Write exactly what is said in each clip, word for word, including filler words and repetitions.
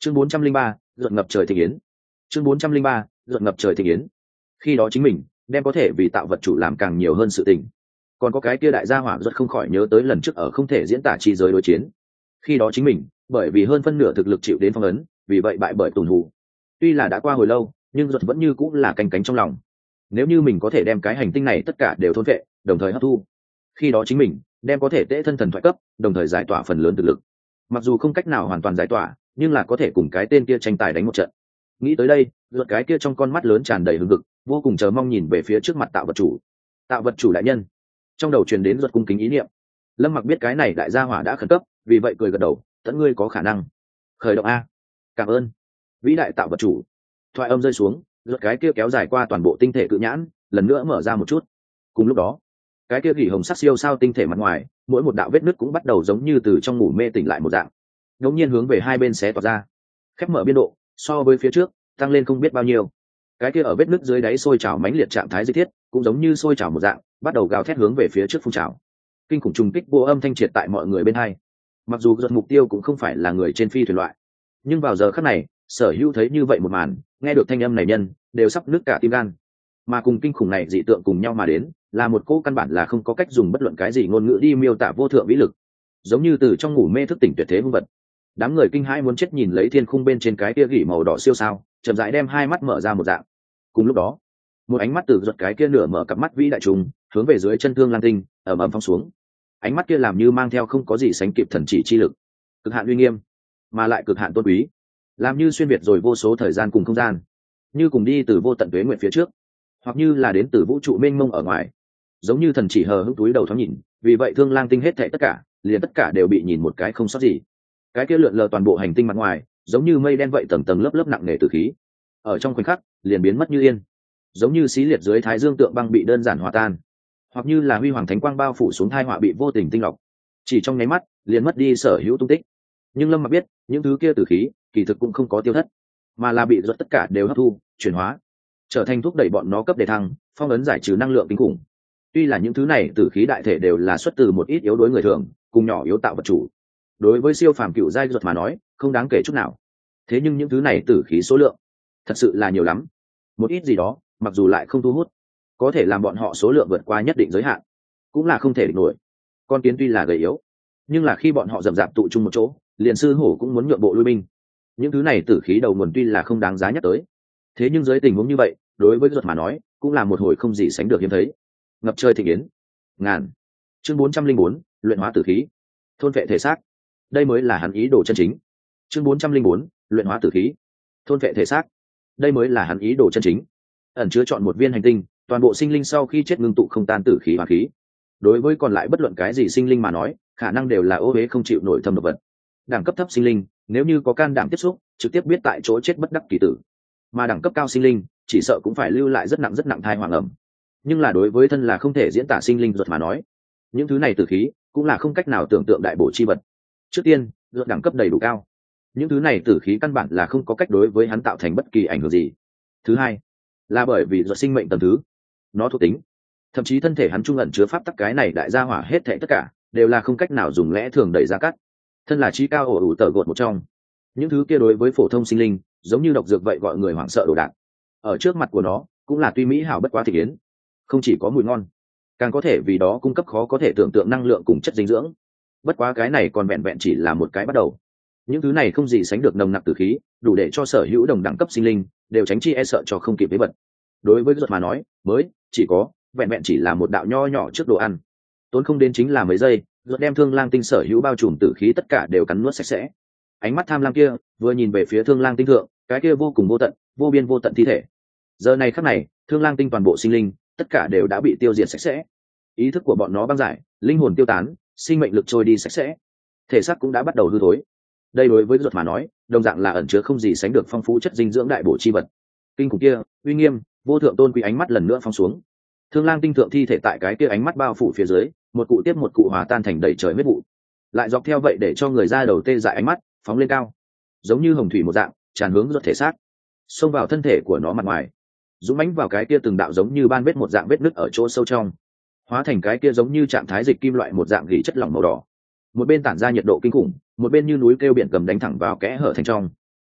chương bốn trăm linh ba ruột ngập trời thị yến. chương bốn trăm linh ba ruột ngập trời thị yến. Khi đó chính mình đem có thể vì tạo vật chủ làm càng nhiều hơn sự tình. Còn có cái kia đại gia hỏa ruột không khỏi nhớ tới lần trước ở không thể diễn tả chi giới đối chiến. Khi đó chính mình bởi vì hơn phân nửa thực lực chịu đến phong ấn, vì vậy bại bởi tùn hù. Tuy là đã qua hồi lâu, nhưng ruột vẫn như cũng là canh cánh trong lòng. Nếu như mình có thể đem cái hành tinh này tất cả đều thôn vệ, đồng thời hấp thu, khi đó chính mình đem có thể tễ thân thần thoại cấp, đồng thời giải tỏa phần lớn thực lực. Mặc dù không cách nào hoàn toàn giải tỏa, nhưng là có thể cùng cái tên kia tranh tài đánh một trận. Nghĩ tới đây, ruột cái kia trong con mắt lớn tràn đầy hừng hực, vô cùng chờ mong nhìn về phía trước mặt tạo vật chủ. Tạo vật chủ đại nhân. Trong đầu truyền đến ruột cung kính ý niệm. Lâm Mặc biết cái này đại gia hỏa đã khẩn cấp, vì vậy cười gật đầu, tận ngươi có khả năng. Khởi động a. Cảm ơn. Vĩ đại tạo vật chủ. Thoại âm rơi xuống, ruột cái kia kéo dài qua toàn bộ tinh thể cự nhãn, lần nữa mở ra một chút. Cùng lúc đó, cái kia gỉ hồng sắc siêu sao tinh thể mặt ngoài, mỗi một đạo vết nứt cũng bắt đầu giống như từ trong ngủ mê tỉnh lại một dạng, đột nhiên hướng về hai bên xé toạc ra, khép mở biên độ so với phía trước tăng lên không biết bao nhiêu. Cái kia ở vết nứt dưới đáy sôi trào mãnh liệt trạng thái di thiết cũng giống như sôi trào một dạng, bắt đầu gào thét hướng về phía trước phun trào. Kinh khủng trùng kích vô âm thanh triệt tại mọi người bên hai. Mặc dù giật mục tiêu cũng không phải là người trên phi thuyền loại, nhưng vào giờ khắc này, Sở Hữu thấy như vậy một màn, nghe được thanh âm này nhân đều sắp nứt cả tim gan. Mà cùng kinh khủng này dị tượng cùng nhau mà đến, là một cỗ căn bản là không có cách dùng bất luận cái gì ngôn ngữ đi miêu tả vô thượng vĩ lực, giống như từ trong ngủ mê thức tỉnh tuyệt thế hung vật. Đám người kinh hãi muốn chết nhìn lấy thiên khung bên trên cái kia gỉ màu đỏ siêu sao, chậm rãi đem hai mắt mở ra một dạng. Cùng lúc đó, một ánh mắt từ giật cái kia nửa mở cặp mắt vĩ đại trùng, hướng về dưới chân Thương Lang Tinh, ầm ầm phóng xuống. Ánh mắt kia làm như mang theo không có gì sánh kịp thần chỉ chi lực, cực hạn uy nghiêm, mà lại cực hạn tôn quý, làm như xuyên việt rồi vô số thời gian cùng không gian, như cùng đi từ vô tận tuế nguyện phía trước, hoặc như là đến từ vũ trụ mênh mông ở ngoài, giống như thần chỉ hờ hững túi đầu thoáng nhìn. Vì vậy Thương Lang Tinh hết thảy tất cả, liền tất cả đều bị nhìn một cái không sót gì. Cái kia lượn lờ toàn bộ hành tinh mặt ngoài, giống như mây đen vậy tầng tầng lớp lớp nặng nề từ khí, ở trong khoảnh khắc liền biến mất như yên, giống như xí liệt dưới thái dương tượng băng bị đơn giản hòa tan, hoặc như là huy hoàng thánh quang bao phủ xuống thai họa bị vô tình tinh lọc, chỉ trong nháy mắt liền mất đi sở hữu tung tích. Nhưng Lâm Mặc biết, những thứ kia từ khí kỳ thực cũng không có tiêu thất, mà là bị ruột tất cả đều hấp thu, chuyển hóa, trở thành thúc đẩy bọn nó cấp đề thăng, phong ấn giải trừ năng lượng kinh khủng. Tuy là những thứ này tử khí đại thể đều là xuất từ một ít yếu đối người thường, cùng nhỏ yếu tạo vật chủ, đối với siêu phàm cựu giai ruột mà nói không đáng kể chút nào. Thế nhưng những thứ này tử khí số lượng thật sự là nhiều lắm, một ít gì đó mặc dù lại không thu hút, có thể làm bọn họ số lượng vượt qua nhất định giới hạn, cũng là không thể địch nổi. Con kiến tuy là gầy yếu, nhưng là khi bọn họ rậm rạp tụ chung một chỗ, liền sư hổ cũng muốn nhượng bộ lui binh. Những thứ này tử khí đầu nguồn tuy là không đáng giá nhắc tới, thế nhưng dưới tình huống như vậy, đối với ruột mà nói cũng là một hồi không gì sánh được hiếm thấy. Ngập trời thịnh yến ngàn. Chương bốn trăm linh bốn luyện hóa tử khí, thôn vệ thể xác. Đây mới là hắn ý đồ chân chính. Chương bốn trăm linh bốn luyện hóa tử khí, thôn vệ thể xác. Đây mới là hắn ý đồ chân chính. Ẩn chứa chọn một viên hành tinh, toàn bộ sinh linh sau khi chết ngưng tụ không tan tử khí hóa khí. Đối với còn lại bất luận cái gì sinh linh mà nói, khả năng đều là ô uế không chịu nổi thâm độc vật. Đẳng cấp thấp sinh linh, nếu như có can đảm tiếp xúc, trực tiếp biết tại chỗ chết bất đắc kỳ tử. Mà đẳng cấp cao sinh linh, chỉ sợ cũng phải lưu lại rất nặng rất nặng thai hoàng ẩm. Nhưng là đối với thân là không thể diễn tả sinh linh ruột mà nói, những thứ này tử khí cũng là không cách nào tưởng tượng đại bổ chi vật. Trước tiên, ruột đẳng cấp đầy đủ cao, những thứ này tử khí căn bản là không có cách đối với hắn tạo thành bất kỳ ảnh hưởng gì. Thứ hai, là bởi vì ruột sinh mệnh tầng thứ, nó thuộc tính, thậm chí thân thể hắn trung ẩn chứa pháp tắc cái này đại gia hỏa hết thảy tất cả đều là không cách nào dùng lẽ thường đẩy ra cắt. Thân là trí cao ổ ủ tờ gột một trong, những thứ kia đối với phổ thông sinh linh giống như độc dược vậy gọi người hoảng sợ đồ đạc, ở trước mặt của nó cũng là tuy mỹ hảo bất quá thị yến, không chỉ có mùi ngon, càng có thể vì đó cung cấp khó có thể tưởng tượng năng lượng cùng chất dinh dưỡng. Bất quá cái này còn vẹn vẹn chỉ là một cái bắt đầu. Những thứ này không gì sánh được nồng nặc tử khí, đủ để cho sở hữu đồng đẳng cấp sinh linh đều tránh chi e sợ cho không kịp với vật. Đối với ruột mà nói, mới chỉ có vẹn vẹn chỉ là một đạo nho nhỏ trước đồ ăn, tốn không đến chính là mấy giây, ruột đem Thương Lang Tinh sở hữu bao trùm tử khí tất cả đều cắn nuốt sạch sẽ. Ánh mắt tham lam kia vừa nhìn về phía Thương Lang Tinh thượng, cái kia vô cùng vô tận, vô biên vô tận thi thể. Giờ này khắc này, Thương Lang Tinh toàn bộ sinh linh tất cả đều đã bị tiêu diệt sạch sẽ, ý thức của bọn nó băng giải, linh hồn tiêu tán, sinh mệnh lực trôi đi sạch sẽ, thể xác cũng đã bắt đầu hư thối. Đây đối với ruột mà nói, đồng dạng là ẩn chứa không gì sánh được phong phú chất dinh dưỡng đại bổ chi vật. Kinh khủng kia, uy nghiêm, vô thượng tôn quý ánh mắt lần nữa phóng xuống. Thương Lang Tinh thượng thi thể tại cái kia ánh mắt bao phủ phía dưới, một cụ tiếp một cụ hòa tan thành đầy trời huyết vụ, lại dọc theo vậy để cho người ra đầu tê dại ánh mắt phóng lên cao, giống như hồng thủy một dạng tràn hướng ruột thể xác, xông vào thân thể của nó mặt ngoài, dũng mãnh vào cái kia từng đạo giống như ban vết một dạng vết nứt ở chỗ sâu trong, hóa thành cái kia giống như trạng thái dịch kim loại một dạng gỉ chất lỏng màu đỏ, một bên tản ra nhiệt độ kinh khủng, một bên như núi kêu biển gầm đánh thẳng vào kẽ hở thành trong.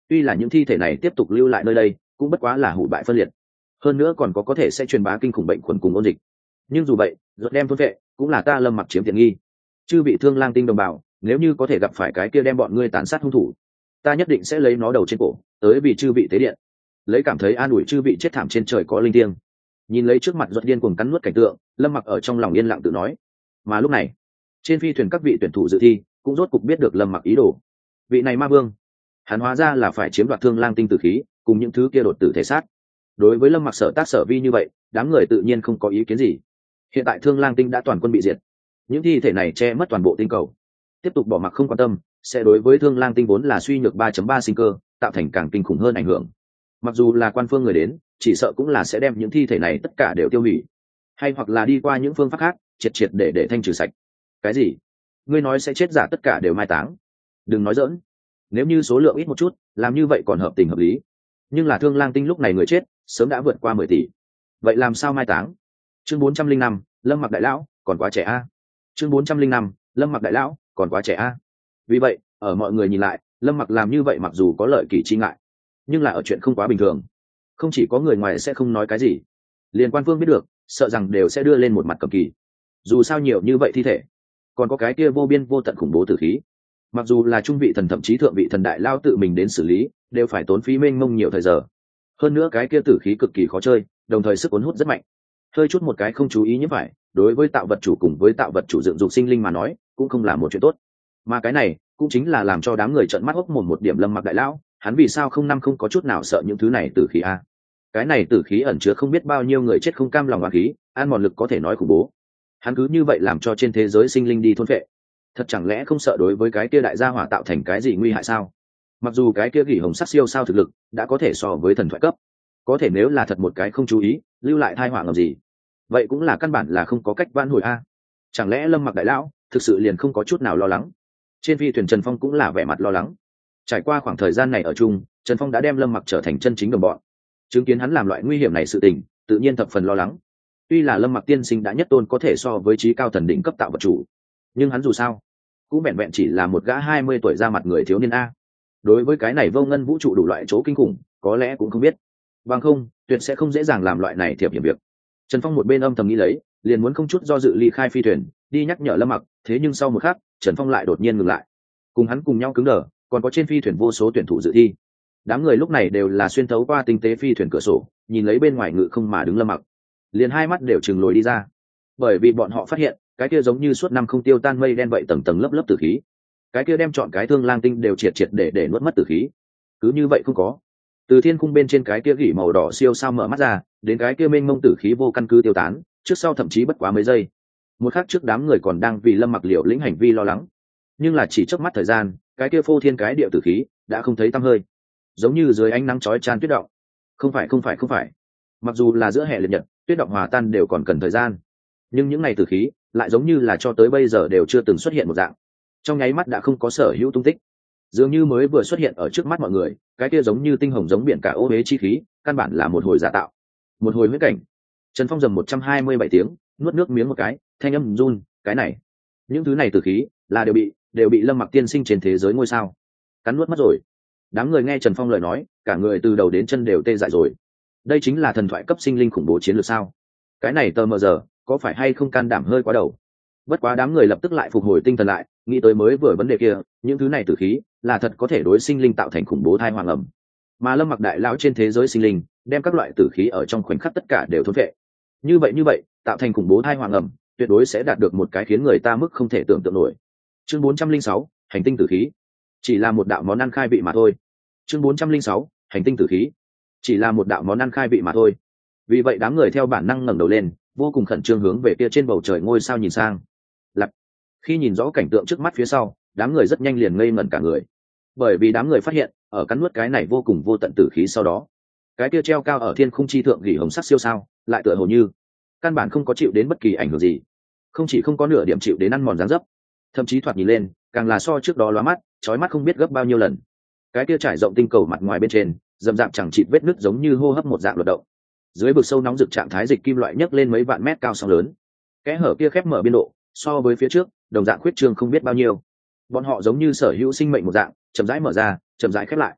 Tuy là những thi thể này tiếp tục lưu lại nơi đây cũng bất quá là hủ bại phân liệt, hơn nữa còn có có thể sẽ truyền bá kinh khủng bệnh khuẩn cùng ôn dịch. Nhưng dù vậy ruột đem thôn vệ cũng là ta Lâm Mặc chiếm tiện nghi. Chư vị Thương Lang Tinh đồng bào, nếu như có thể gặp phải cái kia đem bọn ngươi tàn sát hung thủ, ta nhất định sẽ lấy nó đầu trên cổ tới vì chư vị tế điện, lấy cảm thấy an ủi chư vị chết thảm trên trời có linh thiêng. Nhìn lấy trước mặt ruột điên cuồng cắn nuốt cảnh tượng, Lâm Mặc ở trong lòng yên lặng tự nói. Mà lúc này trên phi thuyền các vị tuyển thủ dự thi cũng rốt cục biết được Lâm Mặc ý đồ. Vị này ma vương, hắn hóa ra là phải chiếm đoạt Thương Lang Tinh tử khí cùng những thứ kia đột tử thể xác. Đối với Lâm Mặc sở tác sở vi như vậy, đám người tự nhiên không có ý kiến gì. Hiện tại Thương Lang Tinh đã toàn quân bị diệt, những thi thể này che mất toàn bộ tinh cầu, tiếp tục bỏ mặc không quan tâm sẽ đối với Thương Lang Tinh vốn là suy nhược ba chấm ba sinh cơ tạo thành càng kinh khủng hơn ảnh hưởng. Mặc dù là quan phương người đến, chỉ sợ cũng là sẽ đem những thi thể này tất cả đều tiêu hủy, hay hoặc là đi qua những phương pháp khác triệt triệt để để thanh trừ sạch. Cái gì? Ngươi nói sẽ chết giả tất cả đều mai táng? Đừng nói dỡn. Nếu như số lượng ít một chút, làm như vậy còn hợp tình hợp lý. Nhưng là Thương Lang Tinh lúc này người chết sớm đã vượt qua mười tỷ, vậy làm sao mai táng? Chương bốn trăm linh năm, Lâm Mặc đại lão còn quá trẻ a. Chương bốn trăm linh năm, Lâm Mặc đại lão còn quá trẻ a. Vì vậy ở mọi người nhìn lại, Lâm Mặc làm như vậy mặc dù có lợi kỳ chi ngại, nhưng là ở chuyện không quá bình thường. Không chỉ có người ngoài sẽ không nói cái gì, liên quan phương biết được sợ rằng đều sẽ đưa lên một mặt cầm kỳ. Dù sao nhiều như vậy thi thể, còn có cái kia vô biên vô tận khủng bố tử khí, mặc dù là trung vị thần thậm chí thượng vị thần đại lao tự mình đến xử lý đều phải tốn phí mênh mông nhiều thời giờ. Hơn nữa cái kia tử khí cực kỳ khó chơi, đồng thời sức cuốn hút rất mạnh, hơi chút một cái không chú ý nhiễm phải, đối với tạo vật chủ cùng với tạo vật chủ dựng dục sinh linh mà nói cũng không là một chuyện tốt. Mà cái này cũng chính là làm cho đám người trợn mắt hốc mồm một điểm Lâm Mặc đại lão, hắn vì sao không năm không có chút nào sợ những thứ này tử khí a? Cái này tử khí ẩn chứa không biết bao nhiêu người chết không cam lòng oán khí, an mòn lực có thể nói khủng bố. Hắn cứ như vậy làm cho trên thế giới sinh linh đi thôn phệ, thật chẳng lẽ không sợ đối với cái kia đại gia hỏa tạo thành cái gì nguy hại sao? Mặc dù cái kia gỉ hồng sắc siêu sao thực lực đã có thể so với thần thoại cấp, có thể nếu là thật một cái không chú ý lưu lại thai họa ngầm gì, vậy cũng là căn bản là không có cách vãn hồi a. Chẳng lẽ Lâm Mặc đại lão thực sự liền không có chút nào lo lắng? Trên phi thuyền Trần Phong cũng là vẻ mặt lo lắng. Trải qua khoảng thời gian này ở chung, Trần Phong đã đem Lâm Mặc trở thành chân chính đồng bọn, chứng kiến hắn làm loại nguy hiểm này sự tình, tự nhiên thập phần lo lắng. Tuy là Lâm Mặc tiên sinh đã nhất tôn có thể so với trí cao thần đỉnh cấp tạo vật chủ, nhưng hắn dù sao cũng vẹn vẹn chỉ là một gã hai mươi tuổi ra mặt người thiếu niên a. Đối với cái này vô ngân vũ trụ đủ loại chỗ kinh khủng, có lẽ cũng không biết, bằng không tuyệt sẽ không dễ dàng làm loại này thiệp hiểm việc. Trần Phong một bên âm thầm nghĩ lấy, liền muốn không chút do dự ly khai phi thuyền đi nhắc nhở Lâm Mặc, thế nhưng sau một khắc Trần Phong lại đột nhiên ngừng lại. Cùng hắn cùng nhau cứng đờ còn có trên phi thuyền vô số tuyển thủ dự thi. Đám người lúc này đều là xuyên thấu qua tinh tế phi thuyền cửa sổ nhìn lấy bên ngoài ngự không mà đứng Lâm Mặc, liền hai mắt đều chừng lồi đi ra, bởi vì bọn họ phát hiện cái kia giống như suốt năm không tiêu tan mây đen vậy tầng tầng lớp lớp tử khí, cái kia đem chọn cái Thương Lang Tinh đều triệt triệt để để nuốt mất tử khí, cứ như vậy không có. Từ thiên khung bên trên cái kia gỉ màu đỏ siêu sao mở mắt ra, đến cái kia mênh mông tử khí vô căn cứ tiêu tán, trước sau thậm chí bất quá mấy giây. Một khắc trước đám người còn đang vì Lâm Mặc liều lĩnh hành vi lo lắng, nhưng là chỉ chớp mắt thời gian, cái kia phô thiên cái địa tử khí đã không thấy tăm hơi, giống như dưới ánh nắng chói chan tuyết động. Không phải không phải không phải, mặc dù là giữa hè liệt nhật, tuyết động hòa tan đều còn cần thời gian, nhưng những ngày tử khí lại giống như là cho tới bây giờ đều chưa từng xuất hiện một dạng, trong nháy mắt đã không có sở hữu tung tích, dường như mới vừa xuất hiện ở trước mắt mọi người. Cái kia giống như tinh hồng giống biển cả ô huế chi khí, căn bản là một hồi giả tạo, một hồi huyễn cảnh. Trần Phong dầm một trăm hai mươi bảy tiếng, nuốt nước miếng một cái, thanh âm run. Cái này, những thứ này tử khí là đều bị đều bị Lâm Mặc tiên sinh trên thế giới ngôi sao cắn nuốt mất rồi. Đám người nghe Trần Phong lời nói, cả người từ đầu đến chân đều tê dại rồi. Đây chính là thần thoại cấp sinh linh khủng bố chiến lược sao? Cái này tờ mờ giờ có phải hay không can đảm hơi quá đầu? Bất quá đám người lập tức lại phục hồi tinh thần lại, nghĩ tới mới vừa vấn đề kia, những thứ này tử khí là thật có thể đối sinh linh tạo thành khủng bố thai hoàng ẩm. Mà Lâm Mặc đại lão trên thế giới sinh linh đem các loại tử khí ở trong khoảnh khắc tất cả đều thôn vệ. Như vậy như vậy, tạo thành khủng bố thai hoàng ẩm, tuyệt đối sẽ đạt được một cái khiến người ta mức không thể tưởng tượng nổi. Chương bốn trăm linh sáu, hành tinh tử khí. Chỉ là một đạo món ăn khai vị mà thôi. Chương bốn trăm linh sáu, hành tinh tử khí. Chỉ là một đạo món ăn khai vị mà thôi. Vì vậy đám người theo bản năng ngẩng đầu lên, vô cùng khẩn trương hướng về kia trên bầu trời ngôi sao nhìn sang. Lặp. Khi nhìn rõ cảnh tượng trước mắt phía sau, đám người rất nhanh liền ngây ngẩn cả người, bởi vì đám người phát hiện ở cắn nuốt cái này vô cùng vô tận tử khí sau đó, cái kia treo cao ở thiên khung chi thượng gỉ hồng sắc siêu sao lại tựa hồ như căn bản không có chịu đến bất kỳ ảnh hưởng gì, không chỉ không có nửa điểm chịu đến ăn mòn dáng dấp, thậm chí thoạt nhìn lên càng là so trước đó lóa mắt chói mắt không biết gấp bao nhiêu lần. Cái kia trải rộng tinh cầu mặt ngoài bên trên dầm dạp chẳng chịt vết nứt giống như hô hấp một dạng luật động, dưới vực sâu nóng rực trạng thái dịch kim loại nhấc lên mấy vạn mét cao sóng lớn, kẽ hở kia khép mở biên độ so với phía trước đồng dạng khuyết trương không biết bao nhiêu. Bọn họ giống như sở hữu sinh mệnh một dạng chậm rãi mở ra, chậm rãi khép lại.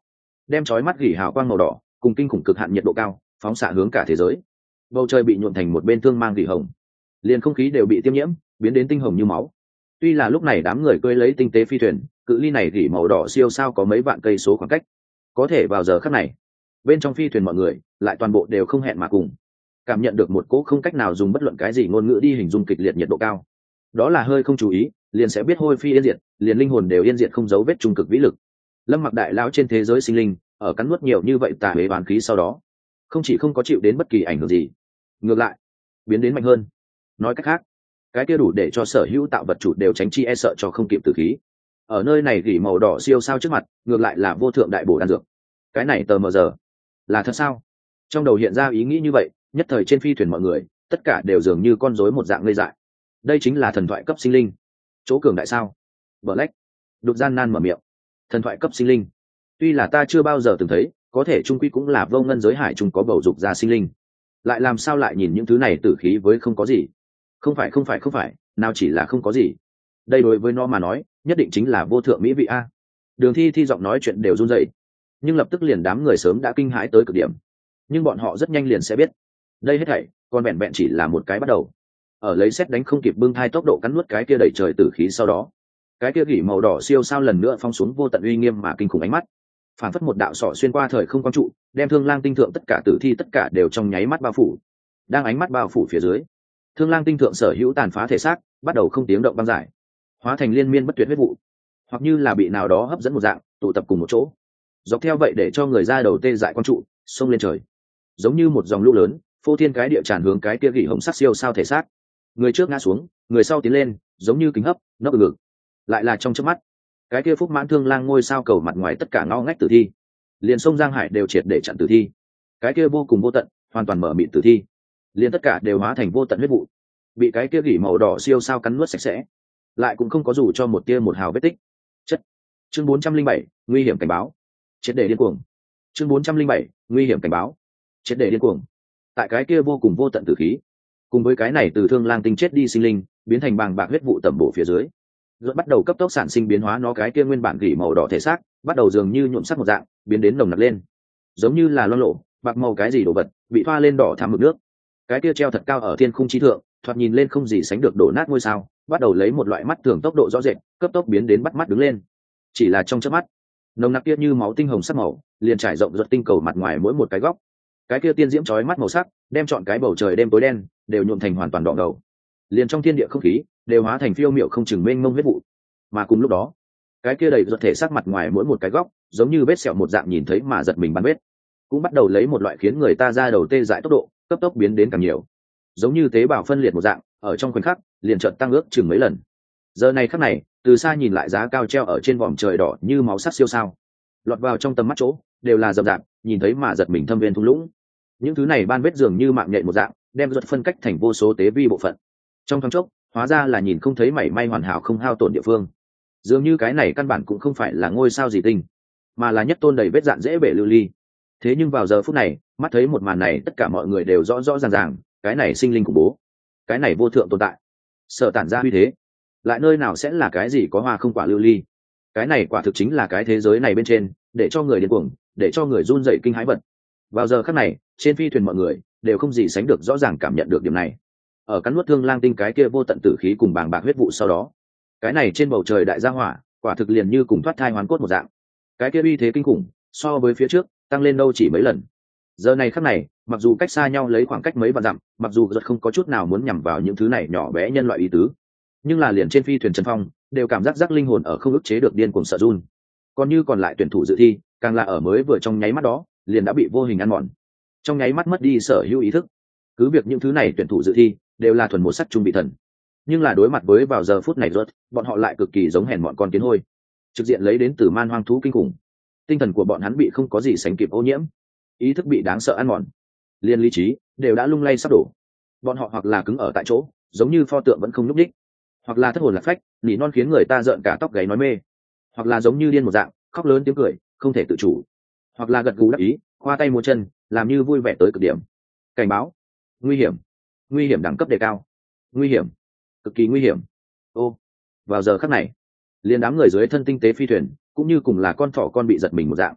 đem chói mắt gỉ hào quang màu đỏ cùng kinh khủng cực hạn nhiệt độ cao phóng xạ hướng cả thế giới. Bầu trời bị nhuộm thành một bên thương mang gỉ hồng, liền không khí đều bị tiêm nhiễm biến đến tinh hồng như máu. Tuy là lúc này đám người cưỡi lấy tinh tế phi thuyền, cự ly này gỉ màu đỏ siêu sao có mấy vạn cây số khoảng cách, có thể vào giờ khắc này bên trong phi thuyền mọi người lại toàn bộ đều không hẹn mà cùng cảm nhận được một cỗ không cách nào dùng bất luận cái gì ngôn ngữ đi hình dung kịch liệt nhiệt độ cao. Đó là hơi không chú ý liền sẽ biết hôi phi yên diệt, liền linh hồn đều yên diệt không dấu vết trung cực vĩ lực. Lâm Mặc đại lão trên thế giới sinh linh ở cắn nuốt nhiều như vậy tà huế oán khí sau đó, không chỉ không có chịu đến bất kỳ ảnh hưởng gì, ngược lại biến đến mạnh hơn. Nói cách khác, cái kia đủ để cho sở hữu tạo vật chủ đều tránh chi e sợ cho không kịp tử khí. Ở nơi này gỉ màu đỏ siêu sao trước mặt, ngược lại là vô thượng đại bổ đan dược. Cái này tờ mờ giờ là thật sao? Trong đầu hiện ra ý nghĩ như vậy, nhất thời trên phi thuyền mọi người tất cả đều dường như con rối một dạng ngây dại. Đây chính là thần thoại cấp sinh linh, chỗ cường đại sao? Black đột gian nan mở miệng. Thần thoại cấp sinh linh, tuy là ta chưa bao giờ từng thấy, có thể trung quy cũng là vô ngân giới hải trung có bầu dục ra sinh linh, lại làm sao lại nhìn những thứ này tử khí với không có gì? Không phải không phải không phải, nào chỉ là không có gì, đây đối với nó mà nói nhất định chính là vô thượng mỹ vị a. Đường Thi Thi giọng nói chuyện đều run rẩy, nhưng lập tức liền đám người sớm đã kinh hãi tới cực điểm. Nhưng bọn họ rất nhanh liền sẽ biết, đây hết thảy còn vẹn vẹn chỉ là một cái bắt đầu. Ở lấy xét đánh không kịp bưng thai tốc độ cắn nuốt cái kia đầy trời tử khí sau đó, cái kia gỉ màu đỏ siêu sao lần nữa phong xuống vô tận uy nghiêm mà kinh khủng ánh mắt, phản phất một đạo sọ xuyên qua thời không quang trụ, đem Thương Lang tinh thượng tất cả tử thi tất cả đều trong nháy mắt bao phủ. Đang ánh mắt bao phủ phía dưới, Thương Lang tinh thượng sở hữu tàn phá thể xác bắt đầu không tiếng động băng giải, hóa thành liên miên bất tuyệt huyết vụ, hoặc như là bị nào đó hấp dẫn một dạng tụ tập cùng một chỗ, dọc theo vậy để cho người ra đầu tê dại quang trụ xông lên trời, giống như một dòng lũ lớn phô thiên cái địa tràn hướng cái kia gỉ hồng sắc siêu sao thể xác. Người trước ngã xuống, người sau tiến lên, giống như kính hấp nấp ngực. Lại là trong chớp mắt, cái kia phúc mãn Thương Lang ngôi sao cầu mặt ngoài tất cả ngõ ngách tử thi, liền sông Giang Hải đều triệt để chặn tử thi. Cái kia vô cùng vô tận, hoàn toàn mở mịt tử thi, liền tất cả đều hóa thành vô tận huyết vụ, bị cái kia gỉ màu đỏ siêu sao cắn nuốt sạch sẽ, lại cũng không có dù cho một tia một hào vết tích. Chất. Chương bốn trăm linh bảy, nguy hiểm cảnh báo. Triệt để điên cuồng. Chương bốn trăm linh bảy, nguy hiểm cảnh báo. Triệt để điên cuồng. Tại cái kia vô cùng vô tận tử khí, cùng với cái này từ Thương Lang tinh chết đi sinh linh biến thành bàng bạc huyết vụ tẩm bổ phía dưới, rồi bắt đầu cấp tốc sản sinh biến hóa, nó cái kia nguyên bản gỉ màu đỏ thể xác bắt đầu dường như nhuộm sắc một dạng biến đến nồng nặc lên, giống như là loang lộ bạc màu cái gì đồ vật bị thoa lên đỏ thắm mực nước. Cái kia treo thật cao ở thiên khung trí thượng, thoạt nhìn lên không gì sánh được đổ nát ngôi sao, bắt đầu lấy một loại mắt thường tốc độ rõ rệt cấp tốc biến đến bắt mắt đứng lên. Chỉ là trong chớp mắt, nồng nặc kia như máu tinh hồng sắc màu liền trải rộng ruột tinh cầu mặt ngoài mỗi một cái góc. Cái kia tiên diễm chói mắt màu sắc đem chọn cái bầu trời đêm tối đen đều nhuộm thành hoàn toàn đỏ ngầu, liền trong thiên địa không khí đều hóa thành phiêu miểu không chừng mênh mông huyết vụ. Mà cùng lúc đó, cái kia đầy ruột thể sắc mặt ngoài mỗi một cái góc giống như vết sẹo một dạng nhìn thấy mà giật mình bắn vết, cũng bắt đầu lấy một loại khiến người ta ra đầu tê dại tốc độ cấp tốc biến đến càng nhiều, giống như tế bào phân liệt một dạng, ở trong khoảnh khắc liền chợt tăng ước chừng mấy lần. Giờ này khắc này, từ xa nhìn lại giá cao treo ở trên vòm trời đỏ như máu sắc siêu sao, lọt vào trong tầm mắt chỗ đều là rậm rạp, nhìn thấy mà giật mình thâm viên thung lũng. Những thứ này ban vết dường như mạng nhện một dạng, đem ruột phân cách thành vô số tế vi bộ phận. Trong thoáng chốc, hóa ra là nhìn không thấy mảy may hoàn hảo không hao tổn địa phương. Dường như cái này căn bản cũng không phải là ngôi sao gì tinh, mà là nhất tôn đầy vết dạn dễ bể lưu ly. Thế nhưng vào giờ phút này, mắt thấy một màn này, tất cả mọi người đều rõ rõ ràng ràng, cái này sinh linh khủng bố, cái này vô thượng tồn tại, sợ tản ra uy thế, lại nơi nào sẽ là cái gì có hoa không quả lưu ly. Cái này quả thực chính là cái thế giới này bên trên để cho người điên cuồng, để cho người run rẩy kinh hãi vật. Vào giờ khắc này, trên phi thuyền mọi người đều không gì sánh được rõ ràng cảm nhận được điểm này. Ở cắn nuốt Thương Lang tinh cái kia vô tận tử khí cùng bàng bạc huyết vụ sau đó, cái này trên bầu trời đại gia hỏa quả thực liền như cùng thoát thai hoán cốt một dạng. Cái kia uy thế kinh khủng so với phía trước tăng lên đâu chỉ mấy lần. Giờ này khắc này, mặc dù cách xa nhau lấy khoảng cách mấy vạn dặm, mặc dù rất không có chút nào muốn nhằm vào những thứ này nhỏ bé nhân loại ý tứ, nhưng là liền trên phi thuyền Trần Phong đều cảm giác giác linh hồn ở không ức chế được điên cuồng sợ run. Còn như còn lại tuyển thủ dự thi, càng là ở mới vừa trong nháy mắt đó liền đã bị vô hình ăn mòn, trong nháy mắt mất đi sở hữu ý thức. Cứ việc những thứ này tuyển thủ dự thi đều là thuần một sắc trung bị thần, nhưng là đối mặt với vào giờ phút này rớt, bọn họ lại cực kỳ giống hèn mọn con kiến hôi, trực diện lấy đến từ man hoang thú kinh khủng. Tinh thần của bọn hắn bị không có gì sánh kịp ô nhiễm, ý thức bị đáng sợ ăn mòn, liên lý trí đều đã lung lay sắp đổ. Bọn họ hoặc là cứng ở tại chỗ, giống như pho tượng vẫn không nhúc nhích, hoặc là thất hồn lạc phách, nỉ non khiến người ta rợn cả tóc gáy nói mê, hoặc là giống như điên một dạng, khóc lớn tiếng cười, không thể tự chủ, hoặc là gật gù đắc ý, khoa tay múa chân, làm như vui vẻ tới cực điểm. Cảnh báo, nguy hiểm, nguy hiểm đẳng cấp đề cao, nguy hiểm, cực kỳ nguy hiểm. Ô, vào giờ khắc này, liền đám người dưới thân tinh tế phi thuyền cũng như cùng là con thỏ con bị giật mình một dạng,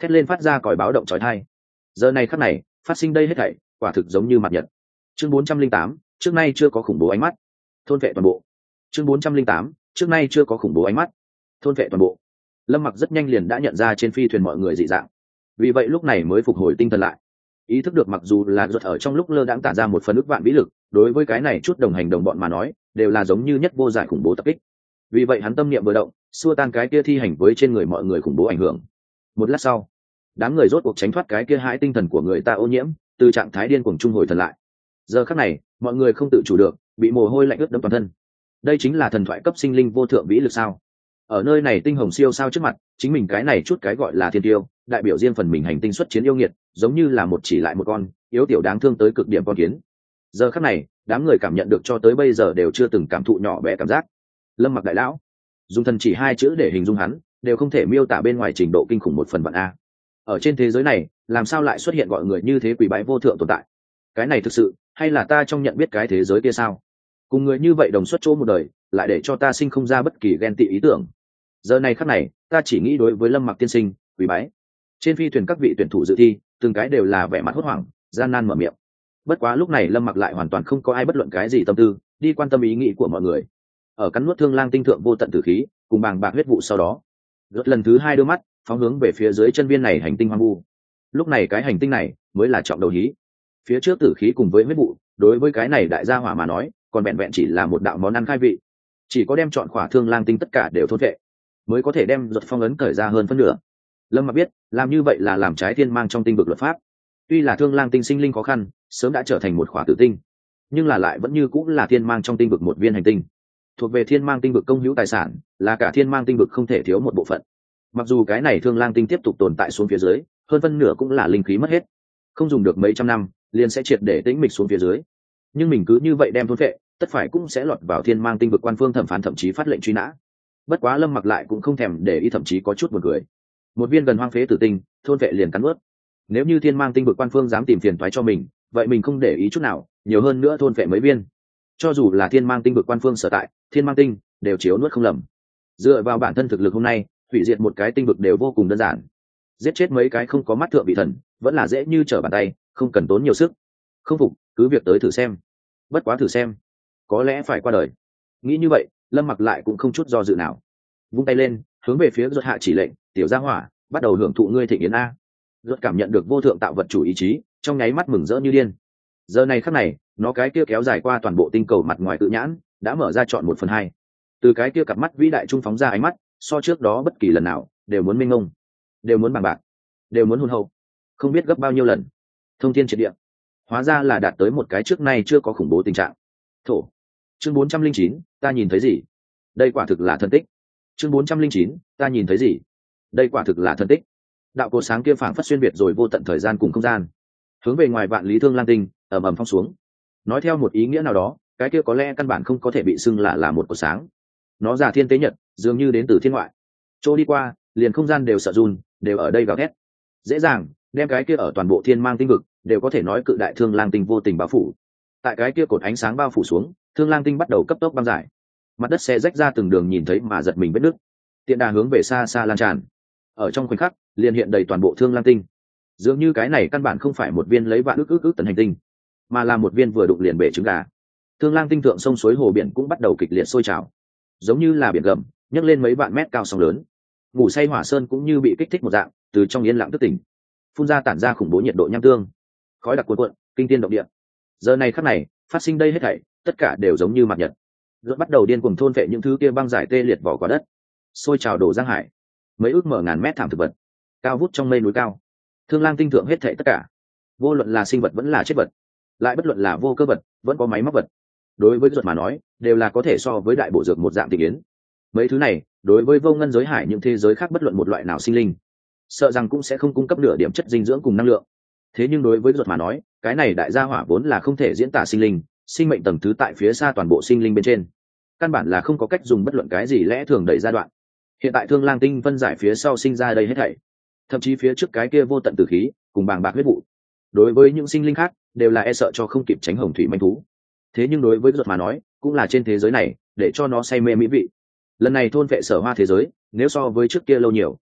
thét lên phát ra còi báo động chói tai. Giờ này khắc này phát sinh đây hết thảy quả thực giống như mặt nhật. Chương bốn trăm linh tám, trước nay chưa có khủng bố ánh mắt thôn vệ toàn bộ. Chương bốn trăm linh tám, trước nay chưa có khủng bố ánh mắt thôn vệ toàn bộ. Lâm Mặc rất nhanh liền đã nhận ra trên phi thuyền mọi người dị dạng, vì vậy lúc này mới phục hồi tinh thần lại, ý thức được mặc dù là ruột ở trong lúc lơ đãng tản ra một phần ức vạn vĩ lực, đối với cái này chút đồng hành đồng bọn mà nói đều là giống như nhất vô giải khủng bố tập kích. Vì vậy hắn tâm niệm vừa động, xua tan cái kia thi hành với trên người mọi người khủng bố ảnh hưởng. Một lát sau, đám người rốt cuộc tránh thoát cái kia hãi tinh thần của người ta ô nhiễm, từ trạng thái điên cuồng trung hồi thần lại. Giờ khắc này mọi người không tự chủ được bị mồ hôi lạnh ướt đẫm toàn thân. Đây chính là thần thoại cấp sinh linh vô thượng vĩ lực sao? Ở nơi này tinh hồng siêu sao trước mặt, chính mình cái này chút cái gọi là thiên tiêu, đại biểu riêng phần mình hành tinh xuất chiến yêu nghiệt, giống như là một chỉ lại một con yếu tiểu đáng thương tới cực điểm con kiến. Giờ khắc này đám người cảm nhận được cho tới bây giờ đều chưa từng cảm thụ nhỏ bé cảm giác. Lâm Mặc đại lão, dùng thần chỉ hai chữ để hình dung hắn đều không thể miêu tả bên ngoài trình độ kinh khủng một phần vạn a. Ở trên thế giới này làm sao lại xuất hiện gọi người như thế quỷ bái vô thượng tồn tại? Cái này thực sự hay là ta trong nhận biết cái thế giới kia sao? Cùng người như vậy đồng xuất chỗ một đời, lại để cho ta sinh không ra bất kỳ ghen tị ý tưởng. Giờ này khắc này ta chỉ nghĩ đối với Lâm Mặc tiên sinh quỷ bái. Trên phi thuyền các vị tuyển thủ dự thi từng cái đều là vẻ mặt hốt hoảng, gian nan mở miệng. Bất quá lúc này Lâm Mặc lại hoàn toàn không có ai bất luận cái gì tâm tư đi quan tâm ý nghĩ của mọi người. Ở cắn nuốt thương lang tinh thượng vô tận tử khí cùng bàng bạc huyết vụ sau đó, rốt lần thứ hai đưa mắt phóng hướng về phía dưới chân viên này hành tinh hoang vu. Lúc này cái hành tinh này mới là trọng đầu hí. Phía trước tử khí cùng với huyết vụ đối với cái này đại gia hỏa mà nói còn vẹn vẹn chỉ là một đạo món ăn khai vị, chỉ có đem chọn khỏa thương lang tinh tất cả đều thôn vệ mới có thể đem ruột phong ấn cởi ra hơn phân nửa. Lâm Mặc biết làm như vậy là làm trái thiên mang trong tinh vực luật pháp. Tuy là thương lang tinh sinh linh khó khăn sớm đã trở thành một khỏa tử tinh, nhưng là lại vẫn như cũng là thiên mang trong tinh vực một viên hành tinh, thuộc về thiên mang tinh vực công hữu tài sản, là cả thiên mang tinh vực không thể thiếu một bộ phận. Mặc dù cái này thương lang tinh tiếp tục tồn tại xuống phía dưới, hơn phân nửa cũng là linh khí mất hết, không dùng được mấy trăm năm liền sẽ triệt để tĩnh mịch xuống phía dưới, nhưng mình cứ như vậy đem thôn vệ tất phải cũng sẽ lọt vào thiên mang tinh vực quan phương thẩm phán, thậm chí phát lệnh truy nã. Bất quá Lâm Mặc lại cũng không thèm để ý, thậm chí có chút buồn cười. Một viên gần hoang phế tử tinh thôn vệ liền cắn ướt, nếu như thiên mang tinh vực quan phương dám tìm phiền toái cho mình, vậy mình không để ý chút nào, nhiều hơn nữa thôn vệ mấy viên. Cho dù là thiên mang tinh vực quan phương sở tại thiên mang tinh đều chiếu nuốt không lầm. Dựa vào bản thân thực lực hôm nay, hủy diệt một cái tinh vực đều vô cùng đơn giản, giết chết mấy cái không có mắt thượng vị thần vẫn là dễ như trở bàn tay, không cần tốn nhiều sức. Không phục cứ việc tới thử xem, bất quá thử xem có lẽ phải qua đời. Nghĩ như vậy Lâm Mặc lại cũng không chút do dự nào, vung tay lên hướng về phía ruột hạ chỉ lệnh, tiểu gia hỏa bắt đầu hưởng thụ ngươi thịnh yến a. Ruột cảm nhận được vô thượng tạo vật chủ ý chí, trong nháy mắt mừng rỡ như điên. Giờ này khắc này nó cái kia kéo dài qua toàn bộ tinh cầu mặt ngoài tự nhãn đã mở ra chọn một phần hai, từ cái kia cặp mắt vĩ đại trung phóng ra ánh mắt so trước đó bất kỳ lần nào đều muốn minh ngông, đều muốn bằng bạc, đều muốn hôn hậu, không biết gấp bao nhiêu lần, thông thiên triệt địa. Hóa ra là đạt tới một cái trước nay chưa có khủng bố tình trạng. Thổ. Chương bốn trăm linh chín, ta nhìn thấy gì? Đây quả thực là thần tích. Chương bốn trăm linh chín, ta nhìn thấy gì? Đây quả thực là thần tích. Đạo cột sáng kia phảng phất xuyên biệt rồi vô tận thời gian cùng không gian, hướng về ngoài vạn lý thương lang tinh ầm ầm phong xuống. Nói theo một ý nghĩa nào đó, cái kia có lẽ căn bản không có thể bị xưng là là một cột sáng. Nó giả thiên tế nhật, dường như đến từ thiên ngoại. Chỗ đi qua, liền không gian đều sợ run, đều ở đây gào thét. Dễ dàng đem cái kia ở toàn bộ thiên mang tinh vực đều có thể nói cự đại thương lang tinh vô tình bao phủ. Tại cái kia cột ánh sáng bao phủ xuống, thương lang tinh bắt đầu cấp tốc băng giải, mặt đất xe rách ra từng đường nhìn thấy mà giật mình vết nứt, tiện đà hướng về xa xa lan tràn. Ở trong khoảnh khắc liền hiện đầy toàn bộ thương lang tinh, dường như cái này căn bản không phải một viên lấy vạn ước ước ước tấn hành tinh, mà là một viên vừa đụng liền bể trứng gà. Thương lang tinh thượng sông suối hồ biển cũng bắt đầu kịch liệt sôi trào, giống như là biển gầm nhấc lên mấy vạn mét cao sóng lớn. Ngủ say hỏa sơn cũng như bị kích thích một dạng, từ trong yên lặng thức tỉnh, phun ra tản ra khủng bố nhiệt độ nham tương, khói đặc cuồn cuộn, kinh thiên động địa. Giờ này khắc này phát sinh đây hết thảy tất cả đều giống như mặt nhật, rốt bắt đầu điên cuồng thôn phệ những thứ kia băng giải tê liệt vỏ quả đất, sôi trào đổ giang hải, mấy ước mở ngàn mét thảm thực vật cao vút trong mây núi cao. Thương lang tinh thượng hết thảy tất cả, vô luận là sinh vật vẫn là chết vật, lại bất luận là vô cơ vật vẫn có máy móc vật, đối với ruột mà nói đều là có thể so với đại bộ dược một dạng tình yến. Mấy thứ này đối với vô ngân giới hải những thế giới khác bất luận một loại nào sinh linh, sợ rằng cũng sẽ không cung cấp nửa điểm chất dinh dưỡng cùng năng lượng. Thế nhưng đối với ruột mà nói, cái này đại gia hỏa vốn là không thể diễn tả sinh linh, sinh mệnh tầng thứ tại phía xa toàn bộ sinh linh bên trên, căn bản là không có cách dùng bất luận cái gì lẽ thường đẩy giai đoạn. Hiện tại thương lang tinh phân giải phía sau sinh ra đây hết thảy, thậm chí phía trước cái kia vô tận tử khí cùng bàng bạc huyết vụ, đối với những sinh linh khác đều là e sợ cho không kịp tránh hồng thủy manh thú. Thế nhưng đối với ruột mà nói, cũng là trên thế giới này để cho nó say mê mỹ vị. Lần này thôn vệ sở hoa thế giới nếu so với trước kia lâu nhiều,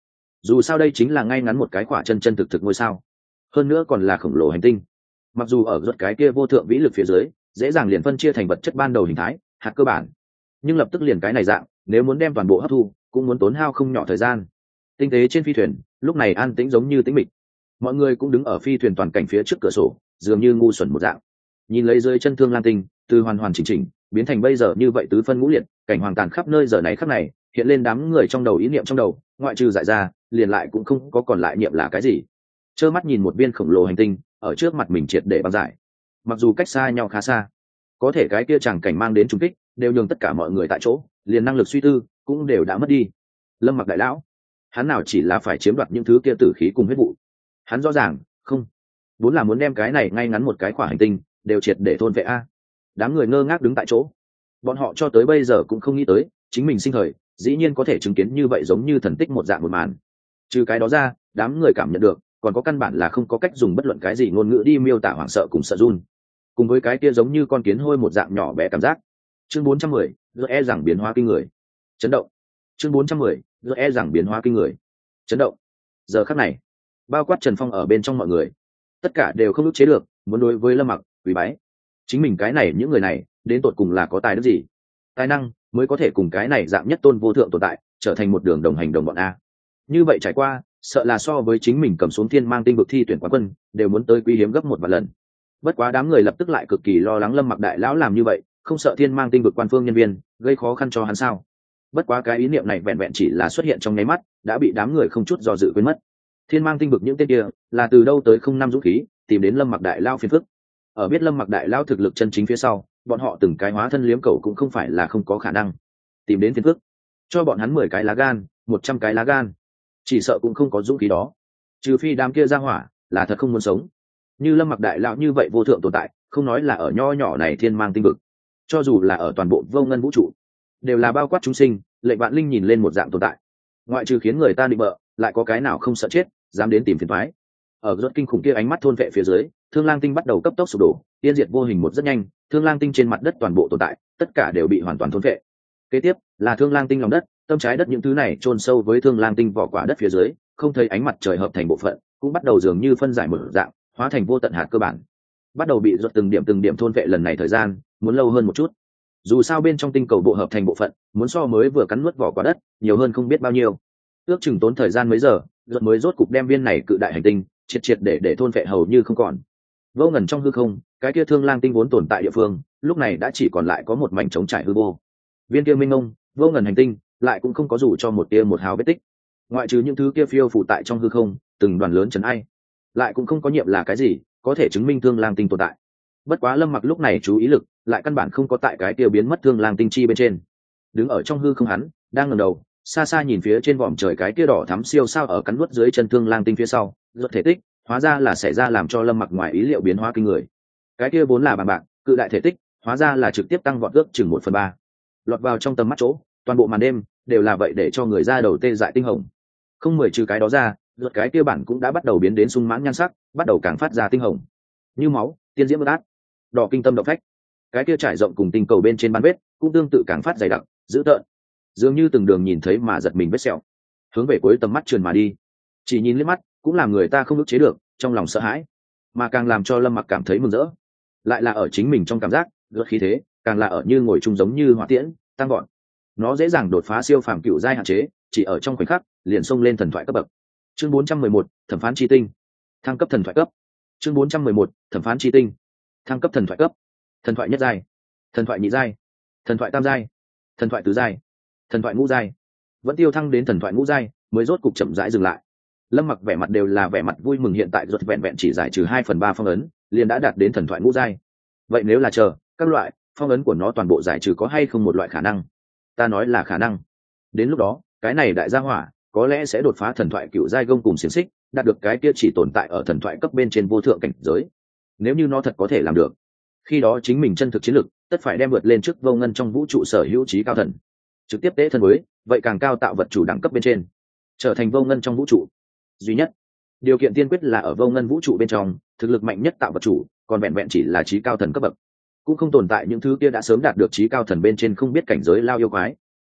dù sao đây chính là ngay ngắn một cái quả chân chân thực thực ngôi sao, hơn nữa còn là khổng lồ hành tinh. Mặc dù ở ruột cái kia vô thượng vĩ lực phía dưới dễ dàng liền phân chia thành vật chất ban đầu hình thái hạt cơ bản, nhưng lập tức liền cái này dạng nếu muốn đem toàn bộ hấp thu cũng muốn tốn hao không nhỏ thời gian. Tinh tế trên phi thuyền lúc này an tĩnh giống như tĩnh mịch, mọi người cũng đứng ở phi thuyền toàn cảnh phía trước cửa sổ, dường như ngu xuẩn một dạng nhìn lấy dưới chân Thương Lang Tinh từ hoàn hoàn chỉnh chỉnh biến thành bây giờ như vậy tứ phân ngũ liệt, cảnh hoàng tàn khắp nơi giờ này khắc này hiện lên đám người trong đầu ý niệm trong đầu, ngoại trừ dại ra liền lại cũng không có còn lại niệm là cái gì. Trơ mắt nhìn một viên khổng lồ hành tinh ở trước mặt mình triệt để băng giải, mặc dù cách xa nhau khá xa, có thể cái kia chẳng cảnh mang đến trung kích đều nhường tất cả mọi người tại chỗ liền năng lực suy tư cũng đều đã mất đi. Lâm Mặc đại lão, hắn nào chỉ là phải chiếm đoạt những thứ kia tử khí cùng huyết vụ, hắn rõ ràng không vốn là muốn đem cái này ngay ngắn một cái khỏa hành tinh đều triệt để thôn vệ a. Đám người ngơ ngác đứng tại chỗ, bọn họ cho tới bây giờ cũng không nghĩ tới chính mình sinh thời dĩ nhiên có thể chứng kiến như vậy giống như thần tích một dạng một màn. Trừ cái đó ra, đám người cảm nhận được còn có căn bản là không có cách dùng bất luận cái gì ngôn ngữ đi miêu tả hoảng sợ cùng sợ run, cùng với cái kia giống như con kiến hôi một dạng nhỏ bé cảm giác. Chương bốn trăm mười, do e rằng biến hóa kinh người. Chấn động. Chương bốn trăm mười, do e rằng biến hóa kinh người. Chấn động. Giờ khắc này, bao quát Trần Phong ở bên trong mọi người, tất cả đều không ức chế được muốn đối với Lâm Mặc quỳ bái. Chính mình cái này những người này đến tột cùng là có tài đức gì, tài năng mới có thể cùng cái này dạng nhất tôn vô thượng tồn tại trở thành một đường đồng hành đồng bọn a. Như vậy trải qua sợ là so với chính mình cầm xuống Thiên Mang Tinh vực thi tuyển quán quân đều muốn tới quý hiếm gấp một vài lần. Bất quá đám người lập tức lại cực kỳ lo lắng Lâm Mặc đại lão làm như vậy không sợ Thiên Mang Tinh vực quan phương nhân viên gây khó khăn cho hắn sao. Bất quá cái ý niệm này vẹn vẹn chỉ là xuất hiện trong nháy mắt đã bị đám người không chút do dự quên mất. Thiên Mang Tinh vực những tên kia là từ đâu tới không năm dũng khí tìm đến Lâm Mặc đại lão phiền phức. Ở biết Lâm Mặc đại lão thực lực chân chính phía sau, bọn họ từng cái hóa thân liếm cầu cũng không phải là không có khả năng tìm đến phiền phức. Cho bọn hắn mười cái lá gan, một trăm cái lá gan, chỉ sợ cũng không có dũng khí đó. Trừ phi đám kia ra hỏa là thật không muốn sống. Như Lâm Mặc đại lão như vậy vô thượng tồn tại, không nói là ở nho nhỏ này Thiên Mang Tinh vực, cho dù là ở toàn bộ vô ngân vũ trụ, đều là bao quát chúng sinh, lệnh vạn linh nhìn lên một dạng tồn tại. Ngoại trừ khiến người ta định bợ, lại có cái nào không sợ chết, dám đến tìm phiền toái. Ở rất kinh khủng kia ánh mắt thôn vệ phía dưới, Thương Lang Tinh bắt đầu cấp tốc sụp đổ, tiên diệt vô hình một rất nhanh, Thương Lang Tinh trên mặt đất toàn bộ tồn tại, tất cả đều bị hoàn toàn thôn vệ. Kế tiếp là Thương Lang Tinh lòng đất, tâm trái đất những thứ này chôn sâu với Thương Lang Tinh vỏ quả đất phía dưới, không thấy ánh mặt trời hợp thành bộ phận, cũng bắt đầu dường như phân giải một dạng, hóa thành vô tận hạt cơ bản, bắt đầu bị ruột từng điểm từng điểm thôn vệ. Lần này thời gian muốn lâu hơn một chút, dù sao bên trong tinh cầu bộ hợp thành bộ phận muốn so mới vừa cắn nuốt vỏ quả đất nhiều hơn không biết bao nhiêu, ước chừng tốn thời gian mấy giờ, ruột mới rốt cục đem viên này cự đại hành tinh triệt triệt để để thôn vệ hầu như không còn. Vô ngần trong hư không, cái kia Thương Lang Tinh vốn tồn tại địa phương lúc này đã chỉ còn lại có một mảnh trống trải hư vô. Viên kia minh mông vô ngần hành tinh lại cũng không có dù cho một tia một hào vết tích, ngoại trừ những thứ kia phiêu phù tại trong hư không từng đoàn lớn trấn ai, lại cũng không có nhiệm là cái gì có thể chứng minh Thương Lang Tinh tồn tại. Bất quá Lâm Mặc lúc này chú ý lực lại căn bản không có tại cái kia biến mất Thương Lang Tinh chi bên trên. Đứng ở trong hư không hắn đang ngẩng đầu xa xa nhìn phía trên vòm trời cái kia đỏ thắm siêu sao ở cắn nuốt dưới chân Thương Lang Tinh phía sau, ruột thể tích hóa ra là xảy ra làm cho Lâm Mặc ngoài ý liệu biến hóa kinh người. Cái kia vốn là bằng bạc cự đại thể tích hóa ra là trực tiếp tăng vọt ước chừng một phần ba, lọt vào trong tầm mắt chỗ, toàn bộ màn đêm đều là vậy để cho người ra đầu tê dại tinh hồng. Không mười trừ cái đó ra, ruột cái kia bản cũng đã bắt đầu biến đến sung mãn nhan sắc, bắt đầu càng phát ra tinh hồng như máu, tiên diễm bất át, đỏ kinh tâm động phách. Cái kia trải rộng cùng tinh cầu bên trên ban vết cũng tương tự càng phát dày đặc, dữ tợn, dường như từng đường nhìn thấy mà giật mình vết sẹo, hướng về cuối tầm mắt trườn mà đi. Chỉ nhìn liếc mắt cũng làm người ta không ức chế được trong lòng sợ hãi, mà càng làm cho Lâm Mặc cảm thấy mừng rỡ lại là ở chính mình trong cảm giác rất khí thế, càng là ở như ngồi chung giống như hỏa tiễn tăng gọn, nó dễ dàng đột phá siêu phàm cựu giai hạn chế, chỉ ở trong khoảnh khắc liền xông lên thần thoại cấp bậc. Chương bốn trăm mười một, thẩm phán chi tinh, thăng cấp thần thoại cấp. Chương bốn trăm mười một, thẩm phán chi tinh, thăng cấp thần thoại cấp. Thần thoại nhất giai, thần thoại nhị giai, thần thoại tam giai, thần thoại tứ giai, thần thoại ngũ giai, vẫn tiêu thăng đến thần thoại ngũ giai mới rốt cục chậm rãi dừng lại. Lâm Mặc vẻ mặt đều là vẻ mặt vui mừng, hiện tại ruột vẹn vẹn chỉ giải trừ hai phần ba phong ấn liền đã đạt đến thần thoại ngũ giai. Vậy nếu là chờ các loại phong ấn của nó toàn bộ giải trừ có hay không một loại khả năng, ta nói là khả năng, đến lúc đó cái này đại gia hỏa có lẽ sẽ đột phá thần thoại cựu giai gông cùng xiềng xích, đạt được cái kia chỉ tồn tại ở thần thoại cấp bên trên vô thượng cảnh giới. Nếu như nó thật có thể làm được, khi đó chính mình chân thực chiến lực tất phải đem vượt lên trước vô ngân trong vũ trụ sở hữu trí cao thần, trực tiếp tế thân với vậy càng cao tạo vật chủ đẳng cấp bên trên, trở thành vô ngân trong vũ trụ duy nhất. Điều kiện tiên quyết là ở vô ngân vũ trụ bên trong thực lực mạnh nhất tạo vật chủ còn vẹn vẹn chỉ là trí cao thần cấp bậc, cũng không tồn tại những thứ kia đã sớm đạt được trí cao thần bên trên không biết cảnh giới lao yêu quái.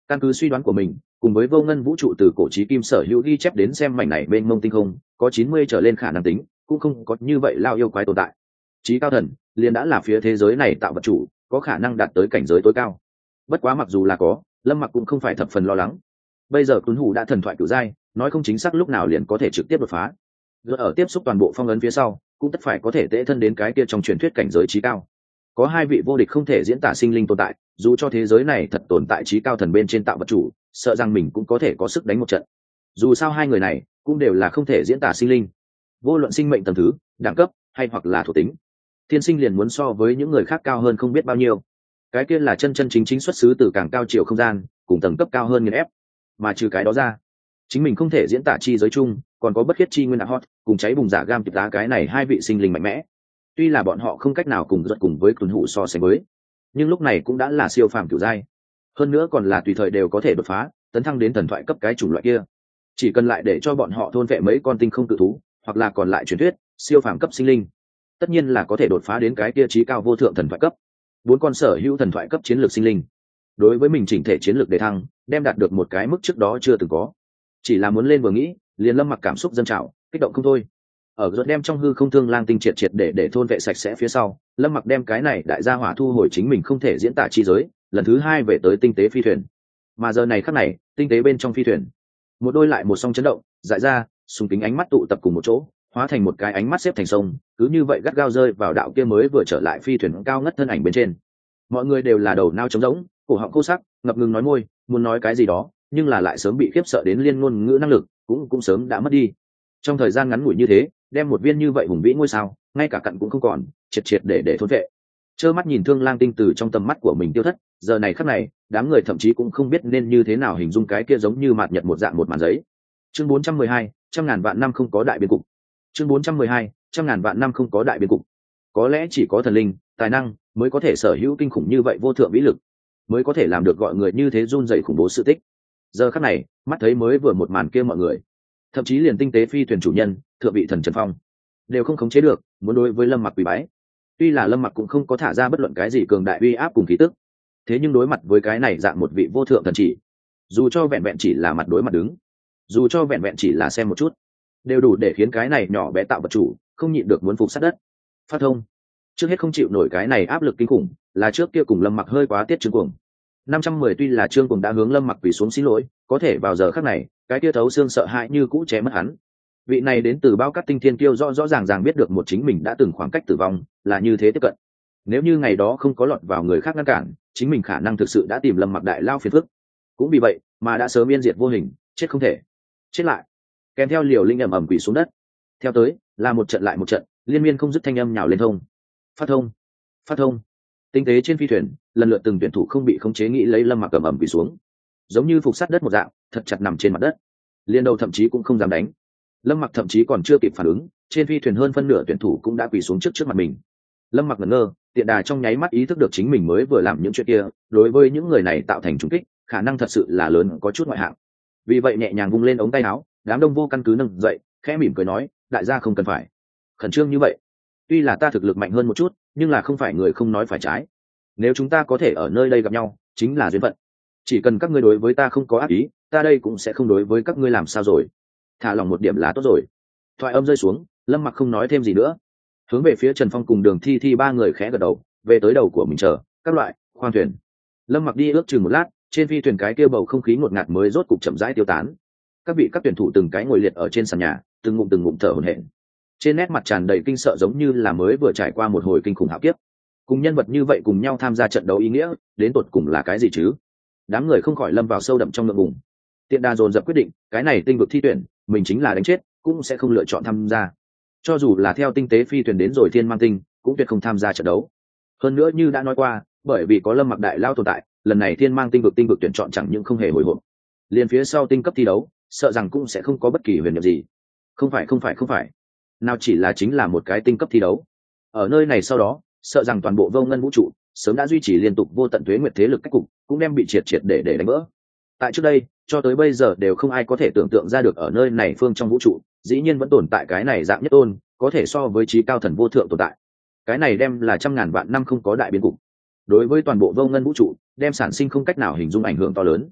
Căn cứ suy đoán của mình, cùng với vô ngân vũ trụ từ cổ chí kim sở hữu ghi chép đến xem mảnh này bên mông tinh không có chín mươi trở lên khả năng tính, cũng không có như vậy lao yêu quái tồn tại. Chí cao thần liền đã là phía thế giới này tạo vật chủ, có khả năng đạt tới cảnh giới tối cao. Bất quá mặc dù là có, Lâm Mặc cũng không phải thập phần lo lắng. Bây giờ Tuấn Hủ đã thần thoại cửu giai, nói không chính xác lúc nào liền có thể trực tiếp đột phá. Rồi ở tiếp xúc toàn bộ phong ấn phía sau, cũng tất phải có thể tễ thân đến cái kia trong truyền thuyết cảnh giới chí cao. Có hai vị vô địch không thể diễn tả sinh linh tồn tại, dù cho thế giới này thật tồn tại chí cao thần bên trên tạo vật chủ, sợ rằng mình cũng có thể có sức đánh một trận. Dù sao hai người này cũng đều là không thể diễn tả sinh linh, vô luận sinh mệnh tầng thứ, đẳng cấp hay hoặc là thuộc tính, thiên sinh liền muốn so với những người khác cao hơn không biết bao nhiêu. Cái kia là chân chân chính chính xuất xứ từ càng cao chiều không gian, cùng tầng cấp cao hơn nghiền ép. Mà trừ cái đó ra, chính mình không thể diễn tả chi giới chung, còn có bất khiết chi nguyên hot cùng cháy bùng giả gam kịp đá cái này hai vị sinh linh mạnh mẽ. Tuy là bọn họ không cách nào cùng giật cùng với Tuấn Hủ so sánh với, nhưng lúc này cũng đã là siêu phàm cửu giai, hơn nữa còn là tùy thời đều có thể đột phá tấn thăng đến thần thoại cấp cái chủng loại kia. Chỉ cần lại để cho bọn họ thôn vệ mấy con tinh không tự thú, hoặc là còn lại truyền thuyết siêu phàm cấp sinh linh, tất nhiên là có thể đột phá đến cái kia trí cao vô thượng thần thoại cấp. Bốn con sở hữu thần thoại cấp chiến lược sinh linh, đối với mình chỉnh thể chiến lược đề thăng đem đạt được một cái mức trước đó chưa từng có. Chỉ là muốn lên vừa nghĩ, liền Lâm Mặc cảm xúc dâng trào, kích động không thôi. Ở giọt đem trong hư không thương lang tinh triệt triệt để để thôn vệ sạch sẽ phía sau, Lâm Mặc đem cái này đại gia hỏa thu hồi chính mình không thể diễn tả chi giới, lần thứ hai về tới tinh tế phi thuyền. Mà giờ này khắc này, tinh tế bên trong phi thuyền, một đôi lại một song chấn động, dại ra, sùng kính ánh mắt tụ tập cùng một chỗ, hóa thành một cái ánh mắt xếp thành sông, cứ như vậy gắt gao rơi vào đạo kia mới vừa trở lại phi thuyền cao ngất thân ảnh bên trên. Mọi người đều là đầu nao trống rỗng, cổ họng khô sắc, ngập ngừng nói môi, muốn nói cái gì đó, nhưng là lại sớm bị khiếp sợ đến liên ngôn ngữ năng lực cũng cũng sớm đã mất đi. Trong thời gian ngắn ngủi như thế, đem một viên như vậy hùng vĩ ngôi sao, ngay cả cặn cũng không còn, triệt triệt để để thôn vệ. Trơ mắt nhìn Thương Lang tinh từ trong tầm mắt của mình tiêu thất, giờ này khắc này, đám người thậm chí cũng không biết nên như thế nào hình dung cái kia giống như mạt nhật một dạng một màn giấy. Chương bốn trăm mười hai, trăm ngàn vạn năm không có đại biến cục. Chương bốn trăm mười hai, trăm ngàn vạn năm không có đại biến cục. Có lẽ chỉ có thần linh, tài năng mới có thể sở hữu kinh khủng như vậy vô thượng vĩ lực, mới có thể làm được gọi người như thế run rẩy khủng bố sự tích. Giờ khắc này, mắt thấy mới vừa một màn kia mọi người, thậm chí liền tinh tế phi thuyền chủ nhân, thượng vị thần Trần Phong, đều không khống chế được, muốn đối với Lâm Mặc quỳ bái. Tuy là Lâm Mặc cũng không có thả ra bất luận cái gì cường đại uy áp cùng khí tức, thế nhưng đối mặt với cái này dạng một vị vô thượng thần chỉ, dù cho vẹn vẹn chỉ là mặt đối mặt đứng, dù cho vẹn vẹn chỉ là xem một chút, đều đủ để khiến cái này nhỏ bé tạo vật chủ không nhịn được muốn phục sát đất. Phát thông, trước hết không chịu nổi cái này áp lực kinh khủng, là trước kia cùng Lâm Mặc hơi quá tiết trương cuồng. năm trăm mười tuy là trương cuồng đã hướng Lâm Mặc quỳ xuống xin lỗi, có thể vào giờ khắc này, cái kia thấu xương sợ hãi như cũ che mất hắn. Vị này đến từ bao cát tinh thiên kiêu rõ rõ ràng ràng biết được một chính mình đã từng khoảng cách tử vong là như thế tiếp cận. Nếu như ngày đó không có lọt vào người khác ngăn cản, chính mình khả năng thực sự đã tìm Lâm Mặc đại lao phiền phức. Cũng vì vậy mà đã sớm yên diệt vô hình, chết không thể chết lại. Kèm theo liều linh ầm ầm quỳ xuống đất, theo tới là một trận lại một trận liên miên không dứt thanh âm nhào lên thông, phát thông, phát thông. Tinh tế trên phi thuyền, lần lượt từng tuyển thủ không bị khống chế nghĩ lấy Lâm Mặc ầm ầm quỳ xuống, giống như phục sát đất một dạng, thật chặt nằm trên mặt đất, liên đầu thậm chí cũng không dám đánh. Lâm Mặc thậm chí còn chưa kịp phản ứng, trên phi thuyền hơn phân nửa tuyển thủ cũng đã quỳ xuống trước trước mặt mình. Lâm Mặc ngẩn ngơ, tiện đà trong nháy mắt ý thức được chính mình mới vừa làm những chuyện kia, đối với những người này tạo thành trùng kích, khả năng thật sự là lớn có chút ngoại hạng. Vì vậy nhẹ nhàng vung lên ống tay áo, đám đông vô căn cứ nâng dậy, khẽ mỉm cười nói, đại gia không cần phải khẩn trương như vậy. Tuy là ta thực lực mạnh hơn một chút, nhưng là không phải người không nói phải trái. Nếu chúng ta có thể ở nơi đây gặp nhau, chính là duyên phận. Chỉ cần các ngươi đối với ta không có ác ý, ta đây cũng sẽ không đối với các ngươi làm sao rồi. Thả lòng một điểm là tốt rồi. Thoại âm rơi xuống, Lâm Mặc không nói thêm gì nữa, hướng về phía Trần Phong cùng Đường Thi Thi ba người khẽ gật đầu, về tới đầu của mình chờ các loại khoang thuyền. Lâm Mặc đi ước chừng một lát, trên phi thuyền cái kia bầu không khí ngột ngạt mới rốt cục chậm rãi tiêu tán. Các vị các tuyển thủ từng cái ngồi liệt ở trên sàn nhà, từng ngụm từng ngụm thở hổn hển, trên nét mặt tràn đầy kinh sợ, giống như là mới vừa trải qua một hồi kinh khủng hạo kiếp. Cùng nhân vật như vậy cùng nhau tham gia trận đấu ý nghĩa đến tột cùng là cái gì chứ? Đám người không khỏi lâm vào sâu đậm trong ngượng ngùng. Tiện đà dồn dập quyết định, cái này tinh vực thi tuyển, mình chính là đánh chết, cũng sẽ không lựa chọn tham gia. Cho dù là theo tinh tế phi thuyền đến rồi thiên mang tinh, cũng tuyệt không tham gia trận đấu. Hơn nữa như đã nói qua, bởi vì có Lâm Mặc đại lao tồn tại, lần này thiên mang tinh vực tinh vực tuyển chọn chẳng những không hề hồi hộp, liền phía sau tinh cấp thi đấu, sợ rằng cũng sẽ không có bất kỳ huyền nhiệm gì. Không phải không phải không phải, nào chỉ là chính là một cái tinh cấp thi đấu. Ở nơi này sau đó, sợ rằng toàn bộ vô ngân vũ trụ sớm đã duy trì liên tục vô tận tuế nguyệt thế lực cách cục, cũng đem bị triệt triệt để để đánh vỡ. Tại trước đây, cho tới bây giờ đều không ai có thể tưởng tượng ra được ở nơi này phương trong vũ trụ, dĩ nhiên vẫn tồn tại cái này dạng nhất tôn, có thể so với trí cao thần vô thượng tồn tại. Cái này đem là trăm ngàn vạn năm không có đại biến cục. Đối với toàn bộ vô ngân vũ trụ, đem sản sinh không cách nào hình dung ảnh hưởng to lớn.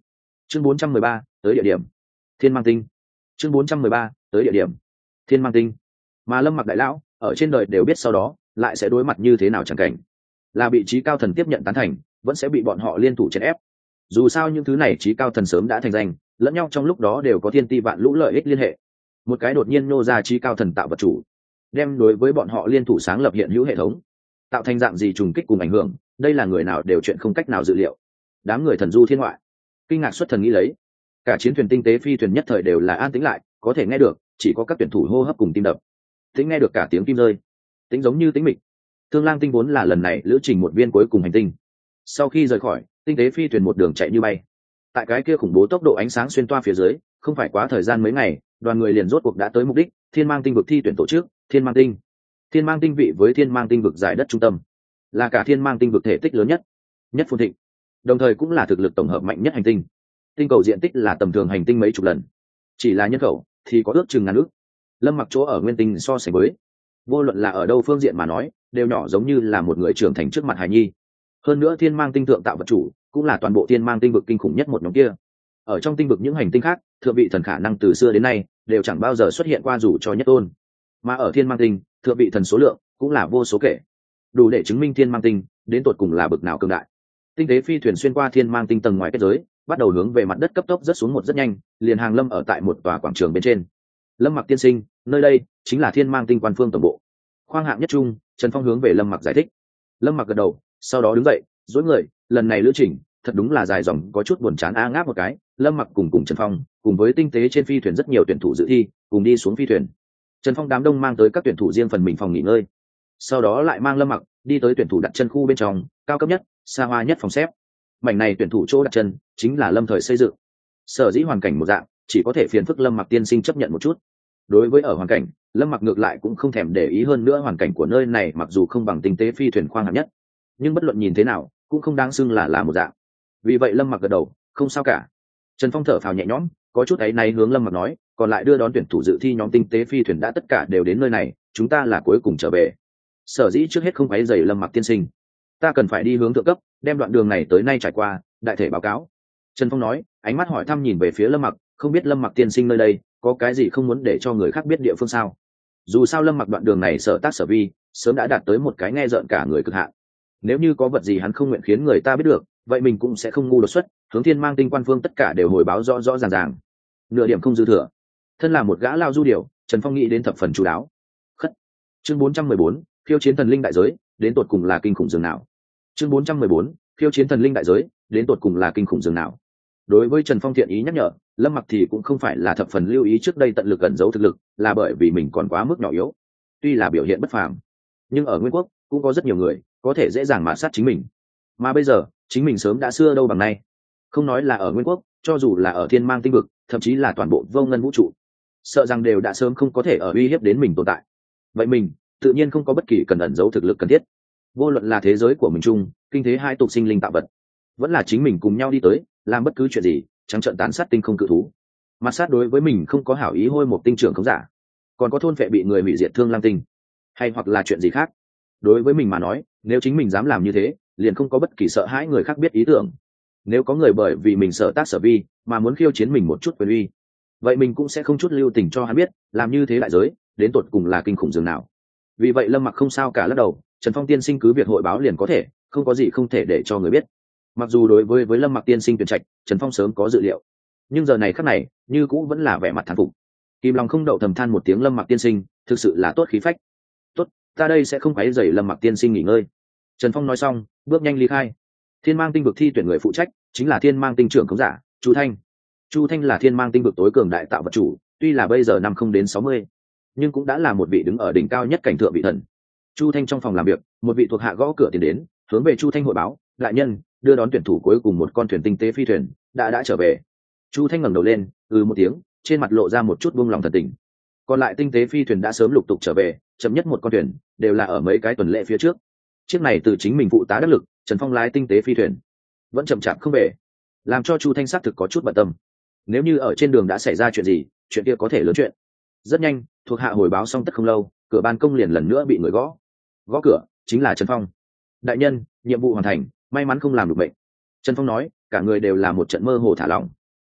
chương bốn trăm mười ba tới địa điểm thiên mang tinh. chương bốn trăm mười ba tới địa điểm thiên mang tinh. Mà Lâm Mặc đại lão ở trên đời đều biết sau đó lại sẽ đối mặt như thế nào chẳng cảnh, là bị trí cao thần tiếp nhận tán thành, vẫn sẽ bị bọn họ liên thủ chèn ép. Dù sao những thứ này trí cao thần sớm đã thành danh, lẫn nhau trong lúc đó đều có thiên ti vạn lũ lợi ích liên hệ. Một cái đột nhiên nô ra trí cao thần tạo vật chủ, đem đối với bọn họ liên thủ sáng lập hiện hữu hệ thống, tạo thành dạng gì trùng kích cùng ảnh hưởng, đây là người nào đều chuyện không cách nào dự liệu. Đám người thần du thiên ngoại kinh ngạc xuất thần nghĩ lấy, cả chiến thuyền tinh tế phi thuyền nhất thời đều là an tĩnh lại, có thể nghe được chỉ có các tuyển thủ hô hấp cùng tim đập, tính nghe được cả tiếng kim rơi, tính giống như tính mịch. Thương Lang tinh vốn là lần này lữ trình một viên cuối cùng hành tinh, sau khi rời khỏi tinh tế phi thuyền một đường chạy như bay, tại cái kia khủng bố tốc độ ánh sáng xuyên toa phía dưới, không phải quá thời gian mấy ngày, đoàn người liền rốt cuộc đã tới mục đích, thiên mang tinh vực thi tuyển tổ chức thiên mang tinh. Thiên mang tinh vị với thiên mang tinh vực giải đất trung tâm, là cả thiên mang tinh vực thể tích lớn nhất, nhất phồn thịnh, đồng thời cũng là thực lực tổng hợp mạnh nhất hành tinh. Tinh cầu diện tích là tầm thường hành tinh mấy chục lần, chỉ là nhân khẩu thì có ước chừng ngàn ước. Lâm Mặc chỗ ở nguyên tinh so sánh với, vô luận là ở đâu phương diện mà nói, đều nhỏ giống như là một người trưởng thành trước mặt hài nhi. Hơn nữa thiên mang tinh thượng tạo vật chủ cũng là toàn bộ thiên mang tinh vực kinh khủng nhất một nhóm kia. Ở trong tinh vực những hành tinh khác, thượng vị thần khả năng từ xưa đến nay đều chẳng bao giờ xuất hiện qua dù cho nhất tôn, mà ở thiên mang tinh, thượng vị thần số lượng cũng là vô số kể, đủ để chứng minh thiên mang tinh đến tột cùng là bực nào cường đại. Tinh tế phi thuyền xuyên qua thiên mang tinh tầng ngoài kết giới, bắt đầu hướng về mặt đất cấp tốc rất xuống một rất nhanh, liền hàng lâm ở tại một tòa quảng trường bên trên. Lâm Mặc tiên sinh, nơi đây chính là thiên mang tinh quan phương tổng bộ. Khoang hạng nhất trung, Trần Phong hướng về Lâm Mặc giải thích. Lâm Mặc gật đầu, sau đó đứng dậy, dối người, lần này lữ trình thật đúng là dài dòng, có chút buồn chán a ngáp một cái. Lâm Mặc cùng cùng Trần Phong, cùng với tinh tế trên phi thuyền rất nhiều tuyển thủ dự thi, cùng đi xuống phi thuyền. Trần Phong đám đông mang tới các tuyển thủ riêng phần mình phòng nghỉ ngơi, sau đó lại mang Lâm Mặc đi tới tuyển thủ đặt chân khu bên trong, cao cấp nhất, xa hoa nhất phòng xếp. Mảnh này tuyển thủ chỗ đặt chân chính là Lâm thời xây dựng. Sở dĩ hoàn cảnh một dạng, chỉ có thể phiền phức Lâm Mặc tiên sinh chấp nhận một chút. Đối với ở hoàn cảnh, Lâm Mặc ngược lại cũng không thèm để ý, hơn nữa hoàn cảnh của nơi này mặc dù không bằng tinh tế phi thuyền khoang hạng nhất, nhưng bất luận nhìn thế nào cũng không đáng xưng là là một dạng. Vì vậy Lâm Mặc gật đầu, không sao cả. Trần Phong thở phào nhẹ nhõm, có chút áy náy hướng Lâm Mặc nói, còn lại đưa đón tuyển thủ dự thi nhóm tinh tế phi thuyền đã tất cả đều đến nơi này, chúng ta là cuối cùng trở về. Sở dĩ trước hết không phải giày Lâm Mặc tiên sinh, ta cần phải đi hướng thượng cấp, đem đoạn đường này tới nay trải qua đại thể báo cáo. Trần Phong nói, ánh mắt hỏi thăm nhìn về phía Lâm Mặc, không biết Lâm Mặc tiên sinh nơi đây có cái gì không muốn để cho người khác biết địa phương sao? Dù sao Lâm Mặc đoạn đường này sở tác sở vi sớm đã đạt tới một cái nghe rợn cả người cực hạn. Nếu như có vật gì hắn không nguyện khiến người ta biết được, vậy mình cũng sẽ không ngu đột xuất, hướng thiên mang tinh quan phương tất cả đều hồi báo rõ rõ ràng ràng, nửa điểm không dư thừa. Thân là một gã lao du điều, Trần Phong nghĩ đến thập phần chú đáo. Khất. Chương bốn trăm mười bốn, khiêu chiến thần linh đại giới, đến tột cùng là kinh khủng dường nào? Chương bốn trăm mười bốn, khiêu chiến thần linh đại giới, đến tột cùng là kinh khủng dường nào? Đối với Trần Phong thiện ý nhắc nhở, Lâm Mặc thì cũng không phải là thập phần lưu ý trước đây tận lực ẩn giấu thực lực, là bởi vì mình còn quá mức nhỏ yếu. Tuy là biểu hiện bất phàm, nhưng ở Nguyên Quốc cũng có rất nhiều người có thể dễ dàng mạt sát chính mình. Mà bây giờ, chính mình sớm đã xưa đâu bằng nay. Không nói là ở Nguyên Quốc, cho dù là ở thiên mang tinh vực, thậm chí là toàn bộ vô ngân vũ trụ, sợ rằng đều đã sớm không có thể ở uy hiếp đến mình tồn tại. Vậy mình tự nhiên không có bất kỳ cần ẩn giấu thực lực cần thiết. Vô luận là thế giới của mình chung, kinh thế hai tục sinh linh tạo vật, vẫn là chính mình cùng nhau đi tới làm bất cứ chuyện gì, trắng trợn tàn sát tinh không cự thú, mặt sát đối với mình không có hảo ý hôi một tinh trưởng không giả, còn có thôn vệ bị người hủy diệt thương lang tinh, hay hoặc là chuyện gì khác, đối với mình mà nói, nếu chính mình dám làm như thế, liền không có bất kỳ sợ hãi người khác biết ý tưởng. Nếu có người bởi vì mình sợ tác sở vi mà muốn khiêu chiến mình một chút quyền uy, vậy mình cũng sẽ không chút lưu tình cho hắn biết làm như thế đại giới đến tột cùng là kinh khủng dường nào. Vì vậy Lâm Mặc không sao cả, lắc đầu, Trần Phong tiên sinh cứ việc hội báo liền có thể, không có gì không thể để cho người biết. Mặc dù đối với với Lâm Mặc tiên sinh tuyển trạch, Trần Phong sớm có dự liệu, nhưng giờ này khắc này như cũ vẫn là vẻ mặt thán phục. Kim lòng không đậu thầm than một tiếng, Lâm Mặc tiên sinh thực sự là tốt khí phách. Tốt, ta đây sẽ không quấy rầy Lâm Mặc tiên sinh nghỉ ngơi. Trần Phong nói xong, bước nhanh ly khai. Thiên mang tinh vực thi tuyển người phụ trách chính là thiên mang tinh trưởng khống giả Chu Thanh. Chu Thanh là thiên mang tinh vực tối cường đại tạo vật chủ, tuy là bây giờ năm không đến sáu mươi, nhưng cũng đã là một vị đứng ở đỉnh cao nhất cảnh thượng vị thần. Chu Thanh trong phòng làm việc, một vị thuộc hạ gõ cửa tiến đến, hướng về Chu Thanh hội báo, đại nhân, đưa đón tuyển thủ cuối cùng một con thuyền tinh tế phi thuyền đã đã trở về. Chu Thanh ngẩng đầu lên, ừ một tiếng, trên mặt lộ ra một chút buông lòng thần tình. Còn lại tinh tế phi thuyền đã sớm lục tục trở về, chậm nhất một con thuyền đều là ở mấy cái tuần lễ phía trước. Chiếc này từ chính mình phụ tá đắc lực Trần Phong lái tinh tế phi thuyền vẫn chậm chạp không về, làm cho Chu Thanh xác thực có chút bận tâm. Nếu như ở trên đường đã xảy ra chuyện gì, chuyện kia có thể lớn chuyện. Rất nhanh, thuộc hạ hồi báo xong tất không lâu, cửa ban công liền lần nữa bị người gõ. Gõ cửa chính là Trần Phong. Đại nhân, nhiệm vụ hoàn thành, may mắn không làm được bệnh. Trần Phong nói, cả người đều là một trận mơ hồ thả lỏng.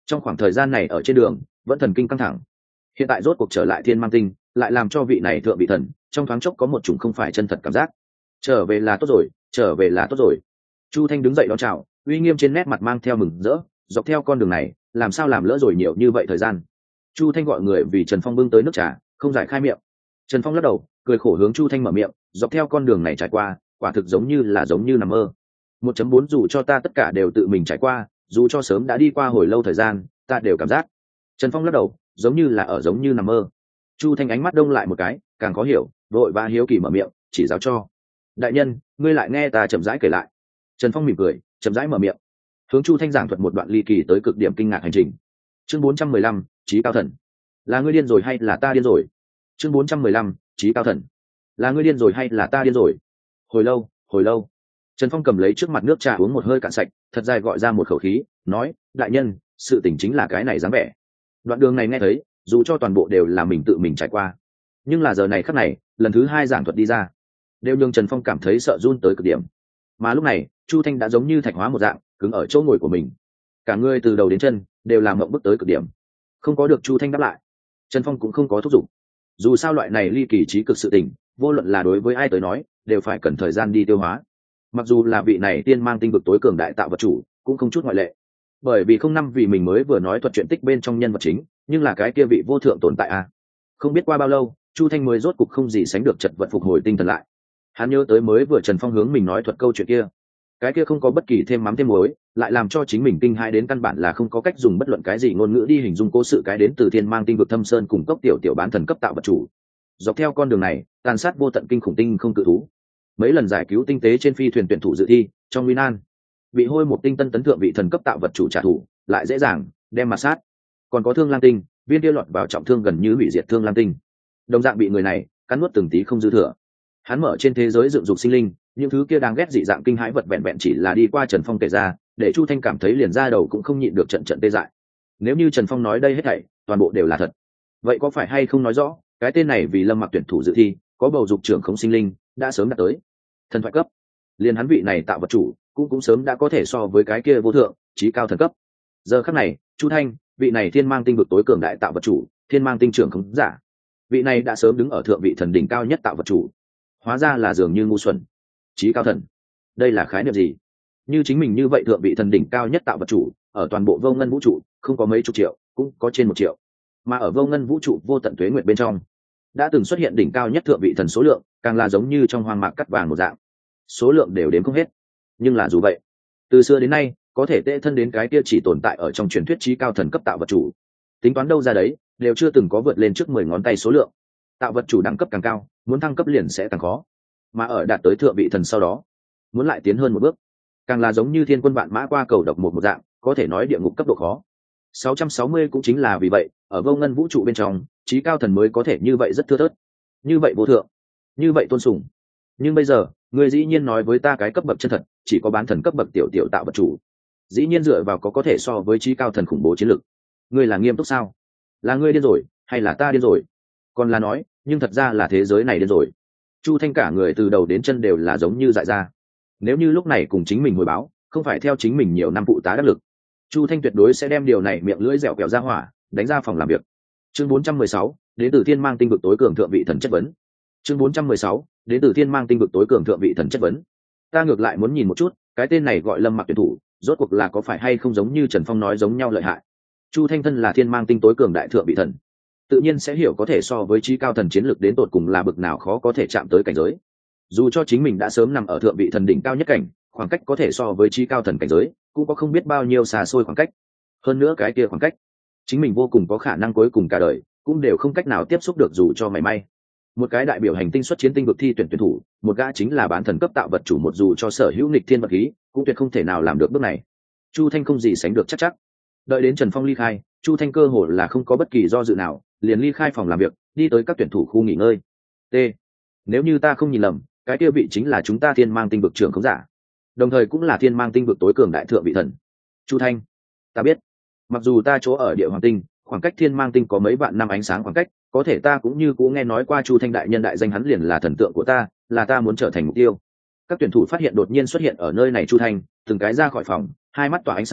trong khoảng thời gian này ở trên đường vẫn thần kinh căng thẳng. Hiện tại rốt cuộc trở lại thiên mang tinh, lại làm cho vị này thượng vị thần trong thoáng chốc có một chủng không phải chân thật cảm giác. Trở về là tốt rồi, trở về là tốt rồi. Chu Thanh đứng dậy đón chào, uy nghiêm trên nét mặt mang theo mừng rỡ. Dọc theo con đường này làm sao làm lỡ rồi nhiều như vậy thời gian. Chu Thanh gọi người vì Trần Phong bưng tới nước trà, không giải khai miệng. Trần Phong lắc đầu cười khổ hướng Chu Thanh mở miệng, dọc theo con đường này trải qua quả thực giống như là giống như nằm mơ. một chấm bốn dù cho ta tất cả đều tự mình trải qua, dù cho sớm đã đi qua hồi lâu thời gian, ta đều cảm giác. Trần Phong lắc đầu giống như là ở giống như nằm mơ. Chu Thanh ánh mắt đông lại một cái, càng khó hiểu, vội vã hiếu kỳ mở miệng chỉ giáo cho. Đại nhân, ngươi lại nghe ta chậm rãi kể lại. Trần Phong mỉm cười chậm rãi mở miệng, hướng Chu Thanh giảng thuật một đoạn ly kỳ tới cực điểm kinh ngạc hành trình. Chương bốn trăm mười lăm, Chí Cao Thần. Là ngươi điên rồi hay là ta điên rồi? Chương bốn trăm mười lăm, Chí Cao Thần. Là ngươi điên rồi hay là ta điên rồi? Hồi lâu, hồi lâu. Trần Phong cầm lấy trước mặt nước trà uống một hơi cạn sạch, thật dài gọi ra một khẩu khí, nói: đại nhân, sự tình chính là cái này dáng vẻ. Đoạn đường này nghe thấy, dù cho toàn bộ đều là mình tự mình trải qua, nhưng là giờ này khắc này, lần thứ hai giảng thuật đi ra, đều nhường Trần Phong cảm thấy sợ run tới cực điểm. Mà lúc này, Chu Thanh đã giống như thạch hóa một dạng, cứng ở chỗ ngồi của mình, cả người từ đầu đến chân đều làm mộng bức tới cực điểm. Không có được Chu Thanh đáp lại, Trần Phong cũng không có thúc giục. Dù sao loại này ly kỳ trí cực sự tình, vô luận là đối với ai tới nói, đều phải cần thời gian đi tiêu hóa. Mặc dù là vị này tiên mang tinh vực tối cường đại tạo vật chủ, cũng không chút ngoại lệ. Bởi vì không năm vì mình mới vừa nói thuật truyện tích bên trong nhân vật chính, nhưng là cái kia vị vô thượng tồn tại à. Không biết qua bao lâu, Chu Thanh mới rốt cục không gì sánh được chật vật phục hồi tinh thần lại. Hắn nhớ tới mới vừa Trần Phong hướng mình nói thuật câu chuyện kia, cái kia không có bất kỳ thêm mắm thêm muối, lại làm cho chính mình kinh hãi đến căn bản là không có cách dùng bất luận cái gì ngôn ngữ đi hình dung cố sự cái đến từ thiên mang tinh vực thâm sơn cùng cốc tiểu tiểu bán thần cấp tạo vật chủ. Dọc theo con đường này, tàn sát vô tận kinh khủng tinh không cự thú, mấy lần giải cứu tinh tế trên phi thuyền tuyển thủ dự thi, trong nguy nan, bị hôi một tinh tân tấn thượng vị thần cấp tạo vật chủ trả thù, lại dễ dàng đem mà sát. Còn có Thương Lang Tinh, viên kia lọt vào trọng thương gần như hủy diệt Thương Lang Tinh, đồng dạng bị người này cắn nuốt từng tí không dư thừa. Hắn mở trên thế giới dựng dục sinh linh, những thứ kia đang ghét dị dạng kinh hãi vật vẹn vẹn chỉ là đi qua Trần Phong kể ra, để Chu Thanh cảm thấy liền ra đầu cũng không nhịn được trận trận tê dại. Nếu như Trần Phong nói đây hết thảy toàn bộ đều là thật, vậy có phải hay không nói rõ cái tên này vì Lâm Mặc tuyển thủ dự thi, có bầu dục trưởng không sinh linh đã sớm đạt tới thần thoại cấp, liền hắn vị này tạo vật chủ cũng cũng sớm đã có thể so với cái kia vô thượng chí cao thần cấp. Giờ khắc này, Chu Thanh, vị này thiên mang tinh vực tối cường đại tạo vật chủ, thiên mang tinh trưởng không giả, vị này đã sớm đứng ở thượng vị thần đỉnh cao nhất tạo vật chủ, hóa ra là dường như ngu xuẩn. Chí cao thần, đây là khái niệm gì? Như chính mình như vậy thượng vị thần đỉnh cao nhất tạo vật chủ, ở toàn bộ vô ngân vũ trụ không có mấy chục triệu, cũng có trên một triệu, mà ở vô ngân vũ trụ vô tận tuế nguyệt bên trong đã từng xuất hiện đỉnh cao nhất thượng vị thần số lượng, càng là giống như trong hoang mạc cắt vàng một dạng, số lượng đều đếm không hết. Nhưng là dù vậy, từ xưa đến nay có thể tệ thân đến cái kia chỉ tồn tại ở trong truyền thuyết chí cao thần cấp tạo vật chủ, tính toán đâu ra đấy, đều chưa từng có vượt lên trước mười ngón tay số lượng. Tạo vật chủ đẳng cấp càng cao, muốn thăng cấp liền sẽ càng khó, mà ở đạt tới thượng vị thần sau đó, muốn lại tiến hơn một bước, càng là giống như thiên quân vạn mã qua cầu độc một một dạng, có thể nói địa ngục cấp độ khó. sáu trăm sáu mươi cũng chính là vì vậy, ở vô ngân vũ trụ bên trong, chí cao thần mới có thể như vậy rất thưa thớt, như vậy vô thượng, như vậy tôn sùng. Nhưng bây giờ, người dĩ nhiên nói với ta cái cấp bậc chân thật chỉ có bán thần cấp bậc tiểu tiểu tạo vật chủ, dĩ nhiên dựa vào có có thể so với chí cao thần khủng bố chiến lực. Ngươi là nghiêm túc sao? Là ngươi điên rồi hay là ta điên rồi? Còn là nói, nhưng thật ra là thế giới này điên rồi. Chu Thanh cả người từ đầu đến chân đều là giống như dại ra. Nếu như lúc này cùng chính mình hồi báo, không phải theo chính mình nhiều năm phụ tá đắc lực, Chu Thanh tuyệt đối sẽ đem điều này miệng lưỡi dẻo kẹo ra hỏa, đánh ra phòng làm việc. Chương bốn trăm mười sáu, đến từ thiên mang tinh vực tối cường thượng vị thần chất vấn. Chương bốn trăm mười sáu, đến từ thiên mang tinh vực tối cường thượng vị thần chất vấn. Ta ngược lại muốn nhìn một chút, cái tên này gọi Lâm Mặc tuyển thủ, rốt cuộc là có phải hay không giống như Trần Phong nói giống nhau lợi hại. Chu Thanh thân là thiên mang tinh tối cường đại thượng vị thần, tự nhiên sẽ hiểu có thể so với chí cao thần chiến lược đến tột cùng là bực nào khó có thể chạm tới cảnh giới. Dù cho chính mình đã sớm nằm ở thượng vị thần đỉnh cao nhất cảnh, khoảng cách có thể so với chí cao thần cảnh giới, cũng có không biết bao nhiêu xa xôi khoảng cách. Hơn nữa cái kia khoảng cách, chính mình vô cùng có khả năng cuối cùng cả đời cũng đều không cách nào tiếp xúc được dù cho mảy may. Một cái đại biểu hành tinh xuất chiến tinh vực thi tuyển tuyển thủ, một gã chính là bán thần cấp tạo vật chủ, một dù cho sở hữu nghịch thiên vật khí, cũng tuyệt không thể nào làm được bước này. Chu Thanh không gì sánh được chắc chắc. Đợi đến Trần Phong ly khai, Chu Thanh cơ hồ là không có bất kỳ do dự nào, liền ly khai phòng làm việc, đi tới các tuyển thủ khu nghỉ ngơi. T. Nếu như ta không nhìn lầm, cái kia vị chính là chúng ta thiên mang tinh vực trưởng không giả, đồng thời cũng là thiên mang tinh vực tối cường đại thượng vị thần. Chu Thanh, ta biết, mặc dù ta chỗ ở địa hoàng tinh, khoảng cách thiên mang tinh có mấy vạn năm ánh sáng khoảng cách, có thể ta cũng như cũng nghe nói qua Chu Thanh đại nhân đại danh, hắn liền là thần tượng của ta, là ta muốn trở thành mục tiêu. Các tuyển thủ phát hiện đột nhiên xuất hiện ở nơi này Chu Thanh, từng cái ra khỏi phòng, hai mắt tỏa ánh sáng,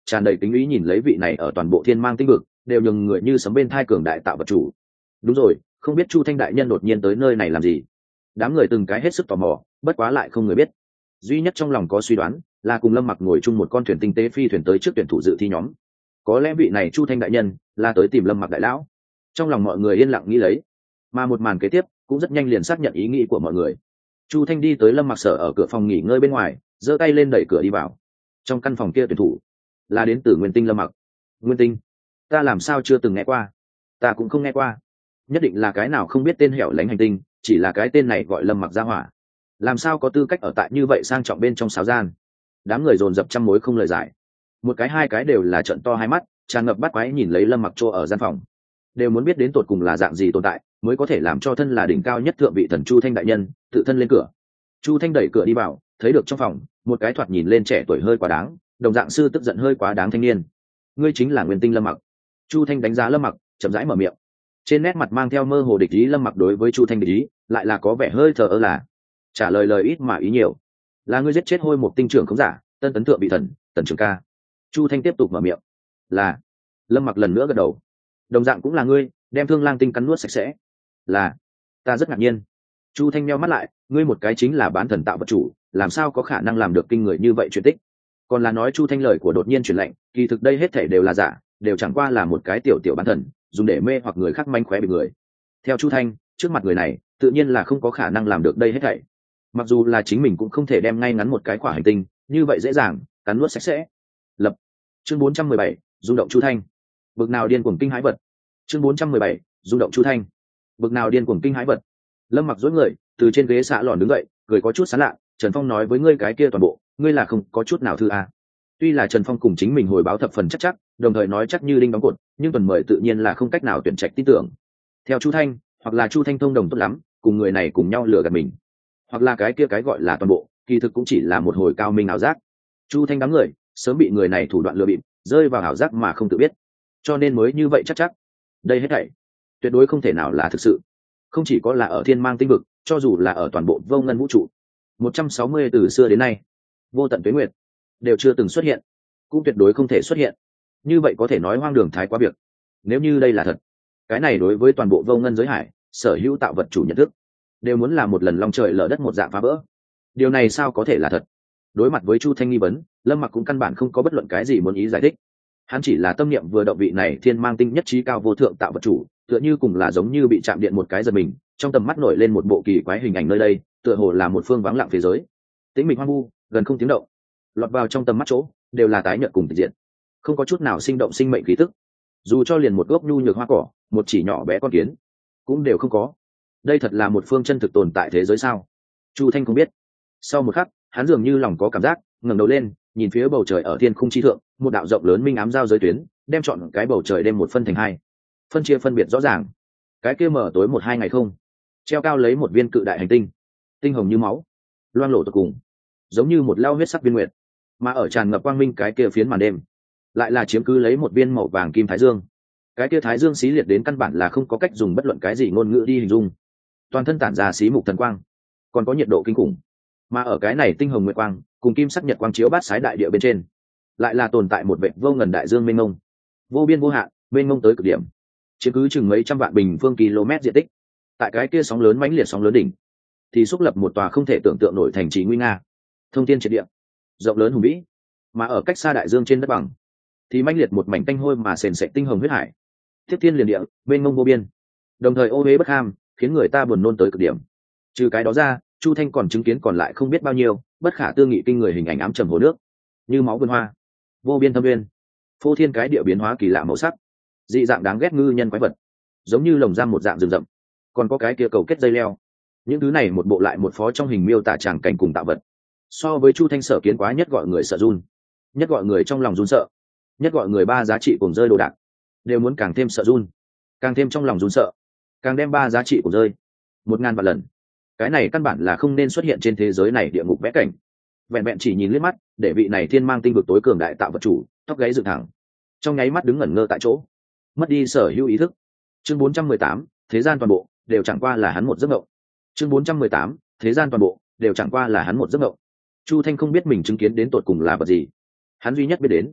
tràn đầy kính ý nhìn lấy vị này ở toàn bộ thiên mang tinh vực đều nhường người như sấm bên thai cường đại tạo vật chủ. Đúng rồi, không biết Chu Thanh đại nhân đột nhiên tới nơi này làm gì? Đám người từng cái hết sức tò mò, bất quá lại không người biết. Duy nhất trong lòng có suy đoán là cùng Lâm Mặc ngồi chung một con thuyền tinh tế phi thuyền tới trước tuyển thủ dự thi nhóm. Có lẽ vị này Chu Thanh đại nhân là tới tìm Lâm Mặc đại lão. Trong lòng mọi người yên lặng nghĩ lấy, mà một màn kế tiếp cũng rất nhanh liền xác nhận ý nghĩ của mọi người. Chu Thanh đi tới Lâm Mặc sở ở cửa phòng nghỉ ngơi bên ngoài, giơ tay lên đẩy cửa đi vào. Trong căn phòng kia tuyển thủ là đến từ Nguyên Tinh Lâm Mặc. Nguyên Tinh? Ta làm sao chưa từng nghe qua? Ta cũng không nghe qua. Nhất định là cái nào không biết tên hẻo lánh hành tinh, chỉ là cái tên này gọi Lâm Mặc ra hỏa. Làm sao có tư cách ở tại như vậy sang trọng bên trong sáo gian? Đám người dồn dập trăm mối không lời giải. Một cái hai cái đều là trợn to hai mắt, tràn ngập bắt quái nhìn lấy Lâm Mặc chỗ ở gian phòng, đều muốn biết đến tột cùng là dạng gì tồn tại mới có thể làm cho thân là đỉnh cao nhất thượng vị thần Chu Thanh đại nhân tự thân lên cửa. Chu Thanh đẩy cửa đi vào, thấy được trong phòng một cái thoạt nhìn lên trẻ tuổi hơi quá đáng, đồng dạng sư tức giận hơi quá đáng thanh niên. Ngươi chính là Nguyên Tinh Lâm Mặc? Chu Thanh đánh giá Lâm Mặc, chậm rãi mở miệng. Trên nét mặt mang theo mơ hồ địch ý. Lâm Mặc đối với Chu Thanh địch ý lại là có vẻ hơi thờ ơ, là trả lời lời ít mà ý nhiều. Là ngươi giết chết Hôi Một tinh trưởng không giả, tân tấn thượng vị thần Tần Trường Ca. Chu Thanh tiếp tục mở miệng. Là. Lâm Mặc lần nữa gật đầu. Đồng dạng cũng là ngươi đem Thương Lang tinh cắn nuốt sạch sẽ? Là. Ta rất ngạc nhiên. Chu Thanh nheo mắt lại, ngươi một cái chính là bán thần tạo vật chủ, làm sao có khả năng làm được kinh người như vậy chuyện tích? Còn là nói Chu Thanh lời của đột nhiên truyền lệnh, kỳ thực đây hết thể đều là giả, đều chẳng qua là một cái tiểu tiểu bán thần, dùng để mê hoặc người khác manh khóe bị người. Theo Chu Thanh, trước mặt người này tự nhiên là không có khả năng làm được đây hết thảy. Mặc dù là chính mình cũng không thể đem ngay ngắn một cái quả hành tinh như vậy dễ dàng cắn nuốt sạch sẽ. Lập. Chương bốn trăm mười bảy, rung động Chu Thanh. Bực nào điên cuồng kinh hãi vật. Chương bốn trăm mười bảy, rung động Chu Thanh. Bực nào điên cuồng kinh hãi vật. Lâm Mặc dối người từ trên ghế xạ lòn đứng dậy, cười có chút sán lạ. Trần Phong nói với ngươi cái kia toàn bộ, ngươi là không có chút nào thư a. Tuy là Trần Phong cùng chính mình hồi báo thập phần chắc chắc, đồng thời nói chắc như đinh đóng cột, nhưng tuần mời tự nhiên là không cách nào tuyển trạch tin tưởng. Theo Chu Thanh, hoặc là Chu Thanh thông đồng tốt lắm, cùng người này cùng nhau lừa gạt mình, hoặc là cái kia cái gọi là toàn bộ, kỳ thực cũng chỉ là một hồi cao minh ảo giác. Chu Thanh đám người sớm bị người này thủ đoạn lừa bịp, rơi vào ảo giác mà không tự biết, cho nên mới như vậy chắc chắc. Đây hết thảy tuyệt đối không thể nào là thực sự. Không chỉ có là ở thiên mang tinh vực, cho dù là ở toàn bộ vô ngân vũ trụ, một trăm sáu mươi từ xưa đến nay, vô tận tuế nguyệt, đều chưa từng xuất hiện, cũng tuyệt đối không thể xuất hiện. Như vậy có thể nói hoang đường thái quá việc. Nếu như đây là thật, cái này đối với toàn bộ vô ngân giới hải, sở hữu tạo vật chủ nhận thức, đều muốn làm một lần long trời lở đất một dạng phá vỡ. Điều này sao có thể là thật? Đối mặt với Chu Thanh nghi vấn, Lâm Mặc cũng căn bản không có bất luận cái gì muốn ý giải thích. Hắn chỉ là tâm niệm vừa động vị này thiên mang tinh nhất trí cao vô thượng tạo vật chủ, tựa như cùng là giống như bị chạm điện một cái giật mình, trong tầm mắt nổi lên một bộ kỳ quái hình ảnh nơi đây, tựa hồ là một phương vắng lặng thế giới, tĩnh mịch hoang vu, gần không tiếng động. Lọt vào trong tầm mắt chỗ đều là tái nhợt cùng tịch diện, không có chút nào sinh động sinh mệnh khí tức. Dù cho liền một gốc nhu nhược hoa cỏ, một chỉ nhỏ bé con kiến, cũng đều không có. Đây thật là một phương chân thực tồn tại thế giới sao? Chu Thanh không biết. Sau một khắc, hắn dường như lòng có cảm giác, ngẩng đầu lên, nhìn phía bầu trời ở thiên khung chi thượng, một đạo rộng lớn minh ám giao giới tuyến, đem chọn cái bầu trời đem một phân thành hai, phân chia phân biệt rõ ràng. Cái kia mở tối một hai ngày không, treo cao lấy một viên cự đại hành tinh, tinh hồng như máu, loang lổ tột cùng, giống như một lao huyết sắc viên nguyệt. Mà ở tràn ngập quang minh cái kia phiến màn đêm, lại là chiếm cứ lấy một viên màu vàng kim thái dương. Cái kia thái dương xí liệt đến căn bản là không có cách dùng bất luận cái gì ngôn ngữ đi hình dung, toàn thân tản ra xí mục thần quang, còn có nhiệt độ kinh khủng. Mà ở cái này tinh hồng nguyệt quang cùng kim sắc nhật quang chiếu bát sái đại địa bên trên, lại là tồn tại một vệ vô ngần đại dương mênh mông, vô biên vô hạn, mênh mông tới cực điểm, chiếm cứ chừng mấy trăm vạn bình phương km diện tích. Tại cái kia sóng lớn mãnh liệt sóng lớn đỉnh, thì xúc lập một tòa không thể tưởng tượng nổi thành trì nguy nga, thông thiên triệt địa, rộng lớn hùng vĩ. Mà ở cách xa đại dương trên đất bằng, thì mãnh liệt một mảnh tanh hôi mà sền sệt tinh hồng huyết hải, tiếp thiên liền địa, mênh mông vô biên, đồng thời ô uế bất ham, khiến người ta buồn nôn tới cực điểm. Trừ cái đó ra, Chu Thanh còn chứng kiến còn lại không biết bao nhiêu bất khả tư nghị kinh người hình ảnh ám trầm hồ nước, như máu vườn hoa, vô biên thâm nguyên, phô thiên cái địa biến hóa kỳ lạ màu sắc, dị dạng đáng ghét ngư nhân quái vật, giống như lồng giam một dạng rừng rậm, còn có cái kia cầu kết dây leo. Những thứ này một bộ lại một phó trong hình miêu tả tràng cảnh cùng tạo vật, so với Chu Thanh sở kiến quá nhất gọi người sợ run, nhất gọi người trong lòng run sợ, nhất gọi người ba giá trị cùng rơi đồ đạc, đều muốn càng thêm sợ run, càng thêm trong lòng run sợ, càng đem ba giá trị của rơi một ngàn vạn lần. Cái này căn bản là không nên xuất hiện trên thế giới này địa ngục vẽ cảnh. Vẹn vẹn chỉ nhìn liếc mắt, để vị này thiên mang tinh vực tối cường đại tạo vật chủ tóc gáy dựng thẳng, trong nháy mắt đứng ngẩn ngơ tại chỗ, mất đi sở hữu ý thức. Chương bốn trăm mười tám, thế gian toàn bộ đều chẳng qua là hắn một giấc mộng. Chương bốn trăm mười tám, thế gian toàn bộ đều chẳng qua là hắn một giấc mộng. Chu Thanh không biết mình chứng kiến đến tột cùng là vật gì, hắn duy nhất biết đến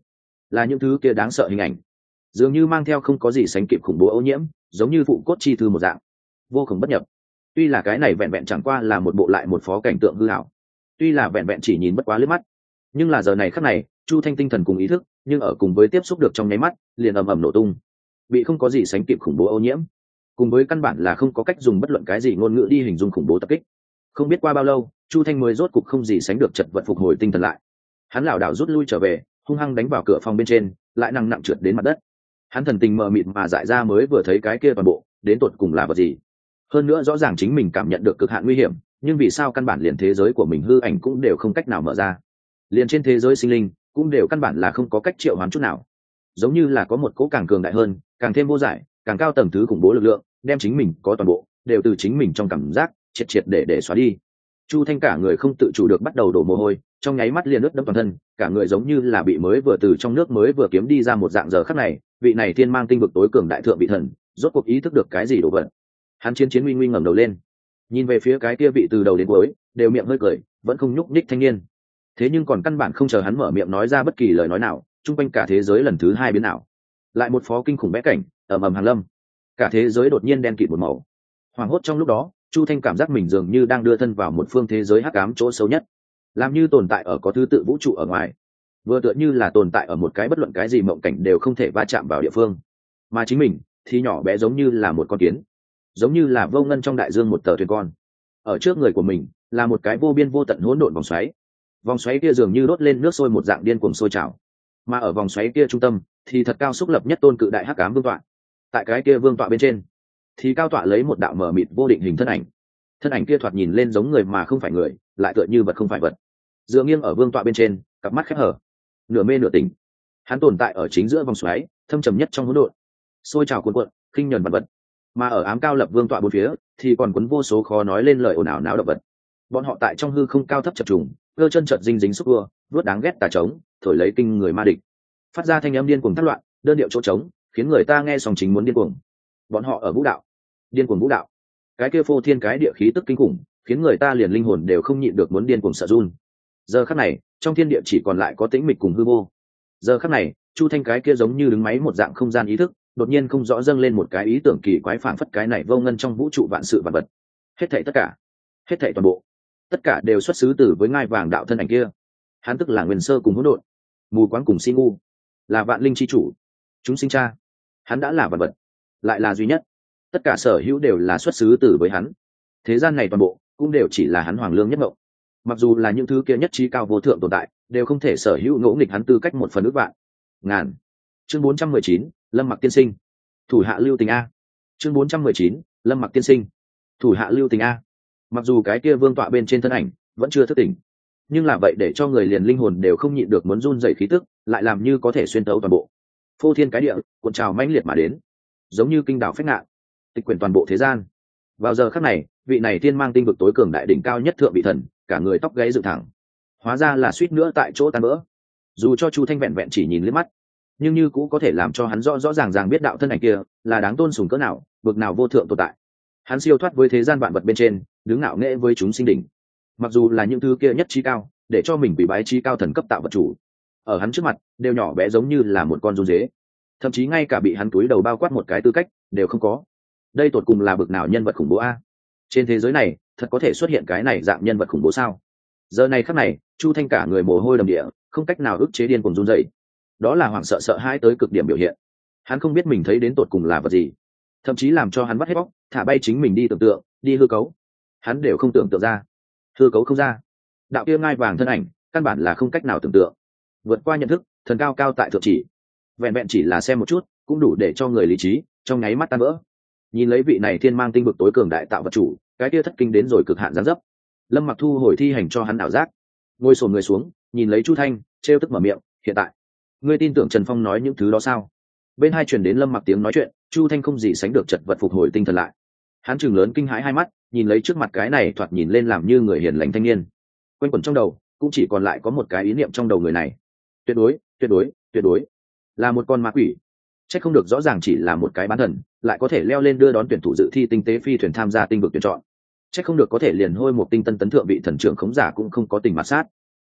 là những thứ kia đáng sợ hình ảnh, dường như mang theo không có gì sánh kịp khủng bố ô nhiễm, giống như phụ cốt chi thư một dạng, vô cùng bất nhập. Tuy là cái này vẹn vẹn chẳng qua là một bộ lại một phó cảnh tượng hư ảo, tuy là vẹn vẹn chỉ nhìn bất quá liếc mắt, nhưng là giờ này khắc này Chu Thanh tinh thần cùng ý thức nhưng ở cùng với tiếp xúc được trong nháy mắt liền ầm ầm nổ tung, bị không có gì sánh kịp khủng bố ô nhiễm, cùng với căn bản là không có cách dùng bất luận cái gì ngôn ngữ đi hình dung khủng bố tập kích. Không biết qua bao lâu, Chu Thanh mới rốt cục không gì sánh được chật vật phục hồi tinh thần lại. Hắn lảo đảo rút lui trở về, hung hăng đánh vào cửa phòng bên trên, lại nặng nặng trượt đến mặt đất. Hắn thần tình mờ mịt mà dại ra mới vừa thấy cái kia toàn bộ đến tột cùng là vật gì. Hơn nữa rõ ràng chính mình cảm nhận được cực hạn nguy hiểm, nhưng vì sao căn bản liền thế giới của mình hư ảnh cũng đều không cách nào mở ra, liền trên thế giới sinh linh cũng đều căn bản là không có cách triệu hoán chút nào, giống như là có một cỗ càng cường đại hơn, càng thêm vô giải, càng cao tầng thứ khủng bố lực lượng đem chính mình có toàn bộ đều từ chính mình trong cảm giác triệt triệt để để xóa đi. Chu Thanh cả người không tự chủ được bắt đầu đổ mồ hôi, trong nháy mắt liền ướt đẫm toàn thân, cả người giống như là bị mới vừa từ trong nước mới vừa kiếm đi ra một dạng. Giờ khắc này, vị này thiên mang tinh vực tối cường đại thượng vị thần rốt cuộc ý thức được cái gì đồ vật. Hắn chiến chiến nguy nguy ngẩng đầu lên, nhìn về phía cái kia vị từ đầu đến cuối đều miệng hơi cười vẫn không nhúc nhích thanh niên. Thế nhưng còn căn bản không chờ hắn mở miệng nói ra bất kỳ lời nói nào, chung quanh cả thế giới lần thứ hai biến ảo, lại một phó kinh khủng bẽ cảnh ầm ầm hàng lâm, cả thế giới đột nhiên đen kịt một màu. Hoảng hốt trong lúc đó, Chu Thanh cảm giác mình dường như đang đưa thân vào một phương thế giới hắc ám chỗ sâu nhất, làm như tồn tại ở có thứ tự vũ trụ ở ngoài, vừa tựa như là tồn tại ở một cái bất luận cái gì mộng cảnh đều không thể va chạm vào địa phương, mà chính mình thì nhỏ bé giống như là một con kiến, giống như là vô ngân trong đại dương một tờ thuyền con. Ở trước người của mình là một cái vô biên vô tận hỗn độn vòng xoáy, vòng xoáy kia dường như đốt lên nước sôi một dạng điên cuồng sôi trào, mà ở vòng xoáy kia trung tâm thì thật cao xúc lập nhất tôn cự đại hắc ám vương tọa. Tại cái kia vương tọa bên trên thì cao tọa lấy một đạo mở mịt vô định hình thân ảnh, thân ảnh kia thoạt nhìn lên giống người mà không phải người, lại tựa như vật không phải vật, dựa nghiêng ở vương tọa bên trên, cặp mắt khép hở, nửa mê nửa tỉnh. Hắn tồn tại ở chính giữa vòng xoáy thâm trầm nhất trong hỗn độn, sôi trào cuồn cuộn, khinh nhẫn vật vật, mà ở ám cao lập vương tọa bốn phía thì còn cuốn vô số khó nói lên lời ồn ào náo động vật. Bọn họ tại trong hư không cao thấp chập trùng, cơ chân chợt dinh dính xúc ưa, vuốt đáng ghét tà trống, thổi lấy kinh người ma địch, phát ra thanh âm điên cuồng thất loạn, đơn điệu chỗ trống, khiến người ta nghe xong chính muốn điên cuồng. Bọn họ ở vũ đạo, điên cuồng vũ đạo, cái kia phô thiên cái địa khí tức kinh khủng, khiến người ta liền linh hồn đều không nhịn được muốn điên cuồng sợ run. Giờ khắc này, trong thiên địa chỉ còn lại có tĩnh mịch cùng hư vô. Giờ khắc này, Chu Thanh cái kia giống như đứng máy một dạng không gian ý thức, đột nhiên không rõ dâng lên một cái ý tưởng kỳ quái, phảng phất cái này vô ngân trong vũ trụ vạn sự vạn vật, hết thảy tất cả, hết thảy toàn bộ, tất cả đều xuất xứ từ với ngai vàng đạo thân ảnh kia. Hắn tức là nguyên sơ cùng hỗn độn, mù quáng cùng si ngu, là vạn linh chi chủ, chúng sinh cha. Hắn đã là vạn vật, lại là duy nhất, tất cả sở hữu đều là xuất xứ từ với hắn. Thế gian này toàn bộ cũng đều chỉ là hắn hoàng lương nhất mộng. Mặc dù là những thứ kia nhất trí cao vô thượng tồn tại, đều không thể sở hữu ngỗ nghịch hắn tư cách một phần ước vạn ngàn. Chương bốn trăm mười chín, Lâm Mặc tiên sinh, thủ hạ lưu tình a. Chương bốn trăm mười chín, Lâm Mặc tiên sinh, thủ hạ lưu tình a. Mặc dù cái kia vương tọa bên trên thân ảnh vẫn chưa thức tỉnh, nhưng là vậy để cho người liền linh hồn đều không nhịn được muốn run rẩy khí tức, lại làm như có thể xuyên tấu toàn bộ phô thiên cái địa, cuộn trào mãnh liệt mà đến, giống như kinh đảo phách ngạn, tịch quyển toàn bộ thế gian. Vào giờ khắc này, vị này thiên mang tinh vực tối cường đại đỉnh cao nhất thượng vị thần, cả người tóc gáy dựng thẳng, hóa ra là suýt nữa tại chỗ tan vỡ. Dù cho Chu Thanh vẹn vẹn chỉ nhìn liếc mắt, nhưng như cũng có thể làm cho hắn rõ rõ ràng ràng biết đạo thân ảnh kia là đáng tôn sùng cỡ nào, bực nào vô thượng tồn tại. Hắn siêu thoát với thế gian vạn vật bên trên, đứng ngạo nghễ với chúng sinh đỉnh. Mặc dù là những thứ kia nhất trí cao, để cho mình bị bái trí cao thần cấp tạo vật chủ, ở hắn trước mặt đều nhỏ bé giống như là một con run dế, thậm chí ngay cả bị hắn túi đầu bao quát một cái tư cách đều không có. Đây tột cùng là bực nào nhân vật khủng bố a? Trên thế giới này thật có thể xuất hiện cái này dạng nhân vật khủng bố sao? Giờ này khắc này, Chu Thanh cả người mồ hôi đầm địa, không cách nào ức chế điên cuồng run rẩy. Đó là hoảng sợ sợ hãi tới cực điểm biểu hiện. Hắn không biết mình thấy đến tột cùng là vật gì, thậm chí làm cho hắn vắt hết bóc, thả bay chính mình đi tưởng tượng, đi hư cấu. Hắn đều không tưởng tượng ra, hư cấu không ra. Đạo kia ngai vàng thân ảnh, căn bản là không cách nào tưởng tượng. Vượt qua nhận thức, thần cao cao tại thượng chỉ, vẹn vẹn chỉ là xem một chút, cũng đủ để cho người lý trí trong nháy mắt tan vỡ. Nhìn lấy vị này thiên mang tinh vực tối cường đại tạo vật chủ, cái kia thất kinh đến rồi cực hạn giáng dấp. Lâm Mặc thu hồi thi hành cho hắn ảo giác, ngồi xổm người xuống, nhìn lấy Chu Thanh, trêu tức mở miệng, hiện tại ngươi tin tưởng Trần Phong nói những thứ đó sao? Bên hai truyền đến Lâm Mặc tiếng nói chuyện, Chu Thanh không gì sánh được chật vật phục hồi tinh thần lại. Hắn trừng lớn kinh hãi hai mắt, nhìn lấy trước mặt cái này thoạt nhìn lên làm như người hiền lành thanh niên. Quanh quẩn trong đầu cũng chỉ còn lại có một cái ý niệm trong đầu người này, tuyệt đối tuyệt đối tuyệt đối là một con ma quỷ. Chắc không được rõ ràng chỉ là một cái bán thần, lại có thể leo lên đưa đón tuyển thủ dự thi tinh tế phi thuyền tham gia tinh vực tuyển chọn. Chắc không được có thể liền hôi một tinh tân tấn thượng vị thần trưởng khống giả cũng không có tình mặt sát.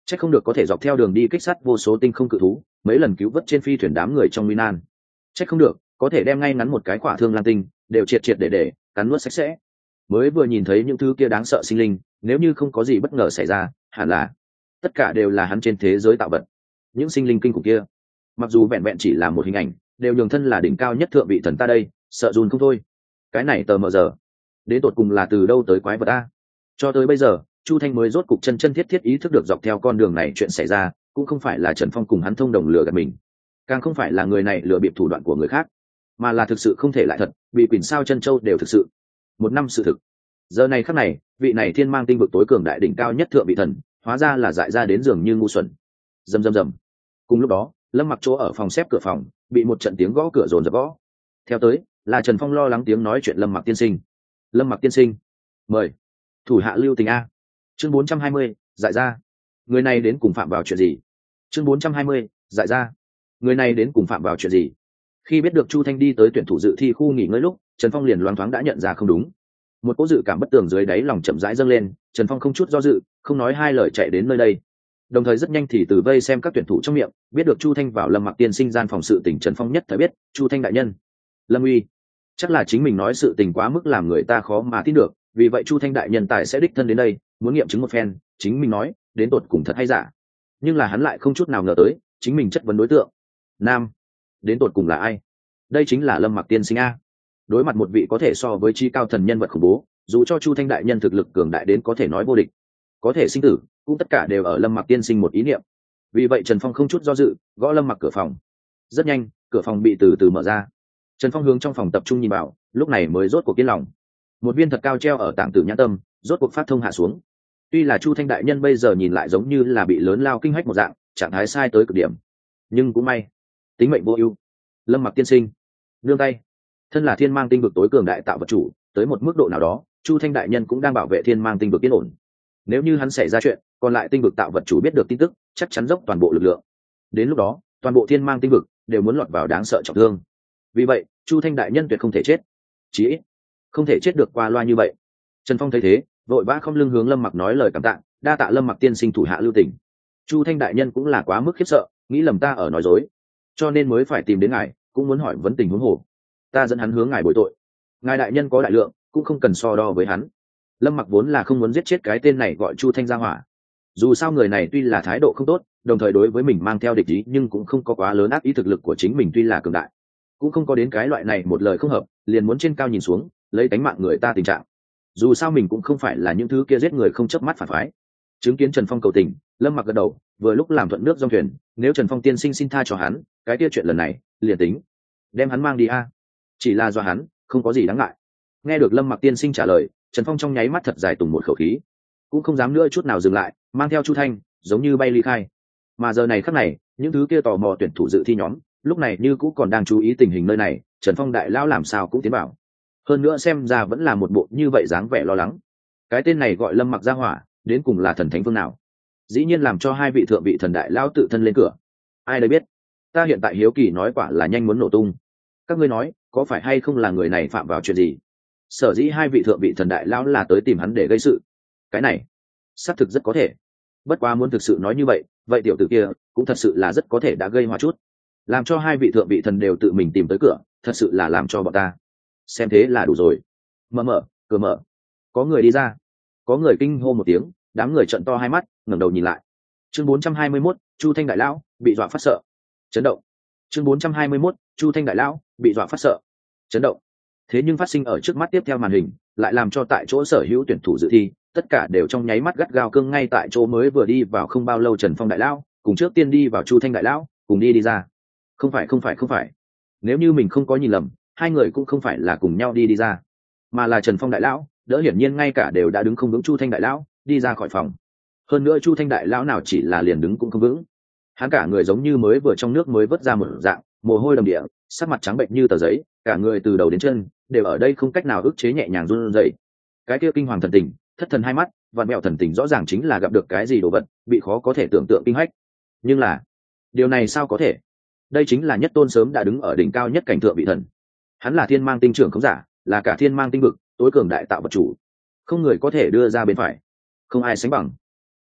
Chắc không được có thể dọc theo đường đi kích sát vô số tinh không cự thú, mấy lần cứu vớt trên phi thuyền đám người trong nguy nan. Chắc không được có thể đem ngay ngắn một cái quả thương lan tinh đều triệt triệt để để cắn nuốt sạch sẽ. Mới vừa nhìn thấy những thứ kia đáng sợ sinh linh, nếu như không có gì bất ngờ xảy ra, hẳn là tất cả đều là hắn trên thế giới tạo vật. Những sinh linh kinh khủng kia, mặc dù vẹn vẹn chỉ là một hình ảnh, đều nhường thân là đỉnh cao nhất thượng vị thần ta đây sợ run không thôi. Cái này tờ mờ giờ đến tột cùng là từ đâu tới quái vật a? Cho tới bây giờ Chu Thanh mới rốt cục chân chân thiết thiết ý thức được dọc theo con đường này chuyện xảy ra cũng không phải là Trần Phong cùng hắn thông đồng lừa gạt mình, càng không phải là người này lừa bịp thủ đoạn của người khác, mà là thực sự không thể lại thật, bị quỷ sao chân châu đều thực sự một năm sự thực. Giờ này khắc này, vị này thiên mang tinh vực tối cường đại đỉnh cao nhất thượng vị thần hóa ra là dại ra đến giường như ngu xuẩn. Rầm rầm rầm. Cùng lúc đó, Lâm Mặc chỗ ở phòng xếp cửa phòng bị một trận tiếng gõ cửa dồn dập gõ. Theo tới là Trần Phong lo lắng tiếng nói chuyện Lâm Mặc tiên sinh. Lâm Mặc tiên sinh, mời. Thủ hạ lưu tình a. Chương bốn trăm hai mươi, dại ra. Người này đến cùng phạm vào chuyện gì? Chương bốn trăm hai mươi, dại ra. Người này đến cùng phạm vào chuyện gì? Khi biết được Chu Thanh đi tới tuyển thủ dự thi khu nghỉ ngơi lúc, Trần Phong liền loáng thoáng đã nhận ra không đúng. Một cỗ dự cảm bất tường dưới đáy lòng chậm rãi dâng lên, Trần Phong không chút do dự, không nói hai lời chạy đến nơi đây. Đồng thời rất nhanh thì từ vây xem các tuyển thủ trong miệng biết được Chu Thanh vào Lâm Mặc tiên sinh gian phòng sự tình. Trần Phong nhất thời biết, Chu Thanh đại nhân, Lâm Uy, chắc là chính mình nói sự tình quá mức làm người ta khó mà tin được, vì vậy Chu Thanh đại nhân tài sẽ đích thân đến đây, muốn nghiệm chứng một phen chính mình nói đến tột cùng thật hay giả. Nhưng là hắn lại không chút nào ngờ tới, chính mình chất vấn đối tượng nam đến tột cùng là ai. Đây chính là Lâm Mặc tiên sinh a. Đối mặt một vị có thể so với chi cao thần nhân vật khủng bố, dù cho Chu Thanh đại nhân thực lực cường đại đến có thể nói vô địch, có thể sinh tử cũng tất cả đều ở Lâm Mặc tiên sinh một ý niệm. Vì vậy Trần Phong không chút do dự gõ Lâm Mặc cửa phòng. Rất nhanh cửa phòng bị từ từ mở ra. Trần Phong hướng trong phòng tập trung nhìn vào, lúc này mới rốt cuộc yên lòng. Một viên thật cao treo ở tảng tử nhãn tâm rốt cuộc phát thông hạ xuống. Tuy là Chu Thanh đại nhân bây giờ nhìn lại giống như là bị lớn lao kinh hách một dạng, trạng thái sai tới cực điểm, nhưng cũng may tính mệnh vô ưu. Lâm Mặc tiên sinh, nương tay. Thân là thiên mang tinh vực tối cường đại tạo vật chủ, tới một mức độ nào đó Chu Thanh đại nhân cũng đang bảo vệ thiên mang tinh vực yên ổn. Nếu như hắn xảy ra chuyện, còn lại tinh vực tạo vật chủ biết được tin tức, chắc chắn dốc toàn bộ lực lượng. Đến lúc đó toàn bộ thiên mang tinh vực đều muốn lọt vào đáng sợ trọng thương. Vì vậy Chu Thanh đại nhân tuyệt không thể chết, chí ít không thể chết được qua loa như vậy. Trần Phong thấy thế vội vã không lưng hướng Lâm Mặc nói lời cảm tạ, đa tạ Lâm Mặc tiên sinh thủ hạ lưu tình. Chu Thanh đại nhân cũng là quá mức khiếp sợ, nghĩ lầm ta ở nói dối, cho nên mới phải tìm đến ngài, cũng muốn hỏi vấn tình huống hồ. Ta dẫn hắn hướng ngài bồi tội, ngài đại nhân có đại lượng, cũng không cần so đo với hắn. Lâm Mặc vốn là không muốn giết chết cái tên này gọi Chu Thanh ra hỏa. Dù sao người này tuy là thái độ không tốt, đồng thời đối với mình mang theo địch ý, nhưng cũng không có quá lớn ác ý. Thực lực của chính mình tuy là cường đại, cũng không có đến cái loại này một lời không hợp liền muốn trên cao nhìn xuống lấy tánh mạng người ta tình trạng. Dù sao mình cũng không phải là những thứ kia giết người không chớp mắt phản phái. Chứng kiến Trần Phong cầu tình, Lâm Mặc gật đầu, vừa lúc làm thuận nước dòng thuyền, nếu Trần Phong tiên sinh xin tha cho hắn, cái kia chuyện lần này liền tính đem hắn mang đi a. Chỉ là do hắn không có gì đáng ngại. Nghe được Lâm Mặc tiên sinh trả lời, Trần Phong trong nháy mắt thật dài tùng một khẩu khí, cũng không dám nữa chút nào dừng lại, mang theo Chu Thanh giống như bay ly khai. Mà giờ này khắc này, những thứ kia tò mò tuyển thủ dự thi nhóm lúc này như cũ còn đang chú ý tình hình nơi này. Trần Phong đại lão làm sao cũng tiến vào, hơn nữa xem ra vẫn là một bộ như vậy dáng vẻ lo lắng. Cái tên này gọi Lâm Mặc gia hỏa đến cùng là thần thánh phương nào, dĩ nhiên làm cho hai vị thượng vị thần đại lão tự thân lên cửa. Ai đấy biết, ta hiện tại hiếu kỳ nói quả là nhanh muốn nổ tung. Các ngươi nói có phải hay không là người này phạm vào chuyện gì, sở dĩ hai vị thượng vị thần đại lão là tới tìm hắn để gây sự? Cái này xác thực rất có thể, bất quá muốn thực sự nói như vậy, vậy tiểu tử kia cũng thật sự là rất có thể đã gây họa chút, làm cho hai vị thượng vị thần đều tự mình tìm tới cửa, thật sự là làm cho bọn ta xem thế là đủ rồi. Mở mở cửa mở, có người đi ra. Có người kinh hô một tiếng, đám người trợn to hai mắt ngẩng đầu nhìn lại. Chương bốn trăm hai mươi mốt, Chu Thanh đại lão bị dọa phát sợ, chấn động. Chương bốn trăm hai mươi mốt, Chu Thanh đại lão bị dọa phát sợ, chấn động. Thế nhưng phát sinh ở trước mắt tiếp theo màn hình lại làm cho tại chỗ sở hữu tuyển thủ dự thi tất cả đều trong nháy mắt gắt gao cương. Ngay tại chỗ mới vừa đi vào không bao lâu Trần Phong đại lão cùng trước tiên đi vào Chu Thanh đại lão cùng đi đi ra. Không phải không phải không phải, nếu như mình không có nhìn lầm, hai người cũng không phải là cùng nhau đi đi ra, mà là Trần Phong đại lão đỡ hiển nhiên ngay cả đều đã đứng không vững Chu Thanh đại lão đi ra khỏi phòng. Hơn nữa Chu Thanh đại lão nào chỉ là liền đứng cũng không vững, hắn cả người giống như mới vừa trong nước mới vớt ra một dạng, mồ hôi đầm địa, sắc mặt trắng bệnh như tờ giấy, cả người từ đầu đến chân đều ở đây không cách nào ức chế nhẹ nhàng run rẩy. Cái kia kinh hoàng thần tình, thất thần hai mắt, vặn mẹo thần tình rõ ràng chính là gặp được cái gì đồ vật, bị khó có thể tưởng tượng kinh hách. Nhưng là điều này sao có thể? Đây chính là nhất tôn sớm đã đứng ở đỉnh cao nhất cảnh thượng vị thần, hắn là thiên mang tinh trưởng không giả, là cả thiên mang tinh vực tối cường đại tạo vật chủ, không người có thể đưa ra bên phải, không ai sánh bằng.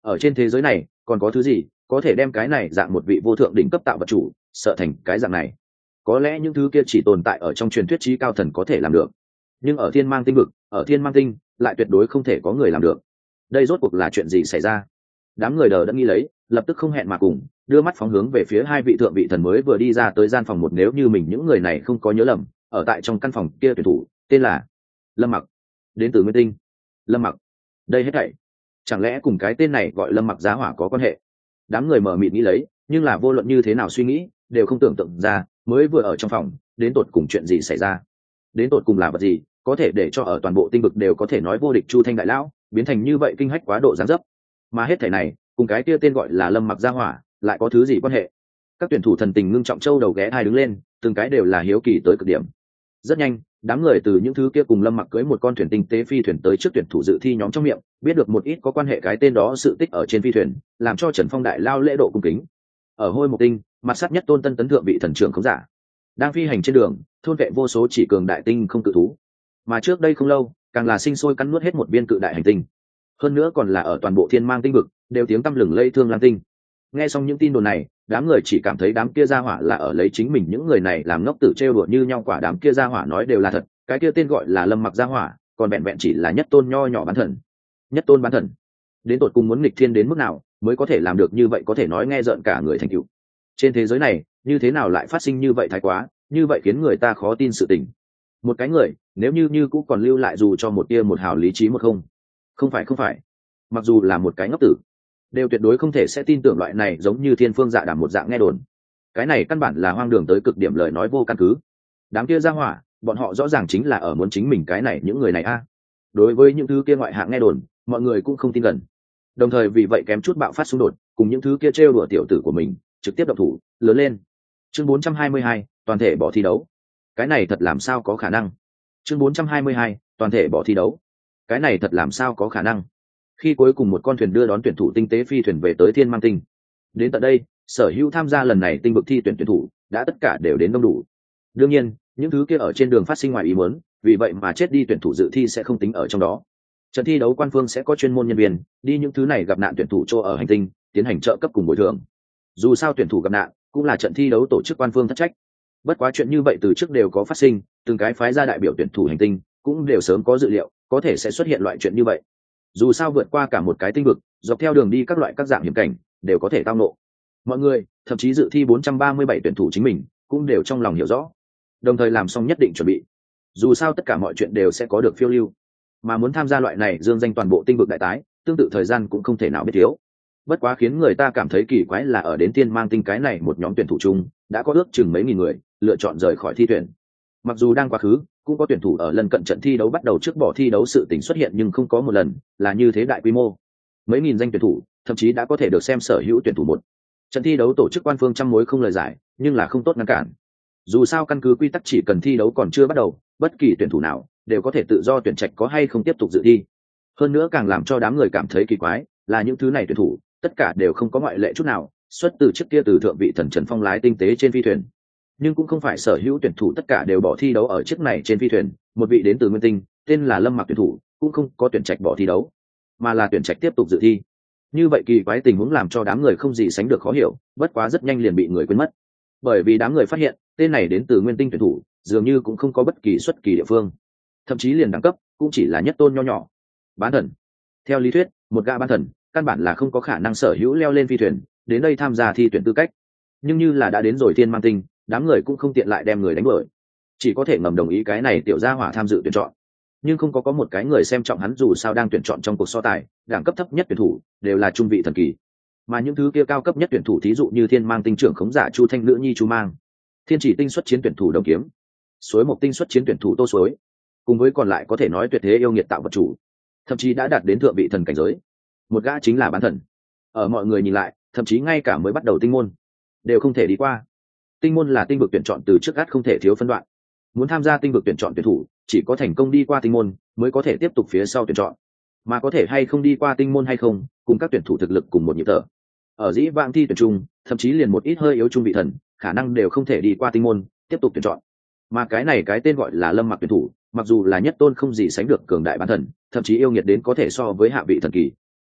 ở trên thế giới này còn có thứ gì có thể đem cái này dạng một vị vô thượng đỉnh cấp tạo vật chủ sợ thành cái dạng này? Có lẽ những thứ kia chỉ tồn tại ở trong truyền thuyết trí cao thần có thể làm được, nhưng ở thiên mang tinh vực, ở thiên mang tinh lại tuyệt đối không thể có người làm được. Đây rốt cuộc là chuyện gì xảy ra? Đám người đờ đẫn nghĩ lấy, lập tức không hẹn mà cùng đưa mắt phóng hướng về phía hai vị thượng vị thần mới vừa đi ra tới gian phòng một. Nếu như mình những người này không có nhớ lầm, ở tại trong căn phòng kia tuyển thủ tên là Lâm Mặc, đến từ Nguyên Tinh. Lâm Mặc, đây hết thảy chẳng lẽ cùng cái tên này gọi Lâm Mặc giá hỏa có quan hệ? Đám người mở mịt nghĩ lấy, nhưng là vô luận như thế nào suy nghĩ đều không tưởng tượng ra mới vừa ở trong phòng đến tột cùng chuyện gì xảy ra, đến tột cùng là vật gì có thể để cho ở toàn bộ tinh vực đều có thể nói vô địch Chu Thanh đại lão biến thành như vậy kinh hách quá độ giáng dấp. Mà hết thảy này cùng cái kia tên gọi là Lâm Mặc gia hỏa lại có thứ gì quan hệ? Các tuyển thủ thần tình ngưng trọng châu đầu ghé hai đứng lên, từng cái đều là hiếu kỳ tới cực điểm. Rất nhanh, đám người từ những thứ kia cùng Lâm Mặc cưới một con thuyền tinh tế phi thuyền tới trước tuyển thủ dự thi nhóm trong miệng biết được một ít có quan hệ cái tên đó sự tích ở trên phi thuyền, làm cho Trần Phong đại lao lễ độ cung kính. Ở Hôi Mộc Tinh, mặt sát nhất tôn tân tấn thượng vị thần trưởng không giả, đang phi hành trên đường thôn vệ vô số chỉ cường đại tinh không cự thú, mà trước đây không lâu càng là sinh sôi cắn nuốt hết một viên cự đại hành tinh, hơn nữa còn là ở toàn bộ thiên mang tinh vực đều tiếng tăm lừng lây thương lang tinh. Nghe xong những tin đồn này, đám người chỉ cảm thấy đám kia gia hỏa là ở lấy chính mình những người này làm ngốc tử trêu đùa như nhau. Quả đám kia gia hỏa nói đều là thật, cái kia tên gọi là Lâm Mặc gia hỏa còn vẹn vẹn chỉ là nhất tôn nho nhỏ bán thần. Nhất tôn bán thần đến tột cùng muốn nghịch thiên đến mức nào mới có thể làm được như vậy, có thể nói nghe rợn cả người thành cựu. Trên thế giới này như thế nào lại phát sinh như vậy thái quá, như vậy khiến người ta khó tin sự tình. Một cái người nếu như như cũng còn lưu lại dù cho một tia một hào lý trí một không không phải không phải mặc dù là một cái ngốc tử đều tuyệt đối không thể sẽ tin tưởng loại này giống như thiên phương dạ đàm một dạng nghe đồn. Cái này căn bản là hoang đường tới cực điểm, lời nói vô căn cứ. Đám kia ra hỏa bọn họ rõ ràng chính là ở muốn chính mình cái này những người này a. Đối với những thứ kia ngoại hạng nghe đồn mọi người cũng không tin gần, đồng thời vì vậy kém chút bạo phát xung đột cùng những thứ kia trêu đùa tiểu tử của mình, trực tiếp động thủ lớn lên. Chương bốn trăm hai mươi hai, toàn thể bỏ thi đấu. Cái này thật làm sao có khả năng? Chương bốn trăm hai mươi hai, toàn thể bỏ thi đấu. Cái này thật làm sao có khả năng? Khi cuối cùng một con thuyền đưa đón tuyển thủ tinh tế phi thuyền về tới Thiên Mang Tinh, đến tận đây sở hữu tham gia lần này tinh vực thi tuyển tuyển thủ đã tất cả đều đến đông đủ. Đương nhiên những thứ kia ở trên đường phát sinh ngoài ý muốn, vì vậy mà chết đi tuyển thủ dự thi sẽ không tính ở trong đó. Trận thi đấu quan phương sẽ có chuyên môn nhân viên đi những thứ này gặp nạn tuyển thủ chỗ ở hành tinh tiến hành trợ cấp cùng bồi thường. Dù sao tuyển thủ gặp nạn cũng là trận thi đấu tổ chức quan phương thất trách. Bất quá chuyện như vậy từ trước đều có phát sinh, từng cái phái ra đại biểu tuyển thủ hành tinh cũng đều sớm có dự liệu có thể sẽ xuất hiện loại chuyện như vậy. Dù sao vượt qua cả một cái tinh vực, dọc theo đường đi các loại các dạng hiểm cảnh đều có thể tao ngộ. Mọi người, thậm chí dự thi bốn trăm ba mươi bảy tuyển thủ chính mình cũng đều trong lòng hiểu rõ, đồng thời làm xong nhất định chuẩn bị. Dù sao tất cả mọi chuyện đều sẽ có được phiêu lưu, mà muốn tham gia loại này dương danh toàn bộ tinh vực đại tái, tương tự thời gian cũng không thể nào biết thiếu. Bất quá khiến người ta cảm thấy kỳ quái là ở đến Thiên Mang Tinh cái này một nhóm tuyển thủ chung đã có ước chừng mấy nghìn người lựa chọn rời khỏi thi tuyển. Mặc dù đang quá khứ cũng có tuyển thủ ở lần cận trận thi đấu bắt đầu trước bỏ thi đấu sự tình xuất hiện, nhưng không có một lần là như thế đại quy mô. Mấy nghìn danh tuyển thủ thậm chí đã có thể được xem sở hữu tuyển thủ một trận thi đấu tổ chức quan phương trăm mối không lời giải, nhưng là không tốt ngăn cản. Dù sao căn cứ quy tắc chỉ cần thi đấu còn chưa bắt đầu, bất kỳ tuyển thủ nào đều có thể tự do tuyển trạch có hay không tiếp tục dự thi. Hơn nữa càng làm cho đám người cảm thấy kỳ quái là những thứ này tuyển thủ tất cả đều không có ngoại lệ chút nào xuất từ trước kia từ thượng vị thần Trần Phong lái tinh tế trên phi thuyền. Nhưng cũng không phải sở hữu tuyển thủ tất cả đều bỏ thi đấu ở chiếc này trên phi thuyền. Một vị đến từ Nguyên Tinh tên là Lâm Mặc tuyển thủ cũng không có tuyển trạch bỏ thi đấu, mà là tuyển trạch tiếp tục dự thi. Như vậy kỳ quái tình huống làm cho đám người không gì sánh được khó hiểu, bất quá rất nhanh liền bị người quên mất, bởi vì đám người phát hiện tên này đến từ Nguyên Tinh tuyển thủ dường như cũng không có bất kỳ xuất kỳ địa phương, thậm chí liền đẳng cấp cũng chỉ là nhất tôn nho nhỏ bán thần. Theo lý thuyết một gã bán thần căn bản là không có khả năng sở hữu leo lên phi thuyền đến đây tham gia thi tuyển tư cách, nhưng như là đã đến rồi Thiên Mang Tinh, đám người cũng không tiện lại đem người đánh đuổi, chỉ có thể ngầm đồng ý cái này tiểu gia hỏa tham dự tuyển chọn. Nhưng không có có một cái người xem trọng hắn, dù sao đang tuyển chọn trong cuộc so tài đẳng cấp thấp nhất tuyển thủ đều là trung vị thần kỳ, mà những thứ kia cao cấp nhất tuyển thủ thí dụ như Thiên Mang Tinh trưởng khống giả Chu Thanh nữ nhi Chu Mang, Thiên Chỉ Tinh xuất chiến tuyển thủ Đồng Kiếm, Suối Mộc Tinh xuất chiến tuyển thủ Tô Suối, cùng với còn lại có thể nói tuyệt thế yêu nghiệt tạo vật chủ, thậm chí đã đạt đến thượng vị thần cảnh giới. Một gã chính là bán thần. Ở mọi người nhìn lại, thậm chí ngay cả mới bắt đầu tinh môn đều không thể đi qua. Tinh môn là tinh vực tuyển chọn từ trước gắt không thể thiếu phân đoạn. Muốn tham gia tinh vực tuyển chọn tuyển thủ chỉ có thành công đi qua tinh môn mới có thể tiếp tục phía sau tuyển chọn, mà có thể hay không đi qua tinh môn hay không cùng các tuyển thủ thực lực cùng một nhịp thở. Ở dĩ vãng thi tuyển chung thậm chí liền một ít hơi yếu trung vị thần khả năng đều không thể đi qua tinh môn tiếp tục tuyển chọn, mà cái này cái tên gọi là Lâm Mặc tuyển thủ mặc dù là nhất tôn không gì sánh được cường đại bán thần, thậm chí yêu nghiệt đến có thể so với hạ vị thần kỳ,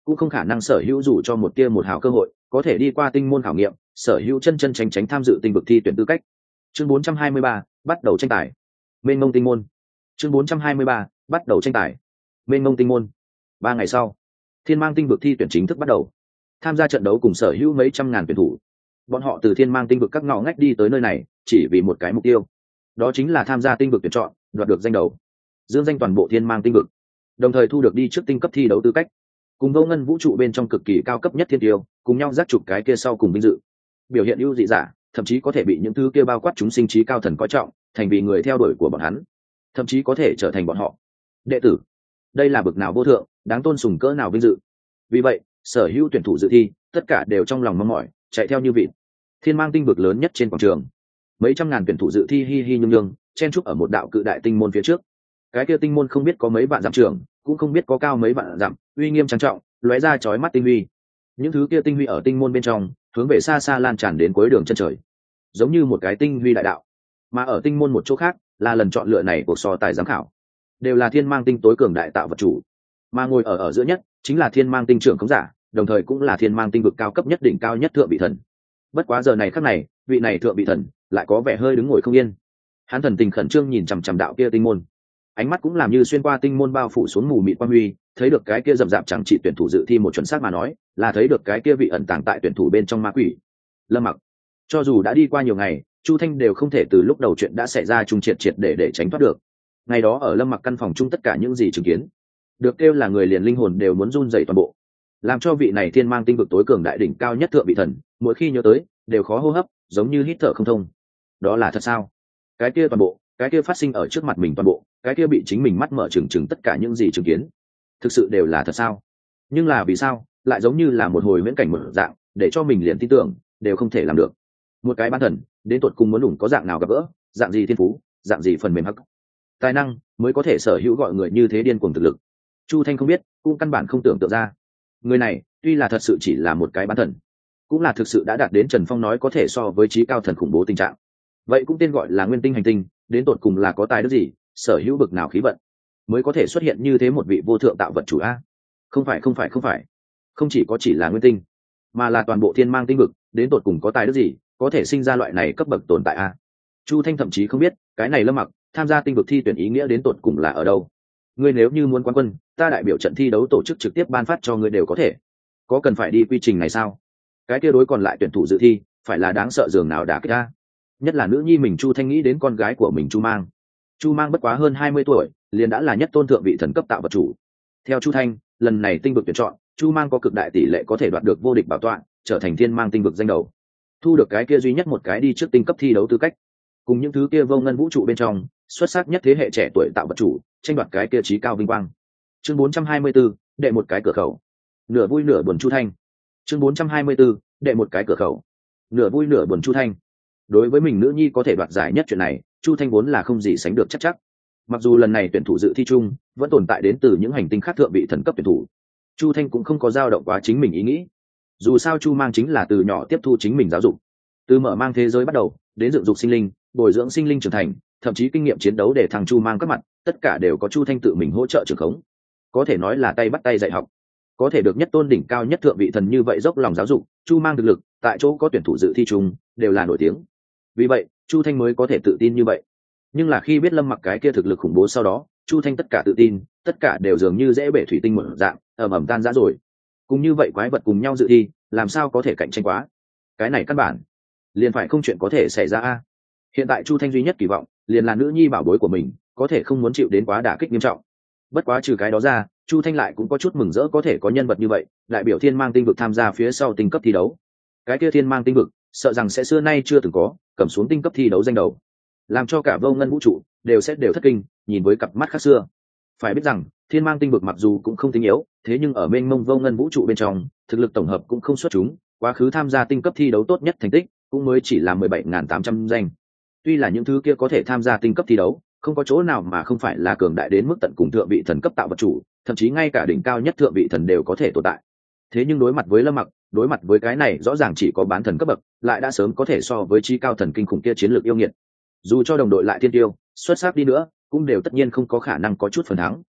cũng không khả năng sở hữu dù cho một tia một hào cơ hội có thể đi qua tinh môn khảo nghiệm, sở hữu chân chân tránh tránh tham dự tinh vực thi tuyển tư cách. Chương bốn trăm hai mươi ba, bắt đầu tranh tài. Mênh mông tinh môn. Chương bốn trăm hai mươi ba, bắt đầu tranh tài. Mênh mông tinh môn. Ba ngày sau, Thiên Mang tinh vực thi tuyển chính thức bắt đầu. Tham gia trận đấu cùng sở hữu mấy trăm ngàn tuyển thủ. Bọn họ từ Thiên Mang tinh vực các ngõ ngách đi tới nơi này, chỉ vì một cái mục tiêu. Đó chính là tham gia tinh vực tuyển chọn, đoạt được danh đầu, dương danh toàn bộ Thiên Mang tinh vực, đồng thời thu được đi trước tinh cấp thi đấu tư cách, cùng vô ngân vũ trụ bên trong cực kỳ cao cấp nhất thiên tiêu cùng nhau giác chụp cái kia sau cùng vinh dự. Biểu hiện ưu dị giả thậm chí có thể bị những thứ kia bao quát chúng sinh trí cao thần coi trọng, thành vì người theo đuổi của bọn hắn, thậm chí có thể trở thành bọn họ đệ tử. Đây là bậc nào vô thượng, đáng tôn sùng cỡ nào vinh dự. Vì vậy sở hữu tuyển thủ dự thi tất cả đều trong lòng mong mỏi, chạy theo như vịt. Thiên Mang tinh vực lớn nhất trên quảng trường, mấy trăm ngàn tuyển thủ dự thi hi hi nhung nhung chen chúc ở một đạo cự đại tinh môn phía trước. Cái kia tinh môn không biết có mấy vạn dặm trường, cũng không biết có cao mấy vạn dặm, uy nghiêm trang trọng, lóe ra chói mắt tinh huy. Những thứ kia tinh huy ở tinh môn bên trong hướng về xa xa lan tràn đến cuối đường chân trời, giống như một cái tinh huy đại đạo. Mà ở tinh môn một chỗ khác là lần chọn lựa này của so tài giám khảo, đều là Thiên Mang tinh tối cường đại tạo vật chủ. Mà ngồi ở ở giữa nhất chính là Thiên Mang tinh trưởng khống giả, đồng thời cũng là Thiên Mang tinh vực cao cấp nhất đỉnh cao nhất thượng vị thần. Bất quá giờ này khắc này, vị này thượng vị thần lại có vẻ hơi đứng ngồi không yên. Hắn thần tình khẩn trương nhìn chằm chằm đạo kia tinh môn, ánh mắt cũng làm như xuyên qua tinh môn bao phủ xuống mù mịt quang huy, thấy được cái kia rậm rạp chẳng trị tuyển thủ dự thi một chuẩn xác mà nói, là thấy được cái kia vị ẩn tàng tại tuyển thủ bên trong ma quỷ Lâm Mặc. Cho dù đã đi qua nhiều ngày, Chu Thanh đều không thể từ lúc đầu chuyện đã xảy ra trung triệt triệt để để tránh thoát được. Ngày đó ở Lâm Mặc căn phòng chung tất cả những gì chứng kiến, được kêu là người liền linh hồn đều muốn run rẩy toàn bộ, làm cho vị này Thiên Mang tinh vực tối cường đại đỉnh cao nhất thượng vị thần, mỗi khi nhớ tới đều khó hô hấp, giống như hít thở không thông. Đó là thật sao? Cái kia toàn bộ, cái kia phát sinh ở trước mặt mình toàn bộ, cái kia bị chính mình mắt mở trừng trừng tất cả những gì chứng kiến, thực sự đều là thật sao? Nhưng là vì sao lại giống như là một hồi viễn cảnh mở dạng, để cho mình liền tin tưởng đều không thể làm được. Một cái bán thần đến tột cùng muốn đủng có dạng nào gặp gỡ, dạng gì thiên phú, dạng gì phần mềm hắc tài năng mới có thể sở hữu gọi người như thế điên cuồng thực lực. Chu Thanh không biết, cũng căn bản không tưởng tượng ra. Người này tuy là thật sự chỉ là một cái bán thần, cũng là thực sự đã đạt đến Trần Phong nói có thể so với trí cao thần khủng bố tình trạng. Vậy cũng tên gọi là nguyên tinh hành tinh, đến tột cùng là có tài đức gì, sở hữu bực nào khí vận, mới có thể xuất hiện như thế một vị vô thượng tạo vật chủ a? Không phải không phải không phải, không chỉ có chỉ là nguyên tinh, mà là toàn bộ Thiên Mang tinh vực, đến tột cùng có tài đức gì, có thể sinh ra loại này cấp bậc tồn tại a? Chu Thanh thậm chí không biết, cái này Lâm Mặc tham gia tinh vực thi tuyển ý nghĩa đến tột cùng là ở đâu. Ngươi nếu như muốn quán quân, ta đại biểu trận thi đấu tổ chức trực tiếp ban phát cho ngươi đều có thể. Có cần phải đi quy trình này sao? Cái kia đối còn lại tuyển thủ dự thi, phải là đáng sợ dường nào đã kích a? Nhất là nữ nhi mình Chu Thanh nghĩ đến con gái của mình Chu Mang. Chu Mang bất quá hơn hai mươi tuổi, liền đã là nhất tôn thượng vị thần cấp tạo vật chủ. Theo Chu Thanh, lần này tinh vực tuyển chọn, Chu Mang có cực đại tỷ lệ có thể đoạt được vô địch bảo tọa, trở thành Thiên Mang tinh vực danh đầu, thu được cái kia duy nhất một cái đi trước tinh cấp thi đấu tư cách, cùng những thứ kia vô ngân vũ trụ bên trong xuất sắc nhất thế hệ trẻ tuổi tạo vật chủ tranh đoạt cái kia trí cao vinh quang. Chương bốn trăm hai mươi 4, đệ một cái cửa khẩu. Nửa vui nửa buồn Chu Thanh. Chương bốn trăm hai mươi 4, đệ một cái cửa khẩu. Nửa vui nửa buồn Chu Thanh. Đối với mình nữ nhi có thể đoạt giải nhất chuyện này, Chu Thanh vốn là không gì sánh được chắc chắc. Mặc dù lần này tuyển thủ dự thi chung vẫn tồn tại đến từ những hành tinh khác thượng vị thần cấp tuyển thủ, Chu Thanh cũng không có dao động quá chính mình ý nghĩ. Dù sao Chu Mang chính là từ nhỏ tiếp thu chính mình giáo dục, từ mở mang thế giới bắt đầu đến dựng dục sinh linh, bồi dưỡng sinh linh trưởng thành, thậm chí kinh nghiệm chiến đấu để thằng Chu Mang các mặt, tất cả đều có Chu Thanh tự mình hỗ trợ trưởng khống. Có thể nói là tay bắt tay dạy học. Có thể được nhất tôn đỉnh cao nhất thượng vị thần như vậy dốc lòng giáo dục, Chu Mang thực lực tại chỗ có tuyển thủ dự thi chung đều là nổi tiếng. Vì vậy Chu Thanh mới có thể tự tin như vậy. Nhưng là khi biết Lâm Mặc cái kia thực lực khủng bố sau đó, Chu Thanh tất cả tự tin, tất cả đều dường như dễ bể thủy tinh một dạng, ầm ầm tan rã rồi. Cùng như vậy quái vật cùng nhau dự thi, làm sao có thể cạnh tranh quá? Cái này căn bản liền phải không chuyện có thể xảy ra a. Hiện tại Chu Thanh duy nhất kỳ vọng liền là nữ nhi bảo bối của mình có thể không muốn chịu đến quá đả kích nghiêm trọng. Bất quá trừ cái đó ra, Chu Thanh lại cũng có chút mừng rỡ có thể có nhân vật như vậy đại biểu Thiên Mang tinh vực tham gia phía sau tinh cấp thi đấu. Cái kia Thiên Mang tinh vực sợ rằng sẽ xưa nay chưa từng có cầm xuống tinh cấp thi đấu danh đầu, làm cho cả vô ngân vũ trụ đều sẽ đều thất kinh, nhìn với cặp mắt khác xưa. Phải biết rằng Thiên Mang tinh vực mặc dù cũng không tinh yếu, thế nhưng ở mênh mông vô ngân vũ trụ bên trong thực lực tổng hợp cũng không xuất chúng, quá khứ tham gia tinh cấp thi đấu tốt nhất thành tích cũng mới chỉ là mười bảy nghìn tám trăm danh. Tuy là những thứ kia có thể tham gia tinh cấp thi đấu, không có chỗ nào mà không phải là cường đại đến mức tận cùng thượng vị thần cấp tạo vật chủ, thậm chí ngay cả đỉnh cao nhất thượng vị thần đều có thể tồn tại. Thế nhưng đối mặt với Lâm Mặc, đối mặt với cái này rõ ràng chỉ có bán thần cấp bậc, lại đã sớm có thể so với chi cao thần kinh khủng kia chiến lược yêu nghiệt. Dù cho đồng đội lại thiên tiêu, xuất sắc đi nữa, cũng đều tất nhiên không có khả năng có chút phần thắng.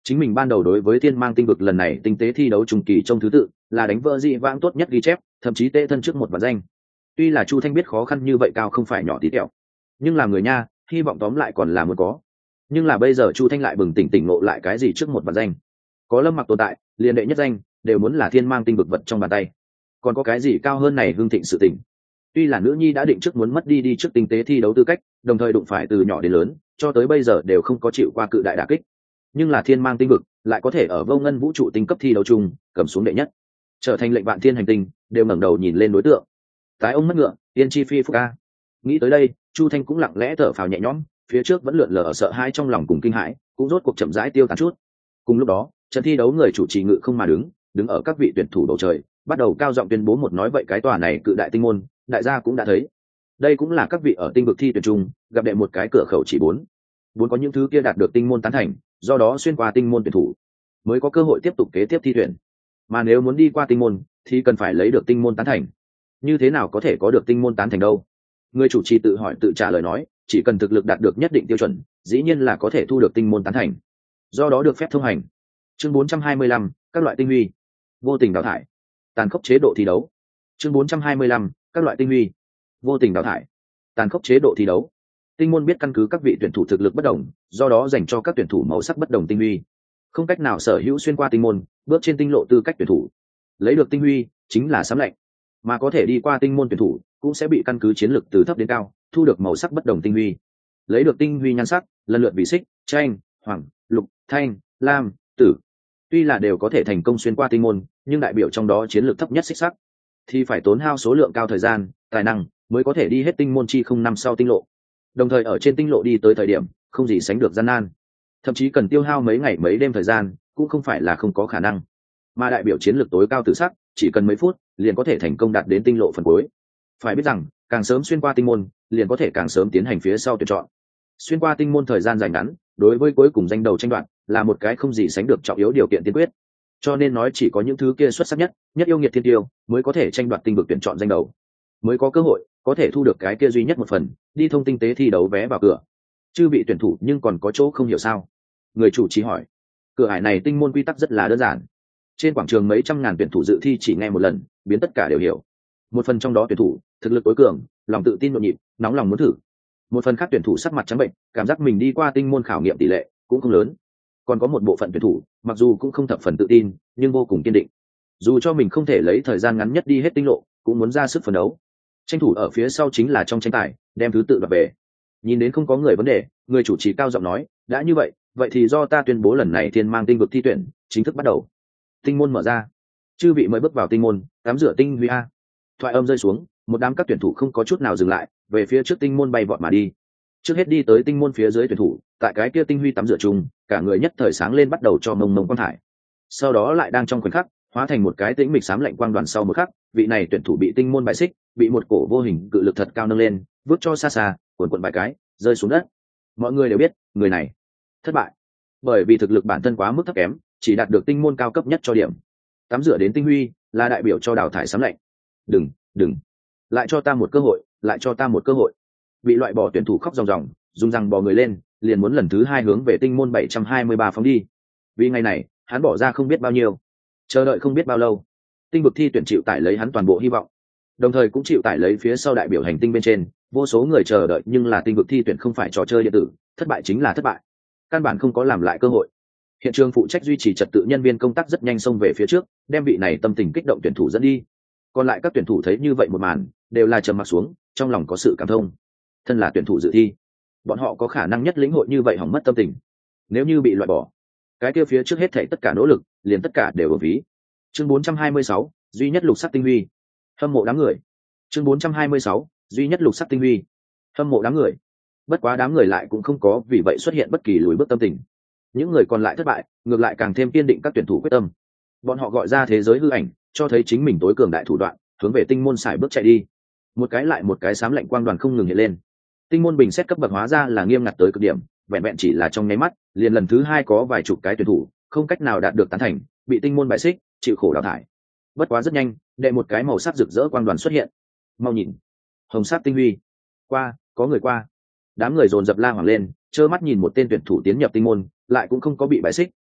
chính mình ban đầu đối với thiên mang tinh vực lần này tinh tế thi đấu trùng kỳ trong thứ tự là đánh vỡ dị vãng tốt nhất ghi chép, thậm chí tệ thân trước một vạn danh. Tuy là Chu Thanh biết khó khăn như vậy cao không phải nhỏ tí tẹo, nhưng là người nha, hy vọng tóm lại còn là muốn có. Nhưng là bây giờ Chu Thanh lại bừng tỉnh tỉnh ngộ lại cái gì trước một vạn danh. Có Lâm Mặc tồn tại, liền đệ nhất danh đều muốn là thiên mang tinh vực vật trong bàn tay. Còn có cái gì cao hơn này hương thịnh sự tỉnh. Tuy là nữ nhi đã định trước muốn mất đi đi trước tinh tế thi đấu tư cách, đồng thời đụng phải từ nhỏ đến lớn, cho tới bây giờ đều không có chịu qua cự đại đả kích. Nhưng là thiên mang tinh vực lại có thể ở vô ngân vũ trụ tinh cấp thi đấu chung cầm xuống đệ nhất, trở thành lệnh vạn thiên hành tinh đều ngẩng đầu nhìn lên đối tượng. Tái ông mất ngựa, yên chi phi phúc ca. Nghĩ tới đây, Chu Thanh cũng lặng lẽ thở phào nhẹ nhõm, phía trước vẫn lượn lờ ở sợ hãi trong lòng cùng kinh hãi, cũng rốt cuộc chậm rãi tiêu tán chút. Cùng lúc đó, trận thi đấu người chủ trì ngự không mà đứng, đứng ở các vị tuyển thủ bầu trời, bắt đầu cao giọng tuyên bố một nói vậy cái tòa này cự đại tinh môn, đại gia cũng đã thấy. Đây cũng là các vị ở tinh vực thi tuyển chung, gặp đệ một cái cửa khẩu chỉ bốn. Bốn có những thứ kia đạt được tinh môn tán thành, do đó xuyên qua tinh môn tuyển thủ mới có cơ hội tiếp tục kế tiếp thi tuyển. Mà nếu muốn đi qua tinh môn thì cần phải lấy được tinh môn tán thành. Như thế nào có thể có được tinh môn tán thành đâu? Người chủ trì tự hỏi tự trả lời nói, chỉ cần thực lực đạt được nhất định tiêu chuẩn, dĩ nhiên là có thể thu được tinh môn tán thành. Do đó được phép thông hành. Chương bốn trăm hai mươi lăm, các loại tinh huy. Vô tình đào thải. Tàn khốc chế độ thi đấu. Chương bốn trăm hai mươi lăm, các loại tinh huy. Vô tình đào thải. Tàn khốc chế độ thi đấu. Tinh môn biết căn cứ các vị tuyển thủ thực lực bất đồng, do đó dành cho các tuyển thủ màu sắc bất đồng tinh huy. Không cách nào sở hữu xuyên qua tinh môn, bước trên tinh lộ tư cách tuyển thủ. Lấy được tinh huy chính là sấm lệnh, mà có thể đi qua tinh môn tuyển thủ cũng sẽ bị căn cứ chiến lược từ thấp đến cao, thu được màu sắc bất đồng tinh huy. Lấy được tinh huy nhan sắc, lần lượt vì xích, tranh, hoàng, lục, thanh, lam, tử. Tuy là đều có thể thành công xuyên qua tinh môn, nhưng đại biểu trong đó chiến lược thấp nhất xích sắc thì phải tốn hao số lượng cao thời gian, tài năng mới có thể đi hết tinh môn chi không năm sau tinh lộ. Đồng thời ở trên tinh lộ đi tới thời điểm không gì sánh được gian nan, thậm chí cần tiêu hao mấy ngày mấy đêm thời gian, cũng không phải là không có khả năng. Mà đại biểu chiến lược tối cao tử sắc chỉ cần mấy phút liền có thể thành công đạt đến tinh lộ phần cuối. Phải biết rằng càng sớm xuyên qua tinh môn liền có thể càng sớm tiến hành phía sau tuyển chọn. Xuyên qua tinh môn thời gian dài ngắn đối với cuối cùng danh đầu tranh đoạt là một cái không gì sánh được trọng yếu điều kiện tiên quyết. Cho nên nói chỉ có những thứ kia xuất sắc nhất, nhất yêu nghiệt thiên tiêu mới có thể tranh đoạt tinh vực tuyển chọn danh đầu, mới có cơ hội có thể thu được cái kia duy nhất một phần đi thông tinh tế thi đấu vé vào cửa. Chư vị tuyển thủ nhưng còn có chỗ không hiểu sao? Người chủ trì hỏi. Cửa ải này tinh môn quy tắc rất là đơn giản. Trên quảng trường mấy trăm ngàn tuyển thủ dự thi chỉ nghe một lần, biến tất cả đều hiểu. Một phần trong đó tuyển thủ thực lực tối cường, lòng tự tin nhộn nhịp, nóng lòng muốn thử. Một phần khác tuyển thủ sắc mặt trắng bệnh, cảm giác mình đi qua tinh môn khảo nghiệm tỷ lệ cũng không lớn. Còn có một bộ phận tuyển thủ, mặc dù cũng không thập phần tự tin, nhưng vô cùng kiên định. Dù cho mình không thể lấy thời gian ngắn nhất đi hết tinh lộ, cũng muốn ra sức phấn đấu. Tranh thủ ở phía sau chính là trong tranh tài, đem thứ tự đoạt về. Nhìn đến không có người vấn đề, người chủ trì cao giọng nói, đã như vậy, vậy thì do ta tuyên bố lần này thiên mang tinh vực thi tuyển chính thức bắt đầu. Tinh môn mở ra, chư vị mới bước vào tinh môn, tắm rửa tinh huy a. Thoại âm rơi xuống, một đám các tuyển thủ không có chút nào dừng lại, về phía trước tinh môn bay vọt mà đi. Trước hết đi tới tinh môn phía dưới tuyển thủ, tại cái kia tinh huy tắm rửa chung, cả người nhất thời sáng lên bắt đầu cho mông mông quang thải. Sau đó lại đang trong khoảnh khắc, hóa thành một cái tĩnh mịch xám lạnh quang đoàn. Sau một khắc, vị này tuyển thủ bị tinh môn bại xích, bị một cổ vô hình cự lực thật cao nâng lên, vứt cho xa xa, cuộn cuộn vài cái, rơi xuống đất. Mọi người đều biết, người này thất bại, bởi vì thực lực bản thân quá mức thấp kém, chỉ đạt được tinh môn cao cấp nhất cho điểm. Tắm rửa đến tinh huy là đại biểu cho đào thải xám lạnh. Đừng, đừng, lại cho ta một cơ hội, lại cho ta một cơ hội. Bị loại bỏ tuyển thủ khóc ròng ròng, dùng răng bò người lên, liền muốn lần thứ hai hướng về tinh môn bảy trăm hai mươi ba phóng đi. Vì ngày này, hắn bỏ ra không biết bao nhiêu, chờ đợi không biết bao lâu. Tinh vực thi tuyển chịu tải lấy hắn toàn bộ hy vọng, đồng thời cũng chịu tải lấy phía sau đại biểu hành tinh bên trên vô số người chờ đợi. Nhưng là tinh vực thi tuyển không phải trò chơi điện tử, thất bại chính là thất bại, căn bản không có làm lại cơ hội. Hiện trường phụ trách duy trì trật tự nhân viên công tác rất nhanh xông về phía trước, đem vị này tâm tình kích động tuyển thủ dẫn đi. Còn lại các tuyển thủ thấy như vậy một màn, đều là trầm mặc xuống, trong lòng có sự cảm thông. Thân là tuyển thủ dự thi, bọn họ có khả năng nhất lĩnh hội như vậy hỏng mất tâm tình. Nếu như bị loại bỏ, cái kia phía trước hết thảy tất cả nỗ lực liền tất cả đều ở ví. Chương bốn trăm hai mươi sáu, duy nhất lục sắc tinh huy. Hâm mộ đám người. Chương bốn trăm hai mươi sáu, duy nhất lục sắc tinh huy. Hâm mộ đám người. Bất quá đám người lại cũng không có vì vậy xuất hiện bất kỳ lùi bước tâm tình. Những người còn lại thất bại, ngược lại càng thêm kiên định các tuyển thủ quyết tâm. Bọn họ gọi ra thế giới hư ảnh, cho thấy chính mình tối cường đại thủ đoạn, hướng về tinh môn sải bước chạy đi. Một cái lại một cái xám lạnh quang đoàn không ngừng hiện lên. Tinh môn bình xét cấp bậc hóa ra là nghiêm ngặt tới cực điểm, vẹn vẹn chỉ là trong nháy mắt, liền lần thứ hai có vài chục cái tuyển thủ không cách nào đạt được tán thành, bị tinh môn bại xích, chịu khổ đào thải. Bất quá rất nhanh, đệ một cái màu sắc rực rỡ quang đoàn xuất hiện. Mau nhìn, hồng sắc tinh huy. Qua, có người qua. Đám người dồn dập la hoảng lên, trơ mắt nhìn một tên tuyển thủ tiến nhập tinh môn, lại cũng không có bị bại xích,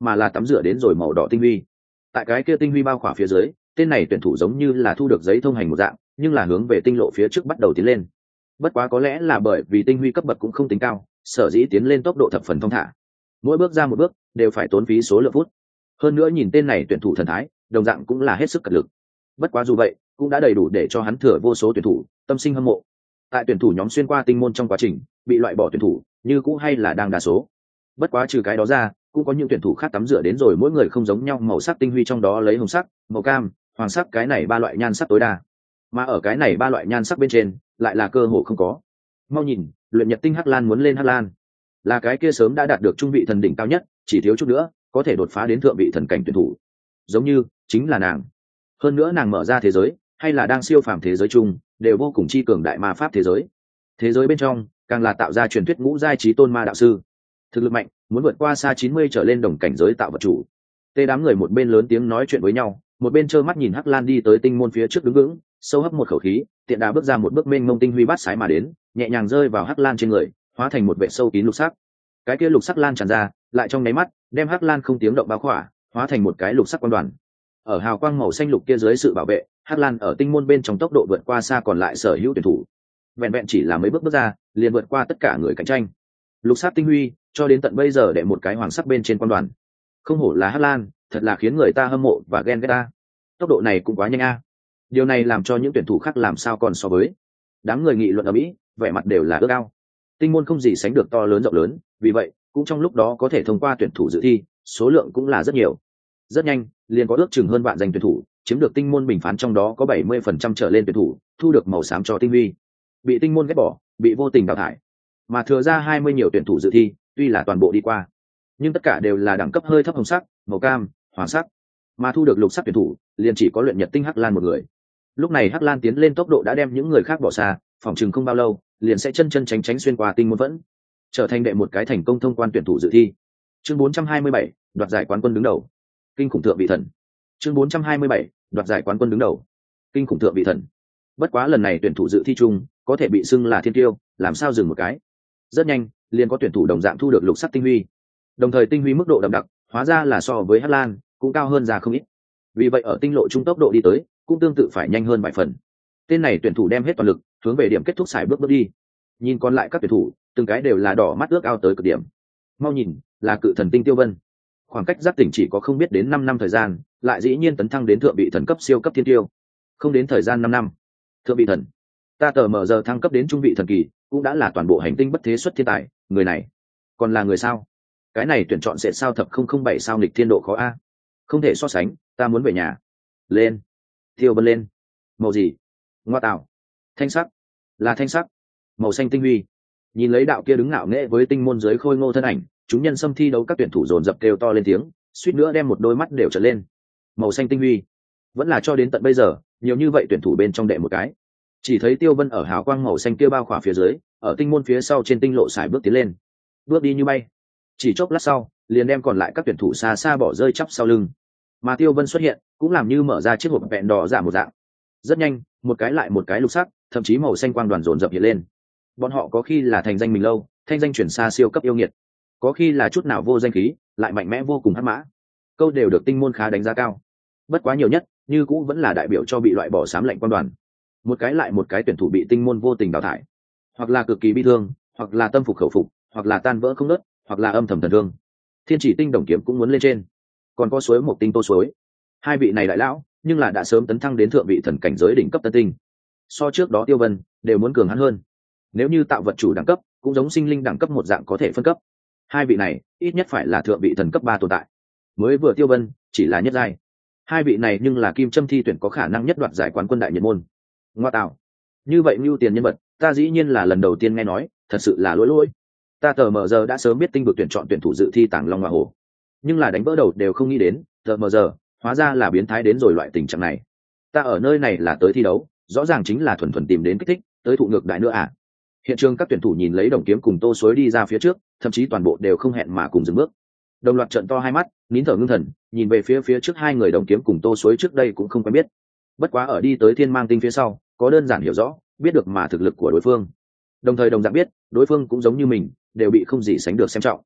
mà là tắm rửa đến rồi màu đỏ tinh huy. Tại cái kia tinh huy bao khỏa phía dưới, tên này tuyển thủ giống như là thu được giấy thông hành một dạng, nhưng là hướng về tinh lộ phía trước bắt đầu tiến lên. Bất quá có lẽ là bởi vì tinh huy cấp bậc cũng không tính cao, sở dĩ tiến lên tốc độ thập phần thong thả. Mỗi bước ra một bước đều phải tốn phí số lượng phút. Hơn nữa nhìn tên này tuyển thủ thần thái, đồng dạng cũng là hết sức cật lực. Bất quá dù vậy, cũng đã đầy đủ để cho hắn thừa vô số tuyển thủ tâm sinh hâm mộ. Tại tuyển thủ nhóm xuyên qua tinh môn trong quá trình bị loại bỏ tuyển thủ, như cũ hay là đang đa số. Bất quá trừ cái đó ra, cũng có những tuyển thủ khác tắm rửa đến rồi mỗi người không giống nhau màu sắc tinh huy, trong đó lấy hồng sắc, màu cam, hoàng sắc cái này ba loại nhan sắc tối đa. Mà ở cái này ba loại nhan sắc bên trên, lại là cơ hội không có. Mau nhìn, luyện nhật tinh hắc lan muốn lên hắc lan, là cái kia sớm đã đạt được trung vị thần đỉnh cao nhất, chỉ thiếu chút nữa có thể đột phá đến thượng vị thần cảnh tuyển thủ, giống như chính là nàng. Hơn nữa nàng mở ra thế giới hay là đang siêu phàm thế giới chung, đều vô cùng chi cường đại ma pháp thế giới. Thế giới bên trong càng là tạo ra truyền thuyết ngũ giai trí tôn ma đạo sư, thực lực mạnh, muốn vượt qua xa chín mươi trở lên đồng cảnh giới tạo vật chủ. Tê đám người một bên lớn tiếng nói chuyện với nhau, một bên trơ mắt nhìn hắc lan đi tới tinh môn phía trước đứng vững, sâu hấp một khẩu khí, tiện đà bước ra một bước mênh mông tinh huy bát sái mà đến, nhẹ nhàng rơi vào hắc lan trên người, hóa thành một vệ sâu kín lục sắc. Cái kia lục sắc lan tràn ra, lại trong nháy mắt đem hắc lan không tiếng động bao khỏa, hóa thành một cái lục sắc quan đoàn. Ở hào quang màu xanh lục kia dưới sự bảo vệ, hắc lan ở tinh môn bên trong tốc độ vượt qua xa còn lại sở hữu tuyển thủ. Vẹn vẹn chỉ là mấy bước bước ra, liền vượt qua tất cả người cạnh tranh. Lục sắc tinh huy, cho đến tận bây giờ để một cái hoàng sắc bên trên quan đoàn. Không hổ là hắc lan, thật là khiến người ta hâm mộ và ghen ghét ta. Tốc độ này cũng quá nhanh a. Điều này làm cho những tuyển thủ khác làm sao còn so với. Đám người nghị luận ở mỹ, vẻ mặt đều là ước ao. Tinh môn không gì sánh được to lớn rộng lớn, vì vậy cũng trong lúc đó có thể thông qua tuyển thủ dự thi, số lượng cũng là rất nhiều. Rất nhanh, liền có ước chừng hơn vạn danh tuyển thủ chiếm được tinh môn bình phán, trong đó có bảy mươi phần trăm trở lên tuyển thủ thu được màu xám cho tinh huy, bị tinh môn ghét bỏ, bị vô tình đào thải. Mà thừa ra hai mươi nhiều tuyển thủ dự thi, tuy là toàn bộ đi qua, nhưng tất cả đều là đẳng cấp hơi thấp hồng sắc, màu cam, hoàng sắc. Mà thu được lục sắc tuyển thủ liền chỉ có luyện nhật tinh hắc lan một người. Lúc này hắc lan tiến lên tốc độ đã đem những người khác bỏ xa, phòng chừng không bao lâu liền sẽ chân chân tránh tránh xuyên qua tinh môn, vẫn trở thành đệ một cái thành công thông quan tuyển thủ dự thi. Chương bốn trăm hai mươi bảy, đoạt giải quán quân đứng đầu. Kinh khủng thượng vị thần. Chương bốn trăm hai mươi bảy, đoạt giải quán quân đứng đầu. Kinh khủng thượng vị thần. Bất quá lần này tuyển thủ dự thi chung có thể bị xưng là thiên tiêu, làm sao dừng một cái. Rất nhanh, liền có tuyển thủ đồng dạng thu được lục sắc tinh huy. Đồng thời tinh huy mức độ đậm đặc, hóa ra là so với hắc lan cũng cao hơn ra không ít. Vì vậy ở tinh lộ trung tốc độ đi tới, cũng tương tự phải nhanh hơn vài phần. Tên này tuyển thủ đem hết toàn lực, hướng về điểm kết thúc xài bước bước đi. Nhìn còn lại các tuyển thủ, từng cái đều là đỏ mắt ước ao tới cực điểm. Mau nhìn, là cự thần tinh Tiêu Vân. Khoảng cách giác tỉnh chỉ có không biết đến năm năm thời gian, lại dĩ nhiên tấn thăng đến thượng vị thần cấp siêu cấp thiên tiêu. Không đến thời gian năm năm. Thượng vị thần. Ta tờ mở giờ thăng cấp đến trung vị thần kỳ, cũng đã là toàn bộ hành tinh bất thế xuất thiên tài, người này còn là người sao? Cái này tuyển chọn sẽ sao thập không không bảy sao nghịch thiên độ khó a. Không thể so sánh, ta muốn về nhà. Lên. Tiêu Vân lên. Màu gì? Ngoa tạo. Thanh sắc. Là thanh sắc. Màu xanh tinh huy. Nhìn lấy đạo kia đứng ngạo nghễ với tinh môn dưới khôi ngô thân ảnh, chúng nhân xâm thi đấu các tuyển thủ dồn dập kêu to lên tiếng, suýt nữa đem một đôi mắt đều trở lên. Màu xanh tinh huy, vẫn là cho đến tận bây giờ nhiều như vậy tuyển thủ bên trong đệ một cái. Chỉ thấy Tiêu Vân ở hào quang màu xanh kia bao khỏa phía dưới, ở tinh môn phía sau trên tinh lộ sải bước tiến lên, bước đi như bay. Chỉ chốc lát sau, liền đem còn lại các tuyển thủ xa xa bỏ rơi chắp sau lưng. Mà Tiêu Vân xuất hiện, cũng làm như mở ra chiếc hộp vẹn đỏ giả một dạng. Rất nhanh, một cái lại một cái lục sắc, thậm chí màu xanh quang đoàn dồn dập hiện lên. Bọn họ có khi là thành danh mình lâu, thanh danh chuyển xa siêu cấp yêu nghiệt, có khi là chút nào vô danh khí, lại mạnh mẽ vô cùng hắc mã. Câu đều được tinh môn khá đánh giá cao. Bất quá nhiều nhất, như cũ vẫn là đại biểu cho bị loại bỏ xám lệnh quan đoàn. Một cái lại một cái tuyển thủ bị tinh môn vô tình đào thải, hoặc là cực kỳ bi thương, hoặc là tâm phục khẩu phục, hoặc là tan vỡ không nớt, hoặc là âm thầm thần thương. Thiên chỉ tinh đồng kiếm cũng muốn lên trên, còn có suối một tinh tô suối. Hai vị này đại lão, nhưng là đã sớm tấn thăng đến thượng vị thần cảnh giới đỉnh cấp tân tinh. So trước đó Tiêu Vân đều muốn cường hắn hơn. Nếu như tạo vật chủ đẳng cấp, cũng giống sinh linh đẳng cấp một dạng có thể phân cấp. Hai vị này ít nhất phải là thượng vị thần cấp ba tồn tại. Mới vừa Tiêu Vân chỉ là nhất giai. Hai vị này nhưng là kim châm thi tuyển có khả năng nhất đoạt giải quán quân đại nhiệt môn. Ngoa tạo. Như vậy mưu tiền nhân vật, ta dĩ nhiên là lần đầu tiên nghe nói, thật sự là lỗi lỗi. Ta tờ mờ giờ đã sớm biết tinh vực tuyển chọn tuyển thủ dự thi Tàng Long Hoa Hổ, nhưng là đánh vỡ đầu đều không nghĩ đến, tờ mờ giờ hóa ra là biến thái đến rồi loại tình trạng này. Ta ở nơi này là tới thi đấu, rõ ràng chính là thuần thuần tìm đến kích thích, tới thụ ngược đại nữa à. Hiện trường các tuyển thủ nhìn lấy đồng kiếm cùng tô suối đi ra phía trước, thậm chí toàn bộ đều không hẹn mà cùng dừng bước, đồng loạt trợn to hai mắt, nín thở ngưng thần, nhìn về phía phía trước hai người đồng kiếm cùng tô suối trước đây cũng không quen biết. Bất quá ở đi tới thiên mang tinh phía sau, có đơn giản hiểu rõ, biết được mà thực lực của đối phương, đồng thời đồng dạng biết đối phương cũng giống như mình, đều bị không gì sánh được xem trọng.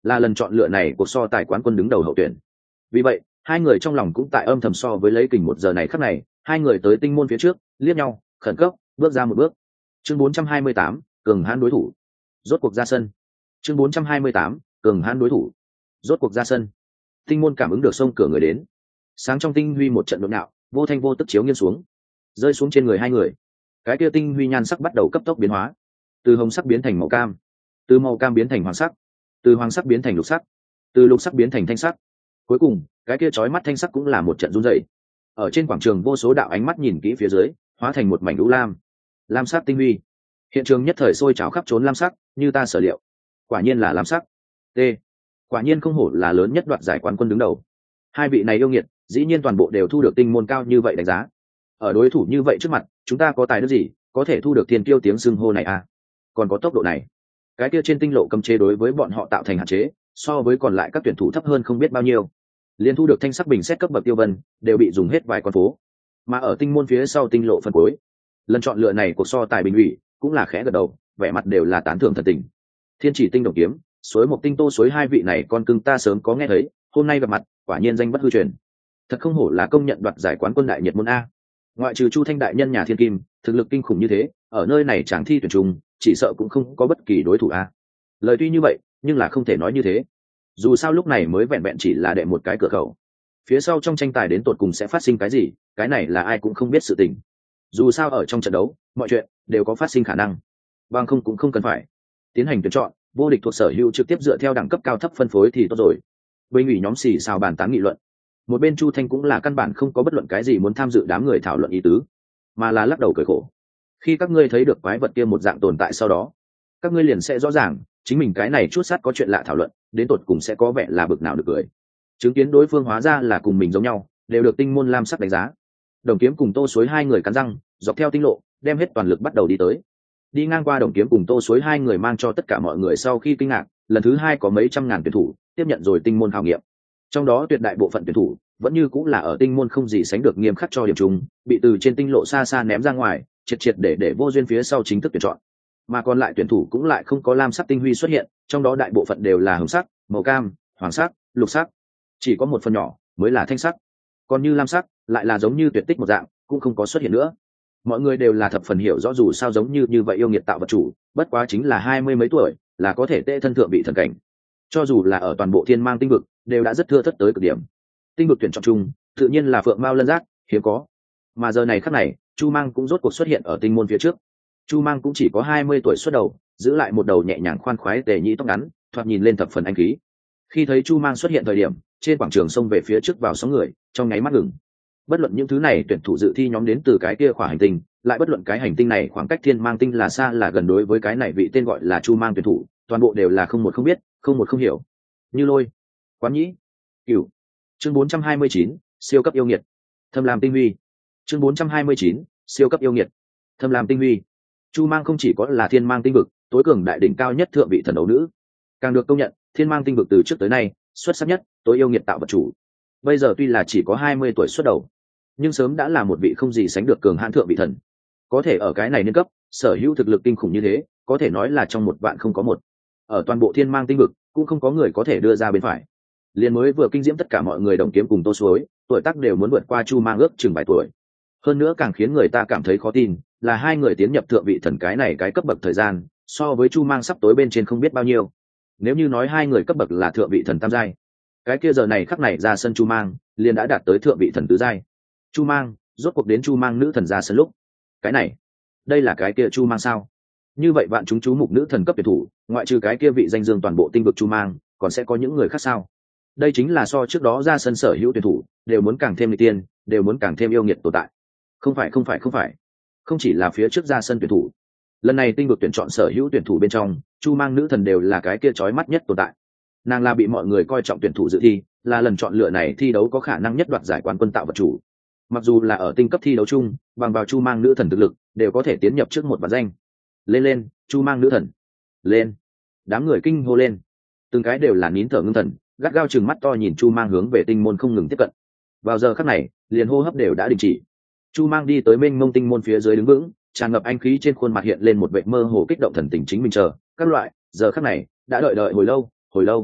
là lần chọn lựa này cuộc so tài quán quân đứng đầu hậu tuyển. Vì vậy hai người trong lòng cũng tại âm thầm so với lấy kình một giờ này khắc này, hai người tới tinh môn phía trước liếc nhau khẩn cấp bước ra một bước. Chương bốn trăm hai mươi tám, cường hãn đối thủ rốt cuộc ra sân. Chương bốn trăm hai mươi tám, cường hãn đối thủ rốt cuộc ra sân. Tinh môn cảm ứng được xông cửa người đến, sáng trong tinh huy một trận đột nạo vô thanh vô tức chiếu nghiêng xuống, rơi xuống trên người hai người. Cái kia tinh huy nhan sắc bắt đầu cấp tốc biến hóa, từ hồng sắc biến thành màu cam, từ màu cam biến thành hoàng sắc, từ hoàng sắc biến thành lục sắc, từ lục sắc biến thành thanh sắc. Cuối cùng cái kia chói mắt thanh sắc cũng là một trận run rẩy. Ở trên quảng trường vô số đạo ánh mắt nhìn kỹ phía dưới, hóa thành một mảnh lũ lam lam sắc tinh huy. Hiện trường nhất thời sôi trào khắp trốn lam sắc, như ta sở liệu, quả nhiên là lam sắc. T quả nhiên không hổ là lớn nhất đoạt giải quán quân đứng đầu. Hai vị này yêu nghiệt dĩ nhiên toàn bộ đều thu được tinh môn cao như vậy đánh giá. Ở đối thủ như vậy trước mặt, chúng ta có tài đức gì có thể thu được thiên kiêu tiếng xưng hô này à? Còn có tốc độ này, cái kia trên tinh lộ cấm chế đối với bọn họ tạo thành hạn chế, so với còn lại các tuyển thủ thấp hơn không biết bao nhiêu. Liên thu được thanh sắc bình xét cấp bậc tiêu vân đều bị dùng hết vài con phố. Mà ở tinh môn phía sau tinh lộ phân cuối, lần chọn lựa này của so tài bình ủy cũng là khẽ gật đầu, vẻ mặt đều là tán thưởng thật tình. Thiên chỉ tinh đồng kiếm, suối một tinh tô suối hai vị này con cưng ta sớm có nghe thấy, hôm nay gặp mặt quả nhiên danh bất hư truyền. Thật không hổ là công nhận đoạt giải quán quân đại nhiệt môn a. Ngoại trừ Chu Thanh đại nhân nhà thiên kim thực lực kinh khủng như thế, ở nơi này chẳng thi tuyển trùng chỉ sợ cũng không có bất kỳ đối thủ a. Lời tuy như vậy nhưng là không thể nói như thế, dù sao lúc này mới vẹn vẹn chỉ là đệ một cái cửa khẩu, phía sau trong tranh tài đến tột cùng sẽ phát sinh cái gì, cái này là ai cũng không biết sự tình. Dù sao ở trong trận đấu mọi chuyện đều có phát sinh khả năng, bằng không cũng không cần phải tiến hành tuyển chọn vô địch thuộc sở hữu trực tiếp dựa theo đẳng cấp cao thấp phân phối thì tốt rồi. Bên ủy nhóm xì xào bàn tán nghị luận, một bên Chu Thanh cũng là căn bản không có bất luận cái gì muốn tham dự đám người thảo luận ý tứ, mà là lắc đầu cười khổ. Khi các ngươi thấy được quái vật kia một dạng tồn tại sau đó, các ngươi liền sẽ rõ ràng chính mình cái này chút sát có chuyện lạ thảo luận đến tột cùng sẽ có vẻ là bực nào được cười. Chứng kiến đối phương hóa ra là cùng mình giống nhau, đều được tinh môn lam sắc đánh giá. Đồng kiếm cùng Tô Suối hai người cắn răng dọc theo tinh lộ đem hết toàn lực bắt đầu đi tới. Đi ngang qua Đồng kiếm cùng Tô Suối hai người mang cho tất cả mọi người sau khi kinh ngạc, lần thứ hai có mấy trăm ngàn tuyển thủ tiếp nhận rồi tinh môn khảo nghiệm. Trong đó tuyệt đại bộ phận tuyển thủ vẫn như cũng là ở tinh môn không gì sánh được nghiêm khắc cho điểm chung, bị từ trên tinh lộ xa xa ném ra ngoài, triệt triệt để để vô duyên phía sau chính thức tuyển chọn. Mà còn lại tuyển thủ cũng lại không có lam sắc tinh huy xuất hiện, trong đó đại bộ phận đều là hồng sắc, màu cam, hoàng sắc, lục sắc, chỉ có một phần nhỏ mới là thanh sắc. Còn như lam sắc lại là giống như tuyệt tích một dạng, cũng không có xuất hiện nữa. Mọi người đều là thập phần hiểu rõ dù sao giống như như vậy yêu nghiệt tạo vật chủ, bất quá chính là hai mươi mấy tuổi, là có thể tệ thân thượng vị thần cảnh. Cho dù là ở toàn bộ thiên mang tinh vực, đều đã rất thưa thất tới cực điểm. Tinh vực tuyển chọn chung, tự nhiên là phượng mao lân giác, hiếm có. Mà giờ này khắc này, Chu Mang cũng rốt cuộc xuất hiện ở tinh môn phía trước. Chu Mang cũng chỉ có hai mươi tuổi xuất đầu, giữ lại một đầu nhẹ nhàng khoan khoái tề nhĩ tóc ngắn, thoạt nhìn lên thập phần anh khí. Khi thấy Chu Mang xuất hiện thời điểm, trên quảng trường xông về phía trước vào sóng người, trong nháy mắt ngừng. Bất luận những thứ này tuyển thủ dự thi nhóm đến từ cái kia khoảng hành tinh, lại bất luận cái hành tinh này khoảng cách thiên mang tinh là xa là gần, đối với cái này vị tên gọi là Chu Mang tuyển thủ, toàn bộ đều là không một không biết, không một không hiểu. Như Lôi, Quán Nhĩ, Cửu. Chương bốn trăm hai mươi chín, siêu cấp yêu nghiệt. Thâm Lam tinh huy. Chương bốn trăm hai mươi chín, siêu cấp yêu nghiệt. Thâm Lam tinh huy. Chu Mang không chỉ có là thiên mang tinh vực tối cường đại đỉnh cao nhất thượng vị thần đấu nữ, càng được công nhận thiên mang tinh vực từ trước tới nay xuất sắc nhất, tối yêu nghiệt tạo vật chủ. Bây giờ tuy là chỉ có hai mươi tuổi xuất đầu, nhưng sớm đã là một vị không gì sánh được cường hãn thượng vị thần. Có thể ở cái này niên cấp sở hữu thực lực kinh khủng như thế, có thể nói là trong một vạn không có một. Ở toàn bộ thiên mang tinh vực cũng không có người có thể đưa ra bên phải. Liền mới vừa kinh diễm tất cả mọi người Đồng kiếm cùng Tô Suối, tuổi tác đều muốn vượt qua Chu Mang ước chừng vài tuổi. Hơn nữa càng khiến người ta cảm thấy khó tin là hai người tiến nhập thượng vị thần cái này cái cấp bậc thời gian so với Chu Mang sắp tối bên trên không biết bao nhiêu. Nếu như nói hai người cấp bậc là thượng vị thần tam giai, cái kia giờ này khắc này ra sân Chu Mang liền đã đạt tới thượng vị thần tứ giai. Chu Mang rốt cuộc đến Chu Mang nữ thần ra sân lúc, cái này đây là cái kia Chu Mang sao? Như vậy bạn chúng chú mục nữ thần cấp tuyển thủ, ngoại trừ cái kia vị danh dương toàn bộ tinh vực Chu Mang, còn sẽ có những người khác sao? Đây chính là so trước đó ra sân sở hữu tuyển thủ đều muốn càng thêm lịch tiên, đều muốn càng thêm yêu nghiệt tồn tại. Không phải không phải không phải, không chỉ là phía trước ra sân tuyển thủ, lần này tinh vực tuyển chọn sở hữu tuyển thủ bên trong, Chu Mang nữ thần đều là cái kia chói mắt nhất tồn tại. Nàng là bị mọi người coi trọng tuyển thủ dự thi, là lần chọn lựa này thi đấu có khả năng nhất đoạt giải quán quân tạo vật chủ. Mặc dù là ở tinh cấp thi đấu chung, bằng vào Chu Mang nữ thần thực lực đều có thể tiến nhập trước một vạn danh. Lên lên, Chu Mang nữ thần, lên! Đám người kinh hô lên, từng cái đều là nín thở ngưng thần, gắt gao chừng mắt to nhìn Chu Mang hướng về tinh môn không ngừng tiếp cận. Vào giờ khắc này, liền hô hấp đều đã đình chỉ. Chu Mang đi tới mênh mông tinh môn phía dưới đứng vững, tràn ngập anh khí trên khuôn mặt hiện lên một vẻ mơ hồ kích động thần tình chính mình chờ các loại, giờ khắc này đã đợi đợi hồi lâu hồi lâu.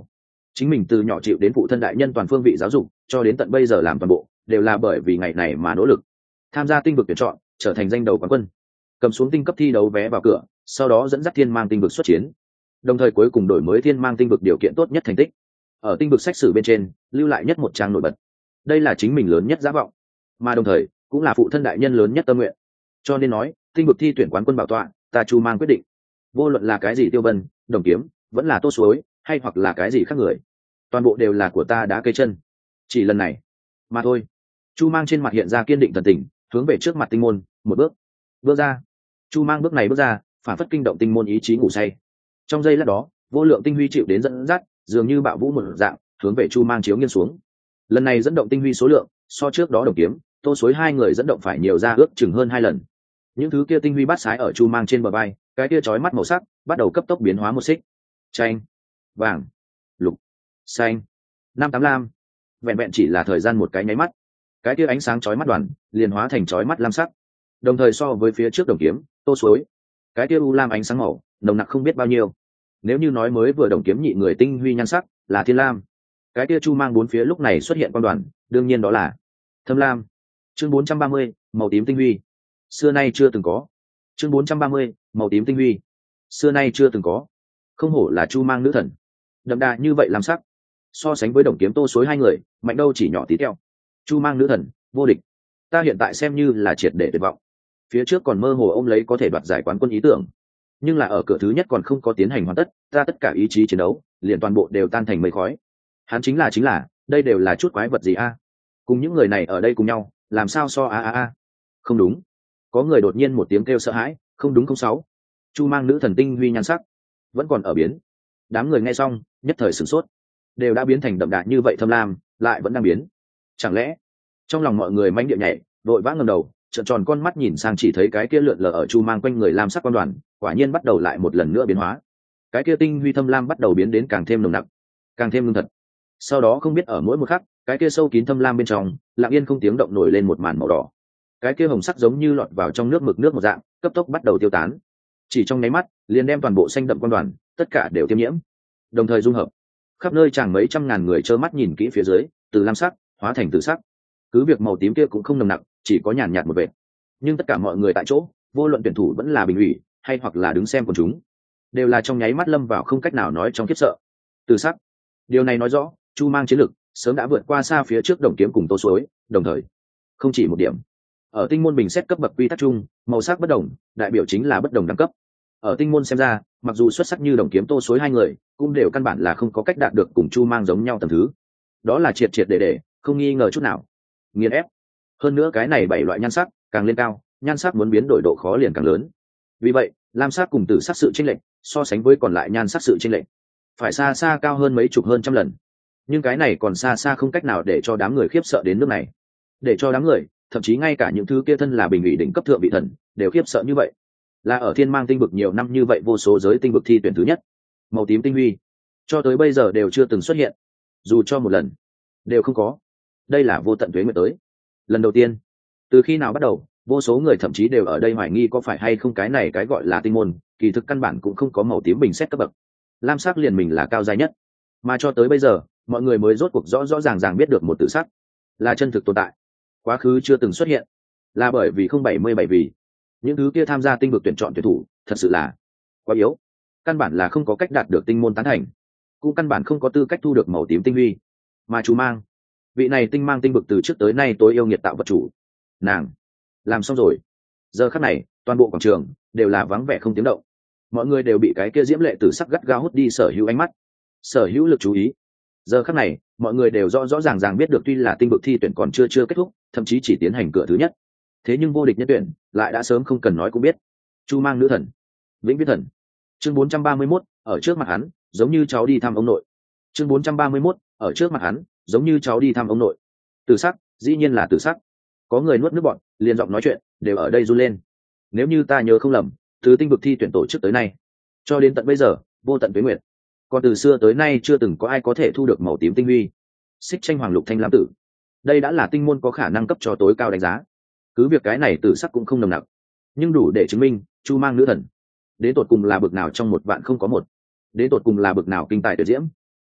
chính mình từ nhỏ chịu đến phụ thân đại nhân toàn phương vị giáo dục, cho đến tận bây giờ làm toàn bộ đều là bởi vì ngày này mà nỗ lực tham gia tinh vực tuyển chọn, trở thành danh đầu quán quân, cầm xuống tinh cấp thi đấu vé vào cửa, sau đó dẫn dắt thiên mang tinh vực xuất chiến, đồng thời cuối cùng đổi mới thiên mang tinh vực điều kiện tốt nhất thành tích, ở tinh vực sách sử bên trên lưu lại nhất một trang nổi bật. Đây là chính mình lớn nhất giả vọng, mà đồng thời cũng là phụ thân đại nhân lớn nhất tâm nguyện. Cho nên nói tinh vực thi tuyển quán quân bảo tọa, ta Chu Mang quyết định. Vô luận là cái gì Tiêu Vân, Đồng Kiếm, vẫn là Tô Suối, hay hoặc là cái gì khác người, toàn bộ đều là của ta đã cây chân. Chỉ lần này mà thôi. Chu Mang trên mặt hiện ra kiên định thần tình, hướng về trước mặt tinh môn một bước bước ra. Chu Mang bước này bước ra, phản phất kinh động tinh môn ý chí ngủ say. Trong giây lát đó, vô lượng tinh huy chịu đến dẫn dắt, dường như bạo vũ một dạng, hướng về Chu Mang chiếu nghiêng xuống. Lần này dẫn động tinh huy số lượng so trước đó Đồng Kiếm, Tô Suối hai người dẫn động phải nhiều ra ước chừng hơn hai lần. Những thứ kia tinh huy bát sái ở Chu Mang trên bờ vai, cái kia chói mắt màu sắc bắt đầu cấp tốc biến hóa một xích, chanh, vàng, lục, xanh, năm tám lam. Vẹn vẹn chỉ là thời gian một cái nháy mắt, cái kia ánh sáng chói mắt đoàn liền hóa thành chói mắt lam sắc. Đồng thời so với phía trước Đồng Kiếm, Tô Suối, cái kia u lam ánh sáng màu nồng nặc không biết bao nhiêu. Nếu như nói mới vừa Đồng Kiếm nhị người tinh huy nhan sắc là thiên lam, cái kia Chu Mang bốn phía lúc này xuất hiện quan đoàn, đương nhiên đó là thâm lam. Chương bốn trăm ba mươi, màu tím tinh huy, xưa nay chưa từng có. Chương bốn trăm ba mươi, màu tím tinh huy, xưa nay chưa từng có. Không hổ là Chu Mang nữ thần, đậm đà như vậy làm sắc, so sánh với Đồng Kiếm, Tô Suối hai người mạnh đâu chỉ nhỏ tí teo. Chu Mang nữ thần vô địch, ta hiện tại xem như là triệt để tuyệt vọng. Phía trước còn mơ hồ ôm lấy có thể đoạt giải quán quân ý tưởng, nhưng là ở cửa thứ nhất còn không có tiến hành hoàn tất, ta tất cả ý chí chiến đấu liền toàn bộ đều tan thành mây khói. Hắn chính là chính là đây đều là chút quái vật gì a? Cùng những người này ở đây cùng nhau làm sao so a a a? Không đúng. Có người đột nhiên một tiếng kêu sợ hãi, không đúng không sáu. Chu Mang nữ thần tinh huy nhan sắc vẫn còn ở biến. Đám người nghe xong nhất thời sửng sốt, đều đã biến thành đậm đà như vậy thâm lam, lại vẫn đang biến. Chẳng lẽ trong lòng mọi người manh địa nhảy, vội vã ngẩng đầu, trợn tròn con mắt nhìn sang, chỉ thấy cái kia lượn lờ ở Chu Mang quanh người lam sắc quan đoàn quả nhiên bắt đầu lại một lần nữa biến hóa. Cái kia tinh huy thâm lam bắt đầu biến đến càng thêm nồng nặc, càng thêm lương thật. Sau đó không biết ở mỗi một khắc, cái kia sâu kín thâm lam bên trong lặng yên không tiếng động nổi lên một màn màu đỏ. Cái kia hồng sắc giống như lọt vào trong nước mực nước một dạng, cấp tốc bắt đầu tiêu tán. Chỉ trong nháy mắt liền đem toàn bộ xanh đậm quan đoàn tất cả đều tiêm nhiễm, đồng thời dung hợp. Khắp nơi chẳng mấy trăm ngàn người trơ mắt nhìn kỹ phía dưới, từ lam sắc hóa thành tử sắc. Cứ việc màu tím kia cũng không nồng nặc, chỉ có nhàn nhạt một vệt, nhưng tất cả mọi người tại chỗ, vô luận tuyển thủ vẫn là bình ủy hay hoặc là đứng xem quần chúng, đều là trong nháy mắt lâm vào không cách nào nói trong khiếp sợ. Tử sắc, điều này nói rõ Chu Mang chiến lực sớm đã vượt qua xa phía trước Đồng Kiếm cùng Tô Suối. Đồng thời không chỉ một điểm, ở tinh môn bình xét cấp bậc quy tắc chung, màu sắc bất đồng đại biểu chính là bất đồng đẳng cấp. Ở tinh môn xem ra, mặc dù xuất sắc như Đồng Kiếm, Tô Suối hai người, cũng đều căn bản là không có cách đạt được cùng Chu Mang giống nhau tầm thứ. Đó là triệt triệt để để, không nghi ngờ chút nào, nghiền ép. Hơn nữa cái này bảy loại nhan sắc càng lên cao, nhan sắc muốn biến đổi độ khó liền càng lớn. Vì vậy lam sắc cùng tử sắc sự chênh lệch so sánh với còn lại nhan sắc sự chênh lệch phải xa xa cao hơn mấy chục hơn trăm lần. Nhưng cái này còn xa xa không cách nào để cho đám người khiếp sợ đến nước này, để cho đám người, thậm chí ngay cả những thứ kia thân là bình ủy đỉnh cấp thượng vị thần đều khiếp sợ như vậy. Là ở thiên mang tinh vực nhiều năm như vậy, vô số giới tinh vực thi tuyển thứ nhất, màu tím tinh huy cho tới bây giờ đều chưa từng xuất hiện, dù cho một lần đều không có. Đây là vô tận tuế nguyệt tới lần đầu tiên. Từ khi nào bắt đầu, vô số người thậm chí đều ở đây hoài nghi có phải hay không cái này cái gọi là tinh môn kỳ thực căn bản cũng không có màu tím bình xét cấp bậc, lam sắc liền mình là cao dài nhất. Mà cho tới bây giờ mọi người mới rốt cuộc rõ rõ ràng ràng biết được một tự sắc là chân thực tồn tại, quá khứ chưa từng xuất hiện. Là bởi vì không bảy mươi bảy vì những thứ kia tham gia tinh vực tuyển chọn tuyển thủ thật sự là quá yếu, căn bản là không có cách đạt được tinh môn tán thành, cũng căn bản không có tư cách thu được màu tím tinh huy. Mà Chu Mang, vị này tinh mang tinh vực từ trước tới nay tối yêu nghiệt tạo vật chủ, nàng làm xong rồi. Giờ khắc này toàn bộ quảng trường đều là vắng vẻ không tiếng động, mọi người đều bị cái kia diễm lệ tử sắc gắt gao hút đi sở hữu ánh mắt, sở hữu lực chú ý. Giờ khắc này mọi người đều rõ rõ ràng ràng biết được, tuy là tinh vực thi tuyển còn chưa chưa kết thúc, thậm chí chỉ tiến hành cửa thứ nhất, thế nhưng vô địch nhất tuyển lại đã sớm không cần nói cũng biết. Chu Mang nữ thần, vĩnh viễn thần. Chương bốn trăm ba mươi mốt, ở trước mặt hắn giống như cháu đi thăm ông nội. Chương bốn trăm ba mươi mốt, ở trước mặt hắn giống như cháu đi thăm ông nội. Tử sắc, dĩ nhiên là tử sắc. Có người nuốt nước bọt, liền giọng nói chuyện đều ở đây run lên. Nếu như ta nhớ không lầm, từ tinh vực thi tuyển tổ chức tới nay cho đến tận bây giờ, vô tận tuế nguyệt, còn từ xưa tới nay chưa từng có ai có thể thu được màu tím tinh huy. Xích tranh hoàng lục thanh lam tử, đây đã là tinh môn có khả năng cấp cho tối cao đánh giá. Cứ việc cái này tử sắc cũng không nồng nặc, nhưng đủ để chứng minh Chu Mang nữ thần đến tột cùng là bực nào trong một vạn không có một, đến tột cùng là bực nào kinh tài tuyệt diễm.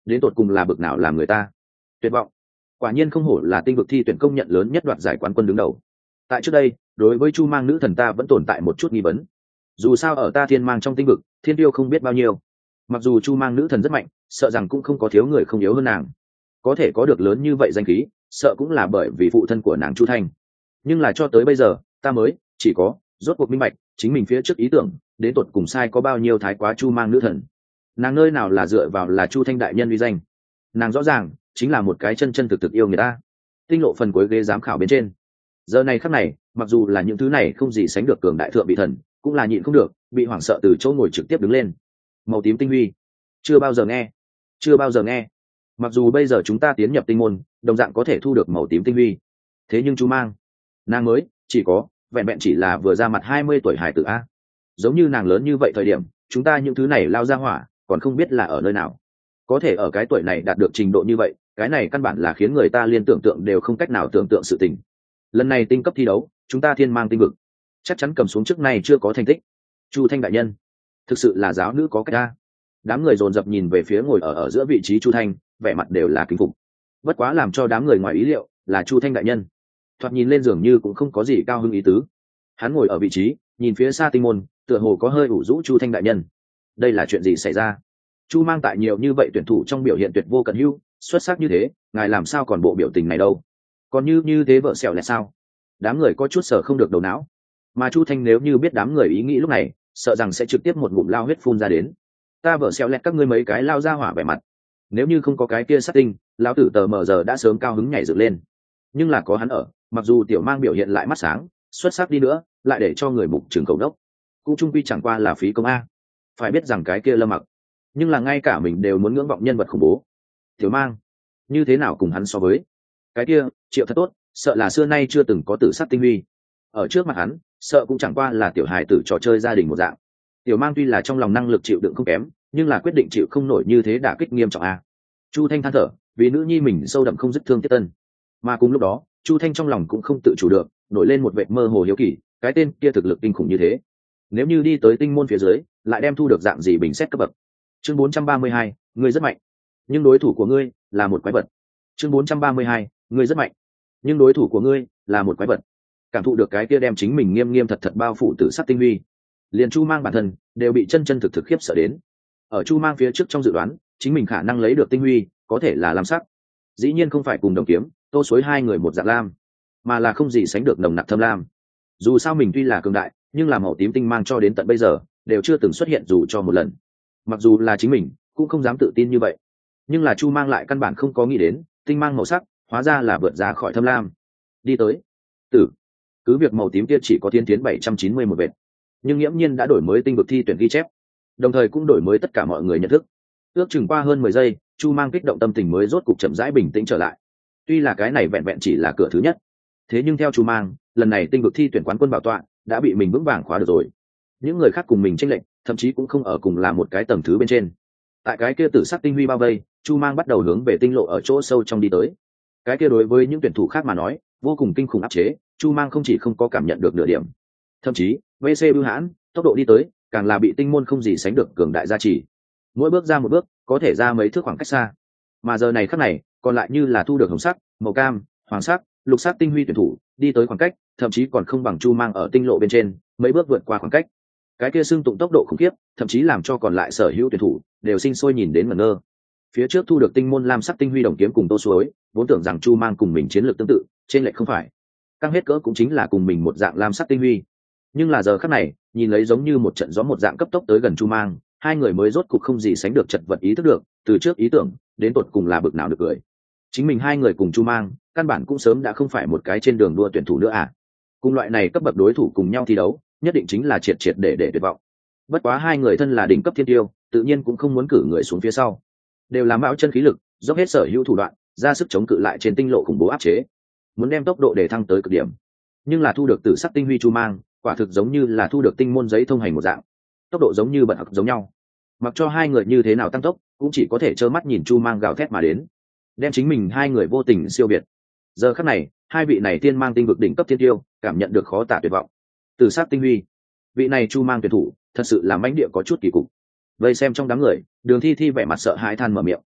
đến tột cùng là bực nào làm người ta tuyệt vọng. Quả nhiên không hổ là tinh vực thi tuyển công nhận lớn nhất đoạt giải quán quân đứng đầu. Tại trước đây, đối với chu mang nữ thần ta vẫn tồn tại một chút nghi vấn. Dù sao ở ta thiên mang trong tinh vực, thiên tiêu không biết bao nhiêu. Mặc dù chu mang nữ thần rất mạnh, sợ rằng cũng không có thiếu người không yếu hơn nàng. Có thể có được lớn như vậy danh khí, sợ cũng là bởi vì phụ thân của nàng Chu Thanh. Nhưng là cho tới bây giờ, ta mới chỉ có rốt cuộc minh bạch, chính mình phía trước ý tưởng, đến tột cùng sai có bao nhiêu thái quá chu mang nữ thần. Nàng nơi nào là dựa vào là Chu Thanh đại nhân uy danh. Nàng rõ ràng chính là một cái chân chân thực thực yêu người ta. Tinh lộ phần cuối ghế giám khảo bên trên. Giờ này khắc này, mặc dù là những thứ này không gì sánh được cường đại thượng vị thần, cũng là nhịn không được, bị hoảng sợ từ chỗ ngồi trực tiếp đứng lên. Màu tím tinh huy, chưa bao giờ nghe, chưa bao giờ nghe. Mặc dù bây giờ chúng ta tiến nhập tinh môn, đồng dạng có thể thu được màu tím tinh huy, thế nhưng chú mang, nàng mới chỉ có vẹn vẹn chỉ là vừa ra mặt hai mươi tuổi hải tử a. Giống như nàng lớn như vậy thời điểm, chúng ta những thứ này lao ra hỏa, còn không biết là ở nơi nào. Có thể ở cái tuổi này đạt được trình độ như vậy, cái này căn bản là khiến người ta liên tưởng tượng đều không cách nào tưởng tượng sự tình. Lần này tinh cấp thi đấu, chúng ta thiên mang tinh vực, chắc chắn cầm xuống trước nay chưa có thành tích. Chu Thanh đại nhân, thực sự là giáo nữ có cách a. Đám người dồn dập nhìn về phía ngồi ở ở giữa vị trí Chu Thanh, vẻ mặt đều là kính phục. Bất quá làm cho đám người ngoài ý liệu là Chu Thanh đại nhân, thoạt nhìn lên dường như cũng không có gì cao hứng ý tứ. Hắn ngồi ở vị trí, nhìn phía xa tinh môn, tựa hồ có hơi ủ rũ. Chu Thanh đại nhân, đây là chuyện gì xảy ra? Chu mang tại nhiều như vậy tuyển thủ trong biểu hiện tuyệt vô cận hữu, xuất sắc như thế, ngài làm sao còn bộ biểu tình này đâu? Còn như như thế vợ xẻo là sao? Đám người có chút sở không được đầu não. Mà Chu Thanh nếu như biết đám người ý nghĩ lúc này, sợ rằng sẽ trực tiếp một ngụm lao huyết phun ra đến. Ta vợ xẻo lẹt các ngươi mấy cái lao ra hỏa vẻ mặt. Nếu như không có cái kia sát tinh, lão tử tờ mờ giờ đã sớm cao hứng nhảy dựng lên. Nhưng là có hắn ở, mặc dù tiểu mang biểu hiện lại mắt sáng, xuất sắc đi nữa, lại để cho người mục trường cầu đốc, cũng trung quy chẳng qua là phí công a. Phải biết rằng cái kia Lâm Mặc, nhưng là ngay cả mình đều muốn ngưỡng vọng nhân vật khủng bố. Tiểu mang, như thế nào cùng hắn so với cái kia Triệu thật tốt, sợ là xưa nay chưa từng có tử sát tinh huy. Ở trước mặt hắn, sợ cũng chẳng qua là tiểu hài tử trò chơi gia đình một dạng. Tiểu mang tuy là trong lòng năng lực chịu đựng không kém, nhưng là quyết định chịu không nổi như thế đả kích nghiêm trọng a. Chu Thanh than thở, vì nữ nhi mình sâu đậm không dứt thương tiếc tân. Mà cùng lúc đó, Chu Thanh trong lòng cũng không tự chủ được, nổi lên một vệt mơ hồ hiếu kỳ, cái tên kia thực lực kinh khủng như thế, nếu như đi tới tinh môn phía dưới, lại đem thu được dạng gì bình xét cấp bậc. Chương bốn trăm ba mươi hai, ngươi rất mạnh, nhưng đối thủ của ngươi là một quái vật. Chương bốn trăm ba mươi hai, ngươi rất mạnh, nhưng đối thủ của ngươi là một quái vật. Cảm thụ được cái kia đem chính mình nghiêm nghiêm thật thật bao phủ tử sắc tinh huy, liền Chu mang bản thân đều bị chân chân thực thực khiếp sợ đến. Ở Chu mang phía trước trong dự đoán, chính mình khả năng lấy được tinh huy có thể là lam sắc, dĩ nhiên không phải cùng đồng kiếm tô suối hai người một dạng lam, mà là không gì sánh được nồng nặc thâm lam. Dù sao mình tuy là cường đại, nhưng là màu tím tinh mang cho đến tận bây giờ đều chưa từng xuất hiện dù cho một lần. Mặc dù là chính mình cũng không dám tự tin như vậy, nhưng là Chu mang lại căn bản không có nghĩ đến tinh mang màu sắc hóa ra là vượt ra khỏi thâm lam. Đi tới tử, cứ việc màu tím kia chỉ có thiên tiến bảy trăm chín mươi một vệt, nhưng nghiễm nhiên đã đổi mới tinh vực thi tuyển ghi chép, đồng thời cũng đổi mới tất cả mọi người nhận thức. Ước chừng qua hơn mười giây, Chu mang kích động tâm tình mới rốt cục chậm rãi bình tĩnh trở lại. Tuy là cái này vẹn vẹn chỉ là cửa thứ nhất, thế nhưng theo Chu mang, lần này tinh vực thi tuyển quán quân bảo tọa đã bị mình vững vàng khóa được rồi. Những người khác cùng mình chênh lệch, thậm chí cũng không ở cùng là một cái tầng thứ bên trên. Tại cái kia tử sắc tinh huy bao vây, Chu mang bắt đầu hướng về tinh lộ ở chỗ sâu trong đi tới. Cái kia đối với những tuyển thủ khác mà nói, vô cùng kinh khủng áp chế, Chu mang không chỉ không có cảm nhận được nửa điểm, thậm chí vê xê bưu hãn tốc độ đi tới càng là bị tinh môn không gì sánh được cường đại gia trì. Mỗi bước ra một bước có thể ra mấy thước khoảng cách xa, mà giờ này khắc này còn lại như là thu được hồng sắc, màu cam, hoàng sắc, lục sắc tinh huy tuyển thủ đi tới khoảng cách thậm chí còn không bằng Chu mang ở tinh lộ bên trên mấy bước vượt qua khoảng cách. Cái kia xưng tụng tốc độ khủng khiếp, thậm chí làm cho còn lại sở hữu tuyển thủ đều sinh sôi nhìn đến ngẩn ngơ. Phía trước thu được tinh môn lam sắc tinh huy đồng kiếm cùng tô suối, vốn tưởng rằng Chu mang cùng mình chiến lược tương tự, trên lệch không phải, căng hết cỡ cũng chính là cùng mình một dạng lam sắc tinh huy. Nhưng là giờ khắc này, nhìn lấy giống như một trận gió một dạng cấp tốc tới gần Chu mang, hai người mới rốt cục không gì sánh được chật vật ý thức được, từ trước ý tưởng đến tột cùng là bực nào được cười. Chính mình hai người cùng Chu mang, căn bản cũng sớm đã không phải một cái trên đường đua tuyển thủ nữa à. Cùng loại này cấp bậc đối thủ cùng nhau thi đấu, nhất định chính là triệt triệt để để tuyệt vọng. Bất quá hai người thân là đỉnh cấp thiên tiêu, tự nhiên cũng không muốn cử người xuống phía sau, đều làm bão chân khí lực, dốc hết sở hữu thủ đoạn, ra sức chống cự lại trên tinh lộ khủng bố áp chế, muốn đem tốc độ để thăng tới cực điểm. Nhưng là thu được tử sắc tinh huy Chu mang, quả thực giống như là thu được tinh môn giấy thông hành một dạng, tốc độ giống như bật học giống nhau. Mặc cho hai người như thế nào tăng tốc, cũng chỉ có thể trơ mắt nhìn Chu mang gào thét mà đến, đem chính mình hai người vô tình siêu việt. Giờ khắc này, hai vị này tiên mang tinh vực đỉnh cấp thiên tiêu cảm nhận được khó tả tuyệt vọng. Tử sắc tinh huy, vị này Chu mang tuyển thủ thật sự là mãnh địa có chút kỳ cục. Vây xem trong đám người, Đường Thi Thi vẻ mặt sợ hãi than mở miệng.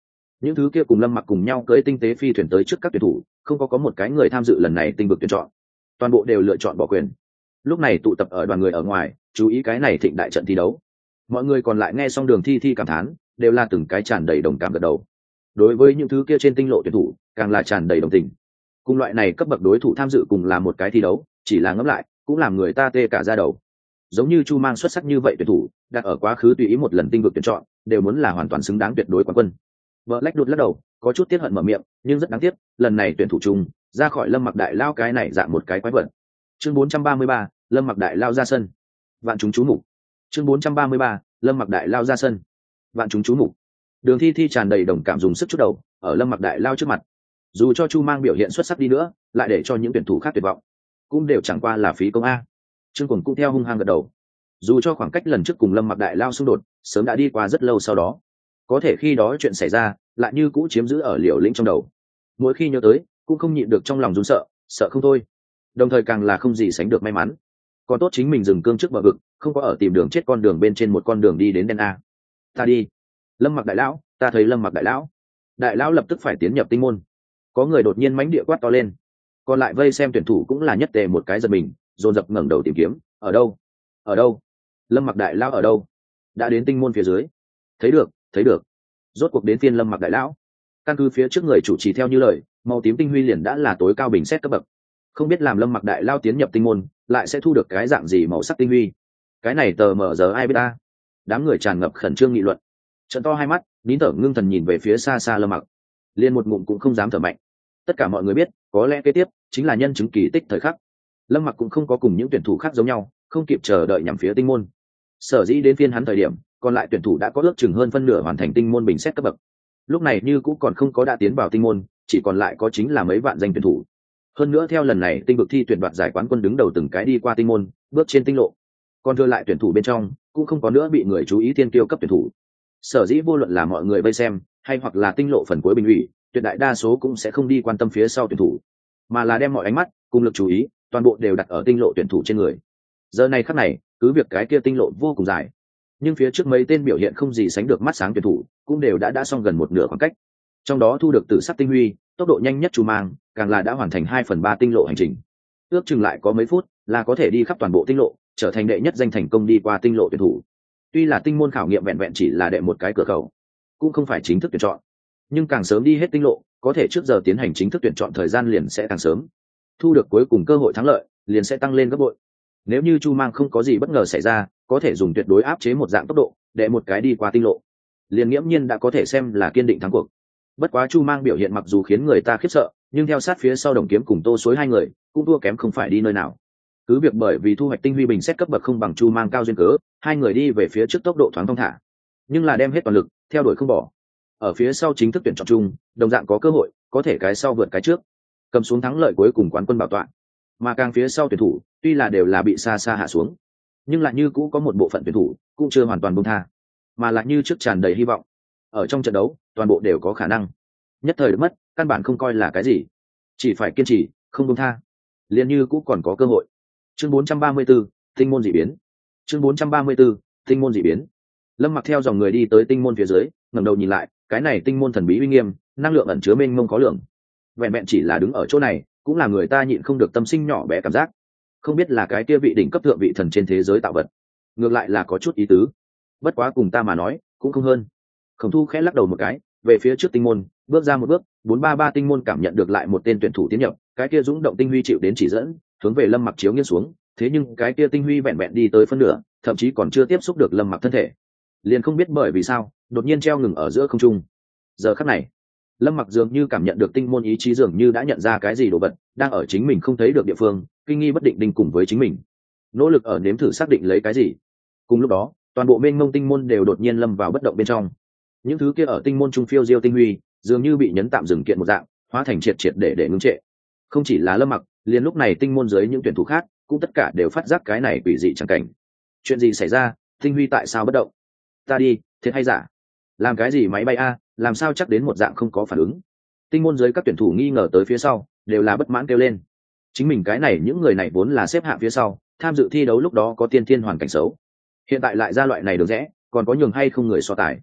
những thứ kia cùng Lâm Mặc cùng nhau cưỡi tinh tế phi thuyền tới trước các tuyển thủ, không có có một cái người tham dự lần này tinh vực tuyển chọn, toàn bộ đều lựa chọn bỏ quyền. Lúc này tụ tập ở đoàn người ở ngoài, chú ý cái này thịnh đại trận thi đấu. Mọi người còn lại nghe xong Đường Thi Thi cảm thán, đều là từng cái tràn đầy đồng cảm gật đầu. Đối với những thứ kia trên tinh lộ tuyển thủ, càng là tràn đầy đồng tình. Cùng loại này cấp bậc đối thủ tham dự cùng là một cái thi đấu, chỉ là ngẫm lại, cũng làm người ta tê cả da đầu. Giống như Chu Mang xuất sắc như vậy tuyển thủ, đặt ở quá khứ tùy ý một lần tinh vực tuyển chọn, đều muốn là hoàn toàn xứng đáng tuyệt đối quán quân. Black đột lắc đầu, có chút tiếc hận mở miệng, nhưng rất đáng tiếc, lần này tuyển thủ chung, ra khỏi Lâm Mặc đại lao cái này dạng một cái quái vật. Chương bốn trăm ba mươi ba, Lâm Mặc đại lao ra sân. Vạn chúng chú mục. Chương bốn trăm ba mươi ba, Lâm Mặc đại lao ra sân. Vạn chúng chú mục. Đường Thi Thi tràn đầy đồng cảm dùng sức chút đầu, ở Lâm Mặc đại lao trước mặt. Dù cho Chu Mang biểu hiện xuất sắc đi nữa, lại để cho những tuyển thủ khác tuyệt vọng, cũng đều chẳng qua là phí công a. Trương Cuồng cũng theo hung hăng gật đầu. Dù cho khoảng cách lần trước cùng Lâm Mặc đại lao xung đột, sớm đã đi qua rất lâu sau đó, có thể khi đó chuyện xảy ra, lại như cũ chiếm giữ ở Liều Lĩnh trong đầu. Mỗi khi nhớ tới, cũng không nhịn được trong lòng run sợ, sợ không thôi. Đồng thời càng là không gì sánh được may mắn. Còn tốt chính mình dừng cương trước bờ vực, không có ở tìm đường chết con đường bên trên một con đường đi đến đen a. Ta đi. Lâm Mặc đại lão, ta thấy Lâm Mặc đại lão. Đại lão lập tức phải tiến nhập tinh môn. Có người đột nhiên mãnh địa quát to lên. Còn lại vây xem tuyển thủ cũng là nhất tề một cái giật mình, dồn dập ngẩng đầu tìm kiếm, ở đâu? Ở đâu? Lâm Mặc đại lão ở đâu? Đã đến tinh môn phía dưới. Thấy được, thấy được. Rốt cuộc đến phiên Lâm Mặc đại lão. Căn cứ phía trước người chủ trì theo như lời, màu tím tinh huy liền đã là tối cao bình xét cấp bậc. Không biết làm Lâm Mặc đại lao tiến nhập tinh môn, lại sẽ thu được cái dạng gì màu sắc tinh huy. Cái này tờ mờ giờ ai biết ta. Đám người tràn ngập khẩn trương nghị luận. Trợn to hai mắt, nín thở ngưng thần nhìn về phía xa xa Lâm Mặc. Liên một ngụm cũng không dám thở mạnh. Tất cả mọi người biết, có lẽ kế tiếp chính là nhân chứng kỳ tích thời khắc. Lâm Mặc cũng không có cùng những tuyển thủ khác giống nhau, không kịp chờ đợi nhằm phía tinh môn. Sở dĩ đến phiên hắn thời điểm, còn lại tuyển thủ đã có ước chừng hơn phân nửa hoàn thành tinh môn bình xét cấp bậc. Lúc này như cũng còn không có đã tiến vào tinh môn, chỉ còn lại có chính là mấy vạn danh tuyển thủ. Hơn nữa theo lần này tinh vực thi tuyển đoạt giải quán quân đứng đầu từng cái đi qua tinh môn, bước trên tinh lộ. Còn thừa lại tuyển thủ bên trong, cũng không có nữa bị người chú ý thiên kiêu cấp tuyển thủ. Sở dĩ vô luận là mọi người vây xem, hay hoặc là tinh lộ phần cuối bình ủy, tuyệt đại đa số cũng sẽ không đi quan tâm phía sau tuyển thủ, mà là đem mọi ánh mắt cùng lực chú ý toàn bộ đều đặt ở tinh lộ tuyển thủ trên người. Giờ này khắc này, cứ việc cái kia tinh lộ vô cùng dài, nhưng phía trước mấy tên biểu hiện không gì sánh được mắt sáng tuyển thủ cũng đều đã đã xong gần một nửa khoảng cách. Trong đó thu được tử sắc tinh huy, tốc độ nhanh nhất Chu Mang, càng là đã hoàn thành hai phần ba tinh lộ hành trình. Ước chừng lại có mấy phút là có thể đi khắp toàn bộ tinh lộ, trở thành đệ nhất danh thành công đi qua tinh lộ tuyển thủ. Tuy là tinh môn khảo nghiệm vẹn vẹn chỉ là đệ một cái cửa khẩu, cũng không phải chính thức tuyển chọn, nhưng càng sớm đi hết tinh lộ, có thể trước giờ tiến hành chính thức tuyển chọn thời gian liền sẽ càng sớm, thu được cuối cùng cơ hội thắng lợi liền sẽ tăng lên gấp bội. Nếu như Chu Mang không có gì bất ngờ xảy ra, có thể dùng tuyệt đối áp chế một dạng tốc độ để một cái đi qua tinh lộ, liền nghiễm nhiên đã có thể xem là kiên định thắng cuộc. Bất quá Chu Mang biểu hiện mặc dù khiến người ta khiếp sợ, nhưng theo sát phía sau Đồng Kiếm cùng Tô Xối hai người cũng thua kém không phải đi nơi nào. Cứ việc bởi vì thu hoạch tinh huy bình xét cấp bậc không bằng Chu Mang cao duyên cớ, hai người đi về phía trước tốc độ thoáng thong thả, nhưng là đem hết toàn lực theo đuổi không bỏ. Ở phía sau chính thức tuyển chọn chung, đồng dạng có cơ hội có thể cái sau vượt cái trước, cầm xuống thắng lợi cuối cùng quán quân bảo tọa. Mà càng phía sau tuyển thủ tuy là đều là bị xa xa hạ xuống, nhưng lại như cũ có một bộ phận tuyển thủ cũng chưa hoàn toàn buông tha, mà lại như trước tràn đầy hy vọng. Ở trong trận đấu toàn bộ đều có khả năng nhất thời được mất, căn bản không coi là cái gì, chỉ phải kiên trì không buông tha, liền như cũ còn có cơ hội. Chương bốn trăm ba mươi 4, tinh môn dị biến. Chương bốn trăm ba mươi 4, tinh môn dị biến. Lâm Mặc theo dòng người đi tới tinh môn phía dưới, ngẩng đầu nhìn lại, cái này tinh môn thần bí uy nghiêm, năng lượng ẩn chứa mênh mông khó lường. Vẹn vẹn chỉ là đứng ở chỗ này, cũng là người ta nhịn không được tâm sinh nhỏ bé cảm giác. Không biết là cái kia vị đỉnh cấp thượng vị thần trên thế giới tạo vật, ngược lại là có chút ý tứ. Bất quá cùng ta mà nói, cũng không hơn. Khổng Thu khẽ lắc đầu một cái, về phía trước tinh môn, bước ra một bước, bốn ba ba tinh môn cảm nhận được lại một tên tuyển thủ tiến nhập, cái kia dũng động tinh huy chịu đến chỉ dẫn, hướng về Lâm Mặc chiếu nghiêng xuống, thế nhưng cái kia tinh huy vẹn vẹn đi tới phân nửa, thậm chí còn chưa tiếp xúc được Lâm Mặc thân thể. Liền không biết bởi vì sao, đột nhiên treo ngừng ở giữa không trung. Giờ khắc này, Lâm Mặc dường như cảm nhận được tinh môn ý chí dường như đã nhận ra cái gì đồ vật đang ở chính mình không thấy được địa phương, kinh nghi bất định đinh cùng với chính mình, nỗ lực ở nếm thử xác định lấy cái gì. Cùng lúc đó, toàn bộ mênh mông tinh môn đều đột nhiên lâm vào bất động bên trong. Những thứ kia ở tinh môn trung phiêu diêu tinh huy, dường như bị nhấn tạm dừng kiện một dạng, hóa thành triệt triệt để để ngưng trệ. Không chỉ là Lâm Mặc, liền lúc này tinh môn dưới những tuyển thủ khác cũng tất cả đều phát giác cái này quỷ dị chẳng cảnh. Chuyện gì xảy ra? Tinh huy tại sao bất động? Ta đi, thiệt hay giả? Làm cái gì máy bay a? Làm sao chắc đến một dạng không có phản ứng? Tinh môn dưới các tuyển thủ nghi ngờ tới phía sau, đều là bất mãn kêu lên. Chính mình cái này những người này vốn là xếp hạng phía sau, tham dự thi đấu lúc đó có tiên thiên hoàn cảnh xấu, hiện tại lại ra loại này được rẽ, còn có nhường hay không người so tài.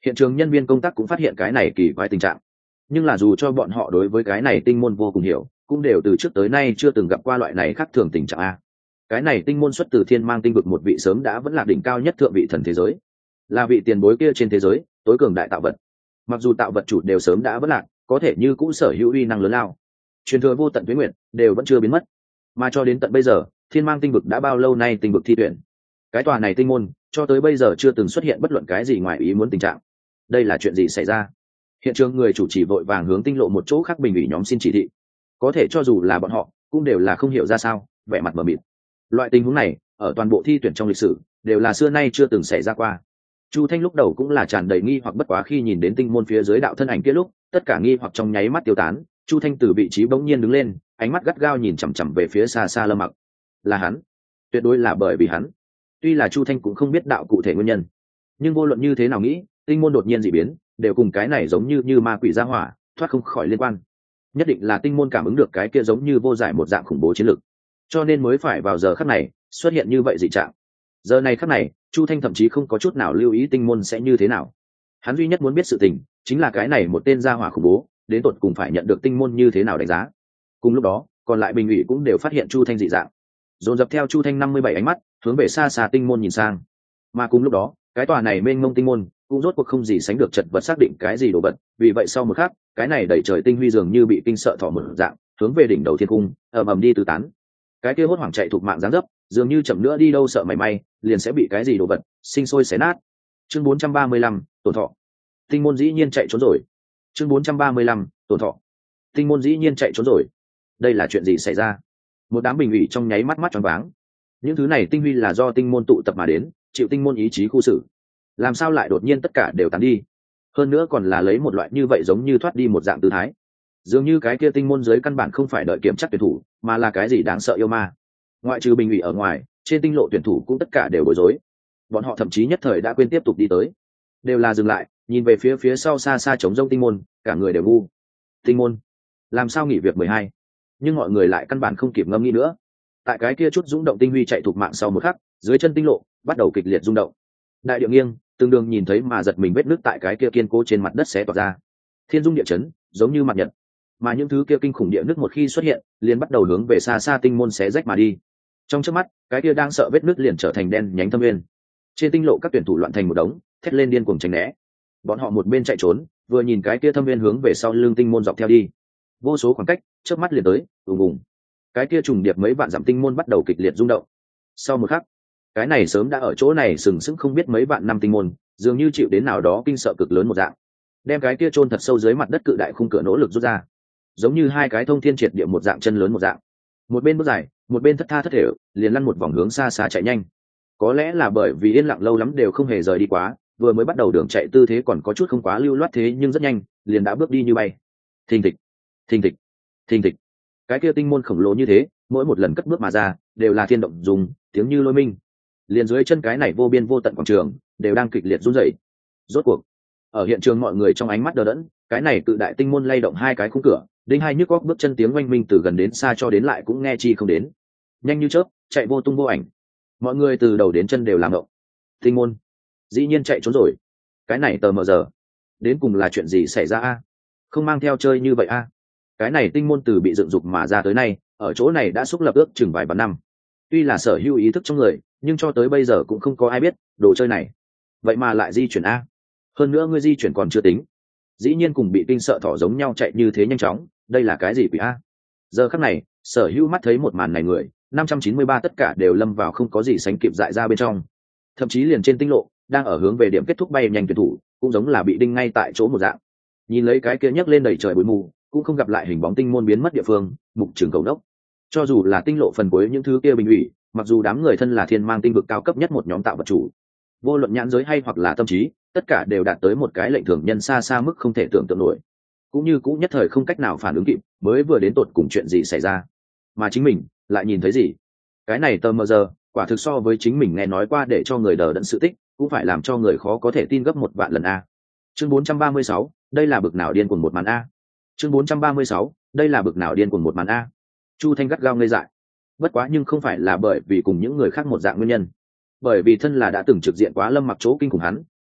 Hiện trường nhân viên công tác cũng phát hiện cái này kỳ quái tình trạng, nhưng là dù cho bọn họ đối với cái này tinh môn vô cùng hiểu, cũng đều từ trước tới nay chưa từng gặp qua loại này khác thường tình trạng a. Cái này tinh môn xuất từ thiên mang tinh vực một vị sớm đã vẫn là đỉnh cao nhất thượng vị thần thế giới, là vị tiền bối kia trên thế giới tối cường đại tạo vật. Mặc dù tạo vật chủ đều sớm đã vẫn lạc, có thể như cũ sở hữu uy năng lớn lao, truyền thừa vô tận tuế nguyện đều vẫn chưa biến mất. Mà cho đến tận bây giờ, thiên mang tinh vực đã bao lâu nay tinh vực thi tuyển, cái tòa này tinh môn cho tới bây giờ chưa từng xuất hiện bất luận cái gì ngoài ý muốn tình trạng. Đây là chuyện gì xảy ra? Hiện trường người chủ trì vội vàng hướng tinh lộ một chỗ khác bình ủy nhóm xin chỉ thị, có thể cho dù là bọn họ cũng đều là không hiểu ra sao, vẻ mặt mờ mịt. Loại tình huống này ở toàn bộ thi tuyển trong lịch sử đều là xưa nay chưa từng xảy ra qua. Chu Thanh lúc đầu cũng là tràn đầy nghi hoặc, bất quá khi nhìn đến tinh môn phía dưới đạo thân ảnh kia lúc, tất cả nghi hoặc trong nháy mắt tiêu tán. Chu Thanh từ vị trí bỗng nhiên đứng lên, ánh mắt gắt gao nhìn chằm chằm về phía xa xa Lâm Mặc. Là hắn, tuyệt đối là bởi vì hắn. Tuy là Chu Thanh cũng không biết đạo cụ thể nguyên nhân, nhưng vô luận như thế nào nghĩ, tinh môn đột nhiên dị biến, đều cùng cái này giống như như ma quỷ ra hỏa, thoát không khỏi liên quan. Nhất định là tinh môn cảm ứng được cái kia giống như vô giải một dạng khủng bố chiến lực, cho nên mới phải vào giờ khắc này xuất hiện như vậy dị trạng. Giờ này khắc này, Chu Thanh thậm chí không có chút nào lưu ý tinh môn sẽ như thế nào. Hắn duy nhất muốn biết sự tình chính là cái này một tên gia hỏa khủng bố đến tột cùng phải nhận được tinh môn như thế nào đánh giá. Cùng lúc đó, còn lại bình ủy cũng đều phát hiện Chu Thanh dị dạng, dồn dập theo Chu Thanh năm mươi bảy ánh mắt hướng về xa xa tinh môn nhìn sang. Mà cùng lúc đó, cái tòa này mênh mông tinh môn cũng rốt cuộc không gì sánh được chật vật xác định cái gì đồ vật. Vì vậy sau một khắc, cái này đẩy trời tinh huy dường như bị kinh sợ thỏ một dạng, hướng về đỉnh đầu thiên cung ầm ầm đi tứ tán. Cái kia hốt hoảng chạy thuộc mạng dáng dấp, dường như chậm nữa đi đâu sợ mảy may liền sẽ bị cái gì đồ vật sinh sôi xé nát. Chương bốn trăm ba mươi lăm, tổn thọ. Tinh môn dĩ nhiên chạy trốn rồi. Chương bốn trăm ba mươi lăm, tổn thọ. Tinh môn dĩ nhiên chạy trốn rồi. Đây là chuyện gì xảy ra? Một đám bình ủy trong nháy mắt mắt choáng váng. Những thứ này tinh huy là do tinh môn tụ tập mà đến, chịu tinh môn ý chí khu xử, làm sao lại đột nhiên tất cả đều tán đi? Hơn nữa còn là lấy một loại như vậy giống như thoát đi một dạng tư thái, dường như cái kia tinh môn dưới căn bản không phải đợi kiểm chắc tuyển thủ, mà là cái gì đáng sợ yêu ma. Ngoại trừ bình ủy ở ngoài, trên tinh lộ tuyển thủ cũng tất cả đều bối rối. Bọn họ thậm chí nhất thời đã quên tiếp tục đi tới, đều là dừng lại nhìn về phía phía sau xa xa trống rông tinh môn, cả người đều ngu. Tinh môn làm sao nghỉ việc mười hai? Nhưng mọi người lại căn bản không kịp ngâm nghĩ nữa. Tại cái kia chút rung động tinh huy chạy thuộc mạng sau một khắc, dưới chân tinh lộ bắt đầu kịch liệt rung động. Đại địa nghiêng, từng đường nhìn thấy mà giật mình vết nước tại cái kia kiên cố trên mặt đất xé toạc ra. Thiên dung địa chấn, giống như mặt nhật. Mà những thứ kia kinh khủng địa nước một khi xuất hiện, liền bắt đầu hướng về xa xa tinh môn xé rách mà đi. Trong chớp mắt, cái kia đang sợ vết nước liền trở thành đen nhánh thâm nguyên. Trên tinh lộ các tuyển thủ loạn thành một đống, thét lên điên cuồng tránh né. Bọn họ một bên chạy trốn, vừa nhìn cái kia thâm nguyên hướng về sau lưng tinh môn dọc theo đi. Vô số khoảng cách, chớp mắt liền tới, ùng ùng. Cái kia trùng điệp mấy vạn dặm tinh môn bắt đầu kịch liệt rung động. Sau một khắc, cái này sớm đã ở chỗ này sừng sững không biết mấy vạn năm tinh môn, dường như chịu đến nào đó kinh sợ cực lớn một dạng, đem cái kia chôn thật sâu dưới mặt đất cự đại khung cửa nỗ lực rút ra, giống như hai cái thông thiên triệt địa một dạng chân lớn một dạng. Một bên bước dài, một bên thất tha thất thể, liền lăn một vòng hướng xa xa chạy nhanh. Có lẽ là bởi vì yên lặng lâu lắm đều không hề rời đi quá, vừa mới bắt đầu đường chạy tư thế còn có chút không quá lưu loát, thế nhưng rất nhanh liền đã bước đi như bay. Thình thịch, thình thịch, thình thịch. Cái kia tinh môn khổng lồ như thế, mỗi một lần cất bước mà ra đều là thiên động dùng tiếng như lôi minh. Liền dưới chân cái này vô biên vô tận quảng trường đều đang kịch liệt run rẩy. Rốt cuộc, ở hiện trường mọi người trong ánh mắt đờ đẫn, cái này tự đại tinh môn lay động hai cái khung cửa, đinh hai nhức góc bước chân tiếng oanh minh từ gần đến xa cho đến lại cũng nghe chi không đến, nhanh như chớp chạy vô tung vô ảnh. Mọi người từ đầu đến chân đều làm động. Tinh môn dĩ nhiên chạy trốn rồi. Cái này tờ mờ giờ đến cùng là chuyện gì xảy ra a? Không mang theo chơi như vậy a? Cái này tinh môn từ bị dựng dục mà ra tới nay, ở chỗ này đã xúc lập ước chừng vài vạn năm. Tuy là sở hữu ý thức trong người, nhưng cho tới bây giờ cũng không có ai biết đồ chơi này vậy mà lại di chuyển a. Hơn nữa ngươi di chuyển còn chưa tính, dĩ nhiên cùng bị kinh sợ thỏ giống nhau chạy như thế nhanh chóng, đây là cái gì quỷ a? Giờ khắc này, sở hữu mắt thấy một màn này người năm trăm chín mươi ba tất cả đều lâm vào không có gì sánh kịp dại ra bên trong. Thậm chí liền trên tinh lộ đang ở hướng về điểm kết thúc bay nhanh tuyển thủ cũng giống là bị đinh ngay tại chỗ một dạng, nhìn lấy cái kia nhấc lên đầy trời bụi mù, cũng không gặp lại hình bóng tinh môn biến mất địa phương, mục trường cầu đốc. Cho dù là tinh lộ phần cuối những thứ kia bình ủy, mặc dù đám người thân là thiên mang tinh vực cao cấp nhất một nhóm tạo vật chủ, vô luận nhãn giới hay hoặc là tâm trí, tất cả đều đạt tới một cái lệnh thường nhân xa xa mức không thể tưởng tượng nổi, cũng như cũng nhất thời không cách nào phản ứng kịp mới vừa đến tột cùng chuyện gì xảy ra, mà chính mình lại nhìn thấy gì. Cái này tờ mờ giờ quả thực so với chính mình nghe nói qua để cho người đờ đẫn sự tích cũng phải làm cho người khó có thể tin gấp một vạn lần a. Chương bốn trăm ba mươi sáu, đây là bực nào điên cuồng một màn a. Chương bốn trăm ba mươi sáu, đây là bực nào điên cuồng một màn a. Chu Thanh gắt gao ngây dại. Bất quá nhưng không phải là bởi vì cùng những người khác một dạng nguyên nhân, bởi vì thân là đã từng trực diện quá Lâm Mặc chỗ kinh khủng hắn,